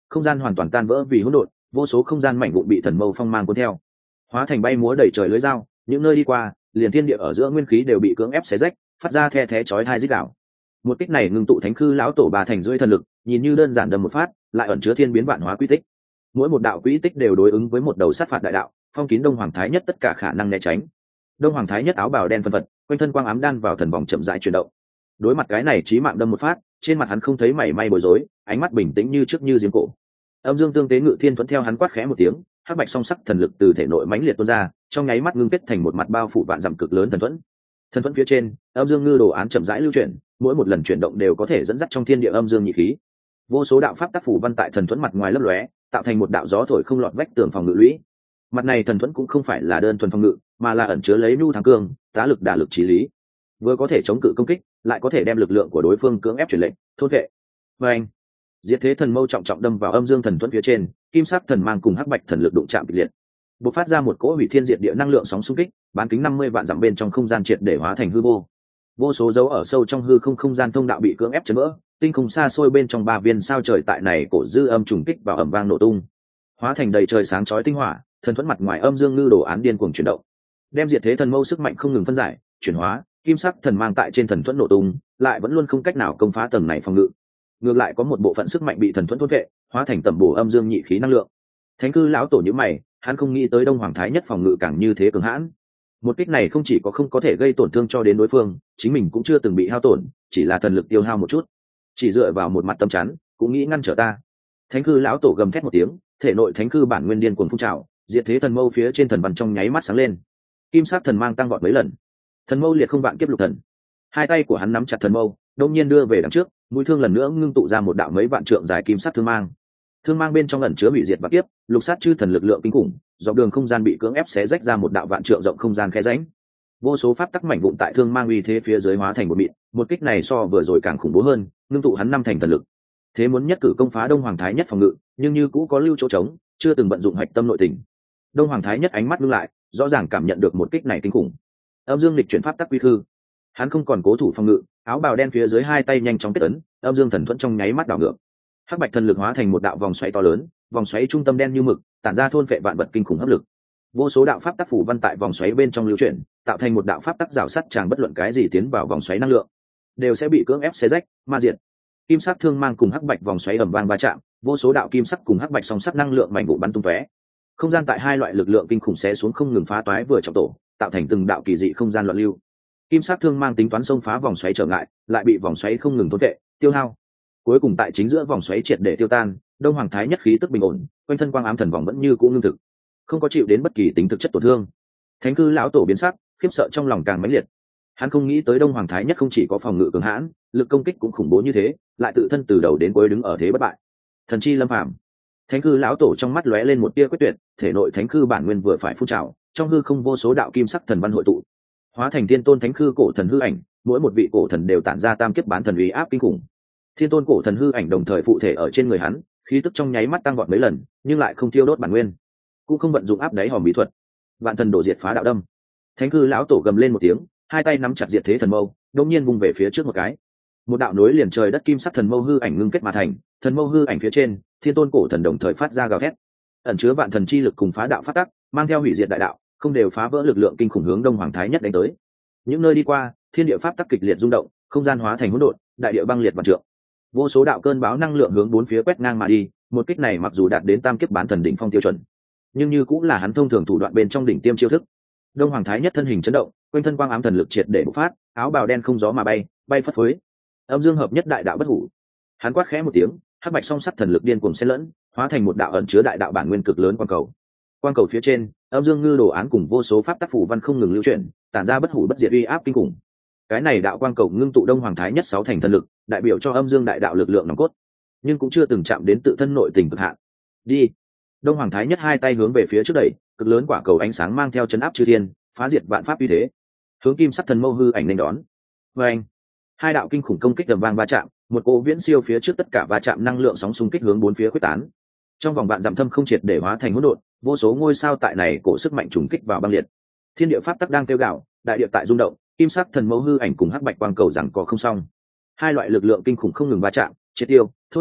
không gian hoàn toàn tan vỡ vì hỗn độn, vô số không gian mảnh vụn bị thần mâu phong mang cuốn theo, hóa thành bay múa đầy trời lưới dao, những nơi đi qua liền thiên địa ở giữa nguyên khí đều bị cưỡng ép xé rách, phát ra the thé chói tai rít gào. Một kích này ngưng tụ thánh khư lão tổ ba thành rưỡi thần lực, nhìn như đơn giản đâm một phát lại ẩn chứa thiên biến vạn hóa quy tích, mỗi một đạo quy tích đều đối ứng với một đầu sát phạt đại đạo, phong kín đông hoàng thái nhất tất cả khả năng né tránh. Đông hoàng thái nhất áo bào đen phân phật, quanh thân quang ám đan vào thần vòng chậm rãi chuyển động. Đối mặt cái này chí mạng đâm một phát, trên mặt hắn không thấy mảy may bối rối, ánh mắt bình tĩnh như trước như giếng cổ. Âm dương tương tế ngự thiên thuẫn theo hắn quát khẽ một tiếng, hắc bạch song sắc thần lực từ thể nội mãnh liệt tuôn ra, trong nháy mắt ngưng kết thành một mặt bao phủ vạn dặm cực lớn thần thuẫn. Thần thuẫn phía trên, âm dương ngư đồ án chậm rãi lưu chuyển, mỗi một lần chuyển động đều có thể dẫn dắt trong thiên địa âm dương nhị khí. Vô số đạo pháp tác phủ văn tại thần thuẫn mặt ngoài lấp lóe, tạo thành một đạo gió thổi không lọt vách tường phòng ngự lũy. Mặt này thần thuẫn cũng không phải là đơn thuần phòng ngự, mà là ẩn chứa lấy nhu thắng cương, tá lực đả lực chí lý, vừa có thể chống cự công kích, lại có thể đem lực lượng của đối phương cưỡng ép truyền lệnh thôn vệ. Và anh, diệt thế thần mâu trọng trọng đâm vào âm dương thần thuẫn phía trên, kim sắc thần mang cùng hắc bạch thần lực đụng chạm kịch liệt, bộc phát ra một cỗ hủy thiên diệt địa năng lượng sóng xung kích, bán kính 50 vạn dặm bên trong không gian triệt để hóa thành hư vô. Vô số dấu ở sâu trong hư không không gian thông đạo bị cưỡng ép chấn vỡ, tinh không xa xôi bên trong ba viên sao trời tại này cổ dư âm trùng kích vào ầm vang nổ tung, hóa thành đầy trời sáng chói tinh hỏa. Thần thuẫn mặt ngoài âm dương ngư đồ án điên cuồng chuyển động, đem diệt thế thần mâu sức mạnh không ngừng phân giải chuyển hóa, kim sắc thần mang tại trên thần thuẫn nổ tung, lại vẫn luôn không cách nào công phá tầng này phòng ngự. Ngược lại có một bộ phận sức mạnh bị thần thuẫn thôn vệ, hóa thành tầm bổ âm dương nhị khí năng lượng. Thánh cư lão tổ nhíu mày, hắn không nghĩ tới đông hoàng thái nhất phòng ngự càng như thế cường hãn. Một kích này không chỉ có không có thể gây tổn thương cho đến đối phương, chính mình cũng chưa từng bị hao tổn, chỉ là thần lực tiêu hao một chút, chỉ dựa vào một mặt tâm chắn cũng nghĩ ngăn trở ta. Thánh cư lão tổ gầm thét một tiếng, thể nội thánh cư bản nguyên điên cuồng phun trào, diệt thế thần mâu phía trên thần văn trong nháy mắt sáng lên, kim sắc thần mang tăng vọt mấy lần. Thần mâu liệt không vạn kiếp lục thần, hai tay của hắn nắm chặt thần mâu, đông nhiên đưa về đằng trước, mũi thương lần nữa ngưng tụ ra một đạo mấy vạn trượng dài kim sắc thương mang. Thương mang bên trong ẩn chứa hủy diệt vạn kiếp, lục sát chư thần lực lượng kinh khủng, dọc đường không gian bị cưỡng ép xé rách ra một đạo vạn trượng rộng không gian khe rãnh. Vô số pháp tắc mảnh vụn tại thương mang uy thế phía dưới hóa thành một mịn, một kích này so vừa rồi càng khủng bố hơn, ngưng tụ hắn năm thành thần lực. Thế muốn nhất cử công phá đông hoàng thái nhất phòng ngự, nhưng như cũ có lưu chỗ trống, chưa từng vận dụng hạch tâm nội tình. Đông hoàng thái nhất ánh mắt ngưng lại, rõ ràng cảm nhận được một kích này kinh khủng. Âm dương lịch chuyển pháp tắc quy khư, hắn không còn cố thủ phòng ngự, áo bào đen phía dưới hai tay nhanh chóng kết ấn, âm dương thần thuẫn trong nháy mắt đảo ngược, hắc bạch thần lực hóa thành một đạo vòng xoáy to lớn, vòng xoáy trung tâm đen như mực, tản ra thôn phệ vạn vật kinh khủng hấp lực. Vô số đạo pháp tắc phủ văn tại vòng xoáy bên trong lưu chuyển, tạo thành một đạo pháp tắc rào sắt, chàng bất luận cái gì tiến vào vòng xoáy năng lượng đều sẽ bị cưỡng ép xé rách ma diệt. Kim sắc thương mang cùng hắc bạch vòng xoáy ầm vang va chạm, vô số đạo kim sắc cùng hắc bạch song sắc năng lượng mảnh vụ bắn tung tóe, không gian tại hai loại lực lượng kinh khủng xé xuống không ngừng phá toái vừa trọng tổ, tạo thành từng đạo kỳ dị không gian loạn lưu. Kim sắc thương mang tính toán xông phá vòng xoáy trở ngại, lại bị vòng xoáy không ngừng thôn vệ tiêu hao, cuối cùng tại chính giữa vòng xoáy triệt để tiêu tan. Đông hoàng thái nhất khí tức bình ổn, quanh thân quang ám thần vòng vẫn như cũ ngưng thực, không có chịu đến bất kỳ tính thực chất tổn thương. Thánh cư lão tổ biến sắc, khiếp sợ trong lòng càng mãnh liệt. Hắn không nghĩ tới đông hoàng thái nhất không chỉ có phòng ngự cường hãn, lực công kích cũng khủng bố như thế, lại tự thân từ đầu đến cuối đứng ở thế bất bại, thần chi lâm phàm. Thánh cư lão tổ trong mắt lóe lên một tia quyết tuyệt, thể nội thánh cư bản nguyên vừa phải phun trào, trong hư không vô số đạo kim sắc thần văn hội tụ, hóa thành thiên tôn thánh cư cổ thần hư ảnh, mỗi một vị cổ thần đều tản ra tam kiếp bán thần uy áp kinh khủng. Thiên tôn cổ thần hư ảnh đồng thời phụ thể ở trên người hắn, khí tức trong nháy mắt tăng vọt mấy lần, nhưng lại không thiêu đốt bản nguyên, cũng không vận dụng áp đáy hòm bí thuật, vạn thần đổ diệt phá đạo đâm. Thánh cư lão tổ gầm lên một tiếng, hai tay nắm chặt diệt thế thần mâu, đột nhiên vung về phía trước một cái, một đạo nối liền trời đất kim sắc thần mâu hư ảnh ngưng kết mà thành. Thần mâu hư ảnh phía trên, thiên tôn cổ thần đồng thời phát ra gào thét, ẩn chứa vạn thần chi lực cùng phá đạo phát tắc, mang theo hủy diệt đại đạo, không đều phá vỡ lực lượng kinh khủng hướng đông hoàng thái nhất đánh tới. Những nơi đi qua, thiên địa pháp tắc kịch liệt rung động, không gian hóa thành hỗn độn, đại địa băng liệt vạn trượng, vô số đạo cơn bão năng lượng hướng bốn phía quét ngang mà đi. Một kích này mặc dù đạt đến tam kiếp bán thần đỉnh phong tiêu chuẩn, nhưng như cũng là hắn thông thường thủ đoạn bên trong đỉnh tiêm chiêu thức. Đông hoàng thái nhất thân hình chấn động, quanh thân quang ám thần lực triệt để bộc phát, áo bào đen không gió mà bay, bay phất phới, âm dương hợp nhất đại đạo bất hủ. Hắn quát khẽ một tiếng, hắc bạch song sắc thần lực điên cuồng xen lẫn, hóa thành một đạo ẩn chứa đại đạo bản nguyên cực lớn quang cầu. Quang cầu phía trên, âm dương ngư đồ án cùng vô số pháp tác phủ văn không ngừng lưu chuyển, tản ra bất hủ bất diệt uy áp kinh khủng. Cái này đạo quang cầu ngưng tụ đông hoàng thái nhất sáu thành thần lực, đại biểu cho âm dương đại đạo lực lượng nòng cốt, nhưng cũng chưa từng chạm đến tự thân nội tình cực hạn. Đi. Đông hoàng thái nhất hai tay hướng về phía trước đẩy, cực lớn quả cầu ánh sáng mang theo chấn áp chư thiên, phá diệt vạn pháp uy thế, hướng kim sắc thần mâu hư ảnh nên đón. Và anh, hai đạo kinh khủng công kích đầm vang va chạm, một cỗ viễn siêu phía trước tất cả va chạm năng lượng sóng xung kích hướng bốn phía quyết tán. Trong vòng vạn dặm thâm không triệt để hóa thành hỗn độn, vô số ngôi sao tại này cổ sức mạnh trùng kích vào băng liệt. Thiên địa pháp tắc đang kêu gào, đại địa tại rung động, kim sắc thần mâu hư ảnh cùng hắc bạch quang cầu rằng có không xong. Hai loại lực lượng kinh khủng không ngừng va chạm, triệt tiêu, thôn vệ,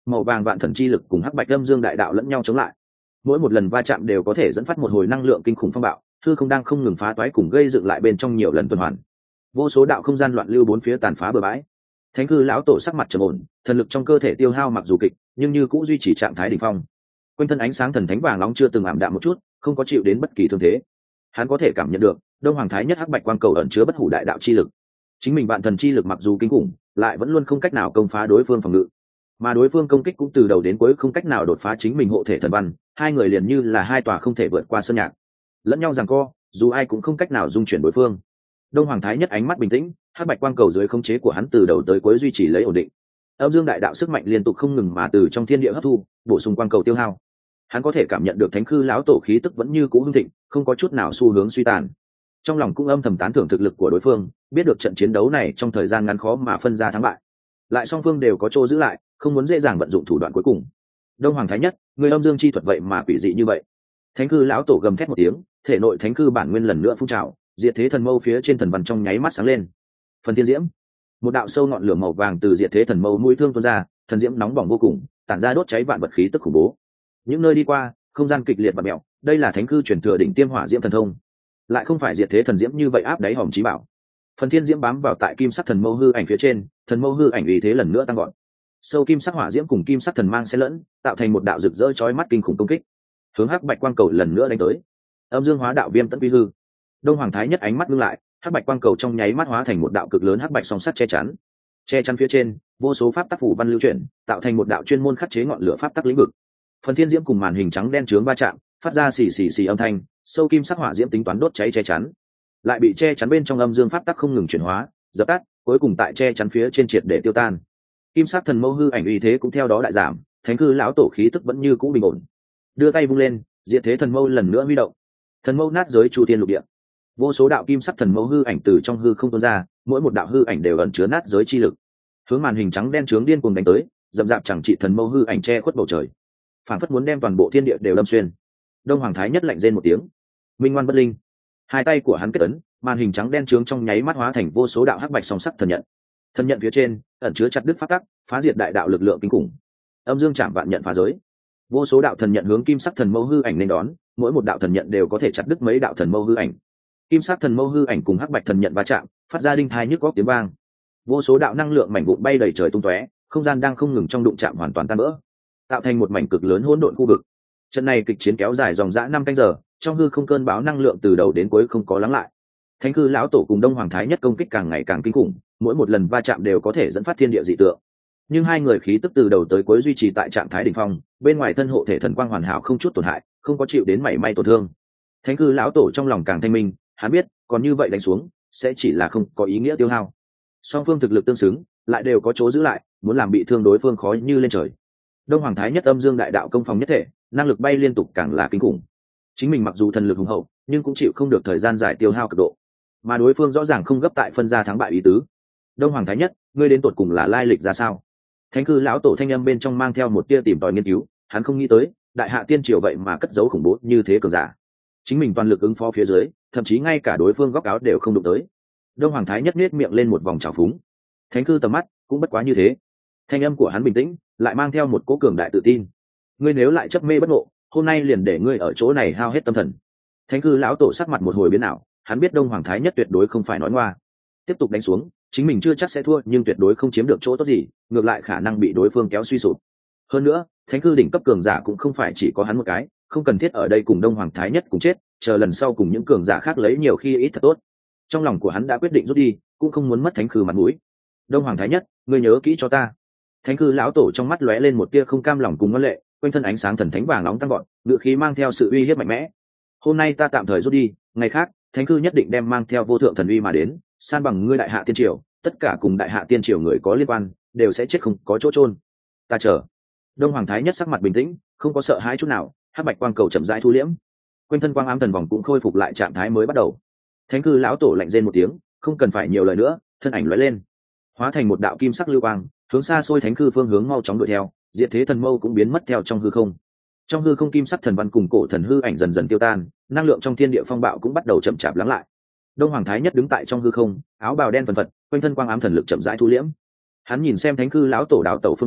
màu vàng vạn thần chi lực cùng hắc bạch âm dương đại đạo lẫn nhau chống lại. Mỗi một lần va chạm đều có thể dẫn phát một hồi năng lượng kinh khủng phong bạo, hư không đang không ngừng phá toái cùng gây dựng lại bên trong nhiều lần tuần hoàn. Vô số đạo không gian loạn lưu bốn phía tàn phá bừa bãi. Thánh cư lão tổ sắc mặt trầm ổn, thần lực trong cơ thể tiêu hao mặc dù kịch, nhưng như cũng duy trì trạng thái đỉnh phong. Quanh thân ánh sáng thần thánh vàng nóng chưa từng ảm đạm một chút, không có chịu đến bất kỳ thương thế. Hắn có thể cảm nhận được, Đông Hoàng Thái Nhất hắc bạch quang cầu ẩn chứa bất hủ đại đạo chi lực. Chính mình vạn thần chi lực mặc dù kinh khủng, lại vẫn luôn không cách nào công phá đối phương phòng ngự, mà đối phương công kích cũng từ đầu đến cuối không cách nào đột phá chính mình hộ thể thần văn. Hai người liền như là hai tòa không thể vượt qua sơn nhạc, lẫn nhau giằng co, dù ai cũng không cách nào dung chuyển đối phương. Đông Hoàng Thái Nhất ánh mắt bình tĩnh, hắc bạch quang cầu dưới khống chế của hắn từ đầu tới cuối duy trì lấy ổn định. Âm dương đại đạo sức mạnh liên tục không ngừng mà từ trong thiên địa hấp thu, bổ sung quang cầu tiêu hao. Hắn có thể cảm nhận được thánh khư lão tổ khí tức vẫn như cũ hưng thịnh, không có chút nào xu hướng suy tàn. Trong lòng cũng âm thầm tán thưởng thực lực của đối phương, biết được trận chiến đấu này trong thời gian ngắn khó mà phân ra thắng bại. Lại song phương đều có chỗ giữ lại, không muốn dễ dàng vận dụng thủ đoạn cuối cùng. Đông Hoàng Thái Nhất, người âm dương chi thuật vậy mà quỷ dị như vậy. Thánh khư lão tổ gầm thét một tiếng, thể nội thánh khư bản nguyên lần nữa phun trào, diệt thế thần mâu phía trên thần văn trong nháy mắt sáng lên. Phần thiên diễm, một đạo sâu ngọn lửa màu vàng từ diệt thế thần mâu mũi thương tuôn ra, thần diễm nóng bỏng vô cùng, tản ra đốt cháy vạn vật khí tức khủng bố. Những nơi đi qua, không gian kịch liệt bạt mèo, đây là thánh khư truyền thừa đỉnh tiêm hỏa diễm thần thông, lại không phải diệt thế thần diễm như vậy áp đáy hòm chí bảo. Phần thiên diễm bám vào tại kim sắc thần mâu hư ảnh phía trên, thần mâu hư ảnh uy thế lần nữa tăng gọn. Sâu kim sắc hỏa diễm cùng kim sắc thần mang xen lẫn, tạo thành một đạo rực rỡ chói mắt kinh khủng công kích, hướng hắc bạch quang cầu lần nữa đánh tới. Âm dương hóa đạo viêm tận vi hư. Đông Hoàng Thái Nhất ánh mắt ngưng lại, hắc bạch quang cầu trong nháy mắt hóa thành một đạo cực lớn hắc bạch song sắt che chắn. Che chắn phía trên, vô số pháp tắc phủ văn lưu chuyển, tạo thành một đạo chuyên môn khắc chế ngọn lửa pháp tắc lĩnh vực. Phần thiên diễm cùng màn hình trắng đen chướng va chạm, phát ra xì xì xì âm thanh, sâu kim sắc hỏa diễm tính toán đốt cháy che chắn, lại bị che chắn bên trong âm dương pháp tắc không ngừng chuyển hóa, dập tắt, cuối cùng tại che chắn phía trên triệt để tiêu tan. Kim sắc thần mâu hư ảnh uy thế cũng theo đó đại giảm, thánh cư lão tổ khí tức vẫn như cũ bình ổn. Đưa tay vung lên, diệt thế thần mâu lần nữa huy động. Thần mâu nát giới chu thiên lục địa. Vô số đạo kim sắc thần mâu hư ảnh từ trong hư không tuôn ra, mỗi một đạo hư ảnh đều ẩn chứa nát giới chi lực. Hướng màn hình trắng đen chướng điên cuồng đánh tới, dậm dạp chẳng trị thần mâu hư ảnh che khuất bầu trời, phản phất muốn đem toàn bộ thiên địa đều đâm xuyên. Đông Hoàng Thái Nhất lạnh rên một tiếng, minh ngoan bất linh. Hai tay của hắn kết ấn, màn hình trắng đen chướng trong nháy mắt hóa thành vô số đạo hắc bạch song sắc thần nhận. Thần nhận phía trên ẩn chứa chặt đứt pháp tắc, phá diệt đại đạo lực lượng kinh khủng. Âm dương chạm vạn nhận phá giới. Vô số đạo thần nhận hướng kim sắc thần mâu hư ảnh nên đón, mỗi một đạo thần nhận đều có thể chặt đứt mấy đạo thần mâu hư ảnh. Kim sắc thần mâu hư ảnh cùng hắc bạch thần nhận va chạm, phát ra đinh thai nhức góc tiếng vang. Vô số đạo năng lượng mảnh vụn bay đầy trời tung tóe, không gian đang không ngừng trong đụng chạm hoàn toàn tan vỡ, tạo thành một mảnh cực lớn hỗn độn khu vực. Trận này kịch chiến kéo dài dòng dã 5 canh giờ, trong hư không cơn bão năng lượng từ đầu đến cuối không có lắng lại. Thánh cư lão tổ cùng Đông Hoàng Thái Nhất công kích càng ngày càng kinh khủng, mỗi một lần va chạm đều có thể dẫn phát thiên địa dị tượng. Nhưng hai người khí tức từ đầu tới cuối duy trì tại trạng thái đỉnh phong, bên ngoài thân hộ thể thần quang hoàn hảo không chút tổn hại, không có chịu đến mảy may tổn thương. Thánh cư lão tổ trong lòng càng thanh minh, hắn biết, còn như vậy đánh xuống, sẽ chỉ là không có ý nghĩa tiêu hao. Song phương thực lực tương xứng, lại đều có chỗ giữ lại, muốn làm bị thương đối phương khó như lên trời. Đông Hoàng Thái Nhất âm dương đại đạo công phòng nhất thể, năng lực bay liên tục càng là kinh khủng. Chính mình mặc dù thần lực hùng hậu, nhưng cũng chịu không được thời gian dài tiêu hao cực độ, mà đối phương rõ ràng không gấp tại phân ra thắng bại ý tứ. Đông Hoàng Thái Nhất, ngươi đến tột cùng là lai lịch ra sao? Thánh cư lão tổ thanh âm bên trong mang theo một tia tìm tòi nghiên cứu, hắn không nghĩ tới, đại hạ tiên triều vậy mà cất giấu khủng bố như thế cường giả. Chính mình toàn lực ứng phó phía dưới, thậm chí ngay cả đối phương góc áo đều không đụng tới. Đông Hoàng Thái Nhất nhếch miệng lên một vòng trào phúng. Thánh cư tầm mắt cũng bất quá như thế. Thanh âm của hắn bình tĩnh, lại mang theo một cỗ cường đại tự tin. Ngươi nếu lại chấp mê bất ngộ, hôm nay liền để ngươi ở chỗ này hao hết tâm thần. Thánh cư lão tổ sắc mặt một hồi biến ảo, hắn biết Đông Hoàng Thái Nhất tuyệt đối không phải nói ngoa. Tiếp tục đánh xuống, chính mình chưa chắc sẽ thua, nhưng tuyệt đối không chiếm được chỗ tốt gì, ngược lại khả năng bị đối phương kéo suy sụp. Hơn nữa, thánh cư đỉnh cấp cường giả cũng không phải chỉ có hắn một cái, không cần thiết ở đây cùng Đông Hoàng Thái Nhất cùng chết, chờ lần sau cùng những cường giả khác lấy nhiều khi ít thật tốt. Trong lòng của hắn đã quyết định rút đi, cũng không muốn mất thánh cư mặt mũi. Đông Hoàng Thái Nhất, ngươi nhớ kỹ cho ta. Thánh cư lão tổ trong mắt lóe lên một tia không cam lòng cùng ngân lệ, quanh thân ánh sáng thần thánh vàng nóng tăng gọn, ngự khí mang theo sự uy hiếp mạnh mẽ. Hôm nay ta tạm thời rút đi, ngày khác thánh cư nhất định đem mang theo vô thượng thần uy mà đến, san bằng ngươi đại hạ tiên triều, tất cả cùng đại hạ tiên triều người có liên quan đều sẽ chết không có chỗ chôn. Ta chờ. Đông Hoàng Thái Nhất sắc mặt bình tĩnh, không có sợ hãi chút nào, hắc bạch quang cầu chậm rãi thu liễm, quanh thân quang ám thần vòng cũng khôi phục lại trạng thái mới bắt đầu. Thánh cư lão tổ lạnh rên một tiếng, không cần phải nhiều lời nữa, thân ảnh lóe lên, hóa thành một đạo kim sắc lưu quang, hướng xa xôi thánh cư phương hướng mau chóng đuổi theo. Diệt thế thần mâu cũng biến mất theo trong hư không. Trong hư không kim sắc thần văn cùng cổ thần hư ảnh dần dần tiêu tan, năng lượng trong thiên địa phong bạo cũng bắt đầu chậm chạp lắng lại. Đông Hoàng Thái Nhất đứng tại trong hư không, áo bào đen phần phật, quanh thân quang ám thần lực chậm rãi thu liễm. Hắn nhìn xem thánh cư lão tổ đạo tẩu phương hướng,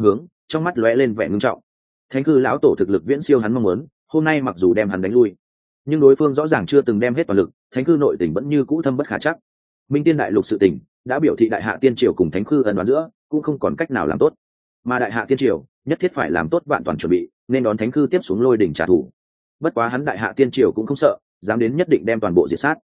trong mắt lóe lên vẻ ngưng trọng. Thánh cư lão tổ thực lực viễn siêu hắn mong muốn, hôm nay mặc dù đem hắn đánh lui, nhưng đối phương rõ ràng chưa từng đem hết toàn lực, thánh cư nội tình vẫn như cũ thâm bất khả chắc. Minh tiên đại lục sự tình đã biểu thị đại hạ tiên triều cùng thánh cư ân đoán giữa cũng không còn cách nào làm tốt, mà đại hạ tiên triều nhất thiết phải làm tốt vạn toàn chuẩn bị nên đón thánh cư tiếp xuống lôi đỉnh trả thù. Bất quá hắn đại hạ tiên triều cũng không sợ, dám đến nhất định đem toàn bộ diệt sát.